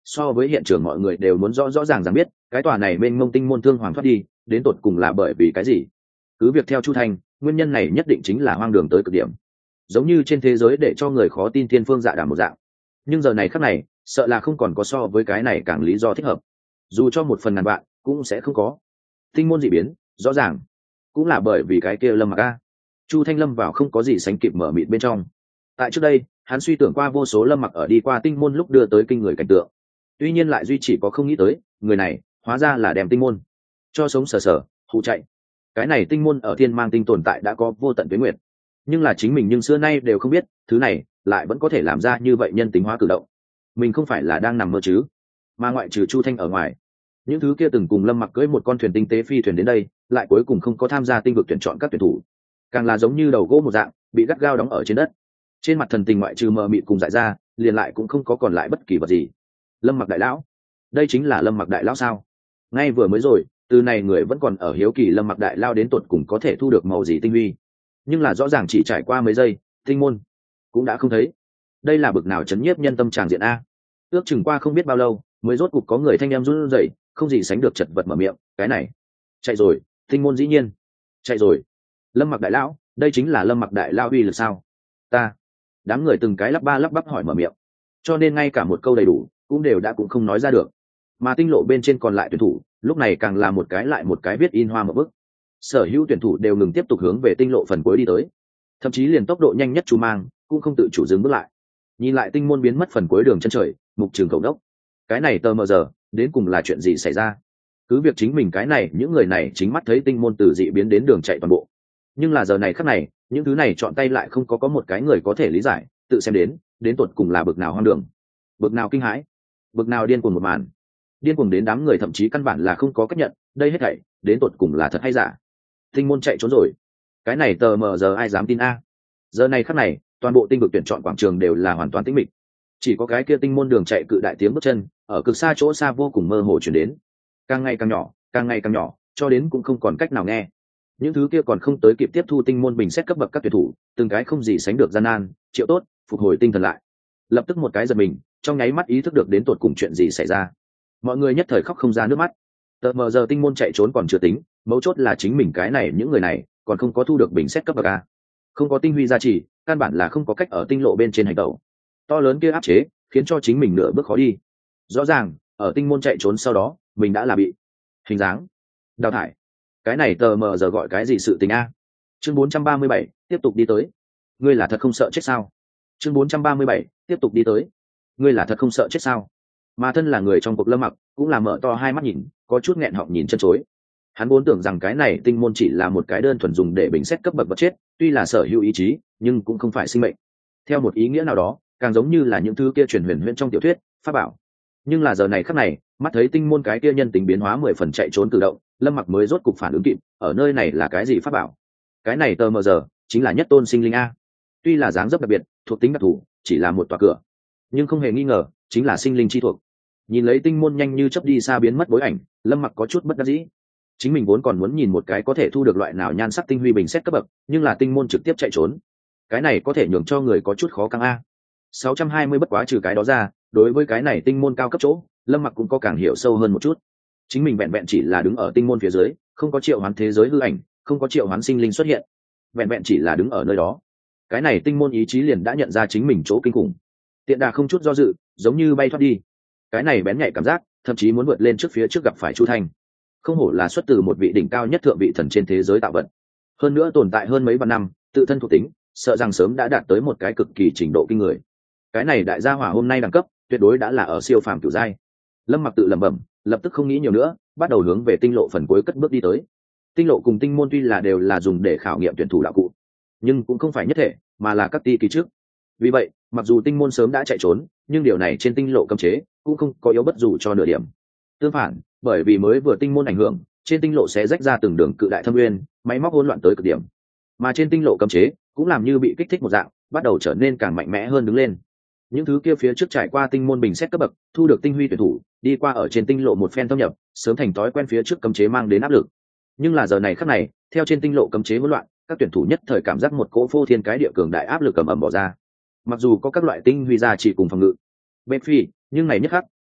so với hiện trường mọi người đều muốn rõ rõ ràng ràng biết cái tòa này mênh mông tinh môn thương hoàng thoát đi đến tột cùng là bởi vì cái gì. Cứ việc theo Chu Thanh, nguyên nhân này nhất định chính là hoang đường tới cực điểm, giống như trên thế giới để cho người khó tin thiên phương dạ đàm một dạng. Nhưng giờ này khắc này sợ là không còn có so với cái này càng lý do thích hợp, dù cho một phần ngàn bạn cũng sẽ không có. Tinh môn dị biến rõ ràng cũng là bởi vì cái kia Lâm Mặc a. Chu Thanh lâm vào không có gì sánh kịp mở mịt bên trong. Tại trước đây hắn suy tưởng qua vô số Lâm Mặc ở đi qua tinh môn lúc đưa tới kinh người cảnh tượng, tuy nhiên lại duy chỉ có không nghĩ tới người này hóa ra là đem tinh môn cho sống sờ sờ hụ chạy. Cái này tinh môn ở thiên mang tinh tồn tại đã có vô tận tuyến nguyệt, nhưng là chính mình nhưng xưa nay đều không biết thứ này lại vẫn có thể làm ra như vậy nhân tính hóa cử động. Mình không phải là đang nằm mơ chứ? Mà ngoại trừ Chu Thanh ở ngoài, những thứ kia từng cùng Lâm Mặc cưỡi một con thuyền tinh tế phi thuyền đến đây lại cuối cùng không có tham gia tinh vực tuyển chọn các tuyển thủ, càng là giống như đầu gỗ một dạng bị gắt gao đóng ở trên đất. Trên mặt thần tình ngoại trừ mờ mịt cùng dại ra, liền lại cũng không có còn lại bất kỳ vật gì. Lâm Mặc đại lão, đây chính là Lâm Mặc đại lão sao? Ngay vừa mới rồi từ này người vẫn còn ở hiếu kỳ Lâm Mặc đại lao đến tột cùng có thể thu được màu gì tinh huy, nhưng là rõ ràng chỉ trải qua mấy giây tinh môn cũng đã không thấy. Đây là bực nào chấn nhiếp nhân tâm tràng diện a. Ước chừng qua không biết bao lâu mới rốt cục có người thanh em run rẩy, không gì sánh được chật vật mở miệng, cái này chạy rồi, tinh môn dĩ nhiên chạy rồi. Lâm Mặc đại lão, đây chính là Lâm Mặc đại lao uy lực sao? Ta đám người từng cái lắp ba lắp bắp hỏi mở miệng, cho nên ngay cả một câu đầy đủ cũng đều đã cũng không nói ra được. Mà tinh lộ bên trên còn lại tuyển thủ lúc này càng là một cái lại một cái viết in hoa một bức. Sở hữu tuyển thủ đều ngừng tiếp tục hướng về tinh lộ phần cuối đi tới, thậm chí liền tốc độ nhanh nhất chú mang cũng không tự chủ dừng bước lại. Nhìn lại tinh môn biến mất phần cuối đường chân trời, mục trường cầu đốc, cái này tờ mờ giờ đến cùng là chuyện gì xảy ra? Cứ việc chính mình cái này những người này chính mắt thấy tinh môn từ dị biến đến đường chạy toàn bộ, nhưng là giờ này khắc này những thứ này chọn tay lại không có có một cái người có thể lý giải, tự xem đến đến tột cùng là bực nào hoang đường, bực nào kinh hãi, bực nào điên cuồng một màn. Điên cuồng đến đám người thậm chí căn bản là không có cách nhận đây hết thảy đến tột cùng là thật hay giả. Tinh môn chạy trốn rồi, cái này tờ mờ giờ ai dám tin a? Giờ này khắc này toàn bộ tinh vực tuyển chọn quảng trường đều là hoàn toàn tĩnh mịch, chỉ có cái kia tinh môn đường chạy cự đại tiếng bước chân ở cực xa chỗ xa vô cùng mơ hồ chuyển đến, càng ngày càng nhỏ, càng ngày càng nhỏ, cho đến cũng không còn cách nào nghe. Những thứ kia còn không tới kịp tiếp thu tinh môn bình xét cấp bậc các tuyển thủ, từng cái không gì sánh được gian nan, Triệu Tốt phục hồi tinh thần lại, lập tức một cái giật mình, trong nháy mắt ý thức được đến tột cùng chuyện gì xảy ra. Mọi người nhất thời khóc không ra nước mắt. Tờ mờ giờ tinh môn chạy trốn còn chưa tính, mấu chốt là chính mình cái này những người này còn không có thu được bình xét cấp bậc a, không có tinh huy gia trì, căn bản là không có cách ở tinh lộ bên trên hành tẩu. To lớn kia áp chế khiến cho chính mình nửa bước khó đi. Rõ ràng ở tinh môn chạy trốn sau đó mình đã là bị hình dáng đào thải. Cái này tờ mờ giờ gọi cái gì sự tình a? Chương bốn trăm ba mươi bảy tiếp tục đi tới. Ngươi là thật không sợ chết sao? Chương bốn trăm ba mươi bảy tiếp tục đi tới. Ngươi là thật không sợ chết sao? Mà thân là người trong cuộc Lâm Mặc cũng là mở to hai mắt nhìn, có chút nghẹn họng nhìn chân chối. Hắn vốn tưởng rằng cái này tinh môn chỉ là một cái đơn thuần dùng để bình xét cấp bậc vật chết, tuy là sở hữu ý chí nhưng cũng không phải sinh mệnh. Theo một ý nghĩa nào đó càng giống như là những thứ kia truyền huyền huyễn trong tiểu thuyết pháp bảo. Nhưng là giờ này khắc này mắt thấy tinh môn cái kia nhân tính biến hóa mười phần chạy trốn tự động, Lâm Mặc mới rốt cục phản ứng kịp, ở nơi này là cái gì pháp bảo? Cái này tờ mờ giờ chính là nhất tôn sinh linh a. Tuy là dáng dấp đặc biệt, thuộc tính đặc thù, chỉ là một tòa cửa, nhưng không hề nghi ngờ chính là sinh linh chi thuộc. Nhìn lấy tinh môn nhanh như chớp đi xa biến mất bối ảnh, Lâm Mặc có chút bất đắc dĩ. Chính mình vốn còn muốn nhìn một cái có thể thu được loại nào nhan sắc tinh huy bình xét cấp bậc, nhưng là tinh môn trực tiếp chạy trốn, cái này có thể nhường cho người có chút khó căng a. sáu trăm hai mươi bất quá trừ cái đó ra, đối với cái này tinh môn cao cấp chỗ, Lâm Mặc cũng có càng hiểu sâu hơn một chút. Chính mình vẹn vẹn chỉ là đứng ở tinh môn phía dưới, không có triệu hoán thế giới hư ảnh, không có triệu hoán sinh linh xuất hiện, vẹn vẹn chỉ là đứng ở nơi đó, cái này tinh môn ý chí liền đã nhận ra chính mình chỗ kinh khủng. Tiện đà không chút do dự, giống như bay thoát đi. Cái này bén nhạy cảm giác, thậm chí muốn vượt lên trước phía trước gặp phải Chu Thanh. Không hổ là xuất từ một vị đỉnh cao nhất thượng vị thần trên thế giới tạo vật, hơn nữa tồn tại hơn mấy vạn năm, tự thân thuộc tính sợ rằng sớm đã đạt tới một cái cực kỳ trình độ kinh người. Cái này đại gia hỏa hôm nay đẳng cấp tuyệt đối đã là ở siêu phàm cửu giai. Lâm Mặc tự lẩm bẩm, lập tức không nghĩ nhiều nữa, bắt đầu hướng về tinh lộ phần cuối cất bước đi tới. Tinh lộ cùng tinh môn tuy là đều là dùng để khảo nghiệm tuyển thủ đạo cụ, nhưng cũng không phải nhất thể, mà là các ti kỳ trước. Vì vậy mặc dù tinh môn sớm đã chạy trốn, nhưng điều này trên tinh lộ cấm chế cũng không có yếu bất dù cho nửa điểm. Tương phản, bởi vì mới vừa tinh môn ảnh hưởng, trên tinh lộ sẽ rách ra từng đường cự đại thâm nguyên, máy móc hỗn loạn tới cực điểm. Mà trên tinh lộ cấm chế cũng làm như bị kích thích một dạng, bắt đầu trở nên càng mạnh mẽ hơn đứng lên. Những thứ kia phía trước trải qua tinh môn bình xét cấp bậc, thu được tinh huy tuyển thủ, đi qua ở trên tinh lộ một phen thâm nhập, sớm thành thói quen phía trước cấm chế mang đến áp lực. Nhưng là giờ này khắc này, theo trên tinh lộ cấm chế hỗn loạn, các tuyển thủ nhất thời cảm giác một cỗ phô thiên cái địa cường đại áp lực ầm ầm bỏ ra. Mặc dù có các loại tinh huy gia chỉ cùng phòng ngự, bên phi, nhưng này nhất khắc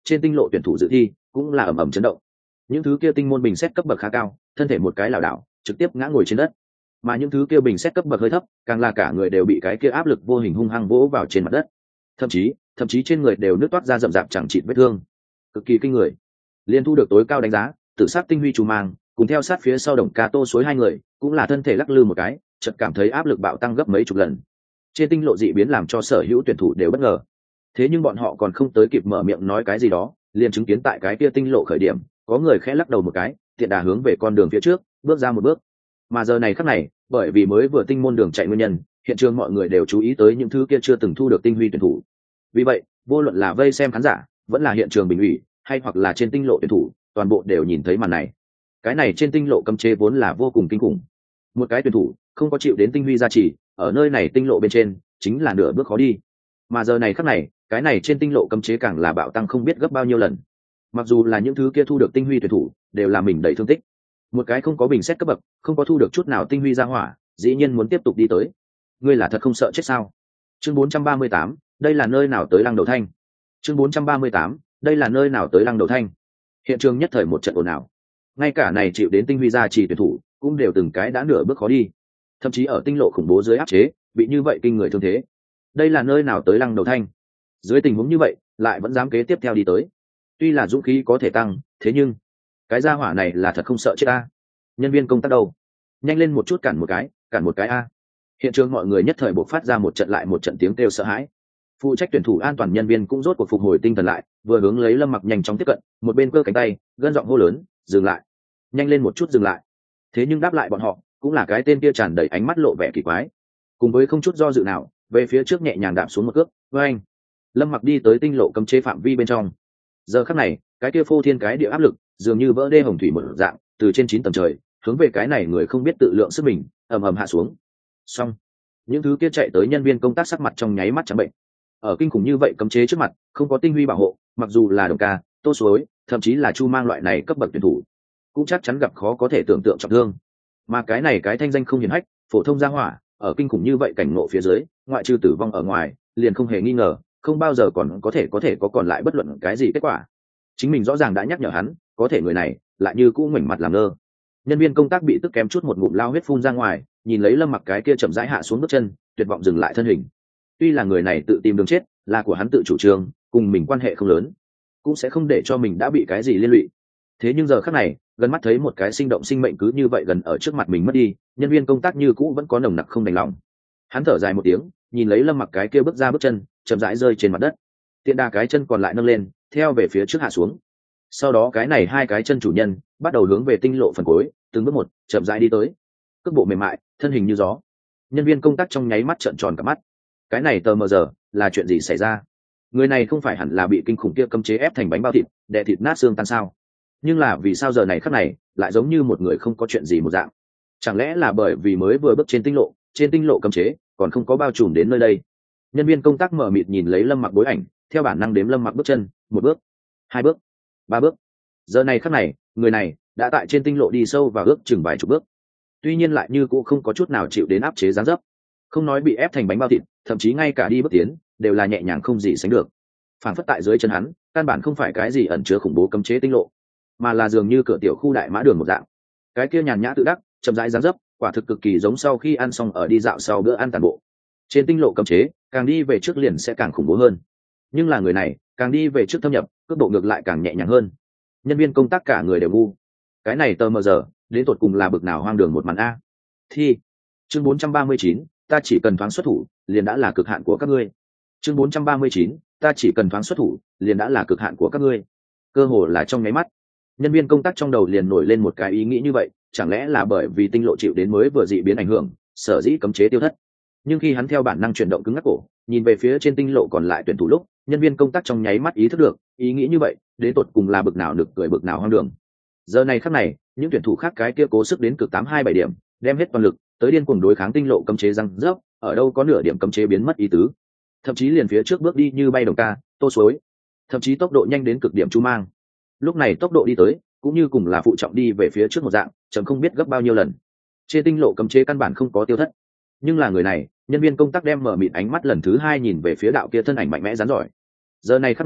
trên tinh lộ tuyển thủ dự thi cũng là ầm ầm chấn động. Những thứ kia tinh môn bình xét cấp bậc khá cao, thân thể một cái lảo đảo trực tiếp ngã ngồi trên đất, mà những thứ kia bình xét cấp bậc hơi thấp càng là cả người đều bị cái kia áp lực vô hình hung hăng vỗ vào trên mặt đất, thậm chí thậm chí trên người đều nứt toát ra rậm rạp chẳng chịt vết thương, cực kỳ kinh người. Liên thu được tối cao đánh giá tự sát tinh huy chủ mang cùng theo sát phía sau đồng ca tô suối hai người cũng là thân thể lắc lư một cái, chợt cảm thấy áp lực bạo tăng gấp mấy chục lần. Trên tinh lộ dị biến làm cho sở hữu tuyển thủ đều bất ngờ, thế nhưng bọn họ còn không tới kịp mở miệng nói cái gì đó, liền chứng kiến tại cái kia tinh lộ khởi điểm có người khẽ lắc đầu một cái, tiện đà hướng về con đường phía trước bước ra một bước. Mà giờ này khắc này, bởi vì mới vừa tinh môn đường chạy nguyên nhân, hiện trường mọi người đều chú ý tới những thứ kia chưa từng thu được tinh huy tuyển thủ. Vì vậy, vô luận là vây xem khán giả, vẫn là hiện trường bình ủy, hay hoặc là trên tinh lộ tuyển thủ, toàn bộ đều nhìn thấy màn này. Cái này trên tinh lộ cấm chế vốn là vô cùng kinh khủng. Một cái tuyển thủ không có chịu đến tinh huy gia trì, ở nơi này tinh lộ bên trên, chính là nửa bước khó đi. Mà giờ này khắc này, cái này trên tinh lộ cấm chế càng là bạo tăng không biết gấp bao nhiêu lần. Mặc dù là những thứ kia thu được tinh huy tuyển thủ, đều là mình đầy thương tích. Một cái không có bình xét cấp bậc, không có thu được chút nào tinh huy ra hỏa, dĩ nhiên muốn tiếp tục đi tới. Ngươi là thật không sợ chết sao? Chương bốn trăm ba mươi tám, đây là nơi nào tới Lăng Đầu Thanh? Chương bốn trăm ba mươi tám, đây là nơi nào tới Lăng Đầu Thanh? Hiện trường nhất thời một trận ồn ào. Ngay cả này chịu đến tinh huy gia trì tuyển thủ, cũng đều từng cái đã nửa bước khó đi. Thậm chí ở tinh lộ khủng bố dưới áp chế, bị như vậy kinh người thương thế. Đây là nơi nào tới Lăng Đầu Thanh? Dưới tình huống như vậy, lại vẫn dám kế tiếp theo đi tới. Tuy là dũng khí có thể tăng, thế nhưng cái gia hỏa này là thật không sợ chết a. Nhân viên công tác đâu? Nhanh lên một chút cản một cái, cản một cái a. Hiện trường mọi người nhất thời bộc phát ra một trận lại một trận tiếng kêu sợ hãi. Phụ trách tuyển thủ an toàn nhân viên cũng rốt cuộc phục hồi tinh thần lại, vừa hướng lấy Lâm Mặc nhanh chóng tiếp cận, một bên cơ cánh tay, gân giọng hô lớn, dừng lại, nhanh lên một chút dừng lại. Thế nhưng đáp lại bọn họ, cũng là cái tên kia tràn đầy ánh mắt lộ vẻ kỳ quái, cùng với không chút do dự nào, về phía trước nhẹ nhàng đạp xuống một cước, với anh. Lâm Mặc đi tới tinh lộ cấm chế phạm vi bên trong. Giờ khắc này, cái kia phô thiên cái địa áp lực, dường như vỡ đê hồng thủy một dạng, từ trên chín tầng trời, hướng về cái này người không biết tự lượng sức mình, ầm ầm hạ xuống. Xong, những thứ kia chạy tới nhân viên công tác sắc mặt trong nháy mắt trắng bệnh. Ở kinh khủng như vậy cấm chế trước mặt, không có tinh huy bảo hộ, mặc dù là Đồng Ca, Tô Suối, thậm chí là Chu Mang loại này cấp bậc tuyển thủ, cũng chắc chắn gặp khó có thể tưởng tượng trọng thương. Mà cái này cái thanh danh không hiển hách, phổ thông gia hỏa, ở kinh khủng như vậy cảnh ngộ phía dưới, ngoại trừ tử vong ở ngoài, liền không hề nghi ngờ, không bao giờ còn có thể có thể có còn lại bất luận cái gì kết quả. Chính mình rõ ràng đã nhắc nhở hắn, có thể người này lại như cũ ngoảnh mặt làm ngơ. Nhân viên công tác bị tức kém chút một ngụm lao huyết phun ra ngoài, nhìn lấy Lâm Mặc cái kia chậm rãi hạ xuống bước chân, tuyệt vọng dừng lại thân hình. Tuy là người này tự tìm đường chết, là của hắn tự chủ trương, cùng mình quan hệ không lớn, cũng sẽ không để cho mình đã bị cái gì liên lụy. Thế nhưng giờ khắc này, gần mắt thấy một cái sinh động sinh mệnh cứ như vậy gần ở trước mặt mình mất đi, nhân viên công tác như cũ vẫn có nồng nặc không đành lòng. Hắn thở dài một tiếng, nhìn lấy Lâm Mặc cái kia bước ra bước chân, chậm rãi rơi trên mặt đất. Tiện đà cái chân còn lại nâng lên, theo về phía trước hạ xuống. Sau đó cái này hai cái chân chủ nhân bắt đầu hướng về tinh lộ phần cuối, từng bước một, chậm rãi đi tới. Cước bộ mềm mại, thân hình như gió. Nhân viên công tác trong nháy mắt trợn tròn cả mắt. Cái này tờ mờ giờ, là chuyện gì xảy ra? Người này không phải hẳn là bị kinh khủng kia cấm chế ép thành bánh bao thịt, đè thịt nát xương tan sao? Nhưng là vì sao giờ này khắc này, lại giống như một người không có chuyện gì một dạng? Chẳng lẽ là bởi vì mới vừa bước trên tinh lộ, trên tinh lộ cấm chế còn không có bao trùm đến nơi đây? Nhân viên công tác mở mịt nhìn lấy Lâm Mặc bối ảnh, theo bản năng đếm Lâm Mặc bước chân, một bước, hai bước, ba bước. Giờ này khắc này, người này đã tại trên tinh lộ đi sâu và ước chừng vài chục bước. Tuy nhiên lại như cũng không có chút nào chịu đến áp chế giáng dấp, không nói bị ép thành bánh bao thịt, thậm chí ngay cả đi bước tiến đều là nhẹ nhàng không gì sánh được. Phản phất tại dưới chân hắn, căn bản không phải cái gì ẩn chứa khủng bố cấm chế tinh lộ, mà là dường như cửa tiểu khu đại mã đường một dạng. Cái kia nhàn nhã tự đắc, chậm rãi giáng dấp, quả thực cực kỳ giống sau khi ăn xong ở đi dạo sau bữa ăn tàn bộ. Trên tinh lộ cấm chế, càng đi về trước liền sẽ càng khủng bố hơn. Nhưng là người này, càng đi về trước thâm nhập, cước độ ngược lại càng nhẹ nhàng hơn. Nhân viên công tác cả người đều ngu. Cái này tờ mờ giờ, đến tột cùng là bực nào hoang đường một màn a. Thi. Chương bốn trăm ba mươi chín, ta chỉ cần thoáng xuất thủ, liền đã là cực hạn của các ngươi. Chương bốn trăm ba mươi chín, ta chỉ cần thoáng xuất thủ, liền đã là cực hạn của các ngươi. Cơ hồ là trong nháy mắt, nhân viên công tác trong đầu liền nổi lên một cái ý nghĩ như vậy, chẳng lẽ là bởi vì tinh lộ chịu đến mới vừa dị biến ảnh hưởng, sở dĩ cấm chế tiêu thất. Nhưng khi hắn theo bản năng chuyển động cứng ngắc cổ, nhìn về phía trên tinh lộ còn lại tuyển thủ lúc, nhân viên công tác trong nháy mắt ý thức được, ý nghĩ như vậy, đến tột cùng là bực nào nực cười bực nào hoang đường. Giờ này khắc này, những tuyển thủ khác cái kia cố sức đến cực tám hai bảy điểm, đem hết toàn lực, tới điên cuồng đối kháng tinh lộ cấm chế răng rớp, ở đâu có nửa điểm cấm chế biến mất ý tứ. Thậm chí liền phía trước bước đi như bay Đồng Ca, Tô Suối, thậm chí tốc độ nhanh đến cực điểm Chu Mang. Lúc này tốc độ đi tới, cũng như cùng là phụ trọng đi về phía trước một dạng, chấm không biết gấp bao nhiêu lần. Trên tinh lộ cấm chế căn bản không có tiêu thất. Nhưng là người này, nhân viên công tác đem mở mịt ánh mắt lần thứ hai nhìn về phía đạo kia thân ảnh mạnh mẽ rắn giỏi. Giờ này khắc này,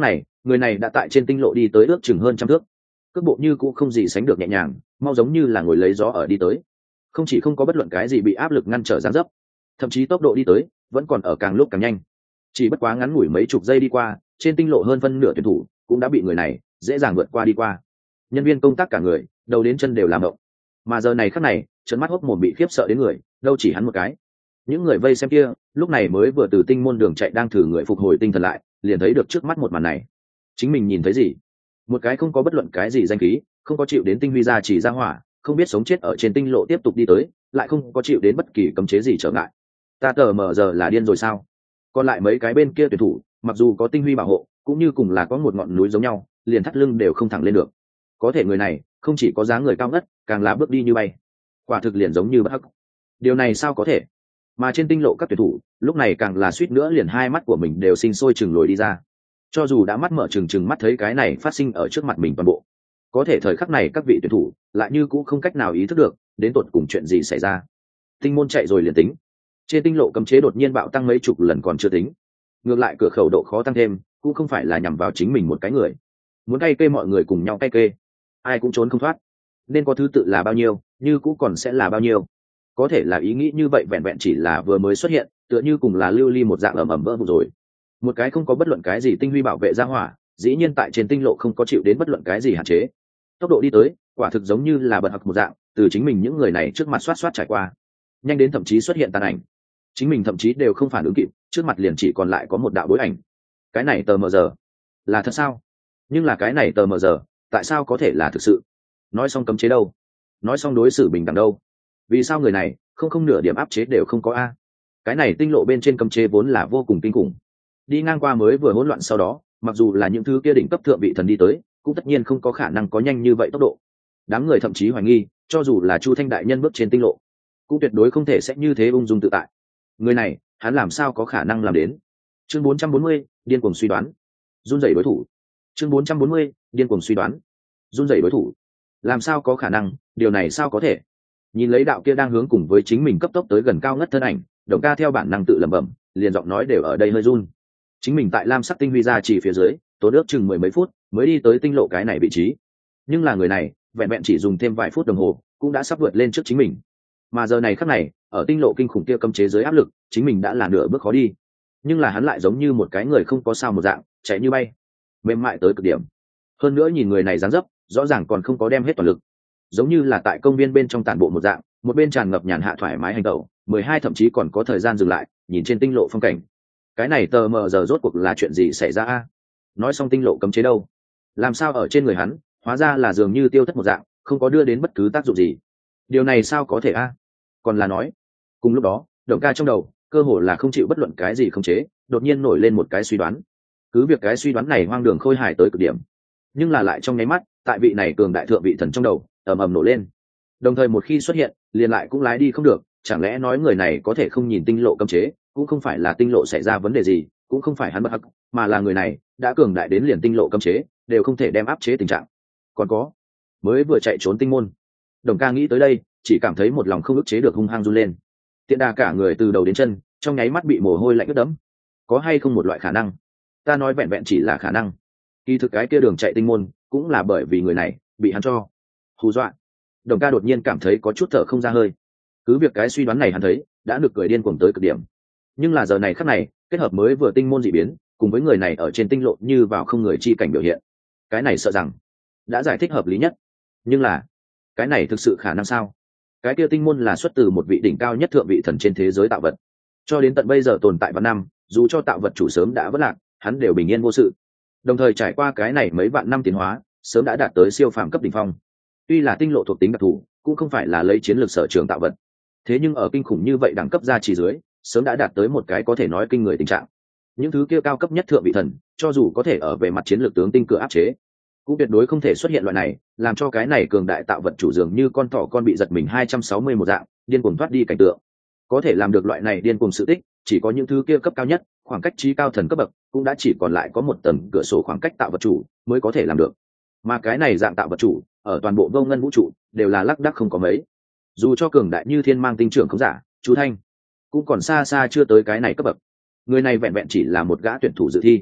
người này đã tại trên tinh lộ đi tới ước chừng hơn trăm thước, cước bộ như cũ không gì sánh được nhẹ nhàng, mau giống như là ngồi lấy gió ở đi tới, không chỉ không có bất luận cái gì bị áp lực ngăn trở gián dấp, thậm chí tốc độ đi tới vẫn còn ở càng lúc càng nhanh. Chỉ bất quá ngắn ngủi mấy chục giây đi qua, trên tinh lộ hơn phân nửa tuyển thủ cũng đã bị người này dễ dàng vượt qua đi qua. Nhân viên công tác cả người đầu đến chân đều làm động, mà giờ này khắc này trấn mắt hốc mồm bị khiếp sợ đến người đâu chỉ hắn một cái. Những người vây xem kia lúc này mới vừa từ tinh môn đường chạy đang thử người phục hồi tinh thần lại, liền thấy được trước mắt một màn này. Chính mình nhìn thấy gì? Một cái không có bất luận cái gì danh khí, không có chịu đến tinh huy gia chỉ ra hỏa, không biết sống chết ở trên tinh lộ tiếp tục đi tới, lại không có chịu đến bất kỳ cấm chế gì trở ngại. Ta tờ mờ giờ là điên rồi sao? Còn lại mấy cái bên kia tuyển thủ mặc dù có tinh huy bảo hộ, cũng như cùng là có một ngọn núi giống nhau, liền thắt lưng đều không thẳng lên được. Có thể người này không chỉ có dáng người cao ngất, càng là bước đi như bay, quả thực liền giống như bất hắc. Điều này sao có thể? Mà trên tinh lộ các tuyển thủ lúc này càng là suýt nữa liền hai mắt của mình đều sinh sôi chừng lồi đi ra. Cho dù đã mắt mở trừng trừng mắt thấy cái này phát sinh ở trước mặt mình toàn bộ, có thể thời khắc này các vị tuyển thủ lại như cũng không cách nào ý thức được đến tột cùng chuyện gì xảy ra. Tinh môn chạy rồi liền tính, trên tinh lộ cấm chế đột nhiên bạo tăng mấy chục lần còn chưa tính, ngược lại cửa khẩu độ khó tăng thêm, cũng không phải là nhằm vào chính mình một cái người, muốn cay kê mọi người cùng nhau cay kê, ai cũng trốn không thoát. Nên có thứ tự là bao nhiêu, như cũng còn sẽ là bao nhiêu. Có thể là ý nghĩ như vậy vẹn vẹn chỉ là vừa mới xuất hiện, tựa như cùng là lưu ly một dạng ẩm ẩm vỡ vụn rồi. Một cái không có bất luận cái gì tinh huy bảo vệ ra hỏa, dĩ nhiên tại trên tinh lộ không có chịu đến bất luận cái gì hạn chế, tốc độ đi tới quả thực giống như là bật học một dạng, từ chính mình những người này trước mặt xoát xoát trải qua, nhanh đến thậm chí xuất hiện tàn ảnh, chính mình thậm chí đều không phản ứng kịp, trước mặt liền chỉ còn lại có một đạo bối ảnh. Cái này tờ mờ giờ là thật sao? Nhưng là cái này tờ mờ giờ tại sao có thể là thực sự? Nói xong cấm chế đâu? Nói xong đối xử bình đẳng đâu? Vì sao người này không không nửa điểm áp chế đều không có a? Cái này tinh lộ bên trên cấm chế vốn là vô cùng kinh khủng, đi ngang qua mới vừa hỗn loạn sau đó, mặc dù là những thứ kia đỉnh cấp thượng vị thần đi tới, cũng tất nhiên không có khả năng có nhanh như vậy tốc độ. Đám người thậm chí hoài nghi, cho dù là Chu Thanh đại nhân bước trên tinh lộ, cũng tuyệt đối không thể sẽ như thế ung dung tự tại. Người này, hắn làm sao có khả năng làm đến? Chương bốn trăm bốn mươi, điên cuồng suy đoán, run rẩy đối thủ. Chương bốn trăm bốn mươi, điên cuồng suy đoán, run rẩy đối thủ. Làm sao có khả năng, điều này sao có thể? Nhìn lấy đạo kia đang hướng cùng với chính mình cấp tốc tới gần cao ngất thân ảnh, Đồng Ca theo bản năng tự lẩm bẩm, liền giọng nói đều ở đây hơi run. Chính mình tại lam sắc tinh huy ra chỉ phía dưới, tốn ước chừng mười mấy phút mới đi tới tinh lộ cái này vị trí, nhưng là người này vẹn vẹn chỉ dùng thêm vài phút đồng hồ cũng đã sắp vượt lên trước chính mình. Mà giờ này khắc này, ở tinh lộ kinh khủng kia cấm chế dưới áp lực, chính mình đã là nửa bước khó đi, nhưng là hắn lại giống như một cái người không có sao một dạng, chạy như bay, mềm mại tới cực điểm. Hơn nữa nhìn người này dáng dấp, rõ ràng còn không có đem hết toàn lực, giống như là tại công viên bên trong tản bộ một dạng, một bên tràn ngập nhàn hạ thoải mái hành động, mười hai thậm chí còn có thời gian dừng lại nhìn trên tinh lộ phong cảnh. Cái này tờ mờ giờ rốt cuộc là chuyện gì xảy ra a? Nói xong tinh lộ cấm chế đâu, làm sao ở trên người hắn hóa ra là dường như tiêu thất một dạng, không có đưa đến bất cứ tác dụng gì. Điều này sao có thể a? Còn là nói, cùng lúc đó Động Ca trong đầu cơ hồ là không chịu bất luận cái gì khống chế, đột nhiên nổi lên một cái suy đoán. Cứ việc cái suy đoán này hoang đường khôi hài tới cực điểm, nhưng là lại trong nháy mắt tại vị này cường đại thượng vị thần trong đầu ầm ầm nổ lên, đồng thời một khi xuất hiện liền lại cũng lái đi không được. Chẳng lẽ nói người này có thể không nhìn tinh lộ cấm chế, cũng không phải là tinh lộ xảy ra vấn đề gì, cũng không phải hắn bất hắc, mà là người này đã cường đại đến liền tinh lộ cấm chế đều không thể đem áp chế tình trạng. Còn có, mới vừa chạy trốn tinh môn. Đồng Ca nghĩ tới đây, chỉ cảm thấy một lòng không ức chế được hung hăng run lên. Tiện đà cả người từ đầu đến chân trong nháy mắt bị mồ hôi lạnh ướt đẫm. Có hay không một loại khả năng, ta nói vẹn vẹn chỉ là khả năng, kỳ thực cái kia đường chạy tinh môn cũng là bởi vì người này bị hắn cho hù dọa. Đồng Ca đột nhiên cảm thấy có chút thở không ra hơi. Cứ việc cái suy đoán này hắn thấy đã được cười điên cuồng tới cực điểm, nhưng là giờ này khắc này kết hợp mới vừa tinh môn dị biến cùng với người này ở trên tinh lộ như vào không người chi cảnh biểu hiện, cái này sợ rằng đã giải thích hợp lý nhất. Nhưng là cái này thực sự khả năng sao? Cái kia tinh môn là xuất từ một vị đỉnh cao nhất thượng vị thần trên thế giới tạo vật, cho đến tận bây giờ tồn tại vạn năm, dù cho tạo vật chủ sớm đã vất lạc, hắn đều bình yên vô sự, đồng thời trải qua cái này mấy vạn năm tiến hóa, sớm đã đạt tới siêu phàm cấp đỉnh phong. Tuy là tinh lộ thuộc tính đặc thù, cũng không phải là lấy chiến lược sở trường tạo vật, thế nhưng ở kinh khủng như vậy đẳng cấp ra chỉ dưới, sớm đã đạt tới một cái có thể nói kinh người tình trạng. Những thứ kia cao cấp nhất thượng vị thần, cho dù có thể ở về mặt chiến lược tướng tinh cửa áp chế, cũng tuyệt đối không thể xuất hiện loại này làm cho cái này cường đại tạo vật chủ dường như con thỏ con bị giật mình hai trăm sáu mươi một dạng, điên cuồng thoát đi cảnh tượng. Có thể làm được loại này điên cuồng sự tích, chỉ có những thứ kia cấp cao nhất, khoảng cách trí cao thần cấp bậc, cũng đã chỉ còn lại có một tầng cửa sổ khoảng cách tạo vật chủ mới có thể làm được. Mà cái này dạng tạo vật chủ, ở toàn bộ vô ngân vũ trụ đều là lác đác không có mấy. Dù cho cường đại như thiên mang tinh trưởng không giả, chú Thanh, cũng còn xa xa chưa tới cái này cấp bậc. Người này vẹn vẹn chỉ là một gã tuyển thủ dự thi,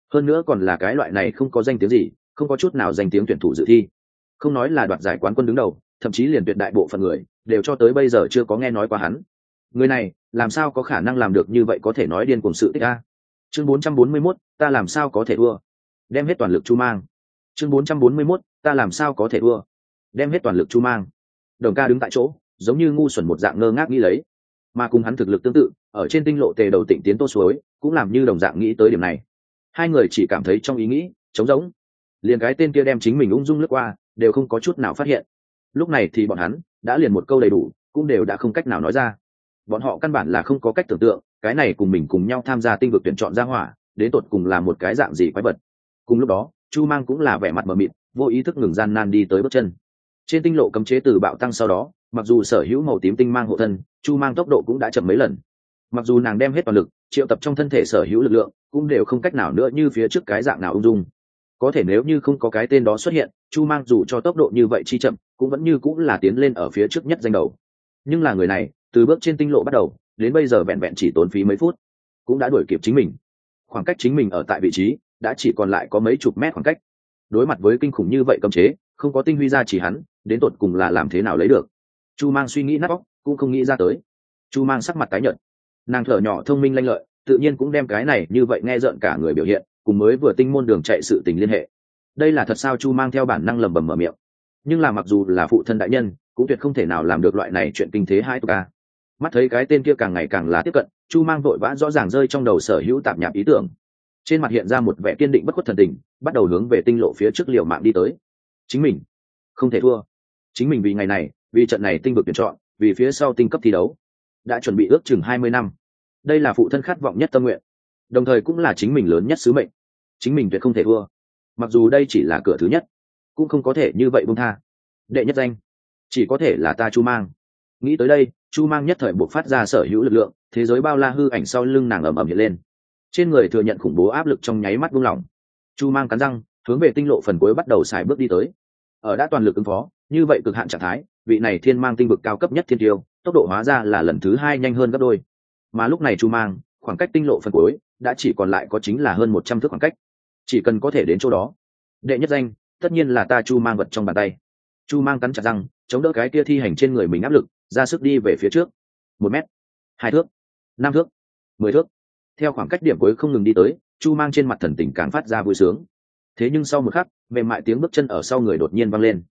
hơn nữa còn là cái loại này không có danh tiếng gì, không có chút nào danh tiếng tuyển thủ dự thi, không nói là đoạt giải quán quân đứng đầu, thậm chí liền tuyệt đại bộ phận người đều cho tới bây giờ chưa có nghe nói qua hắn. Người này làm sao có khả năng làm được như vậy, có thể nói điên cuồng sự tích a. Chương bốn trăm bốn mươi mốt, ta làm sao có thể thua? Đem hết toàn lực Chu Mang. Chương bốn trăm bốn mươi mốt, ta làm sao có thể thua? Đem hết toàn lực Chu Mang. Đồng ca đứng tại chỗ, giống như ngu xuẩn một dạng ngơ ngác nghĩ lấy, mà cùng hắn thực lực tương tự, ở trên tinh lộ tề đầu Tịnh Tiến Tô Suối cũng làm như đồng dạng nghĩ tới điểm này. Hai người chỉ cảm thấy trong ý nghĩ trống rỗng, liền cái tên kia đem chính mình ung dung lướt qua đều không có chút nào phát hiện. Lúc này thì bọn hắn đã liền một câu đầy đủ cũng đều đã không cách nào nói ra. Bọn họ căn bản là không có cách tưởng tượng cái này cùng mình cùng nhau tham gia tinh vực tuyển chọn ra hỏa đến tột cùng là một cái dạng gì quái vật. Cùng lúc đó Chu Mang cũng là vẻ mặt mờ mịt, vô ý thức ngừng gian nan đi tới bước chân. Trên tinh lộ cấm chế từ bạo tăng sau đó, mặc dù sở hữu màu tím tinh mang hộ thân, Chu Mang tốc độ cũng đã chậm mấy lần. Mặc dù nàng đem hết toàn lực triệu tập trong thân thể sở hữu lực lượng, cũng đều không cách nào nữa như phía trước cái dạng nào ung dung. Có thể nếu như không có cái tên đó xuất hiện, Chu Mang dù cho tốc độ như vậy chi chậm, cũng vẫn như cũng là tiến lên ở phía trước nhất danh đầu. Nhưng là người này, từ bước trên tinh lộ bắt đầu, đến bây giờ vẹn vẹn chỉ tốn phí mấy phút, cũng đã đuổi kịp chính mình. Khoảng cách chính mình ở tại vị trí đã chỉ còn lại có mấy chục mét khoảng cách. Đối mặt với kinh khủng như vậy cấm chế, không có tinh huy ra chỉ hắn, đến tột cùng là làm thế nào lấy được? Chu Mang suy nghĩ nát óc, cũng không nghĩ ra tới. Chu Mang sắc mặt tái nhợt, nàng thở nhỏ thông minh lanh lợi, tự nhiên cũng đem cái này như vậy nghe rợn cả người biểu hiện cùng mới vừa tinh môn đường chạy sự tình liên hệ. Đây là thật sao? Chu Mang theo bản năng lẩm bẩm mở miệng. Nhưng là mặc dù là phụ thân đại nhân, cũng tuyệt không thể nào làm được loại này chuyện kinh thế hai tục a. Mắt thấy cái tên kia càng ngày càng là tiếp cận, Chu Mang vội vã rõ ràng rơi trong đầu sở hữu tạp nhạp ý tưởng, trên mặt hiện ra một vẻ kiên định bất khuất thần tình, bắt đầu hướng về tinh lộ phía trước liều mạng đi tới. Chính mình không thể thua, chính mình vì ngày này, vì trận này tinh vực tuyển chọn, vì phía sau tinh cấp thi đấu, đã chuẩn bị ước chừng hai mươi năm. Đây là phụ thân khát vọng nhất tâm nguyện, đồng thời cũng là chính mình lớn nhất sứ mệnh. Chính mình tuyệt không thể thua, mặc dù đây chỉ là cửa thứ nhất, cũng không có thể như vậy buông tha. Đệ nhất danh chỉ có thể là ta Chu Mang. Nghĩ tới đây, Chu Mang nhất thời buộc phát ra sở hữu lực lượng, thế giới bao la hư ảnh sau lưng nàng ầm ầm hiện lên, trên người thừa nhận khủng bố áp lực trong nháy mắt buông lỏng. Chu Mang cắn răng hướng về tinh lộ phần cuối bắt đầu xài bước đi tới. Ở đã toàn lực ứng phó như vậy cực hạn trạng thái, vị này thiên mang tinh vực cao cấp nhất thiên tiêu tốc độ hóa ra là lần thứ hai nhanh hơn gấp đôi. Mà lúc này Chu Mang khoảng cách tinh lộ phần cuối đã chỉ còn lại có chính là hơn một trăm thước khoảng cách, chỉ cần có thể đến chỗ đó, đệ nhất danh tất nhiên là ta Chu Mang vật trong bàn tay. Chu Mang cắn chặt răng, chống đỡ cái kia thi hành trên người mình áp lực, ra sức đi về phía trước. Một mét, hai thước, năm thước, mười thước. Theo khoảng cách điểm cuối không ngừng đi tới, Chu Mang trên mặt thần tình càng phát ra vui sướng. Thế nhưng sau một khắc, mềm mại tiếng bước chân ở sau người đột nhiên vang lên.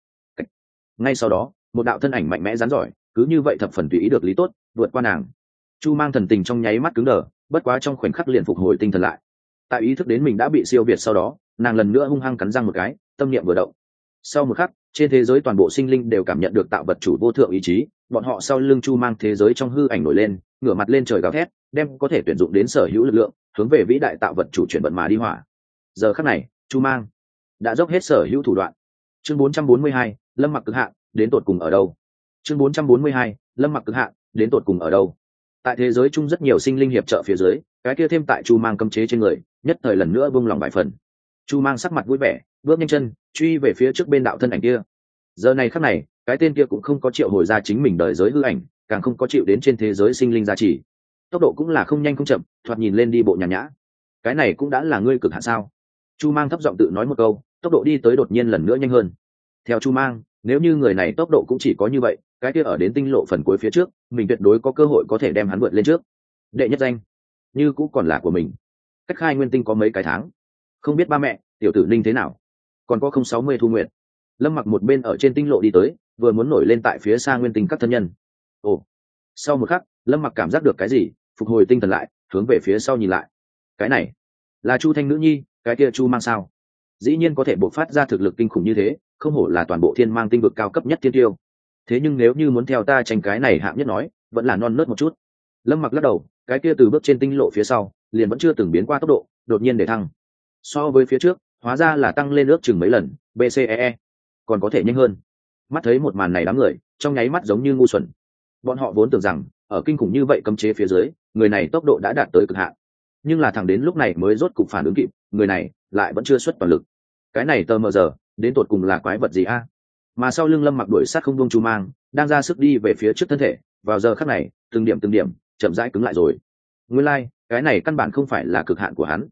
Ngay sau đó, một đạo thân ảnh mạnh mẽ rắn giỏi, cứ như vậy thập phần tùy ý được lý tốt, vượt qua nàng. Chu Mang thần tình trong nháy mắt cứng đờ, bất quá trong khoảnh khắc liền phục hồi tinh thần lại. Tại ý thức đến mình đã bị siêu việt sau đó, nàng lần nữa hung hăng cắn răng một cái, tâm niệm vừa động. Sau một khắc, trên thế giới toàn bộ sinh linh đều cảm nhận được tạo vật chủ vô thượng ý chí, bọn họ sau lưng Chu Mang thế giới trong hư ảnh nổi lên, ngửa mặt lên trời gào thét, đem có thể tuyển dụng đến sở hữu lực lượng, hướng về vĩ đại tạo vật chủ chuyển vận mà đi hỏa. Giờ khắc này, Chu Mang đã dốc hết sở hữu thủ đoạn. Chương bốn trăm bốn mươi hai, Lâm Mặc cực hạn, đến tột cùng ở đâu? Chương bốn trăm bốn mươi hai, Lâm Mặc cực hạn, đến tột cùng ở đâu? Tại thế giới chung rất nhiều sinh linh hiệp trợ phía dưới, cái kia thêm tại Chu Mang cấm chế trên người, nhất thời lần nữa buông lòng vài phần. Chu Mang sắc mặt vui vẻ, bước nhanh chân truy về phía trước bên đạo thân ảnh kia. Giờ này khắc này, cái tên kia cũng không có triệu hồi ra chính mình đời giới hư ảnh, càng không có chịu đến trên thế giới sinh linh gia trì, tốc độ cũng là không nhanh không chậm, thoạt nhìn lên đi bộ nhàn nhã. Cái này cũng đã là ngươi cực hạn sao? Chu Mang thấp giọng tự nói một câu, tốc độ đi tới đột nhiên lần nữa nhanh hơn. Theo Chu Mang, nếu như người này tốc độ cũng chỉ có như vậy, cái kia ở đến tinh lộ phần cuối phía trước, mình tuyệt đối có cơ hội có thể đem hắn vượt lên trước. Đệ nhất danh như cũng còn là của mình. Cách khai nguyên tinh có mấy cái tháng, không biết ba mẹ tiểu tử Ninh thế nào, còn có không sáu mươi thu nguyện. Lâm Mặc một bên ở trên tinh lộ đi tới, vừa muốn nổi lên tại phía xa nguyên tinh các thân nhân. Ồ, sau một khắc, Lâm Mặc cảm giác được cái gì, phục hồi tinh thần lại, hướng về phía sau nhìn lại. Cái này là Chu Thanh nữ nhi, cái kia Chu Mang sao? Dĩ nhiên có thể bộc phát ra thực lực kinh khủng như thế, không hổ là toàn bộ thiên mang tinh vực cao cấp nhất thiên tiêu. Thế nhưng nếu như muốn theo ta tranh cái này hạng nhất nói, vẫn là non nớt một chút. Lâm Mặc lắc đầu, cái kia từ bước trên tinh lộ phía sau, liền vẫn chưa từng biến qua tốc độ, đột nhiên để thăng. So với phía trước, hóa ra là tăng lên ước chừng mấy lần, bê xê e e, còn có thể nhanh hơn. Mắt thấy một màn này đám người, trong nháy mắt giống như ngu xuẩn. Bọn họ vốn tưởng rằng, ở kinh khủng như vậy cấm chế phía dưới, người này tốc độ đã đạt tới cực hạn. Nhưng là thẳng đến lúc này mới rốt cục phản ứng kịp, người này lại vẫn chưa xuất toàn lực. Cái này tờ mờ giờ, đến tột cùng là quái vật gì a? Mà sau lưng Lâm Mặc đuổi sát không buông Chu Mang, đang ra sức đi về phía trước thân thể, vào giờ khắc này, từng điểm từng điểm, chậm rãi cứng lại rồi. Nguyên lai, like, cái này căn bản không phải là cực hạn của hắn.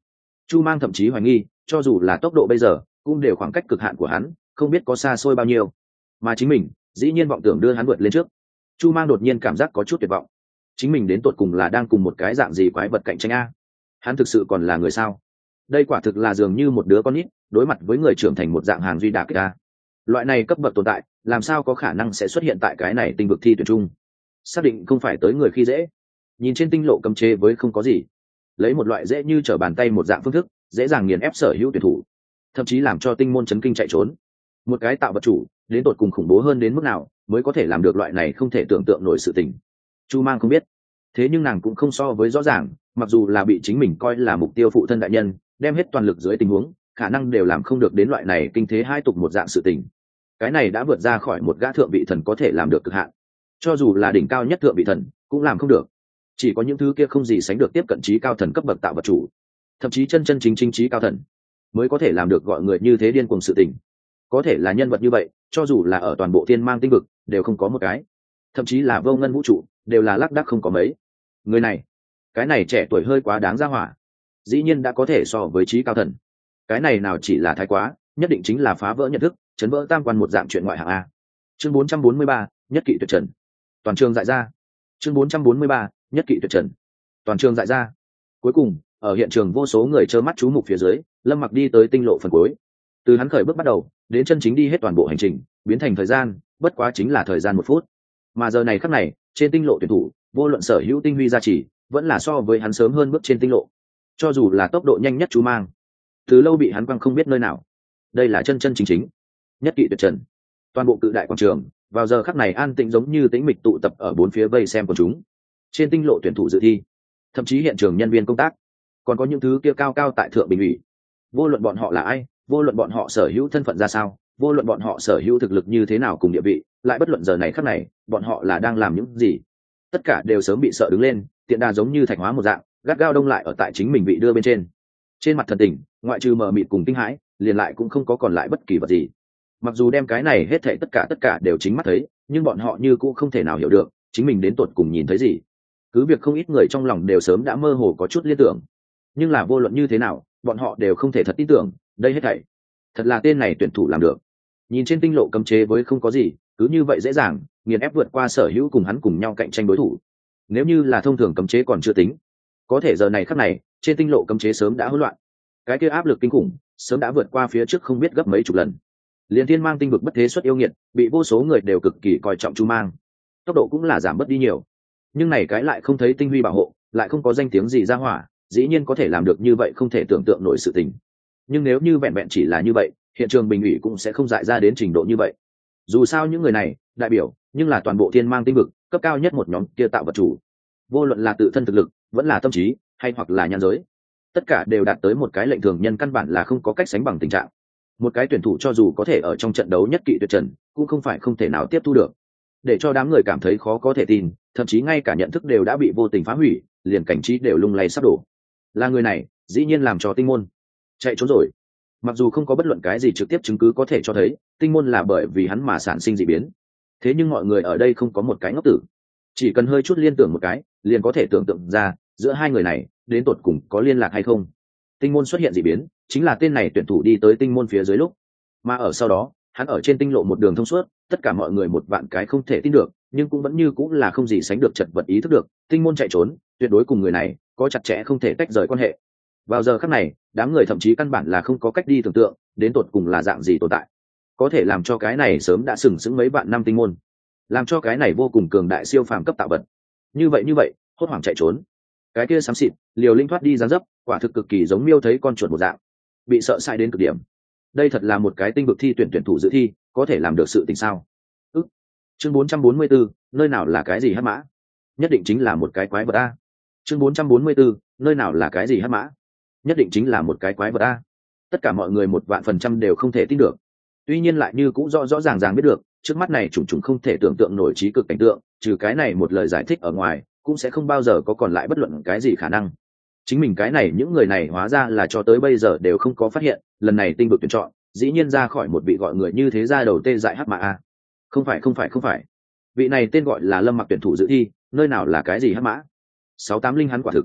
Chu Mang thậm chí hoài nghi, cho dù là tốc độ bây giờ cũng đều khoảng cách cực hạn của hắn, không biết có xa xôi bao nhiêu, mà chính mình dĩ nhiên vọng tưởng đưa hắn vượt lên trước. Chu Mang đột nhiên cảm giác có chút tuyệt vọng, chính mình đến tột cùng là đang cùng một cái dạng gì quái vật cạnh tranh a? Hắn thực sự còn là người sao? Đây quả thực là dường như một đứa con nít đối mặt với người trưởng thành một dạng hàng duy đả kích a. Loại này cấp bậc tồn tại làm sao có khả năng sẽ xuất hiện tại cái này tinh vực thi tuyển chung? Xác định không phải tới người khi dễ. Nhìn trên tinh lộ cấm chế với không có gì, lấy một loại dễ như trở bàn tay một dạng phương thức dễ dàng nghiền ép sở hữu tuyển thủ, thậm chí làm cho tinh môn chấn kinh chạy trốn. Một cái tạo vật chủ đến tột cùng khủng bố hơn đến mức nào mới có thể làm được loại này không thể tưởng tượng nổi sự tình, Chu Mang không biết. Thế nhưng nàng cũng không so với rõ ràng, mặc dù là bị chính mình coi là mục tiêu phụ thân đại nhân đem hết toàn lực dưới tình huống, khả năng đều làm không được đến loại này kinh thế hai tục một dạng sự tình. Cái này đã vượt ra khỏi một gã thượng vị thần có thể làm được cực hạn, cho dù là đỉnh cao nhất thượng vị thần cũng làm không được. Chỉ có những thứ kia không gì sánh được tiếp cận trí cao thần cấp bậc tạo vật chủ, thậm chí chân chân chính chính trí cao thần mới có thể làm được gọi người như thế điên cuồng sự tình. Có thể là nhân vật như vậy, cho dù là ở toàn bộ thiên mang tinh vực đều không có một cái, thậm chí là vô ngân vũ trụ đều là lác đác không có mấy. Người này, cái này trẻ tuổi hơi quá đáng ra hỏa, dĩ nhiên đã có thể so với trí cao thần. Cái này nào chỉ là thái quá, nhất định chính là phá vỡ nhận thức, chấn vỡ tam quan một dạng chuyện ngoại hạng a. Chương bốn trăm bốn mươi ba, nhất kỵ tuyệt trần. Toàn trường dại ra. Chương bốn trăm bốn mươi ba, nhất kỵ tuyệt trần. Toàn trường dại ra. Cuối cùng, ở hiện trường vô số người trơ mắt chú mục phía dưới, Lâm Mặc đi tới tinh lộ phần cuối. Từ hắn khởi bước bắt đầu đến chân chính đi hết toàn bộ hành trình, biến thành thời gian bất quá chính là thời gian một phút. Mà giờ này khắc này, trên tinh lộ tuyển thủ, vô luận sở hữu tinh huy gia trì, vẫn là so với hắn sớm hơn bước trên tinh lộ. Cho dù là tốc độ nhanh nhất Chu Mang, từ lâu bị hắn quăng không biết nơi nào. Đây là chân chân chính chính nhất kỵ tuyệt trần. Toàn bộ cự đại quảng trường vào giờ khắc này an tĩnh giống như tĩnh mịch tụ tập ở bốn phía vây xem của chúng. Trên tinh lộ tuyển thủ dự thi, thậm chí hiện trường nhân viên công tác, còn có những thứ kia cao cao tại thượng bình ủy. Vô luận bọn họ là ai, vô luận bọn họ sở hữu thân phận ra sao, vô luận bọn họ sở hữu thực lực như thế nào cùng địa vị, lại bất luận giờ này khắc này bọn họ là đang làm những gì, tất cả đều sớm bị sợ đứng lên, tiện đà giống như thạch hóa một dạng, gắt gao đông lại ở tại chính mình vị đưa bên trên. Trên mặt thần tình, ngoại trừ mờ mịt cùng kinh hãi, liền lại cũng không có còn lại bất kỳ vật gì. Mặc dù đem cái này hết thảy tất cả tất cả đều chính mắt thấy, nhưng bọn họ như cũng không thể nào hiểu được chính mình đến tột cùng nhìn thấy gì. Cứ việc không ít người trong lòng đều sớm đã mơ hồ có chút liên tưởng, nhưng là vô luận như thế nào, bọn họ đều không thể thật tin tưởng, đây hết thảy thật là tên này tuyển thủ làm được. Nhìn trên tinh lộ cấm chế với không có gì, cứ như vậy dễ dàng nghiền ép vượt qua sở hữu cùng hắn cùng nhau cạnh tranh đối thủ. Nếu như là thông thường cấm chế còn chưa tính, có thể giờ này khắc này trên tinh lộ cấm chế sớm đã hỗn loạn, cái kia áp lực kinh khủng sớm đã vượt qua phía trước không biết gấp mấy chục lần. Liên Thiên Mang tinh vực bất thế xuất yêu nghiệt, bị vô số người đều cực kỳ coi trọng Chu Mang, tốc độ cũng là giảm bớt đi nhiều. Nhưng này cái lại không thấy tinh huy bảo hộ, lại không có danh tiếng gì ra hỏa, dĩ nhiên có thể làm được như vậy không thể tưởng tượng nổi sự tình. Nhưng nếu như vẹn vẹn chỉ là như vậy, hiện trường bình ủy cũng sẽ không dại ra đến trình độ như vậy. Dù sao những người này đại biểu nhưng là toàn bộ Thiên Mang tinh vực cấp cao nhất một nhóm kia tạo vật chủ, vô luận là tự thân thực lực vẫn là tâm trí hay hoặc là nhan giới, tất cả đều đạt tới một cái lệnh thường nhân căn bản là không có cách sánh bằng tình trạng. Một cái tuyển thủ cho dù có thể ở trong trận đấu nhất kỵ tuyệt trần, cũng không phải không thể nào tiếp thu được. Để cho đám người cảm thấy khó có thể tin, thậm chí ngay cả nhận thức đều đã bị vô tình phá hủy, liền cảnh trí đều lung lay sắp đổ. Là người này dĩ nhiên làm cho tinh môn chạy trốn rồi. Mặc dù không có bất luận cái gì trực tiếp chứng cứ có thể cho thấy tinh môn là bởi vì hắn mà sản sinh dị biến, thế nhưng mọi người ở đây không có một cái ngốc tử, chỉ cần hơi chút liên tưởng một cái liền có thể tưởng tượng ra giữa hai người này đến tột cùng có liên lạc hay không. Tinh môn xuất hiện dị biến chính là tên này tuyển thủ đi tới tinh môn phía dưới lúc, mà ở sau đó hắn ở trên tinh lộ một đường thông suốt, tất cả mọi người một vạn cái không thể tin được, nhưng cũng vẫn như cũng là không gì sánh được chật vật ý thức được tinh môn chạy trốn tuyệt đối cùng người này có chặt chẽ không thể tách rời quan hệ. Vào giờ khắc này đám người thậm chí căn bản là không có cách đi tưởng tượng đến tột cùng là dạng gì tồn tại có thể làm cho cái này sớm đã sừng sững mấy vạn năm tinh môn, làm cho cái này vô cùng cường đại siêu phàm cấp tạo vật như vậy như vậy hốt hoảng chạy trốn. Cái kia xám xịt liều linh thoát đi dáng dấp, quả thực cực kỳ giống miêu thấy con chuột một dạng, bị sợ sai đến cực điểm. Đây thật là một cái tinh vực thi tuyển tuyển thủ dự thi có thể làm được sự tình sao? ức Chương bốn trăm bốn mươi bốn, nơi nào là cái gì hắc mã? Nhất định chính là một cái quái vật a. Chương bốn trăm bốn mươi bốn, nơi nào là cái gì hắc mã? Nhất định chính là một cái quái vật a. Tất cả mọi người một vạn phần trăm đều không thể tin được. Tuy nhiên lại như cũng rõ rõ ràng ràng biết được, trước mắt này trùng trùng không thể tưởng tượng nổi trí cực cảnh tượng, trừ cái này một lời giải thích ở ngoài, cũng sẽ không bao giờ có còn lại bất luận cái gì khả năng. Chính mình cái này những người này hóa ra là cho tới bây giờ đều không có phát hiện, lần này tinh vực tuyển chọn dĩ nhiên ra khỏi một vị gọi người như thế ra đầu tê dại hắc mã a. Không phải không phải không phải, vị này tên gọi là Lâm Mặc tuyển thủ dự thi, nơi nào là cái gì hắc mã? Sáu tám linh hắn quả thực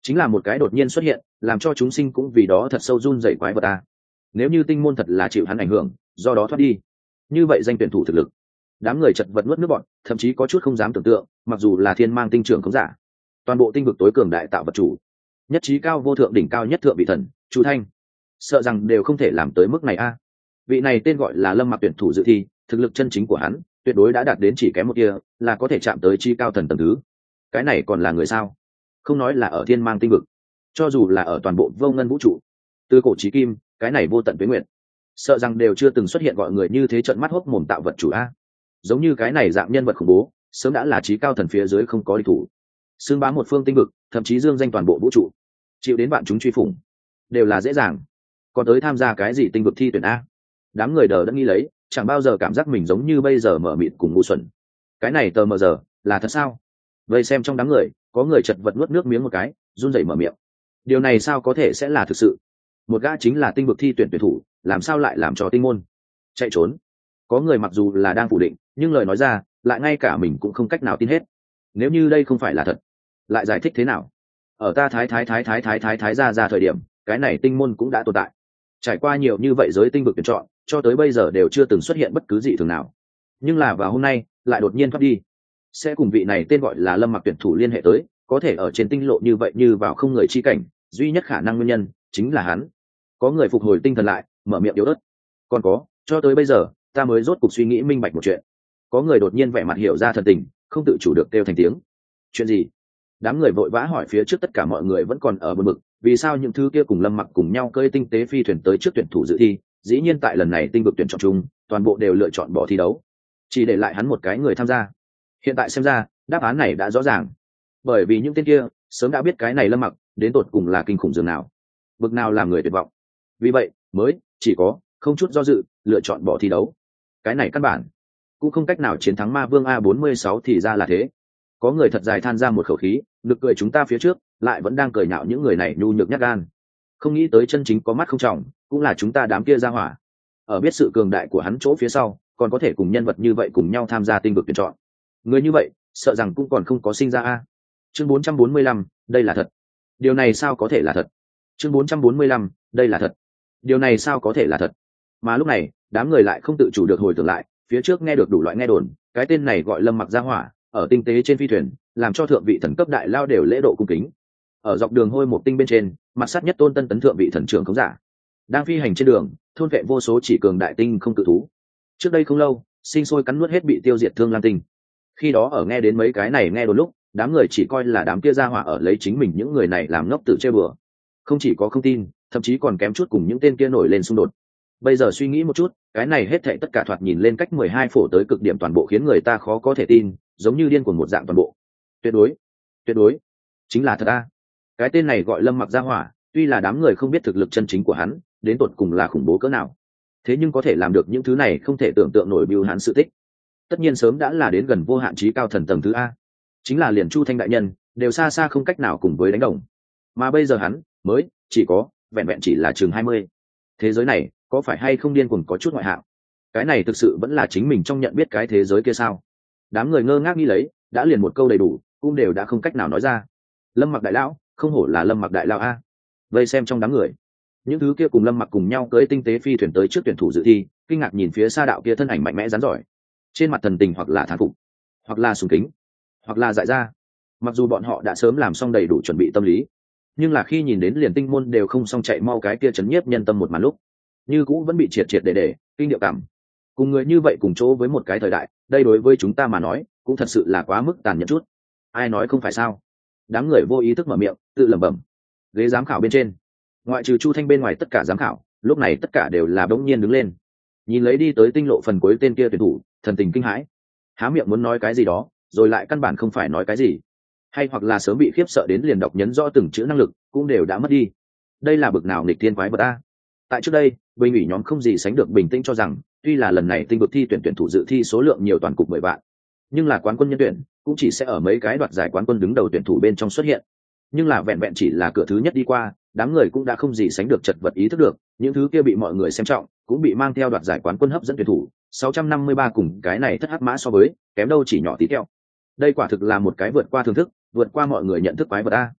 chính là một cái đột nhiên xuất hiện làm cho chúng sinh cũng vì đó thật sâu run dậy quái vật a. Nếu như tinh môn thật là chịu hắn ảnh hưởng do đó thoát đi, như vậy danh tuyển thủ thực lực, đám người chật vật nuốt nước bọn, thậm chí có chút không dám tưởng tượng, mặc dù là thiên mang tinh trưởng không giả, toàn bộ tinh vực tối cường đại tạo vật chủ, nhất trí cao vô thượng đỉnh cao nhất thượng vị thần Chu Thanh, sợ rằng đều không thể làm tới mức này a. Vị này tên gọi là Lâm Mặc tuyển thủ dự thi, thực lực chân chính của hắn tuyệt đối đã đạt đến chỉ kém một kia là có thể chạm tới chi cao thần tầng thứ. Cái này còn là người sao? Không nói là ở thiên mang tinh vực, cho dù là ở toàn bộ vô ngân vũ trụ, từ cổ chí kim, cái này vô tận tuyến nguyện, sợ rằng đều chưa từng xuất hiện gọi người như thế trận mắt hốc mồm tạo vật chủ a. Giống như cái này dạng nhân vật khủng bố sớm đã là trí cao thần phía dưới không có địch thủ, xưng bá một phương tinh vực, thậm chí dương danh toàn bộ vũ trụ, chịu đến bạn chúng truy phủng đều là dễ dàng, còn tới tham gia cái gì tinh vực thi tuyển a. Đám người đờ đã nghĩ lấy, chẳng bao giờ cảm giác mình giống như bây giờ mở mịt cùng ngu xuẩn. Cái này tờ mờ giờ là thật sao? Vậy xem trong đám người có người chật vật nuốt nước miếng một cái, run rẩy mở miệng. Điều này sao có thể sẽ là thực sự? Một gã chính là tinh vực thi tuyển tuyển thủ, làm sao lại làm cho tinh môn chạy trốn? Có người mặc dù là đang phủ định, nhưng lời nói ra lại ngay cả mình cũng không cách nào tin hết. Nếu như đây không phải là thật, lại giải thích thế nào? Ở ta thái thái thái thái thái thái thái ra ra thời điểm, cái này tinh môn cũng đã tồn tại. Trải qua nhiều như vậy giới tinh vực tuyển chọn, cho tới bây giờ đều chưa từng xuất hiện bất cứ dị thường nào. Nhưng là vào hôm nay lại đột nhiên thoát đi, sẽ cùng vị này tên gọi là Lâm Mặc tuyển thủ liên hệ tới, có thể ở trên tinh lộ như vậy như vào không người chi cảnh, duy nhất khả năng nguyên nhân chính là hắn. Có người phục hồi tinh thần lại, mở miệng yếu ớt. Còn có, cho tới bây giờ ta mới rốt cục suy nghĩ minh bạch một chuyện. Có người đột nhiên vẻ mặt hiểu ra thần tình, không tự chủ được kêu thành tiếng. Chuyện gì? Đám người vội vã hỏi phía trước tất cả mọi người vẫn còn ở bờ bực, vì sao những thứ kia cùng Lâm Mặc cùng nhau cơi tinh tế phi thuyền tới trước tuyển thủ dự thi, dĩ nhiên tại lần này tinh vực tuyển chọn chung, toàn bộ đều lựa chọn bỏ thi đấu, chỉ để lại hắn một cái người tham gia. Hiện tại xem ra, đáp án này đã rõ ràng, bởi vì những tên kia sớm đã biết cái này Lâm Mặc đến tột cùng là kinh khủng dường nào, bực nào làm người tuyệt vọng, vì vậy mới chỉ có không chút do dự lựa chọn bỏ thi đấu. Cái này căn bản cũng không cách nào chiến thắng ma vương A bốn mươi sáu thì ra là thế. Có người thật dài than ra một khẩu khí, nực cười chúng ta phía trước lại vẫn đang cười nhạo những người này nhu nhược nhát gan, không nghĩ tới chân chính có mắt không trọng cũng là chúng ta đám kia ra hỏa. Ở biết sự cường đại của hắn chỗ phía sau, còn có thể cùng nhân vật như vậy cùng nhau tham gia tinh vực tuyển chọn, người như vậy sợ rằng cũng còn không có sinh ra a. Chương bốn trăm bốn mươi lăm, đây là thật. Điều này sao có thể là thật? Chương bốn trăm bốn mươi lăm, đây là thật. Điều này sao có thể là thật? Mà lúc này, đám người lại không tự chủ được hồi tưởng lại, phía trước nghe được đủ loại nghe đồn, cái tên này gọi Lâm Mặc ra hỏa, ở tinh tế trên phi thuyền, làm cho thượng vị thần cấp đại lao đều lễ độ cung kính. Ở dọc đường hôi một tinh bên trên, mặt sát nhất tôn tân tấn thượng vị thần trưởng không giả, đang phi hành trên đường, thôn vệ vô số chỉ cường đại tinh không tự thú. Trước đây không lâu, sinh sôi cắn nuốt hết bị tiêu diệt thương lam tinh. Khi đó ở nghe đến mấy cái này nghe đồn lúc, đám người chỉ coi là đám kia ra hỏa ở lấy chính mình những người này làm ngốc tự chơi bừa, không chỉ có không tin, thậm chí còn kém chút cùng những tên kia nổi lên xung đột. Bây giờ suy nghĩ một chút, cái này hết thảy tất cả thoạt nhìn lên cách mười hai phổ tới cực điểm toàn bộ khiến người ta khó có thể tin, giống như điên cuồng một dạng toàn bộ. Tuyệt đối, tuyệt đối chính là thật a. Cái tên này gọi Lâm Mặc ra hỏa, tuy là đám người không biết thực lực chân chính của hắn đến tột cùng là khủng bố cỡ nào, thế nhưng có thể làm được những thứ này không thể tưởng tượng nổi bưu hắn sự tích, tất nhiên sớm đã là đến gần vô hạn trí cao thần tầng thứ a. Chính là liền Chu Thanh đại nhân đều xa xa không cách nào cùng với đánh đồng, mà bây giờ hắn mới chỉ có vẹn vẹn chỉ là chừng hai mươi. Thế giới này có phải hay không điên cuồng có chút ngoại hạng? Cái này thực sự vẫn là chính mình trong nhận biết cái thế giới kia sao? Đám người ngơ ngác nghĩ lấy, đã liền một câu đầy đủ cũng đều đã không cách nào nói ra. Lâm Mặc đại lão, không hổ là Lâm Mặc đại lão a. Vây xem trong đám người, những thứ kia cùng Lâm Mặc cùng nhau cưỡi tinh tế phi thuyền tới trước tuyển thủ dự thi, kinh ngạc nhìn phía xa đạo kia thân ảnh mạnh mẽ rắn giỏi, trên mặt thần tình hoặc là thán phục, hoặc là sùng kính, hoặc là dại ra. Mặc dù bọn họ đã sớm làm xong đầy đủ chuẩn bị tâm lý, nhưng là khi nhìn đến liền tinh môn đều không xong chạy mau cái kia chấn nhiếp nhân tâm một màn lúc, như cũng vẫn bị triệt triệt để để kinh điệu cảm. Cùng người như vậy cùng chỗ với một cái thời đại, đây đối với chúng ta mà nói cũng thật sự là quá mức tàn nhẫn chút. Ai nói không phải sao? Đám người vô ý thức mở miệng tự lẩm bẩm. Ghế giám khảo bên trên, ngoại trừ Chu Thanh bên ngoài tất cả giám khảo lúc này tất cả đều là bỗng nhiên đứng lên, nhìn lấy đi tới tinh lộ phần cuối tên kia tuyển thủ, thần tình kinh hãi, há miệng muốn nói cái gì đó rồi lại căn bản không phải nói cái gì, hay hoặc là sớm bị khiếp sợ đến liền đọc nhấn rõ từng chữ năng lực cũng đều đã mất đi. Đây là bực nào nghịch thiên quái vật ta. Tại trước đây, bình ủy nhóm không gì sánh được bình tĩnh cho rằng, tuy là lần này tinh vực thi tuyển tuyển thủ dự thi số lượng nhiều toàn cục mười vạn, nhưng là quán quân nhân tuyển cũng chỉ sẽ ở mấy cái đoạt giải quán quân đứng đầu tuyển thủ bên trong xuất hiện. Nhưng là vẹn vẹn chỉ là cửa thứ nhất đi qua, đám người cũng đã không gì sánh được chật vật ý thức được, những thứ kia bị mọi người xem trọng, cũng bị mang theo đoạt giải quán quân hấp dẫn tuyển thủ, sáu trăm năm mươi ba cùng cái này thất hắc mã so với, kém đâu chỉ nhỏ tí tẹo. Đây quả thực là một cái vượt qua thưởng thức, vượt qua mọi người nhận thức quái vật a.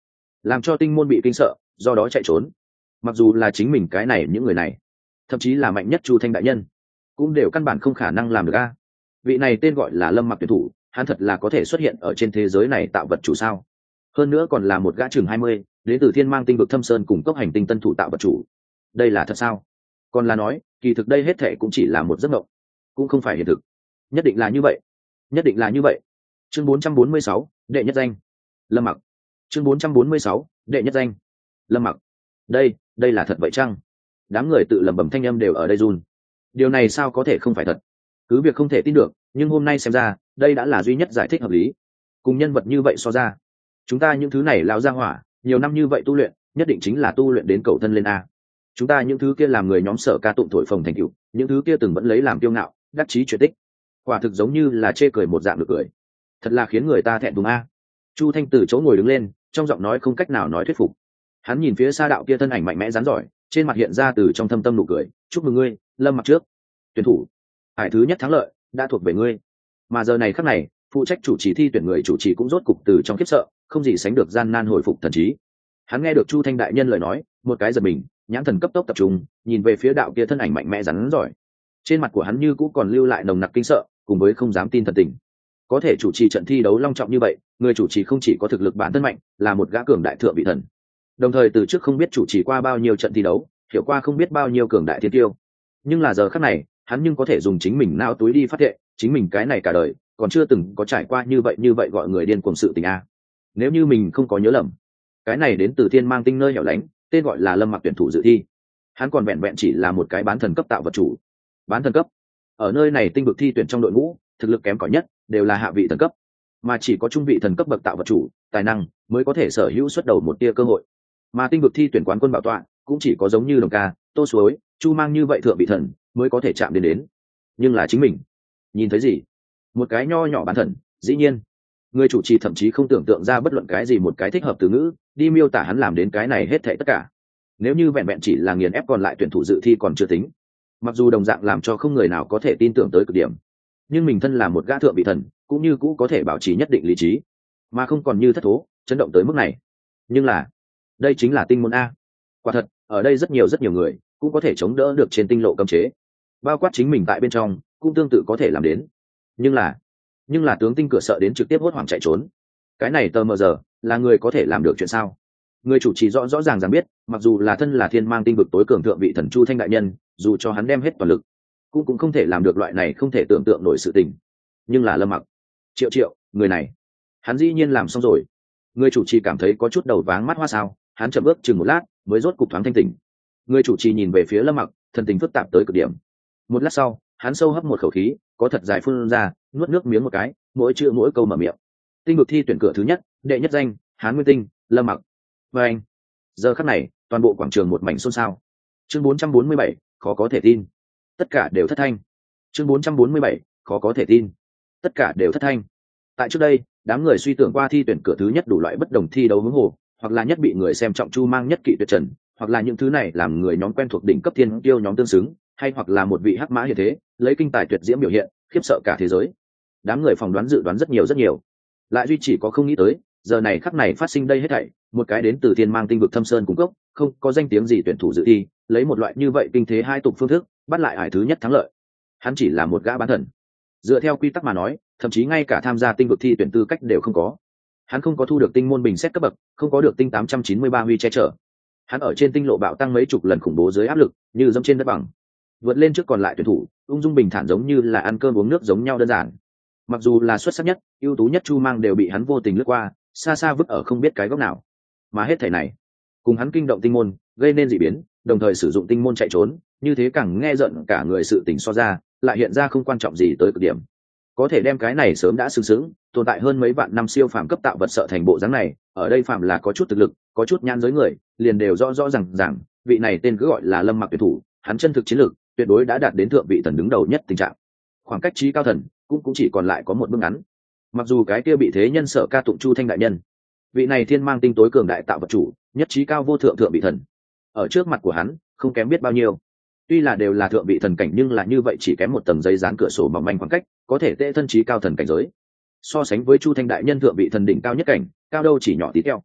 làm cho tinh môn bị kinh sợ, do đó chạy trốn. Mặc dù là chính mình cái này những người này, thậm chí là mạnh nhất Chu Thanh đại nhân, cũng đều căn bản không khả năng làm được a. Vị này tên gọi là Lâm Mặc tuyển thủ, hắn thật là có thể xuất hiện ở trên thế giới này tạo vật chủ sao? Hơn nữa còn là một gã chừng hai mươi, đến từ Thiên Mang tinh vực Thâm Sơn cùng cốc hành tinh tân thủ tạo vật chủ. Đây là thật sao? Còn là nói, kỳ thực đây hết thảy cũng chỉ là một giấc mộng, cũng không phải hiện thực. Nhất định là như vậy, nhất định là như vậy. Chương bốn trăm bốn mươi sáu, đệ nhất danh. Lâm Mặc. Chương bốn trăm bốn mươi sáu, đệ nhất danh. Lâm Mặc. Đây, đây là thật vậy chăng? Đám người tự lẩm bẩm thanh âm đều ở đây run. Điều này sao có thể không phải thật? Cứ việc không thể tin được, nhưng hôm nay xem ra, đây đã là duy nhất giải thích hợp lý. Cùng nhân vật như vậy so ra, chúng ta những thứ này lao ra hỏa, nhiều năm như vậy tu luyện, nhất định chính là tu luyện đến cầu thân lên a. Chúng ta những thứ kia làm người nhóm sở ca tụng thổi phồng thành tựu, những thứ kia từng vẫn lấy làm kiêu ngạo, đắc chí chuyện tích, quả thực giống như là chê cười một dạng được cười, thật là khiến người ta thẹn thùng a. Chu Thanh từ chỗ ngồi đứng lên, trong giọng nói không cách nào nói thuyết phục. Hắn nhìn phía xa đạo kia thân ảnh mạnh mẽ rắn giỏi, trên mặt hiện ra từ trong thâm tâm nụ cười. Chúc mừng ngươi, Lâm Mặc trước tuyển thủ hải thứ nhất thắng lợi đã thuộc về ngươi. Mà giờ này khắc này, phụ trách chủ trì thi tuyển người chủ trì cũng rốt cục từ trong khiếp sợ không gì sánh được gian nan hồi phục thần trí. Hắn nghe được Chu Thanh đại nhân lời nói, một cái giật mình, nhãn thần cấp tốc tập trung nhìn về phía đạo kia thân ảnh mạnh mẽ rắn giỏi. Trên mặt của hắn như cũng còn lưu lại nồng nặc kinh sợ cùng với không dám tin thần tình. Có thể chủ trì trận thi đấu long trọng như vậy, người chủ trì không chỉ có thực lực bản thân mạnh, là một gã cường đại thượng vị thần, đồng thời từ trước không biết chủ trì qua bao nhiêu trận thi đấu, hiểu qua không biết bao nhiêu cường đại thiên tiêu. Nhưng là giờ khắc này, hắn nhưng có thể dùng chính mình não túi đi phát thệ, chính mình cái này cả đời còn chưa từng có trải qua như vậy như vậy gọi người điên cuồng sự tình a. Nếu như mình không có nhớ lầm, cái này đến từ Thiên Mang tinh nơi hẻo lánh, tên gọi là Lâm Mặc tuyển thủ dự thi, hắn còn vẹn vẹn chỉ là một cái bán thần cấp tạo vật chủ. Bán thần cấp ở nơi này tinh vực thi tuyển trong đội ngũ, thực lực kém cỏi nhất đều là hạ vị thần cấp, mà chỉ có trung vị thần cấp bậc tạo vật chủ tài năng mới có thể sở hữu xuất đầu một tia cơ hội. Mà tinh vực thi tuyển quán quân bảo tọa cũng chỉ có giống như Đồng Ca, Tô Suối, Chu Mang như vậy thượng vị thần mới có thể chạm đến đến. Nhưng là chính mình nhìn thấy gì? Một cái nho nhỏ bán thần. Dĩ nhiên người chủ trì thậm chí không tưởng tượng ra bất luận cái gì một cái thích hợp từ ngữ đi miêu tả hắn làm đến cái này hết thảy tất cả. Nếu như vẹn vẹn chỉ là nghiền ép còn lại tuyển thủ dự thi còn chưa tính, mặc dù đồng dạng làm cho không người nào có thể tin tưởng tới cực điểm, nhưng mình thân là một gã thượng vị thần cũng như cũ có thể bảo trì nhất định lý trí, mà không còn như thất thố chấn động tới mức này. Nhưng là đây chính là tinh môn a. Quả thật ở đây rất nhiều rất nhiều người cũng có thể chống đỡ được trên tinh lộ cấm chế, bao quát chính mình tại bên trong cũng tương tự có thể làm đến. Nhưng là nhưng là tướng tinh cửa sợ đến trực tiếp hốt hoảng chạy trốn, cái này tờ mờ giờ là người có thể làm được chuyện sao? Người chủ trì rõ rõ ràng ràng biết, mặc dù là thân là Thiên Mang tinh vực tối cường thượng vị thần Chu Thanh đại nhân, dù cho hắn đem hết toàn lực cũng cũng không thể làm được loại này không thể tưởng tượng nổi sự tình. Nhưng là Lâm Mặc, triệu triệu người này hắn dĩ nhiên làm xong rồi. Người chủ trì cảm thấy có chút đầu váng mắt hoa sao, hắn chậm bước chừng một lát mới rốt cục thoáng thanh tỉnh. Người chủ trì nhìn về phía Lâm Mặc, thần tình phức tạp tới cực điểm. Một lát sau, hắn sâu hấp một khẩu khí, có thật dài phun ra, nuốt nước miếng một cái, mỗi chữ mỗi câu mở miệng. Tinh vực thi tuyển cửa thứ nhất, đệ nhất danh, Hán Nguyên Tinh, Lâm Mặc. Và anh, giờ khắc này, toàn bộ quảng trường một mảnh xôn xao. Chương bốn trăm bốn mươi bảy, khó có thể tin. Tất cả đều thất thanh. Chương bốn trăm bốn mươi bảy, khó có thể tin. Tất cả đều thất thanh. Tại trước đây, đám người suy tưởng qua thi tuyển cửa thứ nhất đủ loại bất đồng thi đấu hướng hồ, hoặc là nhất bị người xem trọng Chu Mang nhất kỵ tuyệt trần, hoặc là những thứ này làm người nhóm quen thuộc đỉnh cấp thiên tiêu nhóm tương xứng, hay hoặc là một vị hắc mã hiện thế, lấy kinh tài tuyệt diễm biểu hiện, khiếp sợ cả thế giới. Đám người phỏng đoán dự đoán rất nhiều rất nhiều, lại duy chỉ có không nghĩ tới, giờ này khắc này phát sinh đây hết thảy, một cái đến từ Thiên Mang tinh vực Thâm Sơn cung cấp, không có danh tiếng gì tuyển thủ dự thi, lấy một loại như vậy kinh thế hai tục phương thức, bắt lại hải thứ nhất thắng lợi. Hắn chỉ là một gã bán thần. Dựa theo quy tắc mà nói, thậm chí ngay cả tham gia tinh vực thi tuyển tư cách đều không có. Hắn không có thu được tinh môn bình xét cấp bậc, không có được tinh tám trăm chín mươi ba huy che chở. Hắn ở trên tinh lộ bạo tăng mấy chục lần khủng bố dưới áp lực, như dẫm trên đất bằng, vượt lên trước còn lại tuyển thủ, ung dung bình thản giống như là ăn cơm uống nước giống nhau đơn giản. Mặc dù là xuất sắc nhất, ưu tú nhất Chu Mang đều bị hắn vô tình lướt qua, xa xa vứt ở không biết cái góc nào. Mà hết thảy này, cùng hắn kinh động tinh môn, gây nên dị biến, đồng thời sử dụng tinh môn chạy trốn, như thế càng nghe giận cả người sự tình so ra, lại hiện ra không quan trọng gì tới cực điểm. Có thể đem cái này sớm đã sừng sững, tồn tại hơn mấy vạn năm siêu phàm cấp tạo vật sợ thành bộ dáng này, ở đây phàm là có chút thực lực, có chút nhãn giới người, liền đều rõ rõ ràng ràng, vị này tên cứ gọi là Lâm Mặc tuyển thủ, hắn chân thực chiến lược tuyệt đối đã đạt đến thượng vị thần đứng đầu nhất tình trạng. Khoảng cách trí cao thần cũng cũng chỉ còn lại có một bước ngắn. Mặc dù cái kia bị thế nhân sợ ca tụng Chu Thanh đại nhân, vị này Thiên Mang tinh tối cường đại tạo vật chủ, nhất trí cao vô thượng thượng vị thần, ở trước mặt của hắn không kém biết bao nhiêu. Tuy là đều là thượng vị thần cảnh, nhưng là như vậy chỉ kém một tầng giấy dán cửa sổ mỏng manh khoảng cách, có thể tệ thân trí cao thần cảnh giới. So sánh với Chu Thanh đại nhân thượng vị thần đỉnh cao nhất cảnh, cao đâu chỉ nhỏ tí teo.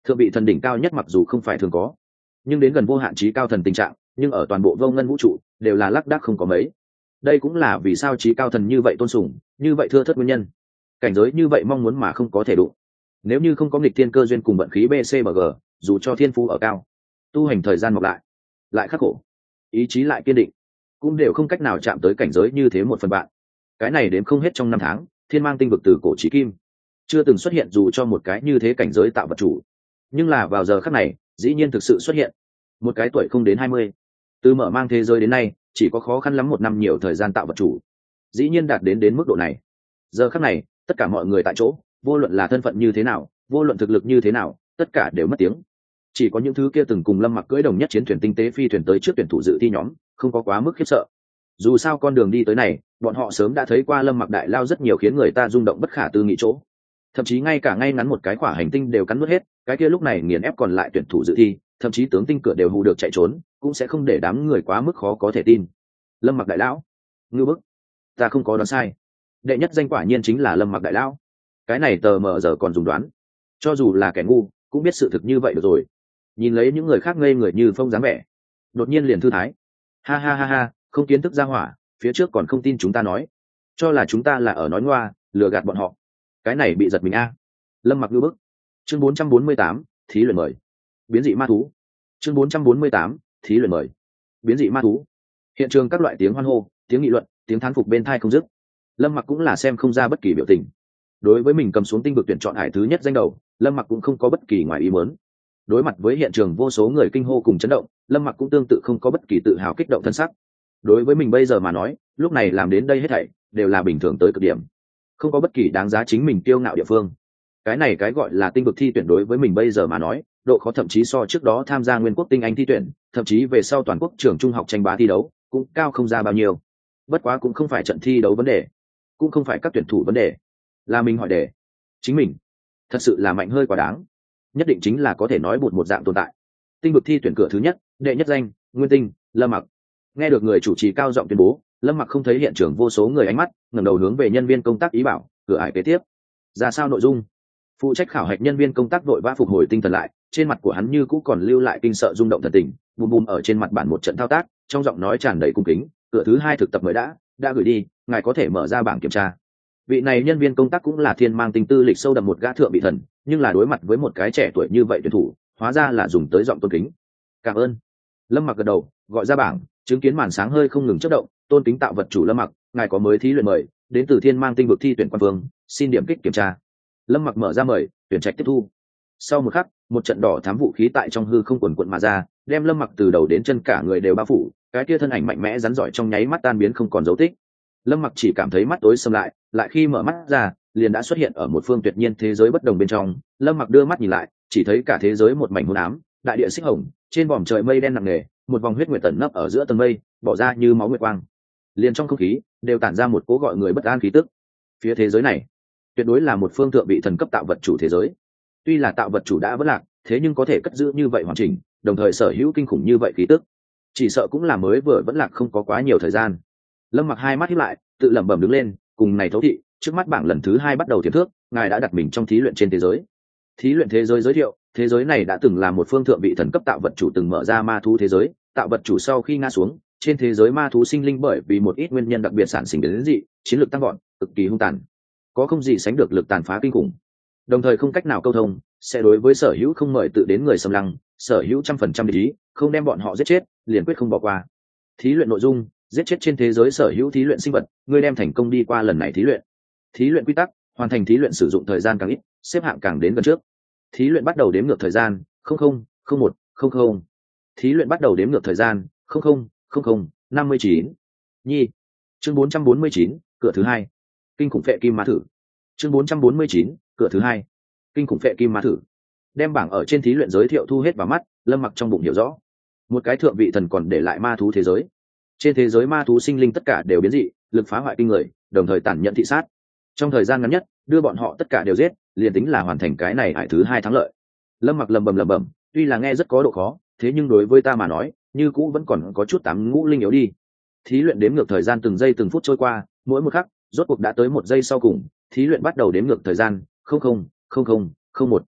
thượng vị thần đỉnh cao nhất mặc dù không phải thường có, nhưng đến gần vô hạn trí cao thần tình trạng, nhưng ở toàn bộ vô ngân vũ trụ đều là lác đác không có mấy. Đây cũng là vì sao trí cao thần như vậy tôn sùng, như vậy thưa thớt nguyên nhân. Cảnh giới như vậy mong muốn mà không có thể đụng. Nếu như không có nghịch thiên cơ duyên cùng vận khí bê xê bê giê, dù cho thiên phú ở cao, tu hành thời gian mọc lại, lại khắc khổ, ý chí lại kiên định, cũng đều không cách nào chạm tới cảnh giới như thế một phần bạn. Cái này đếm không hết trong năm tháng, thiên mang tinh vực từ cổ chí kim, chưa từng xuất hiện dù cho một cái như thế cảnh giới tạo vật chủ. Nhưng là vào giờ khắc này, dĩ nhiên thực sự xuất hiện. Một cái tuổi không đến hai mươi, từ mở mang thế giới đến nay, chỉ có khó khăn lắm một năm nhiều thời gian tạo vật chủ, dĩ nhiên đạt đến đến mức độ này. Giờ khắc này, tất cả mọi người tại chỗ, vô luận là thân phận như thế nào, vô luận thực lực như thế nào, tất cả đều mất tiếng. Chỉ có những thứ kia từng cùng Lâm Mặc cưỡi đồng nhất chiến thuyền tinh tế phi thuyền tới trước tuyển thủ dự thi nhóm, không có quá mức khiếp sợ. Dù sao con đường đi tới này, bọn họ sớm đã thấy qua Lâm Mặc đại lao rất nhiều khiến người ta rung động bất khả tư nghị chỗ. Thậm chí ngay cả ngay ngắn một cái quả hành tinh đều cắn nuốt hết, cái kia lúc này nghiền ép còn lại tuyển thủ dự thi, thậm chí tướng tinh cửa đều hù được chạy trốn, cũng sẽ không để đám người quá mức khó có thể tin. Lâm Mặc đại lão, ngư bức, ta không có đoán sai. Đệ nhất danh quả nhiên chính là Lâm Mặc đại lão. Cái này tờ mờ giờ còn dùng đoán, cho dù là kẻ ngu cũng biết sự thực như vậy được rồi. Nhìn lấy những người khác ngây người như phong dáng vẻ, đột nhiên liền thư thái, ha ha ha ha, không kiến thức ra hỏa, phía trước còn không tin chúng ta nói, cho là chúng ta là ở nói ngoa, lừa gạt bọn họ. Cái này bị giật mình a. Lâm Mặc ngư bức. Chương bốn trăm bốn mươi tám, thí luyện mời. Biến dị ma thú. Chương bốn trăm bốn mươi tám, thí luyện mời. Biến dị ma thú. Hiện trường các loại tiếng hoan hô, tiếng nghị luận, tiếng thán phục bên tai không dứt. Lâm Mặc cũng là xem không ra bất kỳ biểu tình. Đối với mình cầm xuống tinh vực tuyển chọn hải thứ nhất danh đầu, Lâm Mặc cũng không có bất kỳ ngoài ý muốn. Đối mặt với hiện trường vô số người kinh hô cùng chấn động, Lâm Mặc cũng tương tự không có bất kỳ tự hào kích động thân sắc. Đối với mình bây giờ mà nói, lúc này làm đến đây hết thảy đều là bình thường tới cực điểm, không có bất kỳ đáng giá chính mình kiêu ngạo địa phương. Cái này cái gọi là tinh vực thi tuyển đối với mình bây giờ mà nói, độ khó thậm chí so trước đó tham gia nguyên quốc tinh anh thi tuyển, thậm chí về sau toàn quốc trường trung học tranh bá thi đấu cũng cao không ra bao nhiêu. Bất quá cũng không phải trận thi đấu vấn đề, cũng không phải các tuyển thủ vấn đề, là mình hỏi đề chính mình thật sự là mạnh hơi quá đáng, nhất định chính là có thể nói bụt một dạng tồn tại. Tinh vực thi tuyển cửa thứ nhất, đệ nhất danh Nguyên Tinh, Lâm Mặc. Nghe được người chủ trì cao giọng tuyên bố, Lâm Mặc không thấy hiện trường vô số người ánh mắt, ngẩng đầu hướng về nhân viên công tác ý bảo, cửa ải kế tiếp ra sao nội dung. Phụ trách khảo hạch nhân viên công tác vội vã phục hồi tinh thần lại, trên mặt của hắn như cũ còn lưu lại kinh sợ rung động thần tình, bùm bùm ở trên mặt bản một trận thao tác, trong giọng nói tràn đầy cung kính, cửa thứ hai thực tập mới đã đã gửi đi, ngài có thể mở ra bảng kiểm tra. Vị này nhân viên công tác cũng là thiên mang tinh tư lịch sâu đậm một gã thượng vị thần, nhưng là đối mặt với một cái trẻ tuổi như vậy tuyển thủ, hóa ra là dùng tới giọng tôn kính. Cảm ơn. Lâm Mặc gật đầu, gọi ra bảng, chứng kiến màn sáng hơi không ngừng chớp động, tôn kính tạo vật chủ Lâm Mặc, ngài có mới thí luyện mời, đến từ thiên mang tinh vực thi tuyển quan vương, xin điểm kích kiểm tra. Lâm Mặc mở ra mời, tuyển trạch tiếp thu. Sau một khắc, một trận đỏ thám vũ khí tại trong hư không quần quận mà ra, đem Lâm Mặc từ đầu đến chân cả người đều bao phủ, cái kia thân ảnh mạnh mẽ rắn giỏi trong nháy mắt tan biến không còn dấu tích. Lâm Mặc chỉ cảm thấy mắt tối sầm lại, lại khi mở mắt ra, liền đã xuất hiện ở một phương tuyệt nhiên thế giới bất đồng bên trong. Lâm Mặc đưa mắt nhìn lại, chỉ thấy cả thế giới một mảnh hôn ám, đại địa xích hồng, trên vòm trời mây đen nặng nề, một vòng huyết nguyệt tẩn nấp ở giữa tầng mây, bỏ ra như máu nguyệt quang. Liền trong không khí đều tản ra một cố gọi người bất an khí tức. Phía thế giới này, tuyệt đối là một phương thượng vị thần cấp tạo vật chủ thế giới. Tuy là tạo vật chủ đã vỡ lạc, thế nhưng có thể cất giữ như vậy hoàn chỉnh, đồng thời sở hữu kinh khủng như vậy khí tức, chỉ sợ cũng là mới vừa vẫn lạc không có quá nhiều thời gian. Lâm Mặc hai mắt híp lại, tự lẩm bẩm đứng lên, cùng này thấu thị, trước mắt bảng lần thứ hai bắt đầu tiềm thước, ngài đã đặt mình trong thí luyện trên thế giới. Thí luyện thế giới giới thiệu, thế giới này đã từng là một phương thượng vị thần cấp tạo vật chủ từng mở ra ma thú thế giới, tạo vật chủ sau khi ngã xuống, trên thế giới ma thú sinh linh bởi vì một ít nguyên nhân đặc biệt sản sinh đến dị, chiến lược tăng gọn, cực kỳ hung tàn, có không gì sánh được lực tàn phá kinh khủng. Đồng thời không cách nào câu thông, sẽ đối với sở hữu không mời tự đến người xâm lăng, sở hữu trăm phần trăm ý, không đem bọn họ giết chết, liền quyết không bỏ qua. Thí luyện nội dung, giết chết trên thế giới sở hữu thí luyện sinh vật, ngươi đem thành công đi qua lần này thí luyện. Thí luyện quy tắc, hoàn thành thí luyện sử dụng thời gian càng ít, xếp hạng càng đến gần trước. Thí luyện bắt đầu đếm ngược thời gian, không không không một không không. Thí luyện bắt đầu đếm ngược thời gian, không không không không năm mươi chín. Nhi. Chương bốn trăm bốn mươi chín, cửa thứ hai. Kinh khủng phệ kim ma thử. Chương bốn trăm bốn mươi chín, cửa thứ hai. Kinh khủng phệ kim ma thử. Đem bảng ở trên thí luyện giới thiệu thu hết vào mắt, Lâm Mặc trong bụng hiểu rõ, một cái thượng vị thần còn để lại ma thú thế giới. Trên thế giới ma thú sinh linh tất cả đều biến dị, lực phá hoại kinh người, đồng thời tàn nhẫn thị sát. Trong thời gian ngắn nhất, đưa bọn họ tất cả đều giết, liền tính là hoàn thành cái này hải thứ hai thắng lợi. Lâm Mặc lầm bầm lầm bầm, tuy là nghe rất có độ khó, thế nhưng đối với ta mà nói, như cũ vẫn còn có chút tám ngũ linh yếu đi. Thí luyện đếm ngược thời gian từng giây từng phút trôi qua, mỗi một khắc, rốt cuộc đã tới một giây sau cùng, thí luyện bắt đầu đếm ngược thời gian, không không không không không một.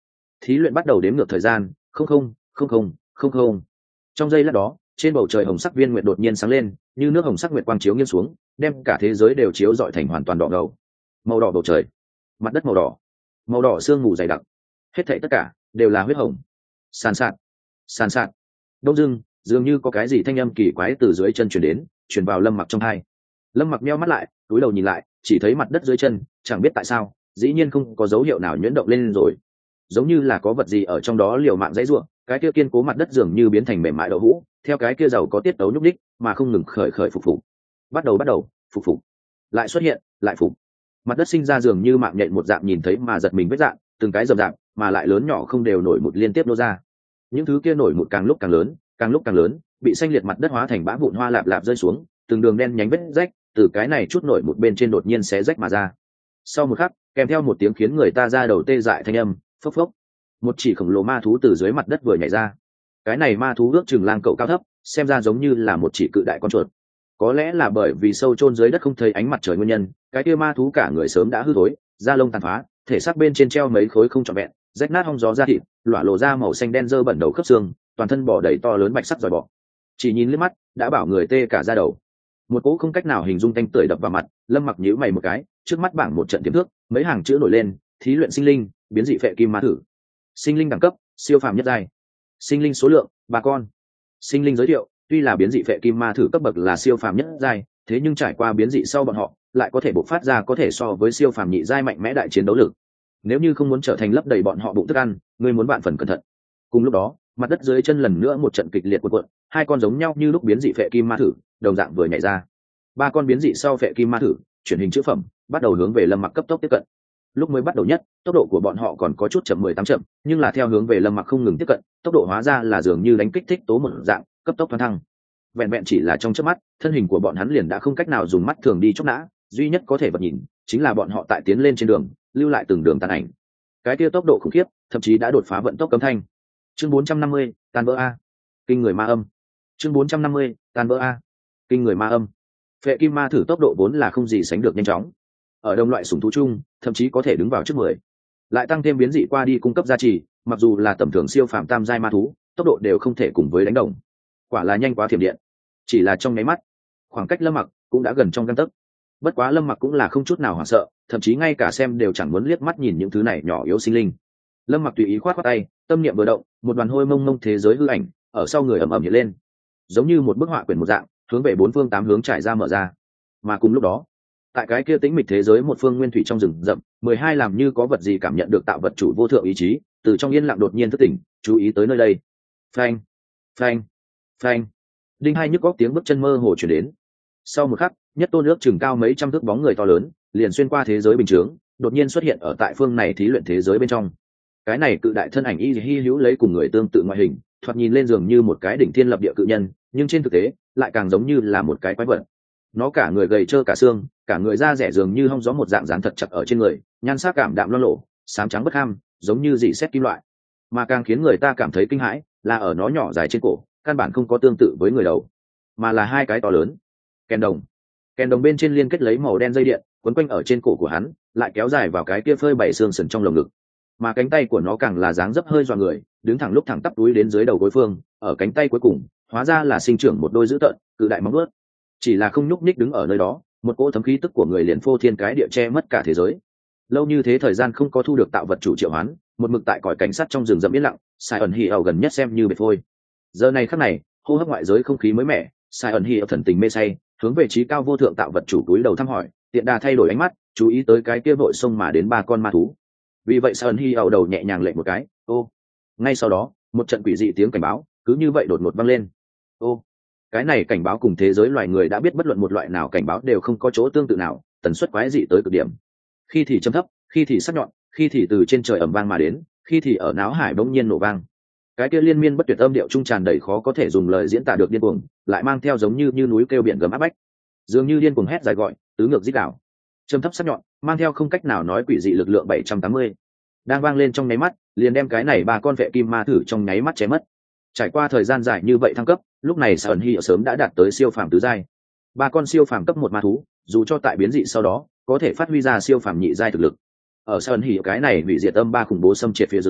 Thí luyện bắt đầu đếm ngược thời gian, không không không không không không. Trong giây lát đó, trên bầu trời hồng sắc viên nguyệt đột nhiên sáng lên, như nước hồng sắc nguyệt quang chiếu nghiêng xuống, đem cả thế giới đều chiếu rọi thành hoàn toàn đỏ ngầu. Màu đỏ bầu trời, mặt đất màu đỏ, màu đỏ sương mù dày đặc, hết thảy tất cả đều là huyết hồng. Sàn sạt, sàn sạt. Đông dưng, dường như có cái gì thanh âm kỳ quái từ dưới chân truyền đến, truyền vào Lâm Mặc trong tai. Lâm Mặc nheo mắt lại, cúi đầu nhìn lại, chỉ thấy mặt đất dưới chân, chẳng biết tại sao, dĩ nhiên không có dấu hiệu nào nhuyễn động lên rồi, giống như là có vật gì ở trong đó liều mạng dãy ruộng. Cái kia kiên cố mặt đất dường như biến thành mềm mại đậu hũ, theo cái kia giàu có tiết tấu nhúc đích mà không ngừng khởi khởi phục phục, bắt đầu bắt đầu phục phục, lại xuất hiện, lại phục. Mặt đất sinh ra dường như mạng nhện một dạng nhìn thấy mà giật mình vết dạng, từng cái rậm rạp mà lại lớn nhỏ không đều nổi một liên tiếp nô ra. Những thứ kia nổi một càng lúc càng lớn, càng lúc càng lớn, bị xanh liệt mặt đất hóa thành bã vụn hoa lạp lạp rơi xuống, từng đường đen nhánh vết rách từ cái này chút nổi một bên trên đột nhiên xé rách mà ra. Sau một khắc, kèm theo một tiếng khiến người ta ra đầu tê dại thanh âm, phốc phốc, một chỉ khổng lồ ma thú từ dưới mặt đất vừa nhảy ra. Cái này ma thú ước chừng lang cậu cao thấp, xem ra giống như là một chỉ cự đại con chuột. Có lẽ là bởi vì sâu chôn dưới đất không thấy ánh mặt trời nguyên nhân, cái kia ma thú cả người sớm đã hư thối, da lông tàn phá, thể xác bên trên treo mấy khối không trọn vẹn, rách nát hong gió da thịt, lỏa lộ ra màu xanh đen dơ bẩn đầu khớp xương, toàn thân bò đầy to lớn bạch sắc giòi bọ. Chỉ nhìn liếc mắt, đã bảo người tê cả da đầu. Một cỗ không cách nào hình dung tanh tưởi đập vào mặt, Lâm Mặc nhíu mày một cái, trước mắt bảng một trận tiềm thước, mấy hàng chữ nổi lên, thí luyện sinh linh, biến dị phệ kim ma thử. Sinh linh đẳng cấp, siêu phàm nhất giai. Sinh linh số lượng, ba con. Sinh linh giới thiệu, tuy là biến dị phệ kim ma thử cấp bậc là siêu phàm nhất giai, thế nhưng trải qua biến dị sau bọn họ lại có thể bộc phát ra có thể so với siêu phàm nhị giai mạnh mẽ đại chiến đấu lực. Nếu như không muốn trở thành lấp đầy bọn họ bụng thức ăn, ngươi muốn bạn phần cẩn thận. Cùng lúc đó, mặt đất dưới chân lần nữa một trận kịch liệt cuộn cuộn, hai con giống nhau như lúc biến dị phệ kim ma thử, đồng dạng vừa nhảy ra. Ba con biến dị sau phệ kim ma thử, chuyển hình chữ phẩm, bắt đầu hướng về Lâm Mặc cấp tốc tiếp cận. Lúc mới bắt đầu nhất, tốc độ của bọn họ còn có chút chậm mười tám chậm, nhưng là theo hướng về Lâm Mặc không ngừng tiếp cận, tốc độ hóa ra là dường như đánh kích thích tố một dạng, cấp tốc thoăn thăng. Vẹn vẹn chỉ là trong chớp mắt, thân hình của bọn hắn liền đã không cách nào dùng mắt thường đi chốc nã, duy nhất có thể vật nhìn chính là bọn họ tại tiến lên trên đường, lưu lại từng đường tàn ảnh. Cái kia tốc độ khủng khiếp, thậm chí đã đột phá vận tốc cấm thanh. Chương bốn trăm năm mươi, tan vỡ a. Kinh người ma âm. Chương bốn trăm năm mươi, tan vỡ a. Kinh người ma âm. Phệ kim ma thử tốc độ vốn là không gì sánh được nhanh chóng. Ở đồng loại sủng thú chung, thậm chí có thể đứng vào trước mười. Lại tăng thêm biến dị qua đi cung cấp gia trì, mặc dù là tầm thường siêu phàm tam giai ma thú, tốc độ đều không thể cùng với đánh đồng. Quả là nhanh quá thiểm điện. Chỉ là trong nháy mắt, khoảng cách Lâm Mặc cũng đã gần trong gang tấc. Bất quá Lâm Mặc cũng là không chút nào hoảng sợ, thậm chí ngay cả xem đều chẳng muốn liếc mắt nhìn những thứ này nhỏ yếu sinh linh. Lâm Mặc tùy ý khoát khoát tay, tâm niệm vừa động, một đoàn hôi mông mông thế giới hư ảnh ở sau người ầm ầm hiện lên, giống như một bức họa quyển một dạng, hướng về bốn phương tám hướng trải ra mở ra. Mà cùng lúc đó, tại cái kia tĩnh mịch thế giới một phương nguyên thủy trong rừng rậm, mười hai làm như có vật gì cảm nhận được tạo vật chủ vô thượng ý chí, từ trong yên lặng đột nhiên thức tỉnh, chú ý tới nơi đây. Phanh, phanh, phanh. Đinh hai nhức góc tiếng bước chân mơ hồ chuyển đến. Sau một khắc, nhất tôn nước chừng cao mấy trăm thước bóng người to lớn liền xuyên qua thế giới bình chướng, đột nhiên xuất hiện ở tại phương này thí luyện thế giới bên trong. Cái này cự đại thân ảnh y hi hữu lấy cùng người tương tự ngoại hình, thoạt nhìn lên dường như một cái đỉnh thiên lập địa cự nhân, nhưng trên thực tế lại càng giống như là một cái quái vật. Nó cả người gầy trơ cả xương, cả người da rẻ dường như hong gió một dạng dán thật chặt ở trên người, nhan sắc cảm đạm loang lổ, xám trắng bất ham, giống như dị sét kim loại. Mà càng khiến người ta cảm thấy kinh hãi là ở nó nhỏ dài trên cổ, căn bản không có tương tự với người đầu, mà là hai cái to lớn kèn đồng. Kèn đồng bên trên liên kết lấy màu đen dây điện, quấn quanh ở trên cổ của hắn, lại kéo dài vào cái kia phơi bảy xương sườn trong lồng ngực. Mà cánh tay của nó càng là dáng dấp hơi dọa người, đứng thẳng lúc thẳng tắp túi đến dưới đầu gối phương, ở cánh tay cuối cùng hóa ra là sinh trưởng một đôi dữ tợn cự đại móng vuốt. Chỉ là không nhúc nhích đứng ở nơi đó, một cỗ thấm khí tức của người liền phô thiên cái địa che mất cả thế giới. Lâu như thế thời gian không có thu được tạo vật chủ triệu hoán, một mực tại cõi cảnh sát trong rừng rậm yên lặng, sai ẩn hỉ ảo gần nhất xem như bệt phôi. Giờ này khắc này, hô hấp ngoại giới không khí mới mẻ, sai ẩn hỉ ảo thần tình mê say, hướng về trí cao vô thượng tạo vật chủ túi đầu thăm hỏi, tiện đà thay đổi ánh mắt, chú ý tới cái kia vội xông mà đến ba con ma thú. Vì vậy sai ẩn hỉ ảo đầu nhẹ nhàng lệnh một cái, ô. Ngay sau đó, một trận quỷ dị tiếng cảnh báo cứ như vậy đột ngột vang lên. Ô. Cái này cảnh báo cùng thế giới loài người đã biết bất luận một loại nào cảnh báo đều không có chỗ tương tự nào, tần suất quái dị tới cực điểm. Khi thì trầm thấp, khi thì sắc nhọn, khi thì từ trên trời ầm vang mà đến, khi thì ở náo hải bỗng nhiên nổ vang. Cái kia liên miên bất tuyệt âm điệu trung tràn đầy khó có thể dùng lời diễn tả được điên cuồng, lại mang theo giống như như núi kêu biển gầm áp bách, dường như điên cuồng hét dài gọi, tứ ngược rít đảo. Trầm thấp sắc nhọn, mang theo không cách nào nói quỷ dị lực lượng bảy trăm tám mươi, đang vang lên trong nháy mắt, liền đem cái này ba con vệ kim ma thử trong nháy mắt chém mất. Trải qua thời gian dài như vậy thăng cấp, lúc này Sở Hi sớm đã đạt tới siêu phàm tứ giai. Ba con siêu phàm cấp một ma thú, dù cho tại biến dị sau đó, có thể phát huy ra siêu phàm nhị giai thực lực. Ở Sở Hi cái này bị diệt âm ba khủng bố xâm triệt phía dưới,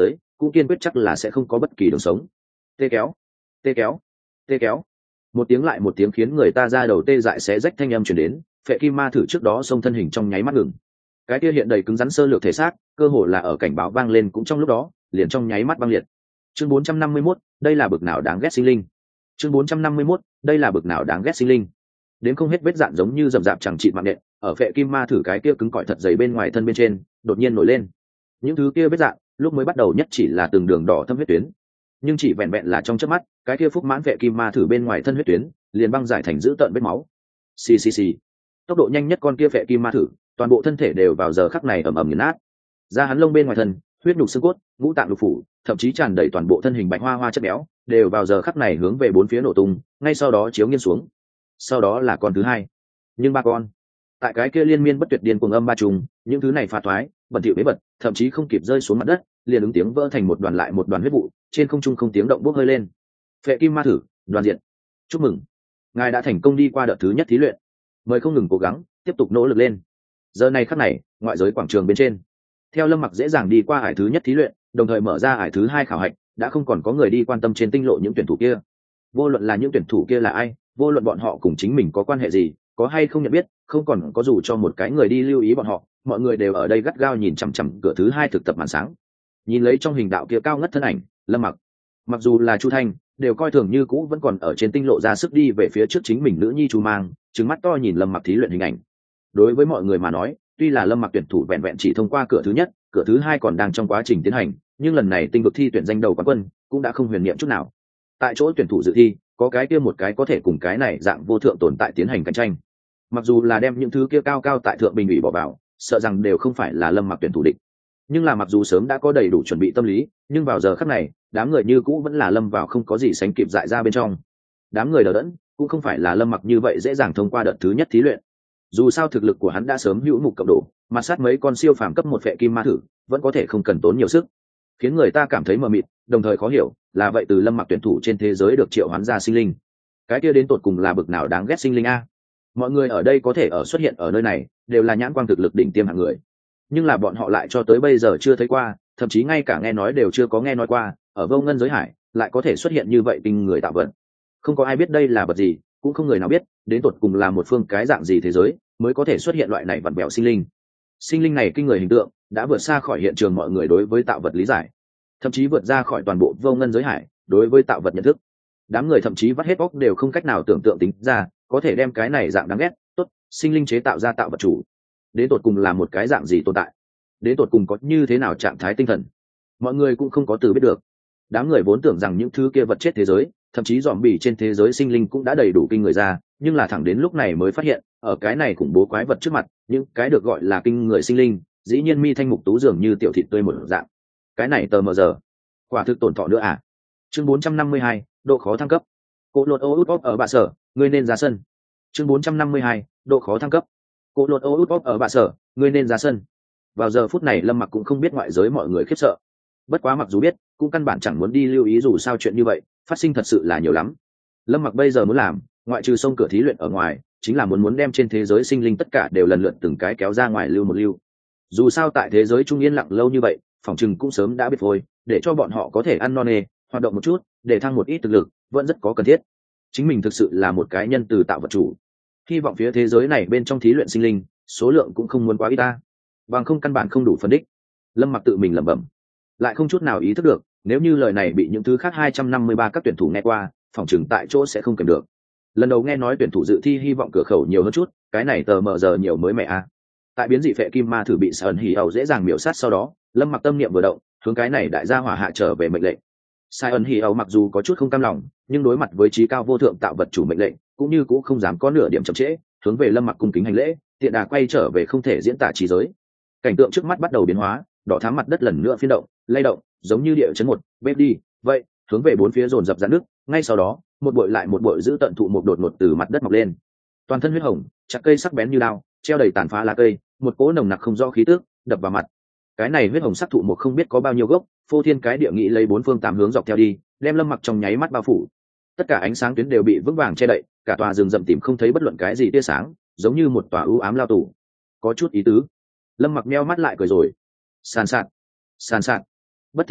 cũng kiên quyết chắc là sẽ không có bất kỳ đường sống. Tê kéo, tê kéo, tê kéo, một tiếng lại một tiếng khiến người ta ra đầu tê dại xé rách thanh âm chuyển đến. Phệ kim ma thử trước đó xông thân hình trong nháy mắt ngừng, cái kia hiện đầy cứng rắn sơ lược thể xác cơ hồ là ở cảnh báo vang lên cũng trong lúc đó liền trong nháy mắt băng liệt. Chương bốn trăm năm mươi mốt, đây là bực nào đáng ghét sinh linh. Chương bốn trăm năm mươi mốt, đây là bực nào đáng ghét sinh linh. Đến không hết vết dạn giống như rậm rạp chẳng chịt mạng nện ở phệ kim ma thử cái kia cứng cỏi thật dày bên ngoài thân bên trên đột nhiên nổi lên. Những thứ kia vết dạn lúc mới bắt đầu nhất chỉ là từng đường đỏ thâm huyết tuyến, nhưng chỉ vẹn vẹn là trong chớp mắt, cái kia phúc mãn phệ kim ma thử bên ngoài thân huyết tuyến liền băng giải thành dữ tợn vết máu. Xì xì xì. Tốc độ nhanh nhất con kia phệ kim ma thử, toàn bộ thân thể đều vào giờ khắc này ầm ầm nghiền nát. Da hắn lông bên ngoài thân, huyết nhục xương cốt, ngũ tạng lục phủ, thậm chí tràn đầy toàn bộ thân hình bạch hoa hoa chất béo, đều vào giờ khắc này hướng về bốn phía nổ tung, ngay sau đó chiếu nghiêng xuống. Sau đó là con thứ hai, nhưng ba con, tại cái kia liên miên bất tuyệt điên cuồng âm ba trùng, những thứ này phá thoái, bẩn thỉu bế bật, thậm chí không kịp rơi xuống mặt đất, liền ứng tiếng vỡ thành một đoàn lại một đoàn huyết vụ, trên không trung không tiếng động bốc hơi lên. Phệ kim ma thử, đoàn diện, chúc mừng, ngài đã thành công đi qua đợt thứ nhất thí luyện, mời không ngừng cố gắng, tiếp tục nỗ lực lên. Giờ này khắc này, ngoại giới quảng trường bên trên, theo Lâm Mặc dễ dàng đi qua ải thứ nhất thí luyện, đồng thời mở ra ải thứ hai khảo hạch, đã không còn có người đi quan tâm trên tinh lộ những tuyển thủ kia. Vô luận là những tuyển thủ kia là ai, vô luận bọn họ cùng chính mình có quan hệ gì, có hay không nhận biết, không còn có dù cho một cái người đi lưu ý bọn họ, mọi người đều ở đây gắt gao nhìn chằm chằm cửa thứ hai thực tập màn sáng. Nhìn lấy trong hình đạo kia cao ngất thân ảnh, Lâm Mặc, mặc dù là Chu Thanh, đều coi thường như cũ vẫn còn ở trên tinh lộ ra sức đi về phía trước chính mình nữ nhi Chu Mang, trừng mắt to nhìn Lâm Mặc thí luyện hình ảnh. Đối với mọi người mà nói, tuy là Lâm Mặc tuyển thủ vẹn vẹn chỉ thông qua cửa thứ nhất, cửa thứ hai còn đang trong quá trình tiến hành, nhưng lần này tinh vực thi tuyển danh đầu quán quân cũng đã không huyền niệm chút nào. Tại chỗ tuyển thủ dự thi, có cái kia một cái có thể cùng cái này dạng vô thượng tồn tại tiến hành cạnh tranh. Mặc dù là đem những thứ kia cao cao tại thượng bình ủy bỏ vào, sợ rằng đều không phải là Lâm Mặc tuyển thủ địch. Nhưng là mặc dù sớm đã có đầy đủ chuẩn bị tâm lý, nhưng vào giờ khắc này, đám người như cũ vẫn là lâm vào không có gì sánh kịp dại ra bên trong. Đám người đờ đẫn, cũng không phải là Lâm Mặc như vậy dễ dàng thông qua đợt thứ nhất thí luyện. Dù sao thực lực của hắn đã sớm hữu mục cộng độ, mà sát mấy con siêu phàm cấp một phệ kim ma thử, vẫn có thể không cần tốn nhiều sức, khiến người ta cảm thấy mờ mịt, đồng thời khó hiểu, là vậy từ Lâm Mặc tuyển thủ trên thế giới được triệu hoán ra sinh linh, cái kia đến tột cùng là bực nào đáng ghét sinh linh a. Mọi người ở đây có thể ở xuất hiện ở nơi này, đều là nhãn quang thực lực đỉnh tiêm hạng người, nhưng là bọn họ lại cho tới bây giờ chưa thấy qua, thậm chí ngay cả nghe nói đều chưa có nghe nói qua, ở vô ngân giới hải lại có thể xuất hiện như vậy kinh người tạo vật. Không có ai biết đây là vật gì, cũng không người nào biết đến tột cùng là một phương cái dạng gì thế giới mới có thể xuất hiện loại này vặn vẹo sinh linh. Sinh linh này kinh người hình tượng đã vượt xa khỏi hiện trường mọi người đối với tạo vật lý giải, thậm chí vượt ra khỏi toàn bộ vô ngân giới hải đối với tạo vật nhận thức. Đám người thậm chí vắt hết óc đều không cách nào tưởng tượng tính ra có thể đem cái này dạng đáng ghét tốt sinh linh chế tạo ra tạo vật chủ đến tột cùng là một cái dạng gì tồn tại, đến tột cùng có như thế nào trạng thái tinh thần, mọi người cũng không có từ biết được. Đám người vốn tưởng rằng những thứ kia vật chết thế giới, thậm chí dòm bì trên thế giới sinh linh cũng đã đầy đủ kinh người ra, nhưng là thẳng đến lúc này mới phát hiện, ở cái này khủng bố quái vật trước mặt, những cái được gọi là kinh người sinh linh, dĩ nhiên mi thanh mục tú dường như tiểu thịt tươi một dạng. Cái này tờ mờ giờ, quả thực tổn thọ nữa à? Chương bốn trăm năm mươi hai, độ khó thăng cấp. Cỗ lột ô út bóp ở bạ sở, ngươi nên ra sân. Chương bốn trăm năm mươi hai, độ khó thăng cấp. Cỗ lột ô út bóp ở bạ sở, ngươi nên ra sân. Vào giờ phút này Lâm Mặc cũng không biết ngoại giới mọi người khiếp sợ. Bất quá mặc dù biết, cũng căn bản chẳng muốn đi lưu ý, dù sao chuyện như vậy phát sinh thật sự là nhiều lắm. Lâm Mặc bây giờ muốn làm, ngoại trừ sông cửa thí luyện ở ngoài, chính là muốn muốn đem trên thế giới sinh linh tất cả đều lần lượt từng cái kéo ra ngoài lưu một lưu. Dù sao tại thế giới trung yên lặng lâu như vậy, phòng trừng cũng sớm đã biết thôi, để cho bọn họ có thể ăn no nê, hoạt động một chút, để thăng một ít thực lực, vẫn rất có cần thiết. Chính mình thực sự là một cái nhân từ tạo vật chủ, hy vọng phía thế giới này bên trong thí luyện sinh linh, số lượng cũng không muốn quá ít ta, bằng không căn bản không đủ phân đích. Lâm Mặc tự mình lẩm bẩm, lại không chút nào ý thức được, nếu như lời này bị những thứ khác hai trăm năm mươi ba các tuyển thủ nghe qua, phòng trừng tại chỗ sẽ không kèm được. Lần đầu nghe nói tuyển thủ dự thi hy vọng cửa khẩu nhiều hơn chút, cái này tờ mờ giờ nhiều mới mẹ a. À. Tại biến dị phệ kim ma thử bị Sai Hỉ Ẩu dễ dàng miểu sát sau đó, Lâm Mặc tâm niệm vừa động, hướng cái này đại gia hỏa hạ trở về mệnh lệnh. Sai Hỉ Ẩu mặc dù có chút không cam lòng, nhưng đối mặt với trí cao vô thượng tạo vật chủ mệnh lệnh, cũng như cũng không dám có nửa điểm chậm trễ, hướng về Lâm Mặc cung kính hành lễ, tiện đà quay trở về không thể diễn tả trí giới. Cảnh tượng trước mắt bắt đầu biến hóa, đỏ thắm mặt đất lần nữa phiên động, lay động, giống như địa chấn một, bếp đi, vậy, hướng về bốn phía dồn dập giãn nước, ngay sau đó, một bụi lại một bụi giữ tận thụ một đột ngột từ mặt đất mọc lên. Toàn thân huyết hồng, chặt cây sắc bén như đao, treo đầy tàn phá lá cây, một cỗ nồng nặc không rõ khí tức đập vào mặt. Cái này huyết hồng sắc thụ một không biết có bao nhiêu gốc, phô thiên cái địa nghị lấy bốn phương tám hướng dọc theo đi, đem Lâm Mặc trong nháy mắt bao phủ. Tất cả ánh sáng tuyến đều bị vững vàng che đậy, cả tòa rừng rậm tìm không thấy bất luận cái gì tia sáng, giống như một tòa u ám lao tù. Có chút ý tứ. Lâm Mặc meo mắt lại cười rồi. Sàn sạt, sàn sạt. Bất thình lình,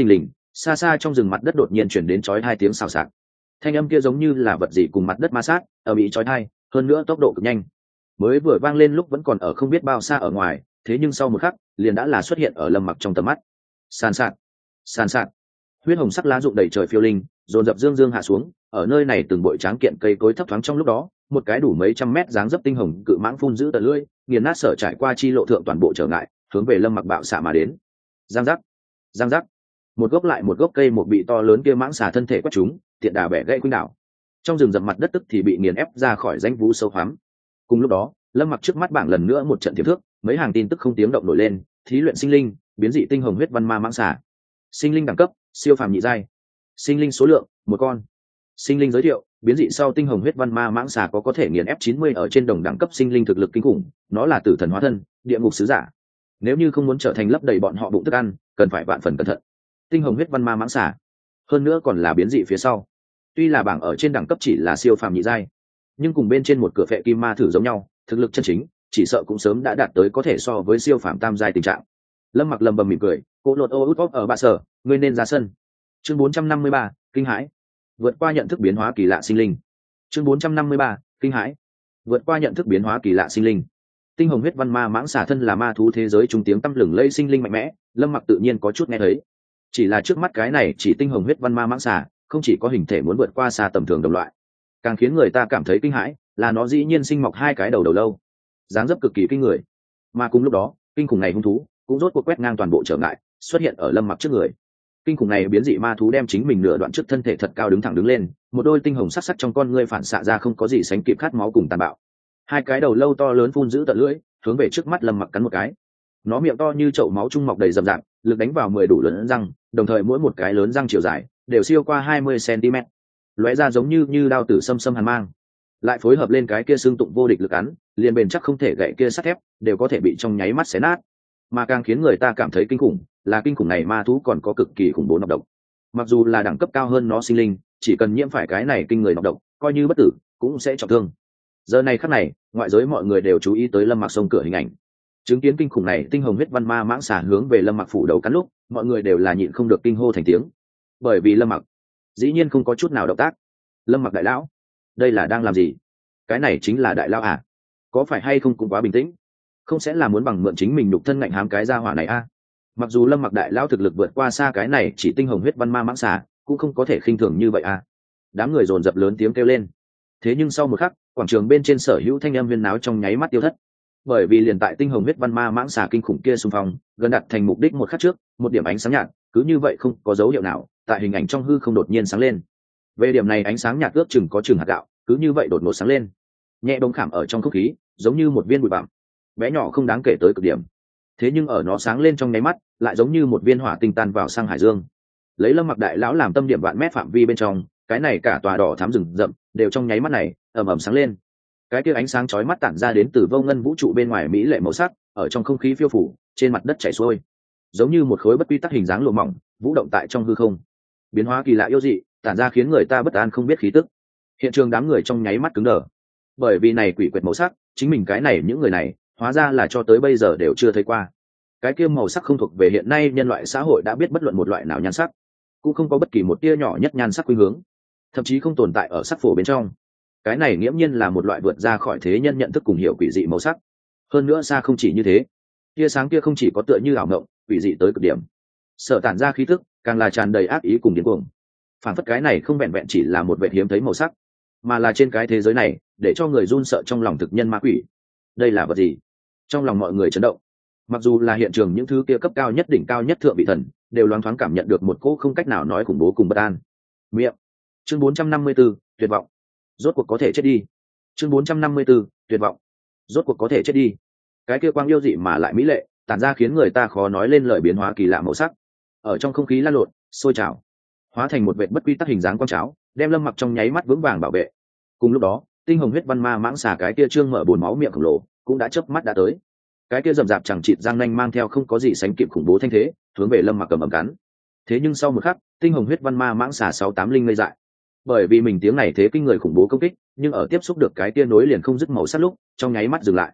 Xa xa trong rừng mặt đất đột nhiên chuyển đến chói hai tiếng xào xạc, thanh âm kia giống như là vật gì cùng mặt đất ma sát, ở bị chói tai, hơn nữa tốc độ cực nhanh. Mới vừa vang lên lúc vẫn còn ở không biết bao xa ở ngoài, thế nhưng sau một khắc liền đã là xuất hiện ở Lâm Mặc trong tầm mắt. Sàn sạt, sàn sạt, huyết hồng sắc lá rụng đầy trời phiêu linh, dồn dập dương dương hạ xuống. Ở nơi này từng bụi tráng kiện cây cối thấp thoáng trong lúc đó, một cái đủ mấy trăm mét dáng dấp tinh hồng cự mãng phun giữ tận lưỡi, nghiền nát sở trải qua chi lộ thượng toàn bộ trở ngại, hướng về Lâm Mặc bạo xạ mà đến. Giang giác, giang giác, một gốc lại một gốc cây một bị to lớn kia mãng xà thân thể quét chúng, tiện đà bẻ gãy khuynh đảo. Trong rừng rậm mặt đất tức thì bị nghiền ép ra khỏi danh vũ sâu hoắm. Cùng lúc đó, Lâm Mặc trước mắt bảng lần nữa một trận tiềm thước, mấy hàng tin tức không tiếng động nổi lên. Thí luyện sinh linh, biến dị tinh hồng huyết văn ma mãng xà. Sinh linh đẳng cấp, siêu phàm nhị giai. Sinh linh số lượng, một con. Sinh linh giới thiệu, biến dị sau tinh hồng huyết văn ma mãng xà có có thể nghiền ép chín mươi ở trên đồng đẳng cấp sinh linh thực lực kinh khủng, nó là tử thần hóa thân, địa ngục sứ giả. Nếu như không muốn trở thành lấp đầy bọn họ bụng thức ăn, cần phải vạn phần cẩn thận. Tinh hồng huyết văn ma mãng xà, hơn nữa còn là biến dị phía sau. Tuy là bảng ở trên đẳng cấp chỉ là siêu phàm nhị giai, nhưng cùng bên trên một cửa phệ kim ma thử giống nhau, thực lực chân chính chỉ sợ cũng sớm đã đạt tới có thể so với siêu phàm tam giai tình trạng. Lâm Mặc lầm bầm mỉm cười, cô lột ô út ốc ở bạ sở, ngươi nên ra sân. Chương bốn trăm năm mươi ba, kinh hãi. Vượt qua nhận thức biến hóa kỳ lạ sinh linh. Chương bốn trăm năm mươi ba, kinh hãi. Vượt qua nhận thức biến hóa kỳ lạ sinh linh. Tinh hồng huyết văn ma mãng xà thân là ma thú thế giới trung tiếng tăm lừng lẫy sinh linh mạnh mẽ, Lâm Mặc tự nhiên có chút nghe thấy. Chỉ là trước mắt cái này chỉ tinh hồng huyết văn ma mãng xà, không chỉ có hình thể muốn vượt qua xa tầm thường đồng loại, càng khiến người ta cảm thấy kinh hãi là nó dĩ nhiên sinh mọc hai cái đầu đầu lâu, dáng dấp cực kỳ kinh người. Mà cùng lúc đó, kinh khủng này hung thú cũng rốt cuộc quét ngang toàn bộ trở ngại, xuất hiện ở Lâm Mặc trước người. Kinh khủng này biến dị ma thú đem chính mình nửa đoạn trước thân thể thật cao đứng thẳng đứng lên, một đôi tinh hồng sắc sắc trong con ngươi phản xạ ra không có gì sánh kịp khát máu cùng tàn bạo. Hai cái đầu lâu to lớn phun giữ tận lưỡi, hướng về trước mắt Lâm Mặc cắn một cái. Nó miệng to như chậu máu trung mọc đầy rậm rạp, lực đánh vào mười đủ lớn răng, đồng thời mỗi một cái lớn răng chiều dài đều siêu qua hai mươi xăng-ti-mét, lóe ra giống như như đao tử xâm xâm hàn mang. Lại phối hợp lên cái kia xương tụng vô địch lực cắn, liền bền chắc không thể gãy kia sắt thép, đều có thể bị trong nháy mắt xé nát. Mà càng khiến người ta cảm thấy kinh khủng là kinh khủng này ma thú còn có cực kỳ khủng bố nọc độc. Mặc dù là đẳng cấp cao hơn nó sinh linh, chỉ cần nhiễm phải cái này kinh người nọc độc, coi như bất tử cũng sẽ trọng thương. Giờ này khắc này, ngoại giới mọi người đều chú ý tới Lâm Mặc xông cửa hình ảnh. Chứng kiến kinh khủng này tinh hồng huyết văn ma mãng xà hướng về Lâm Mặc phủ đầu cắn lúc, mọi người đều là nhịn không được kinh hô thành tiếng. Bởi vì Lâm Mặc dĩ nhiên không có chút nào động tác. Lâm Mặc đại lão, đây là đang làm gì? Cái này chính là đại lão à? Có phải hay không cũng quá bình tĩnh? Không sẽ là muốn bằng mượn chính mình nhục thân ngạnh hám cái gia hỏa này à? Mặc dù Lâm Mặc đại lão thực lực vượt qua xa cái này chỉ tinh hồng huyết văn ma mãng xà, cũng không có thể khinh thường như vậy à? Đám người dồn dập lớn tiếng kêu lên. Thế nhưng sau một khắc, quảng trường bên trên sở hữu thanh âm huyên náo trong nháy mắt tiêu thất. Bởi vì liền tại tinh hồng huyết văn ma mãng xà kinh khủng kia xung phong gần đặt thành mục đích một khắc trước, một điểm ánh sáng nhạt cứ như vậy không có dấu hiệu nào tại hình ảnh trong hư không đột nhiên sáng lên. Về điểm này ánh sáng nhạt ước chừng có chừng hạt gạo, cứ như vậy đột ngột sáng lên, nhẹ bóng khảm ở trong không khí, giống như một viên bụi bặm bé nhỏ không đáng kể tới cực điểm. Thế nhưng ở nó sáng lên trong nháy mắt, lại giống như một viên hỏa tinh tan vào sang hải dương. Lấy Lâm Mặc đại lão làm tâm điểm vạn mét phạm vi bên trong, cái này cả tòa đỏ thắm rừng rậm đều trong nháy mắt này ầm ầm sáng lên. Cái kia ánh sáng chói mắt tản ra đến từ vô ngân vũ trụ bên ngoài mỹ lệ màu sắc, ở trong không khí phiêu phủ, trên mặt đất chảy xuôi, giống như một khối bất quy tắc hình dáng lụa mỏng vũ động tại trong hư không. Biến hóa kỳ lạ yêu dị tản ra khiến người ta bất an không biết khí tức. Hiện trường đám người trong nháy mắt cứng đờ, bởi vì này quỷ quyệt màu sắc, chính mình cái này những người này hóa ra là cho tới bây giờ đều chưa thấy qua. Cái kia màu sắc không thuộc về hiện nay nhân loại xã hội đã biết bất luận một loại nào nhan sắc, cũng không có bất kỳ một tia nhỏ nhất nhan sắc khuynh hướng, thậm chí không tồn tại ở sắc phổ bên trong. Cái này nghiễm nhiên là một loại vượt ra khỏi thế nhân nhận thức cùng hiểu quỷ dị màu sắc. Hơn nữa xa không chỉ như thế, tia sáng kia không chỉ có tựa như ảo ngộng, quỷ dị tới cực điểm, sở tản ra khí tức càng là tràn đầy ác ý cùng điên cuồng. Phản phất cái này không vẹn vẹn chỉ là một vẻ hiếm thấy màu sắc, mà là trên cái thế giới này để cho người run sợ trong lòng thực nhân ma quỷ. Đây là vật gì? Trong lòng mọi người chấn động. Mặc dù là hiện trường những thứ kia cấp cao nhất đỉnh cao nhất thượng vị thần đều loáng thoáng cảm nhận được một cỗ không cách nào nói khủng bố cùng bất an. Miệng. Chương bốn trăm năm mươi tư, tuyệt vọng. Rốt cuộc có thể chết đi. Chương bốn trăm năm mươi tư, tuyệt vọng. Rốt cuộc có thể chết đi. Cái kia quang yêu dị mà lại mỹ lệ, tản ra khiến người ta khó nói lên lời biến hóa kỳ lạ màu sắc, ở trong không khí lan lộn, sôi trào, hóa thành một vệt bất quy tắc hình dáng quang cháo, đem Lâm Mặc trong nháy mắt vững vàng bảo vệ. Cùng lúc đó, tinh hồng huyết văn ma mãng xà cái kia trương mở bồn máu miệng khổng lồ cũng đã chớp mắt đã tới. Cái kia rậm rạp chẳng chịt răng nanh mang theo không có gì sánh kịp khủng bố thanh thế, hướng về Lâm Mặc cầm ẩm cắn. Thế nhưng sau một khắc, tinh hồng huyết văn ma mãng xà sáu tám linh ngây dại, bởi vì mình tiếng này thế kinh người khủng bố công kích, nhưng ở tiếp xúc được cái kia nối liền không dứt màu sắc lúc, trong nháy mắt dừng lại.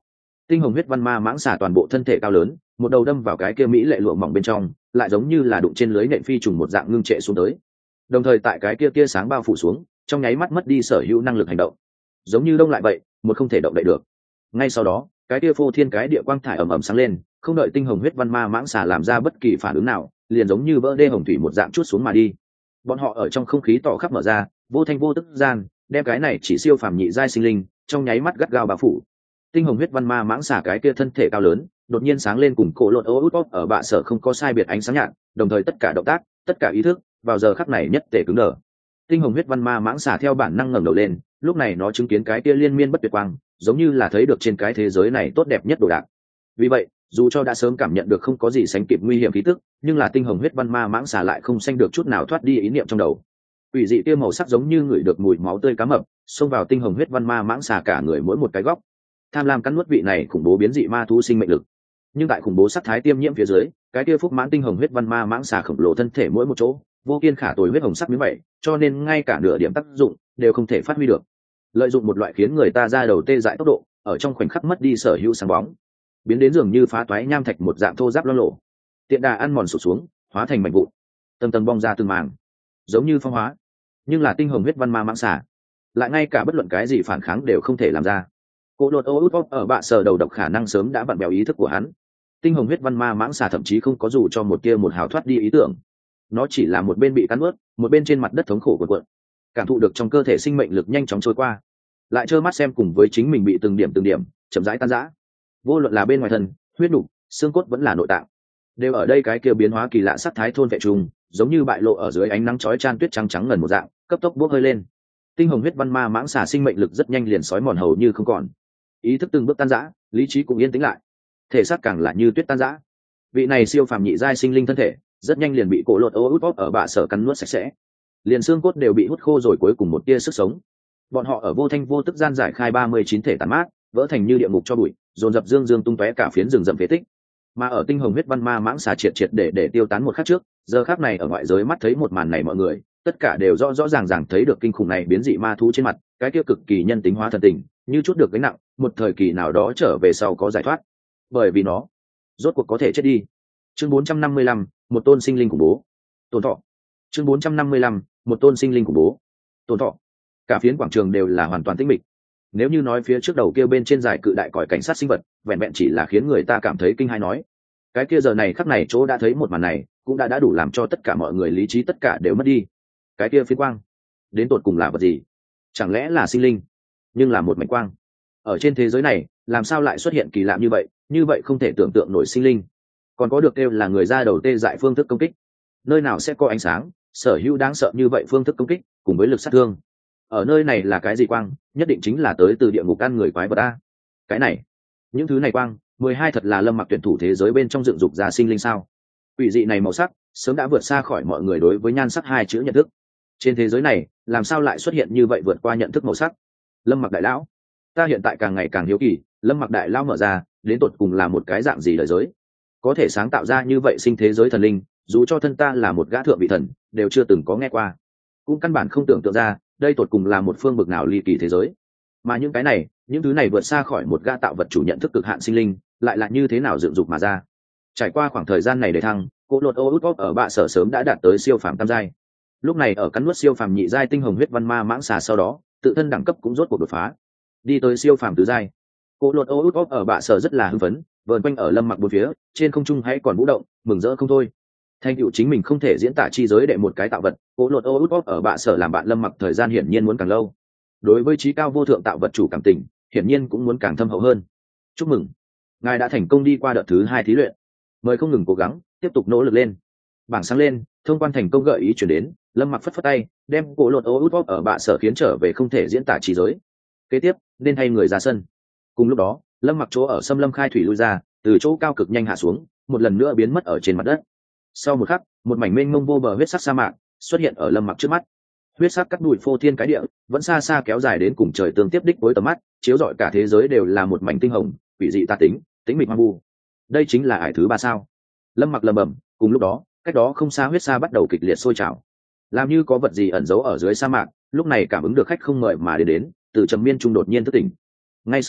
Tinh hồng huyết văn ma mãng xà toàn bộ thân thể cao lớn, một đầu đâm vào cái kia mỹ lệ lụa mỏng bên trong, lại giống như là đụng trên lưới nện phi trùng một dạng ngưng trệ xuống tới. Đồng thời tại cái kia tia sáng bao phủ xuống, trong nháy mắt mất đi sở hữu năng lực hành động, giống như đông lại vậy, một không thể động đậy được. Ngay sau đó, cái kia phô thiên cái địa quang thải ầm ầm sáng lên, không đợi tinh hồng huyết văn ma mãng xà làm ra bất kỳ phản ứng nào, liền giống như vỡ đê hồng thủy một dạng chút xuống mà đi. Bọn họ ở trong không khí tỏ khắp mở ra, vô thanh vô tức gian, đem cái này chỉ siêu phàm nhị giai sinh linh, trong nháy mắt gắt gao bao phủ. Tinh hồng huyết văn ma mãng xà cái kia thân thể cao lớn, đột nhiên sáng lên cùng cổ lột ô út ở bạ sở không có sai biệt ánh sáng nhạt, đồng thời tất cả động tác, tất cả ý thức, vào giờ khắc này nhất tề cứng đờ. Tinh hồng huyết văn ma mãng xà theo bản năng ngẩng đầu lên, lúc này nó chứng kiến cái kia liên miên bất tuyệt quang, giống như là thấy được trên cái thế giới này tốt đẹp nhất đồ đạc. Vì vậy, dù cho đã sớm cảm nhận được không có gì sánh kịp nguy hiểm khí tức, nhưng là tinh hồng huyết văn ma mãng xà lại không sanh được chút nào thoát đi ý niệm trong đầu. Quỷ dị kia màu sắc giống như ngửi được mùi máu tươi cá mập, xông vào tinh hồng huyết văn ma mãng xà cả người mỗi một cái góc. Tham lam cắn nuốt vị này khủng bố biến dị ma thú sinh mệnh lực. Nhưng tại khủng bố sắc thái tiêm nhiễm phía dưới, cái kia phúc mãn tinh hồng huyết văn ma mãng xà khổng lồ thân thể mỗi một chỗ, vô kiên khả tồi huyết hồng sắc miếng vậy, cho nên ngay cả nửa điểm tác dụng đều không thể phát huy được. Lợi dụng một loại khiến người ta ra đầu tê dại tốc độ, ở trong khoảnh khắc mất đi sở hữu sáng bóng, biến đến dường như phá toái nham thạch một dạng thô ráp loang lổ. Tiện đà ăn mòn sụp xuống, hóa thành mảnh vụn, tầng tầng bong ra từng màng, giống như phong hóa. Nhưng là tinh hồng huyết văn ma mãng xà, lại ngay cả bất luận cái gì phản kháng đều không thể làm ra. Cổ đột ô út ở bạ sở đầu độc khả năng sớm đã vặn bèo ý thức của hắn. Tinh hồng huyết văn ma mãng xà thậm chí không có dù cho một tia một hào thoát đi ý tưởng, nó chỉ là một bên bị cắn ướt, một bên trên mặt đất thống khổ cuộn cuộn, cảm thụ được trong cơ thể sinh mệnh lực nhanh chóng trôi qua, lại trơ mắt xem cùng với chính mình bị từng điểm từng điểm chậm rãi tan rã. Vô luận là bên ngoài thân, huyết nục, xương cốt vẫn là nội tạng, đều ở đây cái kia biến hóa kỳ lạ sắc thái thôn vệ trùng, giống như bại lộ ở dưới ánh nắng chói chan tuyết trắng trắng ngần một dạng, cấp tốc bốc hơi lên. Tinh hồng huyết văn ma mãng xà sinh mệnh lực rất nhanh liền sói mòn hầu như không còn, ý thức từng bước tan rã, lý trí cũng yên tĩnh lại, thể xác càng là như tuyết tan rã. Vị này siêu phàm nhị giai sinh linh thân thể rất nhanh liền bị cổ lột ô út bóp ở bạ sở cắn nuốt sạch sẽ, liền xương cốt đều bị hút khô rồi cuối cùng một tia sức sống. Bọn họ ở vô thanh vô tức gian giải khai ba mươi chín thể tàn mát, vỡ thành như địa ngục cho bụi, dồn dập dương dương tung tóe cả phiến rừng rậm phế tích. Mà ở tinh hồng huyết văn ma mãng xà triệt triệt để để tiêu tán một khắc trước, giờ khắc này ở ngoại giới mắt thấy một màn này mọi người, tất cả đều rõ rõ ràng ràng thấy được kinh khủng này biến dị ma thú trên mặt, cái kia cực kỳ nhân tính hóa thần tình, như chút được gánh nặng, một thời kỳ nào đó trở về sau có giải thoát. Bởi vì nó, rốt cuộc có thể chết đi. Chương bốn trăm năm mươi lăm, một tôn sinh linh khủng bố. Tổn thọ. Chương bốn trăm năm mươi lăm, một tôn sinh linh khủng bố. Tổn thọ. Cả phiến quảng trường đều là hoàn toàn tĩnh mịch. Nếu như nói phía trước đầu kia bên trên dài cự đại còi cảnh sát sinh vật, vẹn vẹn chỉ là khiến người ta cảm thấy kinh hãi nói. Cái kia giờ này khắc này chỗ đã thấy một màn này, cũng đã đã đủ làm cho tất cả mọi người lý trí tất cả đều mất đi. Cái kia phiến quang, đến tột cùng là vật gì? Chẳng lẽ là sinh linh? Nhưng là một mảnh quang. Ở trên thế giới này, làm sao lại xuất hiện kỳ lạ như vậy, như vậy không thể tưởng tượng nổi sinh linh. Còn có được kêu là người ra đầu tê dại phương thức công kích. Nơi nào sẽ có ánh sáng, sở hữu đáng sợ như vậy phương thức công kích, cùng với lực sát thương. Ở nơi này là cái gì quang, nhất định chính là tới từ địa ngục ăn người quái vật a. Cái này, những thứ này quang, mười hai thật là Lâm Mặc tuyển thủ thế giới bên trong dựng dục ra sinh linh sao? Quỷ dị này màu sắc, sớm đã vượt xa khỏi mọi người đối với nhan sắc hai chữ nhận thức. Trên thế giới này, làm sao lại xuất hiện như vậy vượt qua nhận thức màu sắc? Lâm Mặc đại lão, ta hiện tại càng ngày càng hiếu kỳ, Lâm Mặc đại lão mở ra, đến tột cùng là một cái dạng gì đời giới? Có thể sáng tạo ra như vậy sinh thế giới thần linh, dù cho thân ta là một gã thượng vị thần, đều chưa từng có nghe qua, cũng căn bản không tưởng tượng ra đây tột cùng là một phương bực nào ly kỳ thế giới. Mà những cái này, những thứ này vượt xa khỏi một gã tạo vật chủ nhận thức cực hạn sinh linh, lại là như thế nào dựng dục mà ra. Trải qua khoảng thời gian này để thăng, cỗ lột ô út bóp ở bạ sở sớm đã đạt tới siêu phàm tam giai. Lúc này ở cắn nuốt siêu phàm nhị giai tinh hồng huyết văn ma mãng xà sau đó, tự thân đẳng cấp cũng rốt cuộc đột phá, đi tới siêu phàm tứ giai. Cỗ lột ô út bóp ở bạ sở rất là hưng phấn, vờn quanh ở Lâm Mặc bốn phía, trên không trung hãy còn vũ động, mừng rỡ không thôi. Thành tựu chính mình không thể diễn tả chi giới đệ một cái tạo vật, cỗ lột ô út bóp ở bạ sở làm bạn Lâm Mặc thời gian hiển nhiên muốn càng lâu. Đối với trí cao vô thượng tạo vật chủ cảm tình, hiển nhiên cũng muốn càng thâm hậu hơn. Chúc mừng, ngài đã thành công đi qua đợt thứ hai thí luyện, mời không ngừng cố gắng, tiếp tục nỗ lực lên. Bảng sáng lên, thông quan thành công gợi ý chuyển đến, Lâm Mặc phất phất tay, đem cỗ lột ô út bóp ở bạ sở khiến trở về không thể diễn tả chi giới. Kế tiếp, nên thay người ra sân. Cùng lúc đó, Lâm Mặc chỗ ở xâm lâm khai thủy lui ra, từ chỗ cao cực nhanh hạ xuống, một lần nữa biến mất ở trên mặt đất. Sau một khắc, một mảnh mênh mông vô bờ huyết sắc sa mạc xuất hiện ở Lâm Mặc trước mắt. Huyết sắc cắt đùi phô thiên cái địa, vẫn xa xa kéo dài đến cùng trời tương tiếp đích với tầm mắt, chiếu rọi cả thế giới đều là một mảnh tinh hồng, quỷ dị tà tính, tính mịch hoang vu. Đây chính là ải thứ ba sao? Lâm Mặc lẩm bẩm, cùng lúc đó, cách đó không xa huyết sa bắt đầu kịch liệt sôi trào. Làm như có vật gì ẩn giấu ở dưới sa mạc, lúc này cảm ứng được khách không mời mà đến đến, từ trầm miên trung đột nhiên thức tỉnh. Ngay sau đó,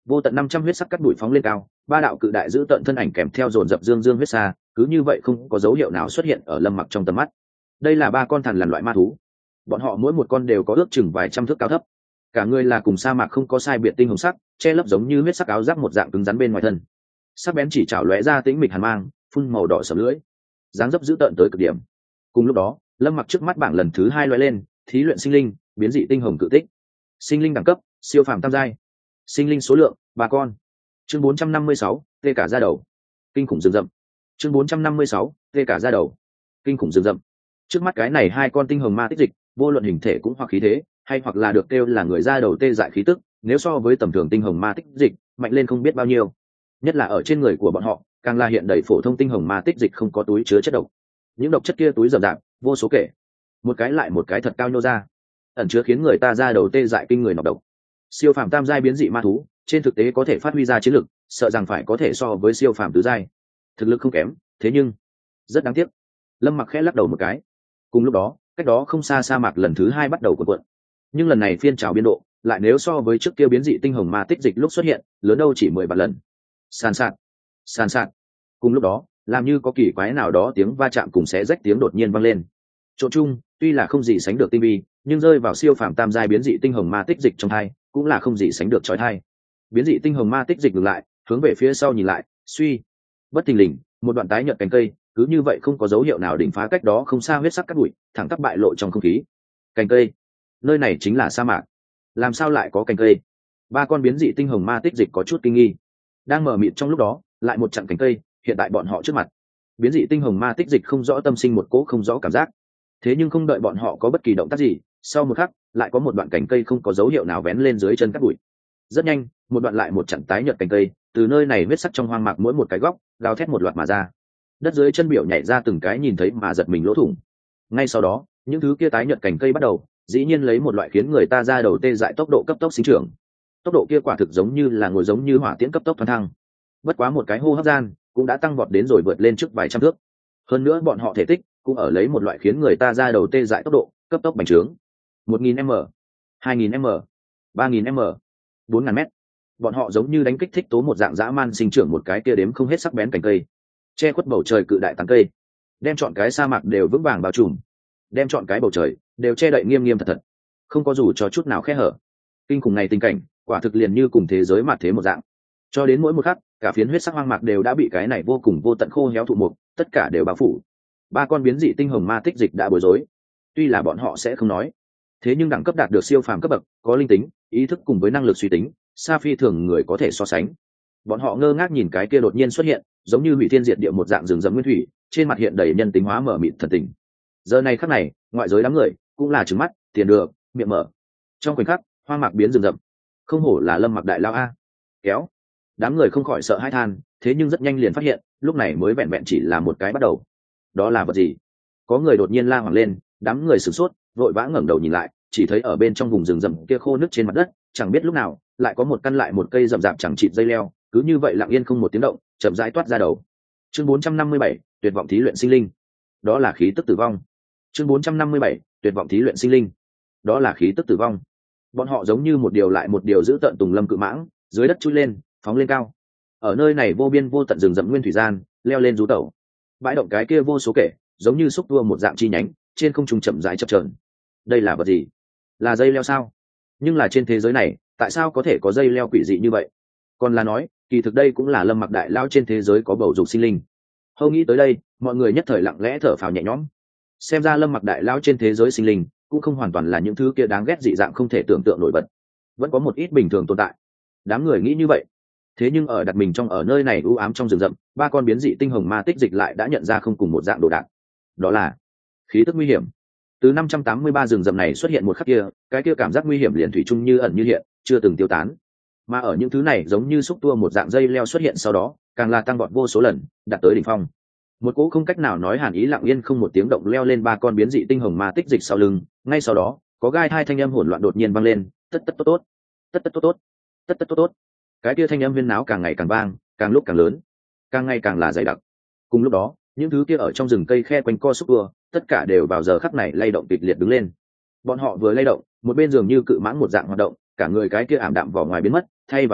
vô tận năm trăm huyết sắc cắt đuổi phóng lên cao, ba đạo cự đại giữ tận thân ảnh kèm theo dồn dập dương dương huyết xa, cứ như vậy không có dấu hiệu nào xuất hiện ở Lâm Mặc trong tầm mắt. Đây là ba con thằn lằn loại ma thú, bọn họ mỗi một con đều có ước chừng vài trăm thước cao thấp, cả người là cùng sa mạc không có sai biệt tinh hồng sắc, che lấp giống như huyết sắc áo giáp một dạng cứng rắn bên ngoài thân. Sắc bén chỉ chảo lóe ra tĩnh mịch hàn mang, phun màu đỏ sẫm lưỡi, dáng dấp dữ tợn tới cực điểm. Cùng lúc đó, Lâm Mặc trước mắt bảng lần thứ hai lóe lên, thí luyện sinh linh, biến dị tinh hồng cự tích, sinh linh đẳng cấp, siêu phàm tam giai, sinh linh số lượng, ba con. Chương bốn trăm năm mươi sáu, tê cả da đầu, kinh khủng rừng rậm. Chương bốn trăm năm mươi sáu, tê cả da đầu, kinh khủng rừng rậm. Trước mắt cái này hai con tinh hồng ma tích dịch, vô luận hình thể cũng hoặc khí thế, hay hoặc là được kêu là người da đầu tê dại khí tức, nếu so với tầm thường tinh hồng ma tích dịch, mạnh lên không biết bao nhiêu. Nhất là ở trên người của bọn họ, càng là hiện đầy phổ thông tinh hồng ma tích dịch không có túi chứa chất độc. Những độc chất kia túi rậm rạp, vô số kể, một cái lại một cái thật cao nhô ra, ẩn chứa khiến người ta da đầu tê dại kinh người nọc độc. Siêu phàm tam giai biến dị ma thú, trên thực tế có thể phát huy ra chiến lực, sợ rằng phải có thể so với siêu phàm tứ giai. Thực lực không kém, thế nhưng rất đáng tiếc. Lâm Mặc khẽ lắc đầu một cái. Cùng lúc đó, cách đó không xa sa mạc lần thứ hai bắt đầu cuộn cuộn. Nhưng lần này phiên trào biên độ, lại nếu so với trước kia biến dị tinh hồng ma tích dịch lúc xuất hiện, lớn đâu chỉ mười vạn lần. Sàn sạt, sàn sạt. Cùng lúc đó, làm như có kỳ quái nào đó tiếng va chạm cùng xé rách tiếng đột nhiên vang lên. Chỗ chung, tuy là không gì sánh được tinh vi, nhưng rơi vào siêu phàm tam giai biến dị tinh hồng ma tích dịch trong thai, cũng là không gì sánh được chói tai. Biến dị tinh hồng ma tích dịch ngừng lại, hướng về phía sau nhìn lại, suy, bất thình lình, một đoạn tái nhợt cánh cây, cứ như vậy không có dấu hiệu nào đỉnh phá cách đó không xa huyết sắc cắt bụi, thẳng tắp bại lộ trong không khí. Cành cây, nơi này chính là sa mạc, làm sao lại có cành cây? Ba con biến dị tinh hồng ma tích dịch có chút kinh nghi. Đang mở mịt trong lúc đó, lại một chặng cành cây hiện tại bọn họ trước mặt. Biến dị tinh hồng ma tích dịch không rõ tâm sinh một cỗ không rõ cảm giác. Thế nhưng không đợi bọn họ có bất kỳ động tác gì, sau một khắc, lại có một đoạn cành cây không có dấu hiệu nào vén lên dưới chân cắt bụi. Rất nhanh, một đoạn lại một chặng tái nhợt cành cây, từ nơi này huyết sắc trong hoang mạc mỗi một cái góc, gào thét một loạt mà ra. Đất dưới chân biểu nhảy ra từng cái nhìn thấy mà giật mình lỗ thủng. Ngay sau đó, những thứ kia tái nhợt cành cây bắt đầu, dĩ nhiên lấy một loại khiến người ta ra đầu tê dại tốc độ cấp tốc sinh trưởng. Tốc độ kia quả thực giống như là ngồi giống như hỏa tiễn cấp tốc thoăn thăng. Bất quá một cái hô hấp gian, cũng đã tăng vọt đến rồi vượt lên trước vài trăm thước. Hơn nữa bọn họ thể tích cũng ở lấy một loại khiến người ta ra đầu tê dại tốc độ cấp tốc bành trướng. một nghìn m, hai nghìn m, ba nghìn m, bốn nghìn m. Bọn họ giống như đánh kích thích tố một dạng dã man sinh trưởng một cái kia đếm không hết sắc bén cành cây, che khuất bầu trời cự đại tán cây, đem chọn cái sa mạc đều vững vàng bao trùm, đem chọn cái bầu trời đều che đậy nghiêm nghiêm thật thật, không có dù cho chút nào khe hở. Kinh khủng này tình cảnh, quả thực liền như cùng thế giới mạt thế một dạng. Cho đến mỗi một khắc, cả phiến huyết sắc hoang mạc đều đã bị cái này vô cùng vô tận khô héo thụ mục, tất cả đều bao phủ. Ba con biến dị tinh hồng ma tích dịch đã bối rối. Tuy là bọn họ sẽ không nói, thế nhưng đẳng cấp đạt được siêu phàm cấp bậc, có linh tính, ý thức cùng với năng lực suy tính, xa phi thường người có thể so sánh. Bọn họ ngơ ngác nhìn cái kia đột nhiên xuất hiện, giống như hủy thiên diệt địa một dạng rừng rậm nguyên thủy, trên mặt hiện đầy nhân tính hóa mở mịt thần tình. Giờ này khắc này, ngoại giới đám người cũng là trừng mắt, tiền được, miệng mở. Trong khoảnh khắc, hoang mạc biến rừng rậm. Không hổ là Lâm Mặc đại lao a. Kéo. Đám người không khỏi sợ hãi than, thế nhưng rất nhanh liền phát hiện, lúc này mới vẹn vẹn chỉ là một cái bắt đầu. Đó là vật gì? Có người đột nhiên la hoảng lên, đám người sửng sốt, vội vã ngẩng đầu nhìn lại, chỉ thấy ở bên trong vùng rừng rậm kia khô nứt trên mặt đất, chẳng biết lúc nào, lại có một căn lại một cây rậm rạp chẳng chịt dây leo, cứ như vậy lặng yên không một tiếng động, chậm rãi toát ra đầu. Chương bốn trăm năm mươi bảy, tuyệt vọng thí luyện sinh linh. Đó là khí tức tử vong. Chương bốn trăm năm mươi bảy, tuyệt vọng thí luyện sinh linh. Đó là khí tức tử vong. Bọn họ giống như một điều lại một điều giữ tận tùng lâm cự mãng, dưới đất chui lên, phóng lên cao. Ở nơi này vô biên vô tận rừng rậm nguyên thủy gian, leo lên rú tẩu. Bãi động cái kia vô số kể, giống như xúc tua một dạng chi nhánh, trên không trung chậm rãi chập chờn. Đây là vật gì? Là dây leo sao? Nhưng là trên thế giới này, tại sao có thể có dây leo quỷ dị như vậy? Còn là nói, kỳ thực đây cũng là Lâm Mặc đại lao trên thế giới có bầu dục sinh linh. Hâu nghĩ tới đây, mọi người nhất thời lặng lẽ thở phào nhẹ nhõm. Xem ra Lâm Mặc đại lao trên thế giới sinh linh cũng không hoàn toàn là những thứ kia đáng ghét dị dạng không thể tưởng tượng nổi bật, vẫn có một ít bình thường tồn tại. Đám người nghĩ như vậy. Thế nhưng ở đặt mình trong ở nơi này u ám trong rừng rậm, ba con biến dị tinh hồng ma tích dịch lại đã nhận ra không cùng một dạng đồ đạc. Đó là khí tức nguy hiểm. Từ năm trăm tám mươi ba rừng rậm này xuất hiện một khắc kia, cái kia cảm giác nguy hiểm liền thủy chung như ẩn như hiện, chưa từng tiêu tán. Mà ở những thứ này giống như xúc tua một dạng dây leo xuất hiện sau đó, càng là tăng vọt vô số lần, đạt tới đỉnh phong. Một cỗ không cách nào nói hàn ý lặng yên không một tiếng động leo lên ba con biến dị tinh hồng ma tích dịch sau lưng, ngay sau đó, có gai hai thanh âm hỗn loạn đột nhiên vang lên, tất tất tốt tốt, tất tất tốt tốt, tất tất tốt tốt. Cái kia thanh âm huyên náo càng ngày càng vang, càng lúc càng lớn, càng ngày càng là dày đặc. Cùng lúc đó, những thứ kia ở trong rừng cây khe quanh co xúc tua, tất cả đều vào giờ khắc này lay động kịch liệt đứng lên. Bọn họ vừa lay động, một bên dường như cự mãng một dạng hoạt động, cả người cái kia ảm đạm vỏ ngoài biến mất, thay vào đó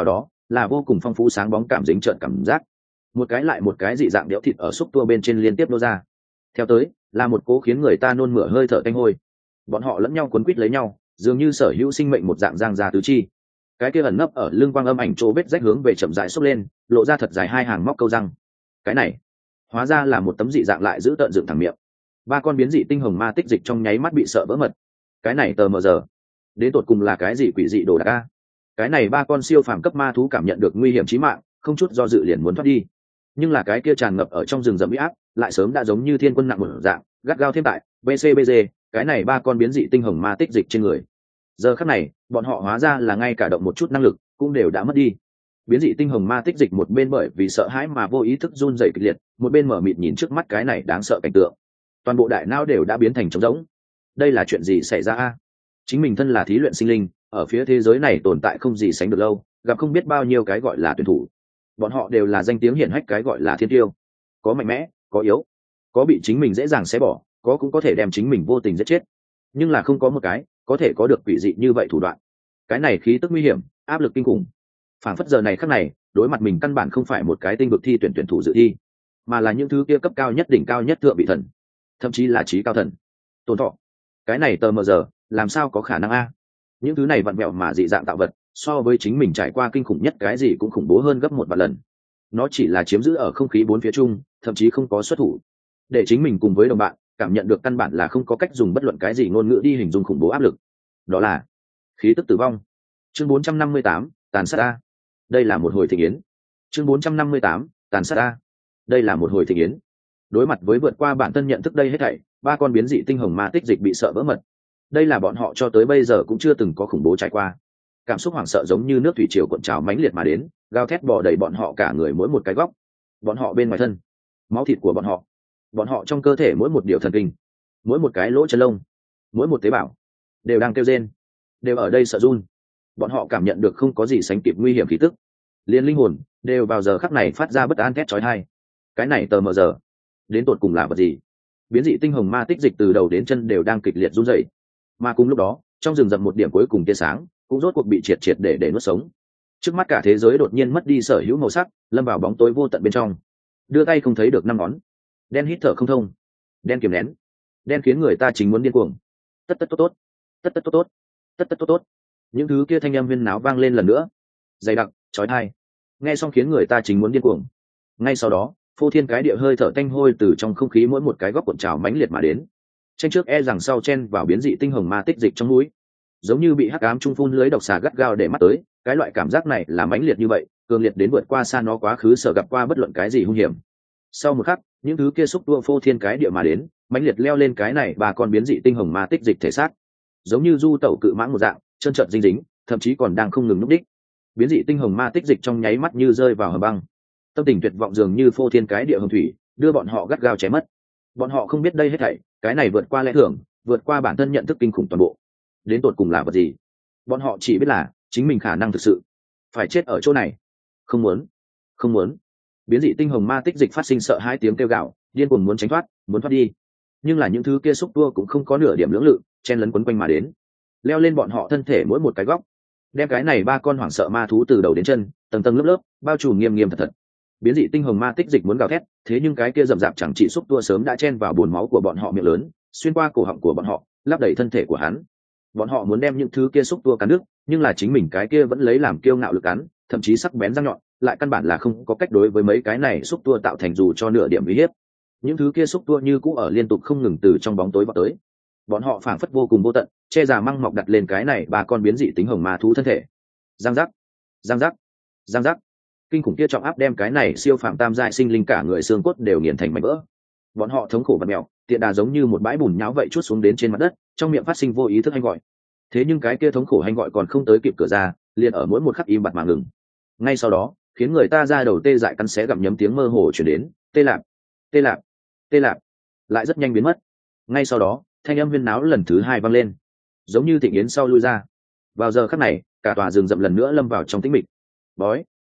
là vô cùng phong phú sáng bóng cảm dính trợn cảm giác. Một cái lại một cái dị dạng đẽo thịt ở xúc tua bên trên liên tiếp nô ra. Theo tới là một cố khiến người ta nôn mửa hơi thở tanh hôi. Bọn họ lẫn nhau quấn quýt lấy nhau, dường như sở hữu sinh mệnh một dạng giang ra tứ chi. Cái kia ẩn nấp ở lưng quang âm ảnh chỗ vết rách hướng về chậm rãi xốc lên, lộ ra thật dài hai hàng móc câu răng. Cái này hóa ra là một tấm dị dạng lại giữ tợn dựng thẳng miệng. Ba con biến dị tinh hồng ma tích dịch trong nháy mắt bị sợ vỡ mật. Cái này tờ mờ giờ đến tột cùng là cái gì quỷ dị đồ đạc a? Cái này ba con siêu phàm cấp ma thú cảm nhận được nguy hiểm chí mạng, không chút do dự liền muốn thoát đi. Nhưng là cái kia tràn ngập ở trong rừng rậm uy áp lại sớm đã giống như thiên quân nặng một dạng gắt gao thêm tại bê xê bê giê, cái này ba con biến dị tinh hồng ma tích dịch trên người. Giờ khắc này bọn họ hóa ra là ngay cả động một chút năng lực cũng đều đã mất đi. Biến dị tinh hồng ma tích dịch một bên bởi vì sợ hãi mà vô ý thức run rẩy kịch liệt, một bên mở mịt nhìn trước mắt cái này đáng sợ cảnh tượng. Toàn bộ đại não đều đã biến thành trống rỗng. Đây là chuyện gì xảy ra a? Chính mình thân là thí luyện sinh linh, ở phía thế giới này tồn tại không gì sánh được lâu, gặp không biết bao nhiêu cái gọi là tuyển thủ. Bọn họ đều là danh tiếng hiển hách cái gọi là thiên tiêu, có mạnh mẽ, có yếu, có bị chính mình dễ dàng xé bỏ, có cũng có thể đem chính mình vô tình giết chết. Nhưng là không có một cái có thể có được quỷ dị như vậy thủ đoạn. Cái này khí tức nguy hiểm, áp lực kinh khủng. Phản phất giờ này khắc này, đối mặt mình căn bản không phải một cái tinh vực thi tuyển tuyển thủ dự thi, mà là những thứ kia cấp cao nhất đỉnh cao nhất thượng vị thần, thậm chí là trí cao thần. Tồn thọ. Cái này tờ mờ giờ, làm sao có khả năng a? Những thứ này vặn vẹo mà dị dạng tạo vật, so với chính mình trải qua kinh khủng nhất cái gì cũng khủng bố hơn gấp một vạn lần. Nó chỉ là chiếm giữ ở không khí bốn phía chung, thậm chí không có xuất thủ. Để chính mình cùng với đồng bạn cảm nhận được căn bản là không có cách dùng bất luận cái gì ngôn ngữ đi hình dung khủng bố áp lực. Đó là khí tức tử vong. Chương bốn trăm năm mươi tám, tàn sát a. Đây là một hồi thịnh yến. Chương bốn trăm năm mươi tám, tàn sát a. Đây là một hồi thịnh yến. Đối mặt với vượt qua bản thân nhận thức đây hết thảy, ba con biến dị tinh hồng ma tích dịch bị sợ vỡ mật. Đây là bọn họ cho tới bây giờ cũng chưa từng có khủng bố trải qua. Cảm xúc hoảng sợ giống như nước thủy triều cuộn trào mãnh liệt mà đến, gào thét bò đầy bọn họ cả người mỗi một cái góc. Bọn họ bên ngoài thân, máu thịt của bọn họ, bọn họ trong cơ thể mỗi một điều thần kinh, mỗi một cái lỗ chân lông, mỗi một tế bào đều đang kêu rên, đều ở đây sợ run. Bọn họ cảm nhận được không có gì sánh kịp nguy hiểm khí tức, liền linh hồn đều vào giờ khắc này phát ra bất an thét chói tai. Cái này tờ mờ giờ đến tột cùng là vật gì? Biến dị tinh hồng ma tích dịch từ đầu đến chân đều đang kịch liệt run rẩy, mà cùng lúc đó trong rừng rậm một điểm cuối cùng tia sáng cũng rốt cuộc bị triệt triệt để để nuốt sống. Trước mắt cả thế giới đột nhiên mất đi sở hữu màu sắc, lâm vào bóng tối vô tận bên trong. Đưa tay không thấy được năm ngón, đen hít thở không thông, đen kiềm nén, đen khiến người ta chính muốn điên cuồng. Tất tất tốt tốt, tất tất tốt tốt, tất tất tốt tốt. Những thứ kia thanh âm huyên náo vang lên lần nữa, dày đặc, chói tai, nghe xong khiến người ta chính muốn điên cuồng. Ngay sau đó phô thiên cái địa hơi thở tanh hôi từ trong không khí mỗi một cái góc cuộn trào mãnh liệt mà đến, tranh trước e rằng sau chen vào biến dị tinh hồng ma tích dịch trong mũi, giống như bị hắc ám trung phun lưới độc xà gắt gao để mắt tới. Cái loại cảm giác này là mãnh liệt như vậy, cường liệt đến vượt qua xa nó quá khứ sở gặp qua bất luận cái gì hung hiểm. Sau một khắc, những thứ kia xúc tua phô thiên cái địa mà đến, mãnh liệt leo lên cái này ba con biến dị tinh hồng ma tích dịch thể xác, giống như du tẩu cự mãng một dạng, chân trợn dinh dính, thậm chí còn đang không ngừng núp đích. Biến dị tinh hồng ma tích dịch trong nháy mắt như rơi vào hầm băng, tâm tình tuyệt vọng dường như phô thiên cái địa hồng thủy, đưa bọn họ gắt gao chém mất. Bọn họ không biết đây hết thảy, cái này vượt qua lẽ thường, vượt qua bản thân nhận thức kinh khủng toàn bộ, đến tột cùng là vật gì. Bọn họ chỉ biết là chính mình khả năng thực sự phải chết ở chỗ này. Không muốn, không muốn. Biến dị tinh hồng ma tích dịch phát sinh sợ hai tiếng kêu gào, điên cuồng muốn tránh thoát, muốn thoát đi. Nhưng là những thứ kia xúc tua cũng không có nửa điểm lưỡng lự, chen lấn quấn quanh mà đến, leo lên bọn họ thân thể mỗi một cái góc, đem cái này ba con hoảng sợ ma thú từ đầu đến chân, tầng tầng lớp lớp, bao trùm nghiêm nghiêm thật thật. Biến dị tinh hồng ma tích dịch muốn gào thét, thế nhưng cái kia rậm rạp chẳng trị xúc tua sớm đã chen vào buồn máu của bọn họ miệng lớn, xuyên qua cổ họng của bọn họ, lấp đầy thân thể của hắn. Bọn họ muốn đem những thứ kia xúc tua cắn đứt, nhưng là chính mình cái kia vẫn lấy làm kiêu ngạo lực cắn, thậm chí sắc bén răng nhọn, lại căn bản là không có cách đối với mấy cái này xúc tua tạo thành dù cho nửa điểm uy hiếp. Những thứ kia xúc tua như cũ ở liên tục không ngừng từ trong bóng tối vọt tới. Bọn họ phảng phất vô cùng vô tận, che già măng mọc đặt lên cái này ba con biến dị tính hồng ma thú thân thể. Giang giác, giang giác, giang giác. Kinh khủng kia trọng áp đem cái này siêu phàm tam giai sinh linh cả người xương cốt đều nghiền thành mảnh vỡ. Bọn họ thống khổ và mèo, tiện đà giống như một bãi bùn nhão vậy chuốt xuống đến trên mặt đất, trong miệng phát sinh vô ý thức hành gọi. Thế nhưng cái kia thống khổ hành gọi còn không tới kịp cửa ra, liền ở mỗi một khắc im bặt mà ngừng. Ngay sau đó, khiến người ta ra đầu tê dại cắn xé gặm nhấm tiếng mơ hồ truyền đến, tê lạp, tê lạp, tê lạp, lại rất nhanh biến mất. Ngay sau đó, thanh âm huyên náo lần thứ hai vang lên, giống như thịnh yến sau lui ra. Vào giờ khắc này, cả tòa rừng rậm lần nữa lâm vào trong tĩnh mịch. Bói,